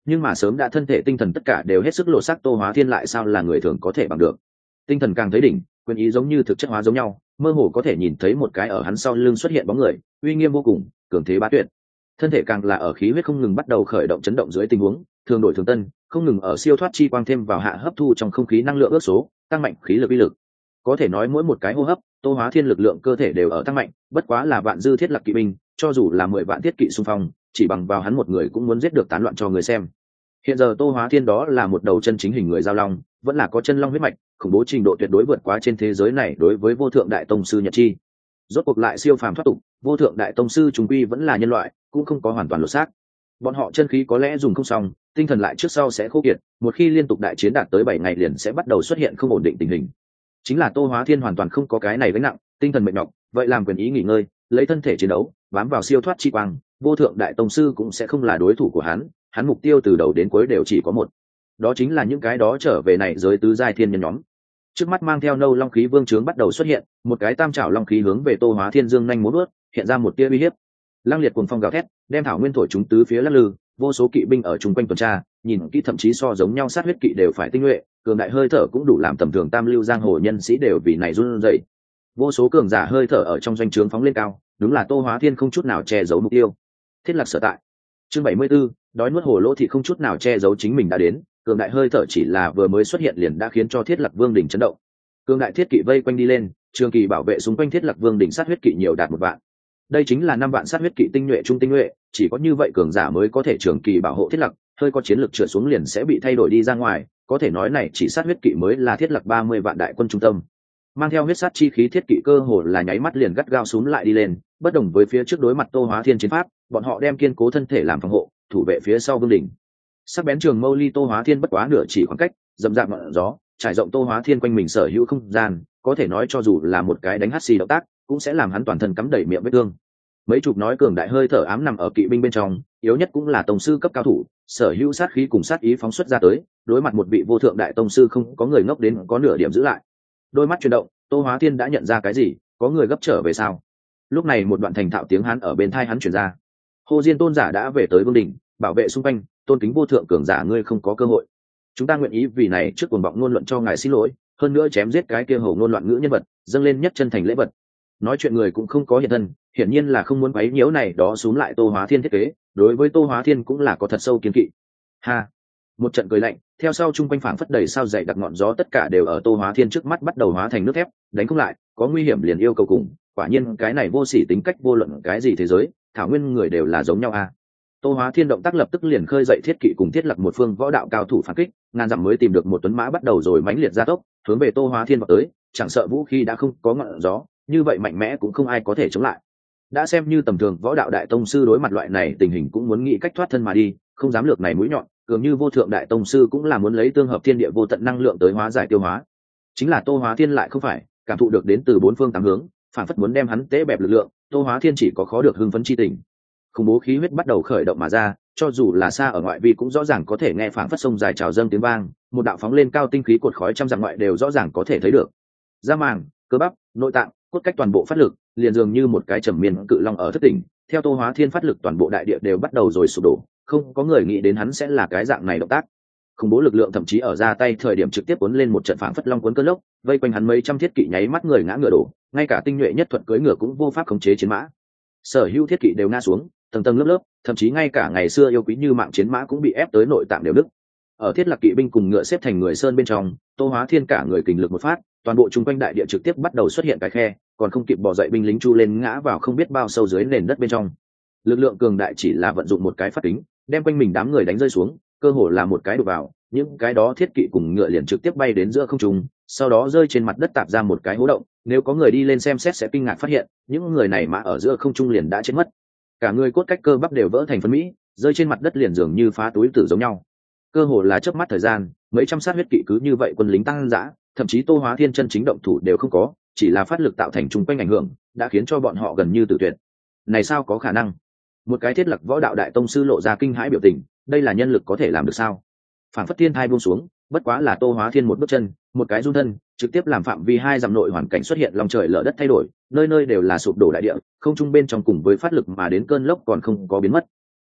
nhưng mà sớm đã thân thể tinh thần tất cả đều hết sức lộ sắc Tô Hóa Thiên lại sao là người thường có thể bằng được. Tinh thần càng thấy đỉnh, quyền ý giống như thực chất hóa giống nhau, mơ hồ có thể nhìn thấy một cái ở hắn sau lưng xuất hiện bóng người, uy nghiêm vô cùng, cường thế bá tuyệt. Thân thể càng là ở khí huyết không ngừng bắt đầu khởi động chấn động dưới tình huống thường đổi thường tân, không ngừng ở siêu thoát chi quang thêm vào hạ hấp thu trong không khí năng lượng ước số, tăng mạnh khí lực uy lực. Có thể nói mỗi một cái hô hấp, Tô Hóa Thiên lực lượng cơ thể đều ở tăng mạnh, bất quá là vạn dư thiết lập kỵ binh, cho dù là mười vạn thiết kỵ xung phong, chỉ bằng vào hắn một người cũng muốn giết được tán loạn cho người xem. Hiện giờ Tô Hóa Thiên đó là một đầu chân chính hình người giao long, vẫn là có chân long huyết mạch, khủng bố trình độ tuyệt đối vượt quá trên thế giới này đối với vô thượng đại tông sư Nhật Chi. Rốt cuộc lại siêu phàm thoát tục, vô thượng đại tông sư chúng quy vẫn là nhân loại, cũng không có hoàn toàn lột xác. Bọn họ chân khí có lẽ dùng không xong, tinh thần lại trước sau sẽ khô kiệt, một khi liên tục đại chiến đạt tới bảy ngày liền sẽ bắt đầu xuất hiện không ổn định tình hình. Chính là Tô Hóa Thiên hoàn toàn không có cái này gánh nặng, tinh thần mệt nhọc, vậy làm quyền ý nghỉ ngơi, lấy thân thể chiến đấu, bám vào siêu thoát chi quang, vô thượng đại tông sư cũng sẽ không là đối thủ của hắn, hắn mục tiêu từ đầu đến cuối đều chỉ có một, đó chính là những cái đó trở về này giới tứ giai thiên nhân nhóm. Trước mắt mang theo nâu long khí vương trướng bắt đầu xuất hiện, một cái tam trảo long khí hướng về Tô Hóa Thiên dương nhanh múa vớt, hiện ra một tia uy hiếp. Lăng liệt cuồng phong gào thét, đem thảo nguyên thổi chúng tứ phía lắc lư, vô số kỵ binh ở chung quanh tuần tra, nhìn kỹ thậm chí so giống nhau sát huyết kỵ đều phải tinh nhuệ, cường đại hơi thở cũng đủ làm tầm thường tam lưu giang hồ nhân sĩ đều vì này run rẩy. Vô số cường giả hơi thở ở trong doanh trướng phóng lên cao, đúng là Tô Hóa Thiên không chút nào che giấu mục tiêu. Thiết Lạc sở tại. Chương bảy mươi 74, đói nuốt hồ lỗ thì không chút nào che giấu chính mình đã đến, cường đại hơi thở chỉ là vừa mới xuất hiện liền đã khiến cho Thiết Lạc Vương đỉnh chấn động. Cường đại thiết kỵ vây quanh đi lên, trường kỳ bảo vệ xung quanh Thiết Lạc Vương đỉnh sát huyết kỵ nhiều đạt một vạn. Đây chính là năm vạn sát huyết kỵ tinh nhuệ trung tinh nhuệ, chỉ có như vậy cường giả mới có thể trường kỳ bảo hộ Thiết Lạc, hơi có chiến lược trượt xuống liền sẽ bị thay đổi đi ra ngoài, có thể nói này chỉ sát huyết kỵ mới là Thiết Lạc ba mươi vạn đại quân trung tâm. Mang theo huyết sát chi khí thiết kỵ cơ hồ là nháy mắt liền gắt gao xuống lại đi lên, bất đồng với phía trước đối mặt Tô Hóa Thiên chiến pháp, bọn họ đem kiên cố thân thể làm phòng hộ, thủ vệ phía sau vương đỉnh. Sắc bén trường mâu ly Tô Hóa Thiên bất quá nửa chỉ khoảng cách, dầm dạp ngọn gió, trải rộng Tô Hóa Thiên quanh mình sở hữu không gian, có thể nói cho dù là một cái đánh hắt xì động tác, cũng sẽ làm hắn toàn thân cắm đầy miệng vết thương. Mấy chục nói cường đại hơi thở ám nằm ở kỵ binh bên trong, yếu nhất cũng là tông sư cấp cao thủ, sở hữu sát khí cùng sát ý phóng xuất ra tới, đối mặt một vị vô thượng đại tông sư không có người ngốc đến có nửa điểm giữ lại. Đôi mắt chuyển động, Tô Hóa Thiên đã nhận ra cái gì, có người gấp trở về sao? Lúc này một đoạn thành thạo tiếng hắn ở bên tai hắn truyền ra. Hồ Diên tôn giả đã về tới vương đỉnh, bảo vệ xung quanh, tôn kính vô thượng cường giả ngươi không có cơ hội. Chúng ta nguyện ý vì này trước cuồng vọng ngôn luận cho ngài xin lỗi, hơn nữa chém giết cái kia hổ ngôn loạn ngữ nhân vật, dâng lên nhất chân thành lễ vật. Nói chuyện người cũng không có hiện thân, hiển nhiên là không muốn quấy nhiễu này đó xuống lại Tô Hóa Thiên thiết kế, đối với Tô Hóa Thiên cũng là có thật sâu kiên kỵ. Ha, một trận cười lạnh, theo sau trung quanh phảng phất đầy sao dày đặc ngọn gió tất cả đều ở Tô Hóa Thiên trước mắt bắt đầu hóa thành nước thép, đánh không lại, có nguy hiểm liền yêu cầu cùng, quả nhiên cái này vô sỉ tính cách vô luận cái gì thế giới, thảo nguyên người đều là giống nhau a. À. Tô Hóa Thiên động tác lập tức liền khơi dậy thiết kỵ cùng thiết lập một phương võ đạo cao thủ phản kích, ngàn dặm mới tìm được một tuấn mã bắt đầu rồi mãnh liệt gia tốc, hướng về Tô Hóa Thiên vào tới, chẳng sợ vũ khí đã không có ngọn gió, như vậy mạnh mẽ cũng không ai có thể chống lại. Đã xem như tầm thường võ đạo đại tông sư đối mặt loại này tình hình cũng muốn nghĩ cách thoát thân mà đi, không dám lược này mũi nhọn, cường như vô thượng đại tông sư cũng là muốn lấy tương hợp thiên địa vô tận năng lượng tới hóa giải tiêu hóa. Chính là Tô Hóa Thiên lại không phải, cảm thụ được đến từ bốn phương tám hướng, phản phất muốn đem hắn tế bẹp lực lượng, Tô Hóa Thiên chỉ có khó được hưng phấn chi tình. Khủng bố khí huyết bắt đầu khởi động mà ra, cho dù là xa ở ngoại vi cũng rõ ràng có thể nghe phảng phất sông dài trào dâng tiếng vang, một đạo phóng lên cao tinh khí cột khói trăm dặm ngoại đều rõ ràng có thể thấy được. Da màng, cơ bắp, nội tạng, cốt cách toàn bộ phát lực, liền dường như một cái trầm miên cự long ở thất tỉnh, theo Tô Hóa Thiên phát lực toàn bộ đại địa đều bắt đầu rồi sụp đổ, không có người nghĩ đến hắn sẽ là cái dạng này động tác. Khủng bố lực lượng thậm chí ở ra tay thời điểm trực tiếp cuốn lên một trận phảng phất long cuốn cơn lốc, vây quanh hắn mấy trăm thiết kỵ nháy mắt người ngã ngựa đổ, ngay cả tinh nhuệ nhất thuận cưỡi ngựa cũng vô pháp khống chế chiến mã. Sở hữu thiết kỵ đều ngã xuống, tầng tầng lớp lớp, thậm chí ngay cả ngày xưa yêu quý như mạng chiến mã cũng bị ép tới nội tạng đều đứt. Ở thiết lập kỵ binh cùng ngựa xếp thành người sơn bên trong, Tô Hóa Thiên cả người kình lực một phát, toàn bộ trung quanh đại địa trực tiếp bắt đầu xuất hiện cái khe, còn không kịp bò dậy binh lính chu lên ngã vào không biết bao sâu dưới nền đất bên trong. Lực lượng cường đại chỉ là vận dụng một cái phát kính, đem quanh mình đám người đánh rơi xuống, cơ hồ là một cái đục vào, những cái đó thiết kỵ cùng ngựa liền trực tiếp bay đến giữa không trung, sau đó rơi trên mặt đất tạp ra một cái hố động, nếu có người đi lên xem xét sẽ kinh ngạc phát hiện, những người này mà ở giữa không trung liền đã chết mất. Cả người cốt cách cơ bắp đều vỡ thành phân mỹ, rơi trên mặt đất liền dường như phá túi tử giống nhau. Cơ hồ là chớp mắt thời gian, mấy trăm sát huyết kỵ cứ như vậy quân lính tăng dã, thậm chí Tô Hóa Thiên chân chính động thủ đều không có, chỉ là phát lực tạo thành trung quanh ảnh hưởng, đã khiến cho bọn họ gần như tử tuyệt. Này sao có khả năng? Một cái thiết lập võ đạo đại tông sư lộ ra kinh hãi biểu tình, đây là nhân lực có thể làm được sao? Phản phất thiên thai buông xuống, bất quá là Tô Hóa Thiên một bước chân, một cái run thân, trực tiếp làm phạm vi hai dặm nội hoàn cảnh xuất hiện lòng trời lở đất thay đổi, nơi nơi đều là sụp đổ đại địa, không trung bên trong cùng với phát lực mà đến cơn lốc còn không có biến mất.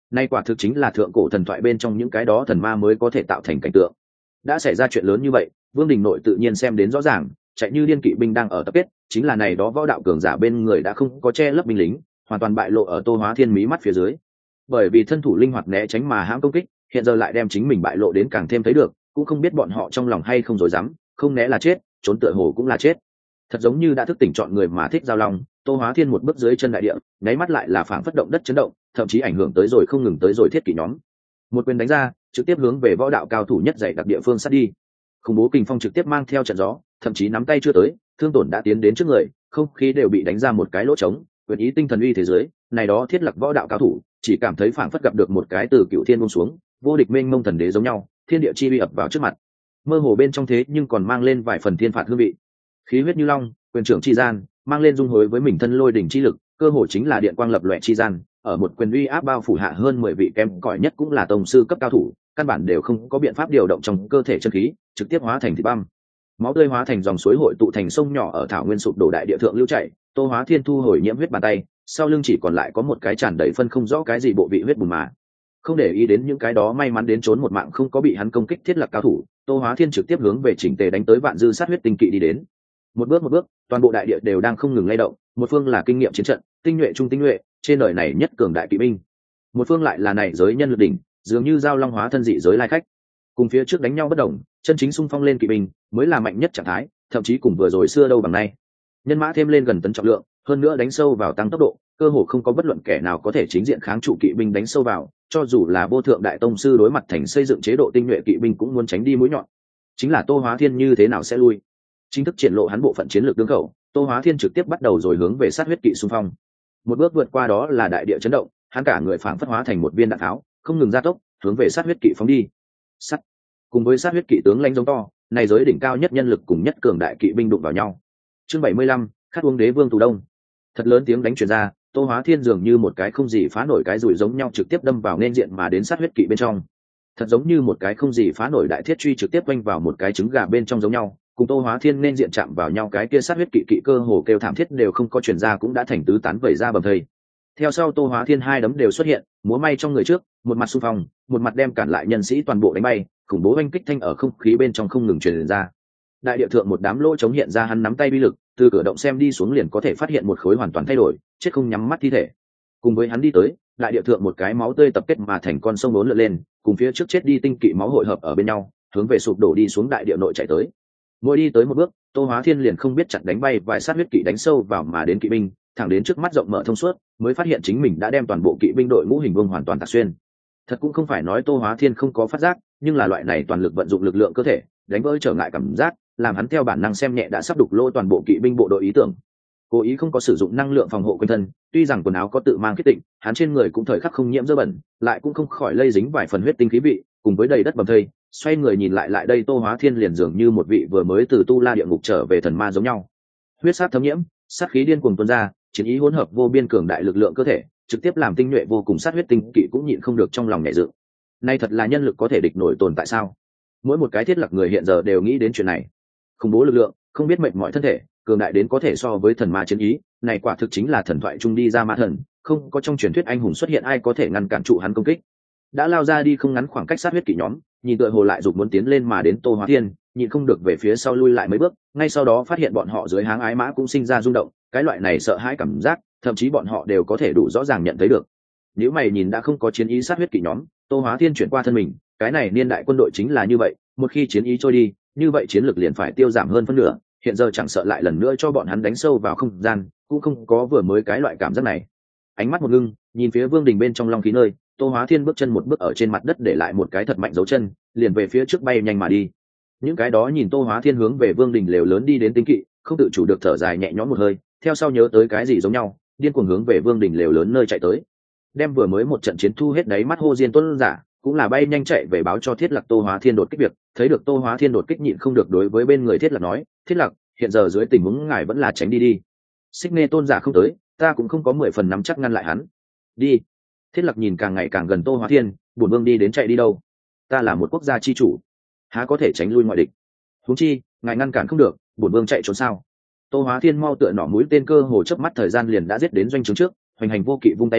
Nay quả thực chính là thượng cổ thần thoại bên trong những cái đó thần ma mới có thể tạo thành cảnh tượng. Đã xảy ra chuyện lớn như vậy, Vương Đình Nội tự nhiên xem đến rõ ràng, chạy như điên kỵ binh đang ở tập kết, chính là này đó võ đạo cường giả bên người đã không có che lấp binh lính, hoàn toàn bại lộ ở Tô Hóa Thiên mí mắt phía dưới. Bởi vì thân thủ linh hoạt né tránh mà hãm công kích, hiện giờ lại đem chính mình bại lộ đến càng thêm thấy được, cũng không biết bọn họ trong lòng hay không dối dám, không né là chết, trốn tựa hồ cũng là chết. Thật giống như đã thức tỉnh chọn người mà thích giao long, Tô Hóa Thiên một bước dưới chân đại địa, nháy mắt lại là phảng phất động đất chấn động, thậm chí ảnh hưởng tới rồi không ngừng tới rồi thiết kỵ nhóm. Một quyền đánh ra, trực tiếp hướng về võ đạo cao thủ nhất dạy đặc địa phương sát đi. Khủng bố kình phong trực tiếp mang theo trận gió, thậm chí nắm tay chưa tới, thương tổn đã tiến đến trước người, không khí đều bị đánh ra một cái lỗ trống. Quyền ý tinh thần uy thế giới, này đó thiết lập võ đạo cao thủ, chỉ cảm thấy phảng phất gặp được một cái từ cựu thiên buông xuống, vô địch mênh mông thần đế giống nhau, thiên địa chi uy ập vào trước mặt. Mơ hồ bên trong thế nhưng còn mang lên vài phần thiên phạt hương vị. Khí huyết như long, quyền trưởng chi gian, mang lên dung hối với mình thân lôi đỉnh chi lực, cơ hồ chính là điện quang lập loè chi gian, ở một quyền uy áp bao phủ hạ hơn mười vị kém cỏi nhất cũng là tông sư cấp cao thủ, căn bản đều không có biện pháp điều động trong cơ thể chân khí, trực tiếp hóa thành thịt băm. Máu tươi hóa thành dòng suối hội tụ thành sông nhỏ ở thảo nguyên sụp đổ đại địa thượng lưu chảy, Tô Hóa Thiên thu hồi nhiễm huyết bàn tay, sau lưng chỉ còn lại có một cái tràn đầy phân không rõ cái gì bộ vị huyết bùn mà. Không để ý đến những cái đó may mắn đến trốn một mạng không có bị hắn công kích thiết lập cao thủ, Tô Hóa Thiên trực tiếp hướng về chỉnh tề đánh tới vạn dư sát huyết tinh kỵ đi đến. Một bước một bước, toàn bộ đại địa đều đang không ngừng lay động, một phương là kinh nghiệm chiến trận, tinh nhuệ trung tinh nhuệ, trên đời này nhất cường đại kỵ binh. Một phương lại là này giới nhân lực đỉnh, dường như giao long hóa thân dị giới lai khách. Cùng phía trước đánh nhau bất động, chân chính xung phong lên kỵ binh mới là mạnh nhất trạng thái, thậm chí cùng vừa rồi xưa đâu bằng nay. Nhân mã thêm lên gần tấn trọng lượng, hơn nữa đánh sâu vào tăng tốc độ, cơ hồ không có bất luận kẻ nào có thể chính diện kháng trụ kỵ binh đánh sâu vào, cho dù là vô thượng đại tông sư đối mặt thành xây dựng chế độ tinh nhuệ kỵ binh cũng muốn tránh đi mũi nhọn. Chính là Tô Hóa Thiên như thế nào sẽ lui? Chính thức triển lộ hắn bộ phận chiến lược đương khẩu, Tô Hóa Thiên trực tiếp bắt đầu rồi hướng về sát huyết kỵ xung phong. Một bước vượt qua đó là đại địa chấn động, hắn cả người phảng phất hóa thành một viên đạn tháo, không ngừng gia tốc, hướng về sát huyết kỵ phóng đi. Sắt. Cùng với sát huyết kỵ tướng lãnh giống to, này giới đỉnh cao nhất nhân lực cùng nhất cường đại kỵ binh đụng vào nhau. Chương bảy mươi lăm, khát uống đế vương tù đông. Thật lớn tiếng đánh truyền ra, Tô Hóa Thiên dường như một cái không gì phá nổi cái rủi giống nhau trực tiếp đâm vào nên diện mà đến sát huyết kỵ bên trong. Thật giống như một cái không gì phá nổi đại thiết truy trực tiếp quanh vào một cái trứng gà bên trong giống nhau, cùng Tô Hóa Thiên nên diện chạm vào nhau, cái kia sát huyết kỵ kỵ cơ hồ kêu thảm thiết đều không có truyền ra cũng đã thành tứ tán vẩy ra bầm thây. Theo sau Tô Hóa Thiên hai đấm đều xuất hiện, múa may trong người trước, một mặt xung phong, một mặt đem cản lại nhân sĩ toàn bộ đánh bay, khủng bố oanh kích thanh ở không khí bên trong không ngừng truyền ra. Đại địa thượng một đám lỗ chống hiện ra, hắn nắm tay uy lực, từ cửa động xem đi xuống liền có thể phát hiện một khối hoàn toàn thay đổi, chết không nhắm mắt thi thể. Cùng với hắn đi tới, đại địa thượng một cái máu tươi tập kết mà thành con sông uốn lượn lên, cùng phía trước chết đi tinh kỵ máu hội hợp ở bên nhau, hướng về sụp đổ đi xuống đại địa nội chạy tới. Mỗi đi tới một bước, Tô Hóa Thiên liền không biết chặn đánh bay vài sát huyết kỵ đánh sâu vào mà đến kỵ binh, thẳng đến trước mắt rộng mở thông suốt, mới phát hiện chính mình đã đem toàn bộ kỵ binh đội ngũ hình vuông hoàn toàn tạc xuyên. Thật cũng không phải nói Tô Hóa Thiên không có phát giác, nhưng là loại này toàn lực vận dụng lực lượng cơ thể, đánh vỡ trở ngại cảm giác, làm hắn theo bản năng xem nhẹ đã sắp đục lỗ toàn bộ kỵ binh bộ đội ý tưởng. Cố ý không có sử dụng năng lượng phòng hộ quanh thân, tuy rằng quần áo có tự mang kết tịnh, hắn trên người cũng thời khắc không nhiễm dơ bẩn, lại cũng không khỏi lây dính vài phần huyết tinh khí vị, cùng với đầy đất bầm thây. Xoay người nhìn lại lại đây, Tô Hóa Thiên liền dường như một vị vừa mới từ tu la địa ngục trở về thần ma giống nhau. Huyết sát thấm nhiễm, sát khí điên cuồng tuôn ra, chiến ý hỗn hợp vô biên cường đại lực lượng cơ thể, trực tiếp làm tinh nhuệ vô cùng sát huyết tinh kỵ cũng nhịn không được trong lòng nhẹ dự. Nay thật là nhân lực có thể địch nổi tồn tại sao? Mỗi một cái thiết lập người hiện giờ đều nghĩ đến chuyện này. Khủng bố lực lượng, không biết mệt mỏi thân thể, cường đại đến có thể so với thần ma chiến ý, này quả thực chính là thần thoại trung đi ra ma thần, không có trong truyền thuyết anh hùng xuất hiện ai có thể ngăn cản trụ hắn công kích. Đã lao ra đi không ngắn khoảng cách sát huyết kỵ nhóm, nhìn tựa hồ lại dục muốn tiến lên mà đến Tô Hóa Thiên, nhịn không được về phía sau lui lại mấy bước, ngay sau đó phát hiện bọn họ dưới háng ái mã cũng sinh ra rung động, cái loại này sợ hãi cảm giác, thậm chí bọn họ đều có thể đủ rõ ràng nhận thấy được. Nếu mày nhìn đã không có chiến ý sát huyết kỵ nhóm, Tô Hóa Thiên chuyển qua thân mình, cái này niên đại quân đội chính là như vậy, một khi chiến ý trôi đi, như vậy chiến lược liền phải tiêu giảm hơn phân nửa, hiện giờ chẳng sợ lại lần nữa cho bọn hắn đánh sâu vào không gian, cũng không có vừa mới cái loại cảm giác này. Ánh mắt một ngưng, nhìn phía Vương Đình bên trong long khí nơi, Tô Hóa Thiên bước chân một bước ở trên mặt đất để lại một cái thật mạnh dấu chân, liền về phía trước bay nhanh mà đi. Những cái đó nhìn Tô Hóa Thiên hướng về Vương Đình lều lớn đi đến tinh kỵ, không tự chủ được thở dài nhẹ nhõm một hơi, theo sau nhớ tới cái gì giống nhau, điên cuồng hướng về Vương Đình lều lớn nơi chạy tới. Đem vừa mới một trận chiến thu hết đáy mắt hô diên tuân giả, cũng là bay nhanh chạy về báo cho Thiết Lạc Tô Hóa Thiên đột kích việc, thấy được Tô Hóa Thiên đột kích nhịn không được đối với bên người Thiết Lạc nói, Thiết Lạc, hiện giờ dưới tình huống ngài vẫn là tránh đi đi. Xích Nê tôn giả không tới, ta cũng không có mười phần nắm chắc ngăn lại hắn. Đi. Thiết Lạc nhìn càng ngày càng gần Tô Hóa Thiên, bổn vương đi đến chạy đi đâu? Ta là một quốc gia chi chủ, há có thể tránh lui ngoại địch? Huống chi, ngài ngăn cản không được, bổn vương chạy trốn sao? Tô Hóa Thiên mau tựa nỏ mũi tên cơ hồ chớp mắt thời gian liền đã giết đến doanh trướng trước, hoành hành vô kỵ vung tay lên,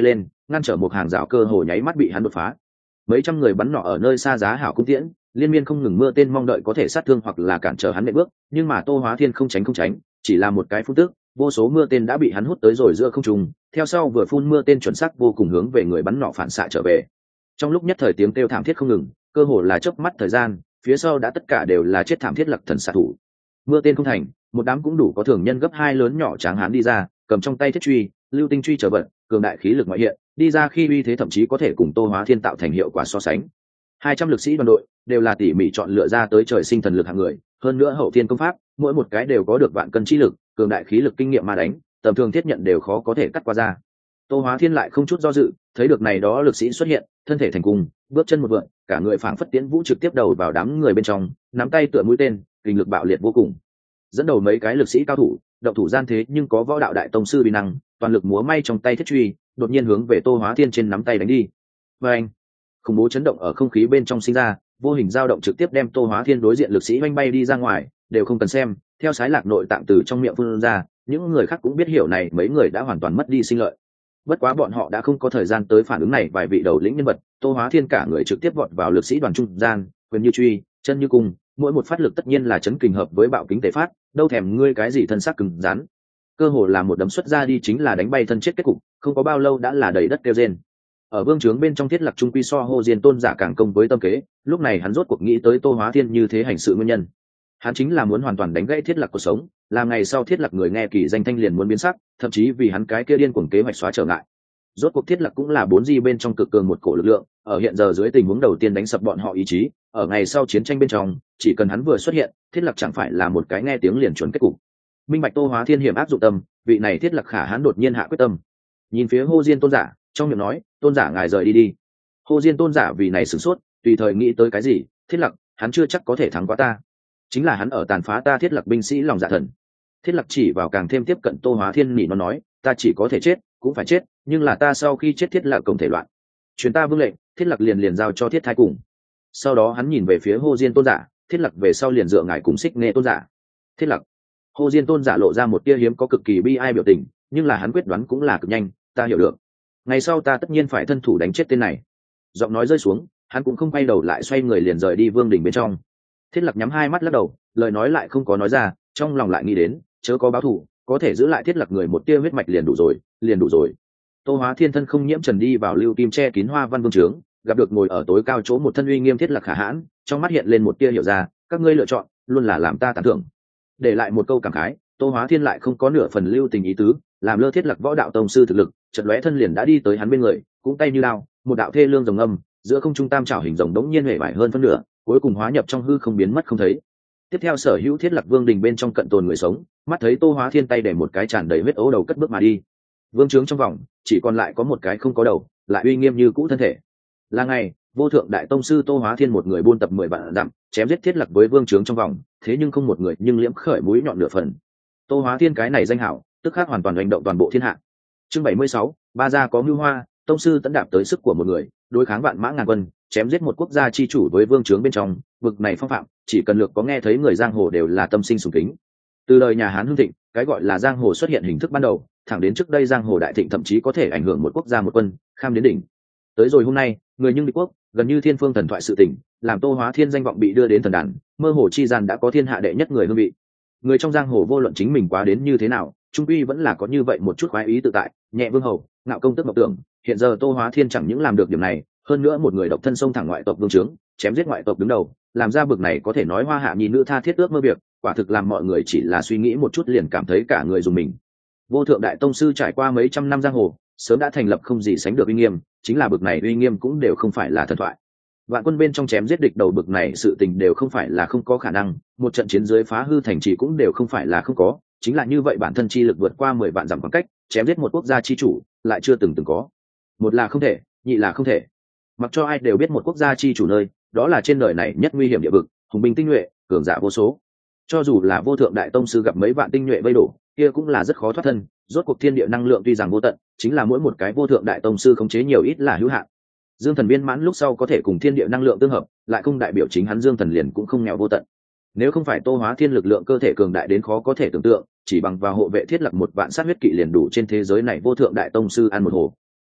ngăn trở một hàng rào cơ hồ nháy mắt bị hắn đột phá. Mấy trăm người bắn nỏ ở nơi xa giá hảo cung tiễn, liên miên không ngừng mưa tên mong đợi có thể sát thương hoặc là cản trở hắn nệm bước, nhưng mà Tô Hóa Thiên không tránh không tránh, chỉ là một cái phun tức, vô số mưa tên đã bị hắn hút tới rồi giữa không trung, theo sau vừa phun mưa tên chuẩn xác vô cùng hướng về người bắn nỏ phản xạ trở về. Trong lúc nhất thời tiếng kêu thảm thiết không ngừng, cơ hồ là chớp mắt thời gian, phía sau đã tất cả đều là chết thảm thiết Lạc Thần xạ thủ. Mưa tên không thành, một đám cũng đủ có thường nhân gấp hai lớn nhỏ tráng hán đi ra, cầm trong tay thiết truy, lưu tinh truy trở vận, cường đại khí lực ngoại hiện, đi ra khi uy thế thậm chí có thể cùng Tô Hóa Thiên tạo thành hiệu quả so sánh. Hai trăm lực sĩ đoàn đội đều là tỉ mỉ chọn lựa ra tới trời sinh thần lực hạng người, hơn nữa hậu thiên công pháp, mỗi một cái đều có được vạn cân chi lực, cường đại khí lực kinh nghiệm mà đánh, tầm thường thiết nhận đều khó có thể cắt qua ra. Tô Hóa Thiên lại không chút do dự, thấy được này đó lực sĩ xuất hiện, thân thể thành cung, bước chân một vượn, cả người phảng phất tiễn vũ trực tiếp đầu vào đám người bên trong, nắm tay tựa mũi tên, kinh lực bạo liệt vô cùng. Dẫn đầu mấy cái lực sĩ cao thủ, động thủ gian thế nhưng có võ đạo đại tông sư uy năng, toàn lực múa may trong tay thiết truy, đột nhiên hướng về Tô Hóa Thiên trên nắm tay đánh đi. Và anh, khủng bố chấn động ở không khí bên trong sinh ra, vô hình dao động trực tiếp đem Tô Hóa Thiên đối diện lực sĩ oanh bay đi ra ngoài, đều không cần xem, theo sái lạc nội tạng từ trong miệng phun ra, những người khác cũng biết hiểu này mấy người đã hoàn toàn mất đi sinh lợi. Bất quá bọn họ đã không có thời gian tới phản ứng này, vài vị đầu lĩnh nhân vật, Tô Hóa Thiên cả người trực tiếp vọt vào lực sĩ đoàn trung gian, quyền như truy, chân như cung, mỗi một phát lực tất nhiên là chấn kình hợp với bạo kính tề phát, đâu thèm ngươi cái gì thân xác cứng rắn. Cơ hồ là một đấm xuất ra đi chính là đánh bay thân chết kết cục, không có bao lâu đã là đầy đất kêu rên. Ở vương trướng bên trong thiết Lạc trung quy so Hồ Diên Tôn giả càng công với tâm kế, lúc này hắn rốt cuộc nghĩ tới Tô Hóa Thiên như thế hành sự nguyên nhân. Hắn chính là muốn hoàn toàn đánh gãy thiết Lạc cuộc sống, làm ngày sau thiết Lạc người nghe kỳ danh thanh liền muốn biến sắc, thậm chí vì hắn cái kia điên cuồng kế hoạch xóa trở ngại. Rốt cuộc thiết Lạc cũng là bốn di bên trong cực cường một cổ lực lượng, ở hiện giờ dưới tình huống đầu tiên đánh sập bọn họ ý chí, ở ngày sau chiến tranh bên trong, chỉ cần hắn vừa xuất hiện, thiết Lạc chẳng phải là một cái nghe tiếng liền chuẩn kết cục. Minh bạch Tô Hóa Thiên hiểm áp dụng tâm, vị này thiết Lạc khả hắn đột nhiên hạ quyết tâm. Nhìn phía Hồ Diên Tôn giả, trong miệng nói, tôn giả ngài rời đi đi. Hồ Diên Tôn giả vì này sửng sốt, tùy thời nghĩ tới cái gì, thiết Lạc, hắn chưa chắc có thể thắng qua ta. Chính là hắn ở tàn phá ta thiết Lạc binh sĩ lòng dạ thần. Thiết Lạc chỉ vào càng thêm tiếp cận Tô Hóa Thiên nỉ nó nói, ta chỉ có thể chết, cũng phải chết, nhưng là ta sau khi chết thiết Lạc công thể loạn. Truyền ta vương lệnh, thiết Lạc liền liền giao cho thiết thái cùng. Sau đó hắn nhìn về phía Hồ Diên Tôn giả, thiết Lạc về sau liền dựa ngài cùng xích nghe tôn giả. Thiết Lạc. Hồ Diên Tôn giả lộ ra một tia hiếm có cực kỳ bi ai biểu tình, nhưng là hắn quyết đoán cũng là cực nhanh, ta hiểu được. Ngày sau ta tất nhiên phải thân thủ đánh chết tên này. Giọng nói rơi xuống, hắn cũng không quay đầu lại, xoay người liền rời đi vương đình bên trong. Thiết Lạc nhắm hai mắt lắc đầu, lời nói lại không có nói ra, trong lòng lại nghĩ đến, chớ có báo thù, có thể giữ lại Thiết Lạc người một tia huyết mạch liền đủ rồi, liền đủ rồi. Tô Hóa Thiên thân không nhiễm trần đi vào lưu kim che kín hoa văn vương trướng, gặp được ngồi ở tối cao chỗ một thân uy nghiêm Thiết Lạc khả hãn, trong mắt hiện lên một tia hiểu ra, các ngươi lựa chọn luôn là làm ta tán thưởng. Để lại một câu cảm khái, Tô Hóa Thiên lại không có nửa phần lưu tình ý tứ, làm lơ Thiết Lạc võ đạo tông sư thực lực, chợt lóe thân liền đã đi tới hắn bên người, cũng tay như lao, một đạo thê lương rồng âm, giữa không trung tam trảo hình rồng đống nhiên hể vải hơn phân nửa, cuối cùng hóa nhập trong hư không biến mất không thấy. Tiếp theo sở hữu Thiết Lạc vương đình bên trong cận tồn người sống, mắt thấy Tô Hóa Thiên tay để một cái tràn đầy huyết ố đầu cất bước mà đi. Vương trướng trong vòng chỉ còn lại có một cái không có đầu, lại uy nghiêm như cũ thân thể. Là ngày, vô thượng đại tông sư Tô Hóa Thiên một người buôn tập mười vạn dặm, chém giết Thiết Lạc với vương trướng trong vòng, thế nhưng không một người nhưng liễm khởi mũi nhọn nửa phần. Tô Hóa Thiên cái này danh hảo, tức khắc hoàn toàn hành động toàn bộ thiên hạ. Chương bảy mươi sáu, ba gia có mưu hoa, tông sư tấn đạp tới sức của một người, đối kháng vạn mã ngàn quân, chém giết một quốc gia chi chủ với vương trướng bên trong, vực này phong phạm, chỉ cần lược có nghe thấy người giang hồ đều là tâm sinh sùng kính. Từ đời nhà Hán hưng thịnh, cái gọi là giang hồ xuất hiện hình thức ban đầu, thẳng đến trước đây giang hồ đại thịnh thậm chí có thể ảnh hưởng một quốc gia một quân, kham đến đỉnh. Tới rồi hôm nay, người nhưng địch quốc, gần như thiên phương thần thoại sự tình, làm Tô Hóa Thiên danh vọng bị đưa đến thần đàn, mơ hồ chi gian đã có thiên hạ đệ nhất người hương vị. Người trong giang hồ vô luận chính mình quá đến như thế nào, trung quy vẫn là có như vậy một chút khoái ý tự tại, nhẹ vương hầu, ngạo công tức ngọc tưởng. Hiện giờ Tô Hóa Thiên chẳng những làm được điểm này, hơn nữa một người độc thân xông thẳng ngoại tộc vương trướng, chém giết ngoại tộc đứng đầu, làm ra bực này có thể nói hoa hạ nhi nữ tha thiết ước mơ việc, quả thực làm mọi người chỉ là suy nghĩ một chút liền cảm thấy cả người dùng mình. Vô thượng đại tông sư trải qua mấy trăm năm giang hồ, sớm đã thành lập không gì sánh được uy nghiêm, chính là bực này uy nghiêm cũng đều không phải là thần thoại. Vạn quân bên trong chém giết địch đầu bực này sự tình đều không phải là không có khả năng, một trận chiến dưới phá hư thành trì cũng đều không phải là không có, chính là như vậy bản thân chi lực vượt qua mười vạn dặm khoảng cách, chém giết một quốc gia chi chủ, lại chưa từng từng có. Một là không thể, nhị là không thể. Mặc cho ai đều biết một quốc gia chi chủ nơi, đó là trên đời này nhất nguy hiểm địa vực, hùng binh tinh nhuệ, cường giả vô số. Cho dù là vô thượng đại tông sư gặp mấy vạn tinh nhuệ vây đổ, kia cũng là rất khó thoát thân, rốt cuộc thiên địa năng lượng tuy rằng vô tận, chính là mỗi một cái vô thượng đại tông sư khống chế nhiều ít là hữu hạn. Dương thần viên mãn lúc sau có thể cùng thiên địa năng lượng tương hợp, lại không đại biểu chính hắn Dương thần liền cũng không nghèo vô tận. Nếu không phải Tô Hóa Thiên lực lượng cơ thể cường đại đến khó có thể tưởng tượng, chỉ bằng vào hộ vệ thiết lập một vạn sát huyết kỵ liền đủ trên thế giới này vô thượng đại tông sư ăn một hồ.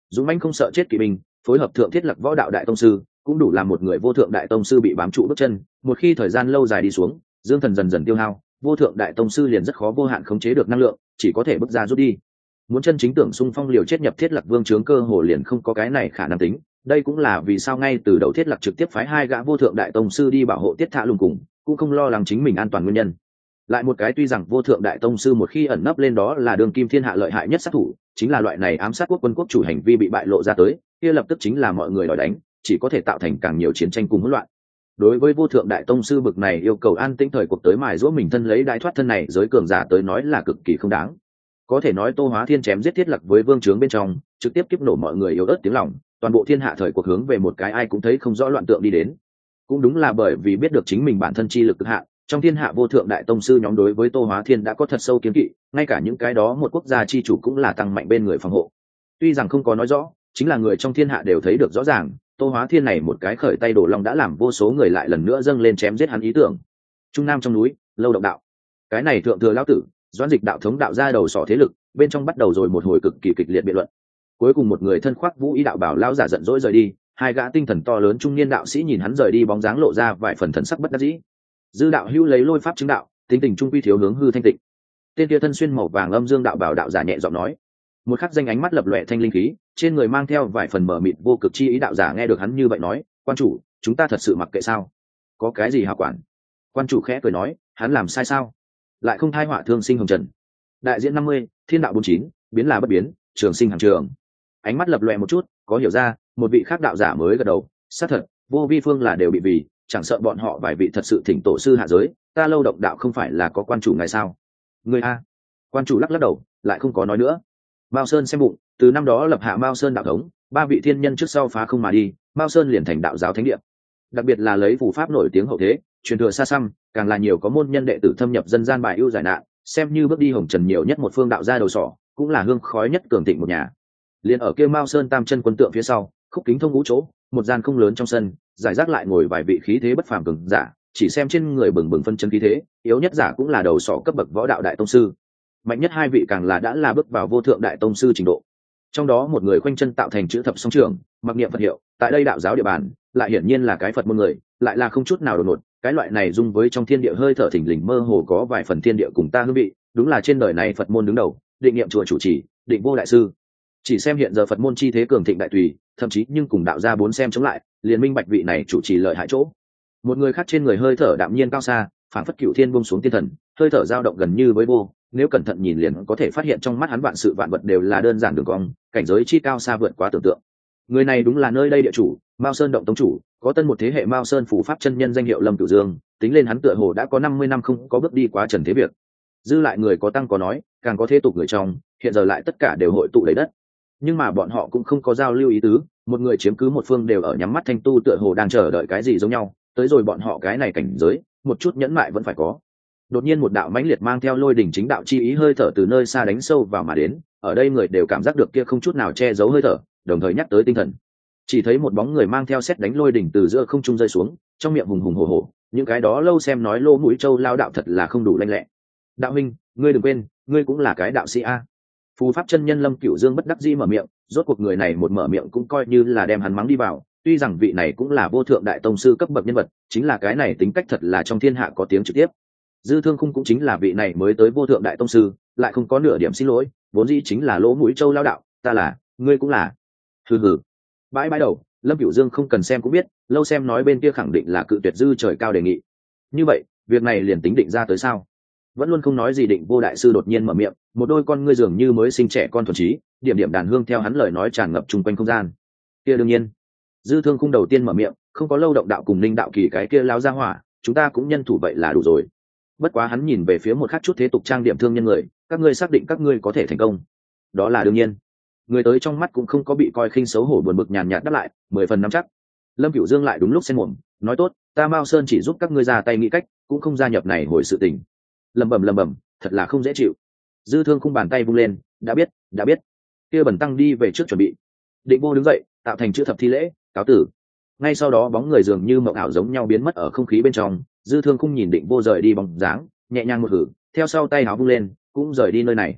dũng mãnh không sợ chết kỵ binh phối hợp thượng thiết lập võ đạo đại tông sư cũng đủ làm một người vô thượng đại tông sư bị bám trụ bước chân. Một khi thời gian lâu dài đi xuống, dương thần dần dần tiêu hao, vô thượng đại tông sư liền rất khó vô hạn khống chế được năng lượng, chỉ có thể bước ra rút đi. Muốn chân chính tưởng xung phong liều chết nhập thiết lập vương trướng cơ hồ liền không có cái này khả năng tính. Đây cũng là vì sao ngay từ đầu thiết lập trực tiếp phái hai gã vô thượng đại tông sư đi bảo hộ tiết thạ lùng cùng, cũng không lo lắng chính mình an toàn nguyên nhân. Lại một cái, tuy rằng vô thượng đại tông sư một khi ẩn nấp lên đó là đường kim thiên hạ lợi hại nhất sát thủ, chính là loại này ám sát quốc quân quốc chủ hành vi bị bại lộ ra tới, kia lập tức chính là mọi người đòi đánh, chỉ có thể tạo thành càng nhiều chiến tranh cùng hỗn loạn. Đối với vô thượng đại tông sư bực này yêu cầu an tĩnh thời cuộc tới mài giũa mình thân lấy đại thoát thân này giới cường giả tới nói là cực kỳ không đáng. Có thể nói Tô Hóa Thiên chém giết thiết lập với vương trướng bên trong, trực tiếp kiếp nổ mọi người yếu ớt tiếng lòng, toàn bộ thiên hạ thời cuộc hướng về một cái ai cũng thấy không rõ loạn tượng đi đến. Cũng đúng là bởi vì biết được chính mình bản thân chi lực cực hạn, trong thiên hạ vô thượng đại tông sư nhóm đối với Tô Hóa Thiên đã có thật sâu kiến kỵ, ngay cả những cái đó một quốc gia chi chủ cũng là tăng mạnh bên người phòng hộ. Tuy rằng không có nói rõ, chính là người trong thiên hạ đều thấy được rõ ràng, Tô Hóa Thiên này một cái khởi tay đổ long đã làm vô số người lại lần nữa dâng lên chém giết hắn ý tưởng. Trung Nam trong núi, Lâu Động đạo. Cái này thượng thừa lão tử, Doãn Dịch đạo thống đạo ra đầu sỏ thế lực, bên trong bắt đầu rồi một hồi cực kỳ kịch liệt biện luận. Cuối cùng một người thân khoác vũ y đạo bảo lão giả giận dỗi rời đi, hai gã tinh thần to lớn trung niên đạo sĩ nhìn hắn rời đi bóng dáng lộ ra vài phần thần sắc bất đắc dĩ. Dư đạo hữu lấy lôi pháp chứng đạo, tính tình trung quy thiếu hướng hư thanh tịnh. Tên kia thân xuyên màu vàng âm dương đạo bảo đạo giả nhẹ giọng nói. Một khắc danh ánh mắt lập lòe thanh linh khí, trên người mang theo vài phần mở mịt vô cực chi ý đạo giả nghe được hắn như vậy nói, quan chủ, chúng ta thật sự mặc kệ sao? Có cái gì hảo quản? Quan chủ khẽ cười nói, hắn làm sai sao? Lại không thai họa thương sinh hồng trần. Đại diễn năm mươi, thiên đạo bốn chín, biến là bất biến, trường sinh hàng trường. Ánh mắt lập lòe một chút, có hiểu ra, một vị khác đạo giả mới gật đầu, xác thật, vô vi phương là đều bị vì, chẳng sợ bọn họ vài vị thật sự thỉnh tổ sư hạ giới, ta Lâu Động đạo không phải là có quan chủ ngài sao? Người a. Quan chủ lắc lắc đầu, lại không có nói nữa. Mao Sơn xem bụng, từ năm đó lập hạ Mao Sơn đạo thống, ba vị thiên nhân trước sau phá không mà đi, Mao Sơn liền thành đạo giáo thánh địa. Đặc biệt là lấy phù pháp nổi tiếng hậu thế, truyền thừa xa xăm, càng là nhiều có môn nhân đệ tử thâm nhập dân gian bài ưu giải nạn, xem như bước đi hồng trần nhiều nhất một phương đạo gia đầu sỏ, cũng là hương khói nhất cường thịnh một nhà. Liền ở kia Mao Sơn tam chân quân tượng phía sau, khúc kính thông ngũ chỗ, một gian không lớn trong sân, giải rác lại ngồi vài vị khí thế bất phàm cường giả, chỉ xem trên người bừng bừng phân chân khí thế, yếu nhất giả cũng là đầu sỏ cấp bậc võ đạo đại tông sư. Mạnh nhất hai vị càng là đã là bước vào vô thượng đại tông sư trình độ. Trong đó một người khoanh chân tạo thành chữ thập song trường, mặc niệm Phật hiệu, tại đây đạo giáo địa bàn, lại hiển nhiên là cái Phật môn người, lại là không chút nào đột ngột, cái loại này dung với trong thiên địa hơi thở thỉnh lình mơ hồ có vài phần thiên địa cùng ta hương vị, đúng là trên đời này Phật môn đứng đầu, định niệm chùa chủ trì, định vô đại sư. Chỉ xem hiện giờ Phật môn chi thế cường thịnh đại tùy, thậm chí nhưng cùng đạo gia bốn xem chống lại, liền minh bạch vị này chủ trì lợi hại chỗ. Một người khác trên người hơi thở đạm nhiên cao xa, phản phất cửu thiên buông xuống tiên thần, hơi thở dao động gần như với vô, nếu cẩn thận nhìn liền có thể phát hiện trong mắt hắn vạn sự vạn vật đều là đơn giản đường cong, cảnh giới chi cao xa vượt quá tưởng tượng. Người này đúng là nơi đây địa chủ, Mao Sơn động tông chủ, có tân một thế hệ Mao Sơn phủ pháp chân nhân danh hiệu Lâm Cửu Dương, tính lên hắn tựa hồ đã có năm mươi năm không có bước đi quá trần thế việc. Dư lại người có tăng có nói, càng có thế tục người trong, hiện giờ lại tất cả đều hội tụ lấy đất. Nhưng mà bọn họ cũng không có giao lưu ý tứ, một người chiếm cứ một phương đều ở nhắm mắt thanh tu tựa hồ đang chờ đợi cái gì giống nhau, tới rồi bọn họ cái này cảnh giới, một chút nhẫn mại vẫn phải có. Đột nhiên một đạo mãnh liệt mang theo lôi đỉnh chính đạo chi ý hơi thở từ nơi xa đánh sâu vào mà đến, ở đây người đều cảm giác được kia không chút nào che giấu hơi thở, đồng thời nhắc tới tinh thần. Chỉ thấy một bóng người mang theo sét đánh lôi đỉnh từ giữa không trung rơi xuống, trong miệng hùng hùng hổ hổ, những cái đó lâu xem nói lô mũi châu lao đạo thật là không đủ lanh lẹ. Đạo huynh, ngươi đừng quên, ngươi cũng là cái đạo sĩ a. Phù pháp chân nhân Lâm Cửu Dương bất đắc dĩ mở miệng, rốt cuộc người này một mở miệng cũng coi như là đem hắn mắng đi vào, tuy rằng vị này cũng là vô thượng đại tông sư cấp bậc nhân vật, chính là cái này tính cách thật là trong thiên hạ có tiếng trực tiếp. Dư Thương Khung cũng chính là vị này mới tới vô thượng đại tông sư, lại không có nửa điểm xin lỗi, vốn dĩ chính là lỗ mũi châu lao đạo, ta là, ngươi cũng là. Hừ hừ. Bãi bãi đầu, Lâm Cửu Dương không cần xem cũng biết, lâu xem nói bên kia khẳng định là cự tuyệt dư trời cao đề nghị. Như vậy, việc này liền tính định ra tới sao? Vẫn luôn không nói gì Định Vô đại sư đột nhiên mở miệng, một đôi con ngươi dường như mới sinh trẻ con thuần trí, điểm điểm đàn hương theo hắn lời nói tràn ngập chung quanh không gian. Kia đương nhiên. Dư Thương Khung đầu tiên mở miệng, không có Lâu Động đạo cùng Ninh đạo kỳ cái kia lao ra hỏa, chúng ta cũng nhân thủ vậy là đủ rồi. Bất quá hắn nhìn về phía một khác chút thế tục trang điểm thương nhân người, các ngươi xác định các ngươi có thể thành công. Đó là đương nhiên. Người tới trong mắt cũng không có bị coi khinh xấu hổ buồn bực nhàn nhạt đáp lại, mười phần nắm chắc. Lâm Cửu Dương lại đúng lúc xen mồm, nói tốt, ta Mao Sơn chỉ giúp các ngươi ra tay nghĩ cách, cũng không gia nhập này hồi sự tình. Lầm bầm lầm bầm, thật là không dễ chịu. Dư Thương Khung bàn tay vung lên, đã biết, đã biết. Kia Bẩn Tăng đi về trước chuẩn bị. Định Vô đứng dậy, tạo thành chữ thập thi lễ, cáo tử. Ngay sau đó bóng người dường như mộng ảo giống nhau biến mất ở không khí bên trong. Dư Thương Khung nhìn Định Vô rời đi bóng dáng, nhẹ nhàng một hử, theo sau tay áo vung lên, cũng rời đi nơi này.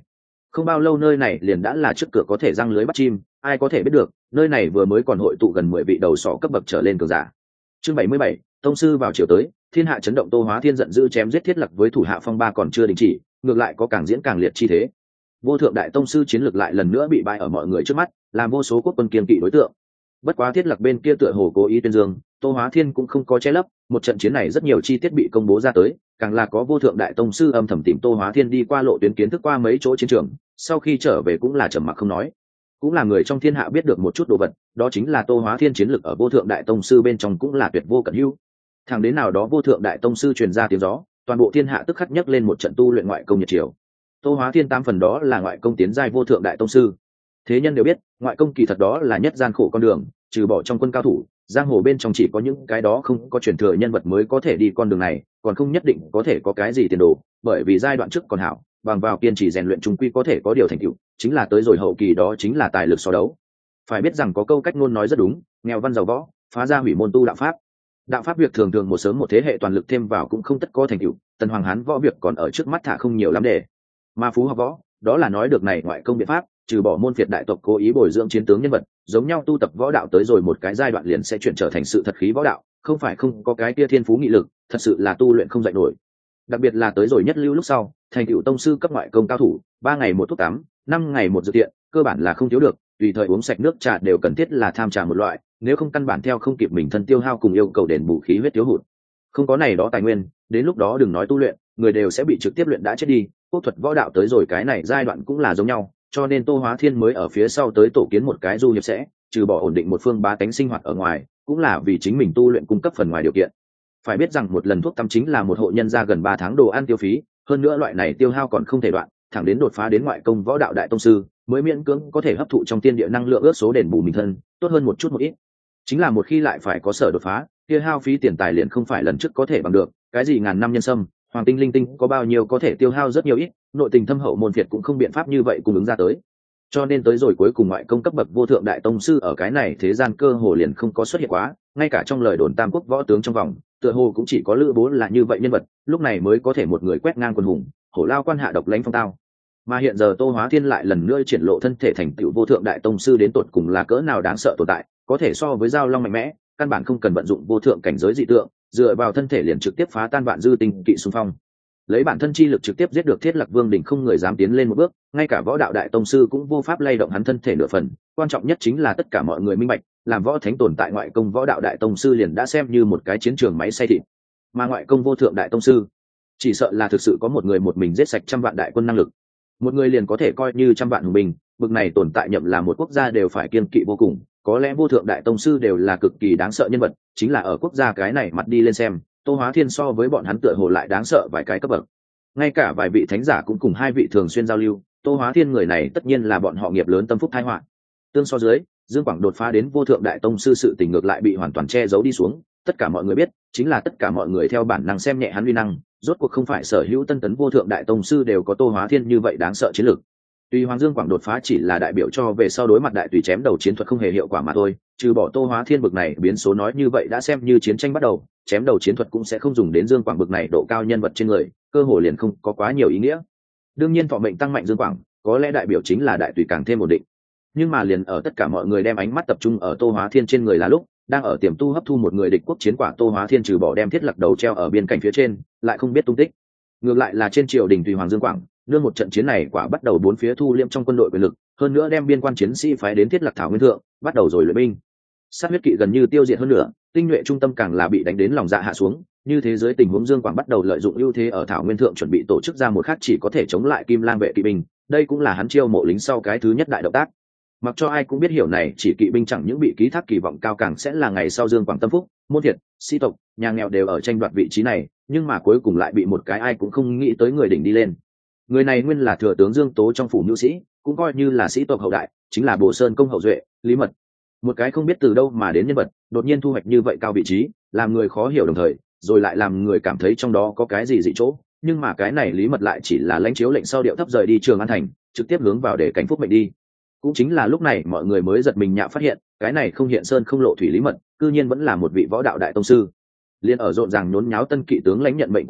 Không bao lâu nơi này liền đã là trước cửa có thể răng lưới bắt chim, ai có thể biết được nơi này vừa mới còn hội tụ gần mười vị đầu sỏ cấp bậc trở lên cường giả. Chương bảy mươi bảy, tông sư vào chiều tới, thiên hạ chấn động. Tô Hóa Thiên giận dữ chém giết Thiết Lập với thủ hạ phong ba còn chưa đình chỉ, ngược lại có càng diễn càng liệt chi thế. Vô thượng đại tông sư chiến lược lại lần nữa bị bại ở mọi người trước mắt, làm vô số quốc quân kiên kỵ đối tượng. Bất quá Thiết Lập bên kia tựa hồ cố ý tuyên dương, Tô Hóa Thiên cũng không có che lấp, một trận chiến này rất nhiều chi tiết bị công bố ra tới, càng là có vô thượng đại tông sư âm thầm tìm Tô Hóa Thiên đi qua lộ tuyến kiến thức qua mấy chỗ chiến trường, sau khi trở về cũng là trầm mặc không nói. Cũng là người trong thiên hạ biết được một chút đồ vật, đó chính là Tô Hóa Thiên chiến lực ở vô thượng đại tông sư bên trong cũng là tuyệt vô cận hữu. Thẳng đến nào đó vô thượng đại tông sư truyền ra tiếng gió, toàn bộ thiên hạ tức khắc nhấc lên một trận tu luyện ngoại công nhiệt triều. Tô Hóa Thiên tám phần đó là ngoại công tiến giai vô thượng đại tông sư. Thế nhân đều biết, ngoại công kỳ thật đó là nhất gian khổ con đường, trừ bỏ trong quân cao thủ, giang hồ bên trong chỉ có những cái đó không có truyền thừa nhân vật mới có thể đi con đường này, còn không nhất định có thể có cái gì tiền đồ, bởi vì giai đoạn trước còn hảo, bằng vào kiên trì rèn luyện trung quy có thể có điều thành tựu, chính là tới rồi hậu kỳ đó chính là tài lực so đấu. Phải biết rằng có câu cách ngôn nói rất đúng, nghèo văn giàu võ, phá ra hủy môn tu đạo pháp. Đạo pháp việc thường thường một sớm một thế hệ toàn lực thêm vào cũng không tất có thành tựu, tần hoàng hán võ việc còn ở trước mắt thả không nhiều lắm để. Mà phú học võ, đó là nói được này ngoại công biện pháp, trừ bỏ môn phiệt đại tộc cố ý bồi dưỡng chiến tướng nhân vật, giống nhau tu tập võ đạo tới rồi một cái giai đoạn liền sẽ chuyển trở thành sự thật khí võ đạo, không phải không có cái kia thiên phú nghị lực, thật sự là tu luyện không dạy nổi. Đặc biệt là tới rồi nhất lưu lúc sau, thành tựu tông sư cấp ngoại công cao thủ, ba ngày một thuốc tắm, năm ngày một dược tiện, cơ bản là không thiếu được, tùy thời uống sạch nước trà đều cần thiết là tham trà một loại, nếu không căn bản theo không kịp mình thân tiêu hao cùng yêu cầu đền bù khí huyết thiếu hụt. Không có này đó tài nguyên, đến lúc đó đừng nói tu luyện, người đều sẽ bị trực tiếp luyện đã chết đi. Quốc thuật võ đạo tới rồi cái này giai đoạn cũng là giống nhau, cho nên Tô Hóa Thiên mới ở phía sau tới tổ kiến một cái du hiệp sẽ, trừ bỏ ổn định một phương bá tánh sinh hoạt ở ngoài, cũng là vì chính mình tu luyện cung cấp phần ngoài điều kiện. Phải biết rằng một lần thuốc tắm chính là một hộ nhân ra gần ba tháng đồ ăn tiêu phí, hơn nữa loại này tiêu hao còn không thể đoạn, thẳng đến đột phá đến ngoại công võ đạo đại tông sư, mới miễn cưỡng có thể hấp thụ trong tiên địa năng lượng ước số đền bù mình thân, tốt hơn một chút một ít. Chính là một khi lại phải có sở đột phá, kia hao phí tiền tài liền không phải lần trước có thể bằng được, cái gì ngàn năm nhân sâm, hoàng tinh linh tinh có bao nhiêu có thể tiêu hao rất nhiều ít, nội tình thâm hậu môn phiệt cũng không biện pháp như vậy cung ứng ra tới. Cho nên tới rồi cuối cùng ngoại công cấp bậc vô thượng đại tông sư ở cái này thế gian cơ hồ liền không có xuất hiện quá, ngay cả trong lời đồn tam quốc võ tướng trong vòng, tựa hồ cũng chỉ có Lữ Bố là như vậy nhân vật, lúc này mới có thể một người quét ngang quân hùng, hổ lao quan hạ độc lãnh phong tao. Mà hiện giờ Tô Hóa Thiên lại lần nữa triển lộ thân thể thành tựu vô thượng đại tông sư đến tột cùng là cỡ nào đáng sợ tồn tại, có thể so với giao long mạnh mẽ, căn bản không cần vận dụng vô thượng cảnh giới dị tượng, dựa vào thân thể liền trực tiếp phá tan vạn dư tinh kỵ xung phong, lấy bản thân chi lực trực tiếp giết được Thiết Lạc Vương đỉnh, không người dám tiến lên một bước, ngay cả võ đạo đại tông sư cũng vô pháp lay động hắn thân thể nửa phần. Quan trọng nhất chính là tất cả mọi người minh bạch, làm võ thánh tồn tại ngoại công võ đạo đại tông sư liền đã xem như một cái chiến trường máy xay thịt, mà ngoại công vô thượng đại tông sư chỉ sợ là thực sự có một người một mình giết sạch trăm vạn đại quân năng lực, một người liền có thể coi như trăm vạn hùng binh. Bực này tồn tại nhậm là một quốc gia đều phải kiên kỵ vô cùng, có lẽ vô thượng đại tông sư đều là cực kỳ đáng sợ nhân vật, chính là ở quốc gia cái này mặt đi lên xem, Tô Hóa Thiên so với bọn hắn tựa hồ lại đáng sợ vài cái cấp bậc. Ngay cả vài vị thánh giả cũng cùng hai vị thường xuyên giao lưu, Tô Hóa Thiên người này tất nhiên là bọn họ nghiệp lớn tâm phúc tai họa. Tương so dưới, Dương Quảng đột phá đến vô thượng đại tông sư sự tình ngược lại bị hoàn toàn che giấu đi xuống, tất cả mọi người biết, chính là tất cả mọi người theo bản năng xem nhẹ hắn uy năng, rốt cuộc không phải sở hữu tân tấn vô thượng đại tông sư đều có Tô Hóa Thiên như vậy đáng sợ chiến lược. Tuy Hoàng Dương Quảng đột phá chỉ là đại biểu cho về sau đối mặt đại tùy chém đầu chiến thuật không hề hiệu quả mà thôi, trừ bỏ Tô Hóa Thiên bực này biến số nói như vậy đã xem như chiến tranh bắt đầu, chém đầu chiến thuật cũng sẽ không dùng đến Dương Quảng bực này độ cao nhân vật trên người, cơ hồ liền không có quá nhiều ý nghĩa. Đương nhiên thọ mệnh tăng mạnh Dương Quảng, có lẽ đại biểu chính là đại tùy càng thêm ổn định. Nhưng mà liền ở tất cả mọi người đem ánh mắt tập trung ở Tô Hóa Thiên trên người là lúc, đang ở tiềm tu hấp thu một người địch quốc chiến quả Tô Hóa Thiên trừ bỏ đem Thiết Lạc đầu treo ở biên cảnh phía trên, lại không biết tung tích. Ngược lại là trên triều đình tùy Hoàng Dương Quảng, nương một trận chiến này quả bắt đầu bốn phía thu liễm trong quân đội quyền lực, hơn nữa đem biên quan chiến sĩ phái đến Thiết Lạc thảo nguyên thượng, bắt đầu rồi luyện binh. Sát huyết kỵ gần như tiêu diệt hơn nữa, tinh nhuệ trung tâm càng là bị đánh đến lòng dạ hạ xuống, như thế giới tình huống Dương Quảng bắt đầu lợi dụng ưu thế ở thảo nguyên thượng chuẩn bị tổ chức ra một khác chỉ có thể chống lại Kim Lang vệ kỵ binh, đây cũng là hắn chiêu mộ lính sau cái thứ nhất đại động tác. Mặc cho ai cũng biết hiểu này chỉ kỵ binh chẳng những bị ký thác kỳ vọng cao càng sẽ là ngày sau Dương Quảng tâm phúc, môn thiệt, sĩ tộc, nhà nghèo đều ở tranh đoạt vị trí này, nhưng mà cuối cùng lại bị một cái ai cũng không nghĩ tới người đỉnh đi lên. Người này nguyên là thừa tướng Dương Tố trong phủ nữ sĩ, cũng coi như là sĩ tộc hậu đại, chính là Bồ Sơn công hậu duệ, Lý Mật. Một cái không biết từ đâu mà đến nhân vật, đột nhiên thu hoạch như vậy cao vị trí, làm người khó hiểu đồng thời, rồi lại làm người cảm thấy trong đó có cái gì dị chỗ, nhưng mà cái này Lý Mật lại chỉ là lãnh chiếu lệnh sau điệu thấp rời đi Trường An thành, trực tiếp hướng vào để cảnh phúc mệnh đi. Cũng chính là lúc này mọi người mới giật mình nhạ phát hiện, cái này không hiện sơn không lộ thủy Lý Mật, cư nhiên vẫn là một vị võ đạo đại tông sư. Liên ở rộn ràng nhốn nháo tân kỵ tướng lãnh nhận mệnh qua đi,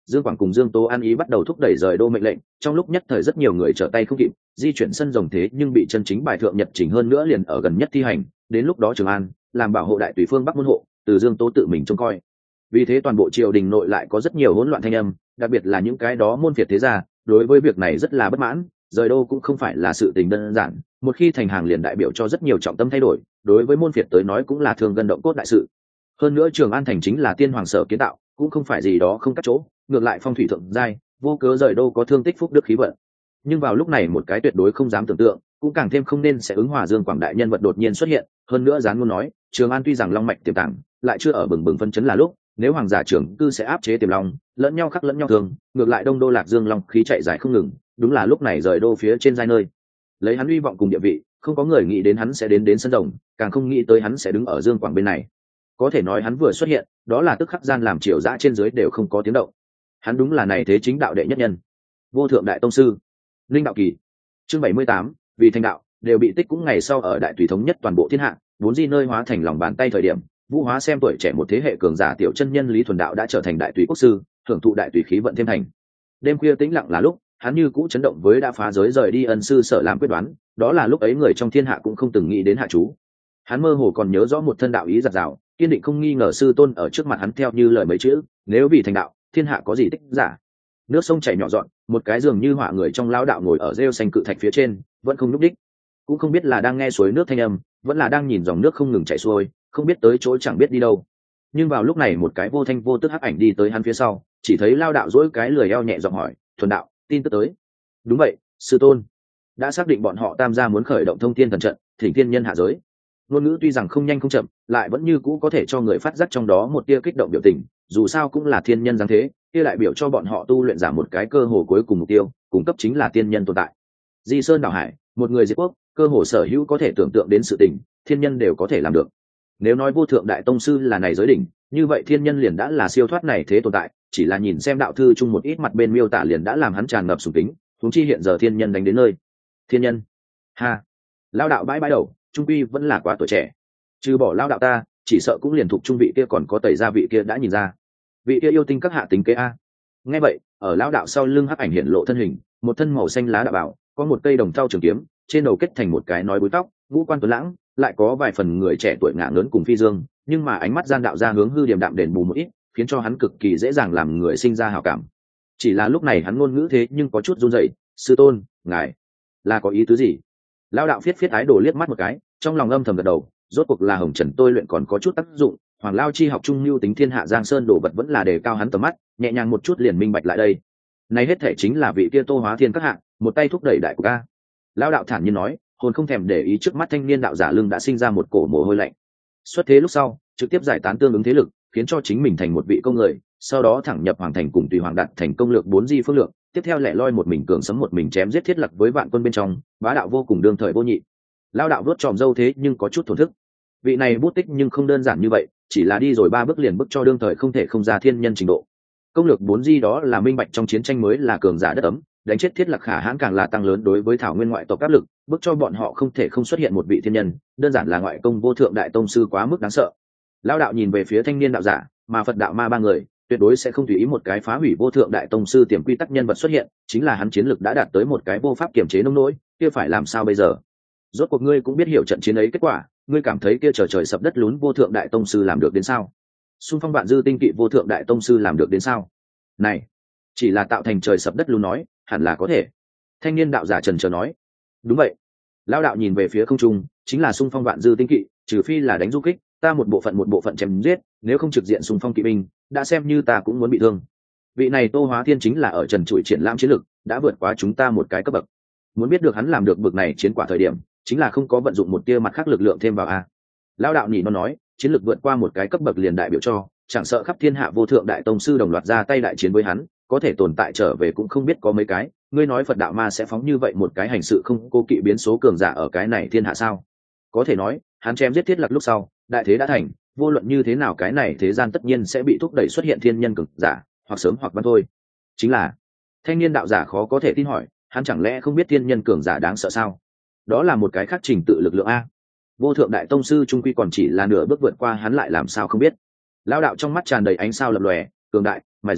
Dương Quảng cùng Dương Tố an ý bắt đầu thúc đẩy rời đô mệnh lệnh, trong lúc nhất thời rất nhiều người trở tay không kịp, di chuyển sân rồng thế nhưng bị chân chính bài thượng nhật chỉnh hơn nữa liền ở gần nhất thi hành, đến lúc đó Trường An làm bảo hộ đại tùy phương Bắc môn hộ, từ Dương Tố tự mình trông coi. Vì thế toàn bộ triều đình nội lại có rất nhiều hỗn loạn thanh âm, đặc biệt là những cái đó môn phiệt thế gia, đối với việc này rất là bất mãn, rời đô cũng không phải là sự tình đơn giản, một khi thành hàng liền đại biểu cho rất nhiều trọng tâm thay đổi, đối với môn phiệt tới nói cũng là thường gần động cốt đại sự. Hơn nữa Trường An thành chính là tiên hoàng sở kiến tạo, cũng không phải gì đó không cắt chỗ, ngược lại phong thủy thượng giai, vô cớ rời đô có thương tích phúc đức khí vận. Nhưng vào lúc này một cái tuyệt đối không dám tưởng tượng, cũng càng thêm không nên sẽ ứng hòa Dương Quảng đại nhân vật đột nhiên xuất hiện, hơn nữa dán muốn nói, Trường An tuy rằng long mạch tiềm tàng, lại chưa ở bừng bừng phân chấn là lúc, nếu hoàng giả trưởng cư sẽ áp chế tiềm long, lẫn nhau khắc lẫn nhau thường, ngược lại đông đô lạc dương long khí chạy dài không ngừng, đúng là lúc này rời đô phía trên giai nơi. Lấy hắn uy vọng cùng địa vị, không có người nghĩ đến hắn sẽ đến đến sân rồng, càng không nghĩ tới hắn sẽ đứng ở Dương Quảng bên này. Có thể nói hắn vừa xuất hiện, đó là tức khắc gian làm triều dã trên dưới đều không có tiếng động. Hắn đúng là này thế chính đạo đệ nhất nhân, vô thượng đại tông sư Linh Đạo Kỳ. Chương bảy mươi tám, vì thành đạo đều bị tích cũng ngày sau ở đại tùy thống nhất toàn bộ thiên hạ, vốn di nơi hóa thành lòng bàn tay thời điểm, vũ hóa xem tuổi trẻ một thế hệ cường giả tiểu chân nhân Lý Thuần Đạo đã trở thành đại tùy quốc sư, hưởng thụ đại tùy khí vận thêm thành. Đêm khuya tĩnh lặng là lúc, hắn như cũ chấn động với đã phá giới rời đi ân sư sở làm quyết đoán, đó là lúc ấy người trong thiên hạ cũng không từng nghĩ đến hạ chú. Hắn mơ hồ còn nhớ rõ một thân đạo ý giật rào, kiên định không nghi ngờ sư tôn ở trước mặt hắn theo như lời mấy chữ, nếu vì thành đạo, thiên hạ có gì tích giả. Nước sông chảy nhỏ dọn, một cái giường như họa người trong lão đạo ngồi ở rêu xanh cự thạch phía trên, vẫn không nhúc đích, cũng không biết là đang nghe suối nước thanh âm, vẫn là đang nhìn dòng nước không ngừng chảy xuôi, không biết tới chỗ chẳng biết đi đâu. Nhưng vào lúc này một cái vô thanh vô tức hắc ảnh đi tới hắn phía sau, chỉ thấy lao đạo dỗi cái lười eo nhẹ giọng hỏi, Thuần Đạo, tin tức tới. Đúng vậy, sư tôn. Đã xác định bọn họ Tam gia muốn khởi động thông thiên thần trận, thỉnh thiên nhân hạ giới. Ngôn ngữ tuy rằng không nhanh không chậm, lại vẫn như cũ có thể cho người phát giác trong đó một tia kích động biểu tình, dù sao cũng là thiên nhân dáng thế, kia đại biểu cho bọn họ tu luyện giảm một cái cơ hồ cuối cùng mục tiêu, cung cấp chính là tiên nhân tồn tại. Di Sơn đảo hải, một người diệt quốc, cơ hồ sở hữu có thể tưởng tượng đến sự tình, thiên nhân đều có thể làm được. Nếu nói vô thượng đại tông sư là này giới đỉnh, như vậy thiên nhân liền đã là siêu thoát này thế tồn tại, chỉ là nhìn xem đạo thư chung một ít mặt bên miêu tả liền đã làm hắn tràn ngập sùng kính, huống chi hiện giờ thiên nhân đánh đến nơi. Thiên nhân, ha, lao đạo bãi bãi đầu, trung quy vẫn là quá tuổi trẻ, trừ bỏ lao đạo ta, chỉ sợ cũng liền thuộc trung vị kia còn có tẩy gia vị kia đã nhìn ra, vị kia yêu tinh các hạ tính kế a. Nghe vậy, ở lao đạo sau lưng hắc ảnh hiện lộ thân hình, một thân màu xanh lá đạo bảo, có một cây đồng thau trường kiếm, trên đầu kết thành một cái nói búi tóc, ngũ quan tuấn lãng, lại có vài phần người trẻ tuổi ngả lớn cùng phi dương, nhưng mà ánh mắt gian đạo ra hướng hư điềm đạm đền bù một ít, khiến cho hắn cực kỳ dễ dàng làm người sinh ra hảo cảm. Chỉ là lúc này hắn ngôn ngữ thế nhưng có chút run rẩy, sư tôn, ngài là có ý tứ gì? Lao đạo phiết phiết ái đồ liếc mắt một cái, trong lòng âm thầm gật đầu, rốt cuộc là hồng trần tôi luyện còn có chút tác dụng, hoàng lao chi học trung lưu tính thiên hạ giang sơn đổ vật vẫn là đề cao hắn tầm mắt, nhẹ nhàng một chút liền minh bạch lại đây. Này hết thể chính là vị kia Tô Hóa Thiên các hạng, một tay thúc đẩy đại của ca. Lao đạo thản nhiên nói, hồn không thèm để ý trước mắt thanh niên đạo giả lưng đã sinh ra một cổ mồ hôi lạnh. Xuất thế lúc sau, trực tiếp giải tán tương ứng thế lực, khiến cho chính mình thành một vị công người, sau đó thẳng nhập hoàng thành cùng tùy hoàng đặt thành công lược bốn di phương lược, tiếp theo lẻ loi một mình cường sấm một mình chém giết thiết lập với vạn quân bên trong, bá đạo vô cùng đương thời vô nhị. Lao đạo vuốt tròm dâu thế nhưng có chút thổn thức. Vị này bút tích nhưng không đơn giản như vậy, chỉ là đi rồi ba bước liền bước cho đương thời không thể không ra thiên nhân trình độ. Công lược bốn di đó là minh bạch trong chiến tranh mới là cường giả đất ấm, đánh chết thiết lập khả hãn càng là tăng lớn đối với thảo nguyên ngoại tộc áp lực, bước cho bọn họ không thể không xuất hiện một vị thiên nhân, đơn giản là ngoại công vô thượng đại tông sư quá mức đáng sợ. Lao đạo nhìn về phía thanh niên đạo giả, mà Phật đạo ma ba người tuyệt đối sẽ không tùy ý một cái phá hủy vô thượng đại tông sư tiềm quy tắc nhân vật xuất hiện, chính là hắn chiến lực đã đạt tới một cái vô pháp kiểm chế nông nỗi, kia phải làm sao bây giờ? Rốt cuộc ngươi cũng biết hiểu trận chiến ấy kết quả, ngươi cảm thấy kia trời trời sập đất lún vô thượng đại tông sư làm được đến sao? Xung phong vạn dư tinh kỵ vô thượng đại tông sư làm được đến sao? Này, chỉ là tạo thành trời sập đất lún nói, hẳn là có thể. Thanh niên đạo giả trần trờ nói, đúng vậy. Lão đạo nhìn về phía không trung, chính là xung phong vạn dư tinh kỵ, trừ phi là đánh du kích, ta một bộ phận một bộ phận chém giết, nếu không trực diện xung phong kỵ binh, đã xem như ta cũng muốn bị thương. Vị này Tô Hóa Thiên chính là ở trần trụi triển lãm chiến lực, đã vượt quá chúng ta một cái cấp bậc. Muốn biết được hắn làm được bậc này chiến quả thời điểm, chính là không có vận dụng một tia mặt khác lực lượng thêm vào a. Lão đạo nhỉ nó nói, chiến lực vượt qua một cái cấp bậc liền đại biểu cho, chẳng sợ khắp thiên hạ vô thượng đại tông sư đồng loạt ra tay đại chiến với hắn, có thể tồn tại trở về cũng không biết có mấy cái. Ngươi nói Phật đạo ma sẽ phóng như vậy một cái hành sự không cô kỵ biến số cường giả ở cái này thiên hạ sao? Có thể nói, hắn chém giết thiết lập lúc sau, đại thế đã thành, vô luận như thế nào cái này thế gian tất nhiên sẽ bị thúc đẩy xuất hiện thiên nhân cường giả, hoặc sớm hoặc ban thôi. Chính là thanh niên đạo giả khó có thể tin hỏi, hắn chẳng lẽ không biết thiên nhân cường giả đáng sợ sao? Đó là một cái khác trình tự lực lượng a. Vô thượng đại tông sư trung quy còn chỉ là nửa bước vượt qua hắn lại làm sao không biết. Lão đạo trong mắt tràn đầy ánh sao lập lòe, cường đại, mài rũa,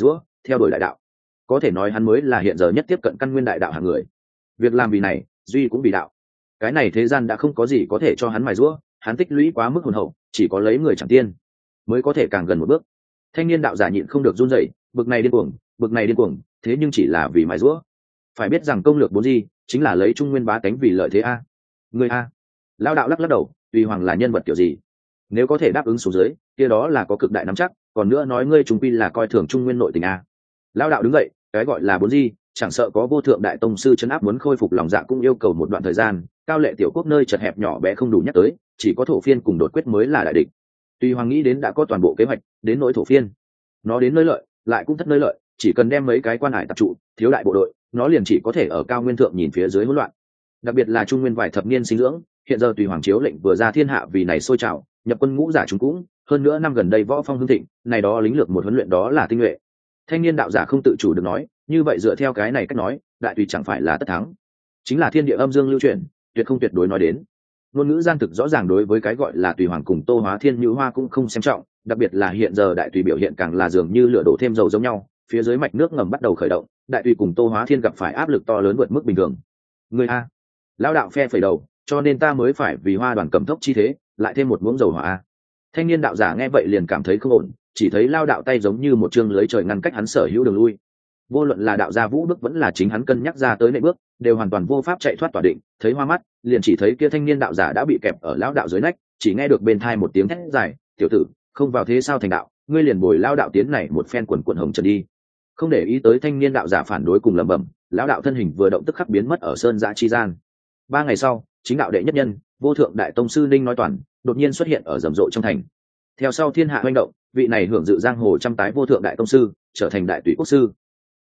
theo đuổi đại đạo. Có thể nói hắn mới là hiện giờ nhất tiếp cận căn nguyên đại đạo hạng người. Việc làm vì này, duy cũng vì đạo. Cái này thế gian đã không có gì có thể cho hắn mài giũa, hắn tích lũy quá mức hồn hậu, chỉ có lấy người chẳng tiên mới có thể càng gần một bước. Thanh niên đạo giả nhịn không được run rẩy, bực này điên cuồng, bực này điên cuồng, thế nhưng chỉ là vì mài giũa. Phải biết rằng công lược bốn gì, chính là lấy trung nguyên bá tánh vì lợi thế a. Người a. Lão đạo lắc lắc đầu, tùy hoàng là nhân vật kiểu gì, nếu có thể đáp ứng xuống dưới, kia đó là có cực đại nắm chắc, còn nữa nói ngươi trung quy là coi thường trung nguyên nội tình a. Lão đạo đứng dậy, cái gọi là bốn gì, chẳng sợ có vô thượng đại tông sư chấn áp muốn khôi phục lòng dạ cũng yêu cầu một đoạn thời gian, cao lệ tiểu quốc nơi chật hẹp nhỏ bé không đủ nhắc tới, chỉ có thổ phiên cùng đột quyết mới là đại địch. Tuy hoàng nghĩ đến đã có toàn bộ kế hoạch, đến nỗi thổ phiên, nó đến nơi lợi, lại cũng thất nơi lợi, chỉ cần đem mấy cái quan hải tập trụ, thiếu đại bộ đội, nó liền chỉ có thể ở cao nguyên thượng nhìn phía dưới hỗn loạn. Đặc biệt là trung nguyên vài thập niên sinh dưỡng, hiện giờ tùy hoàng chiếu lệnh vừa ra thiên hạ vì này sôi trào, nhập quân ngũ giả chúng cũng, hơn nữa năm gần đây võ phong hưng thịnh, này đó lính lược một huấn luyện đó là tinh nhuệ. Thanh niên đạo giả không tự chủ được nói, như vậy dựa theo cái này cách nói, đại tùy chẳng phải là tất thắng, chính là thiên địa âm dương lưu chuyển, tuyệt không tuyệt đối nói đến. Ngôn ngữ gian thực rõ ràng đối với cái gọi là tùy hoàng cùng Tô Hóa Thiên Nhữ Hoa cũng không xem trọng, đặc biệt là hiện giờ đại tùy biểu hiện càng là dường như lửa đổ thêm dầu giống nhau, phía dưới mạch nước ngầm bắt đầu khởi động, đại tùy cùng Tô Hóa Thiên gặp phải áp lực to lớn vượt mức bình thường. Người a, lão đạo phe phẩy đầu, cho nên ta mới phải vì Hoa Đoàn cầm tốc chi thế, lại thêm một muỗng dầu hỏa a. Thanh niên đạo giả nghe vậy liền cảm thấy không ổn, chỉ thấy lao đạo tay giống như một chương lưới trời ngăn cách hắn sở hữu đường lui. Vô luận là đạo gia vũ bước vẫn là chính hắn cân nhắc ra tới nệ bước, đều hoàn toàn vô pháp chạy thoát tỏa định. Thấy hoa mắt, liền chỉ thấy kia thanh niên đạo giả đã bị kẹp ở lão đạo dưới nách, chỉ nghe được bên thai một tiếng thét dài, tiểu tử, không vào thế sao thành đạo, ngươi liền bồi lao đạo tiến này một phen quần quần hồng trần đi. Không để ý tới thanh niên đạo giả phản đối cùng lẩm bẩm, lão đạo thân hình vừa động tức khắc biến mất ở sơn dã chi gian. Ba ngày sau, chính đạo đệ nhất nhân, vô thượng đại tông sư Ninh Nói Toàn, đột nhiên xuất hiện ở rầm rộ trong thành. Theo sau thiên hạ hoành động, vị này hưởng dự giang hồ trăm tái vô thượng đại tông sư, trở thành đại tùy quốc sư.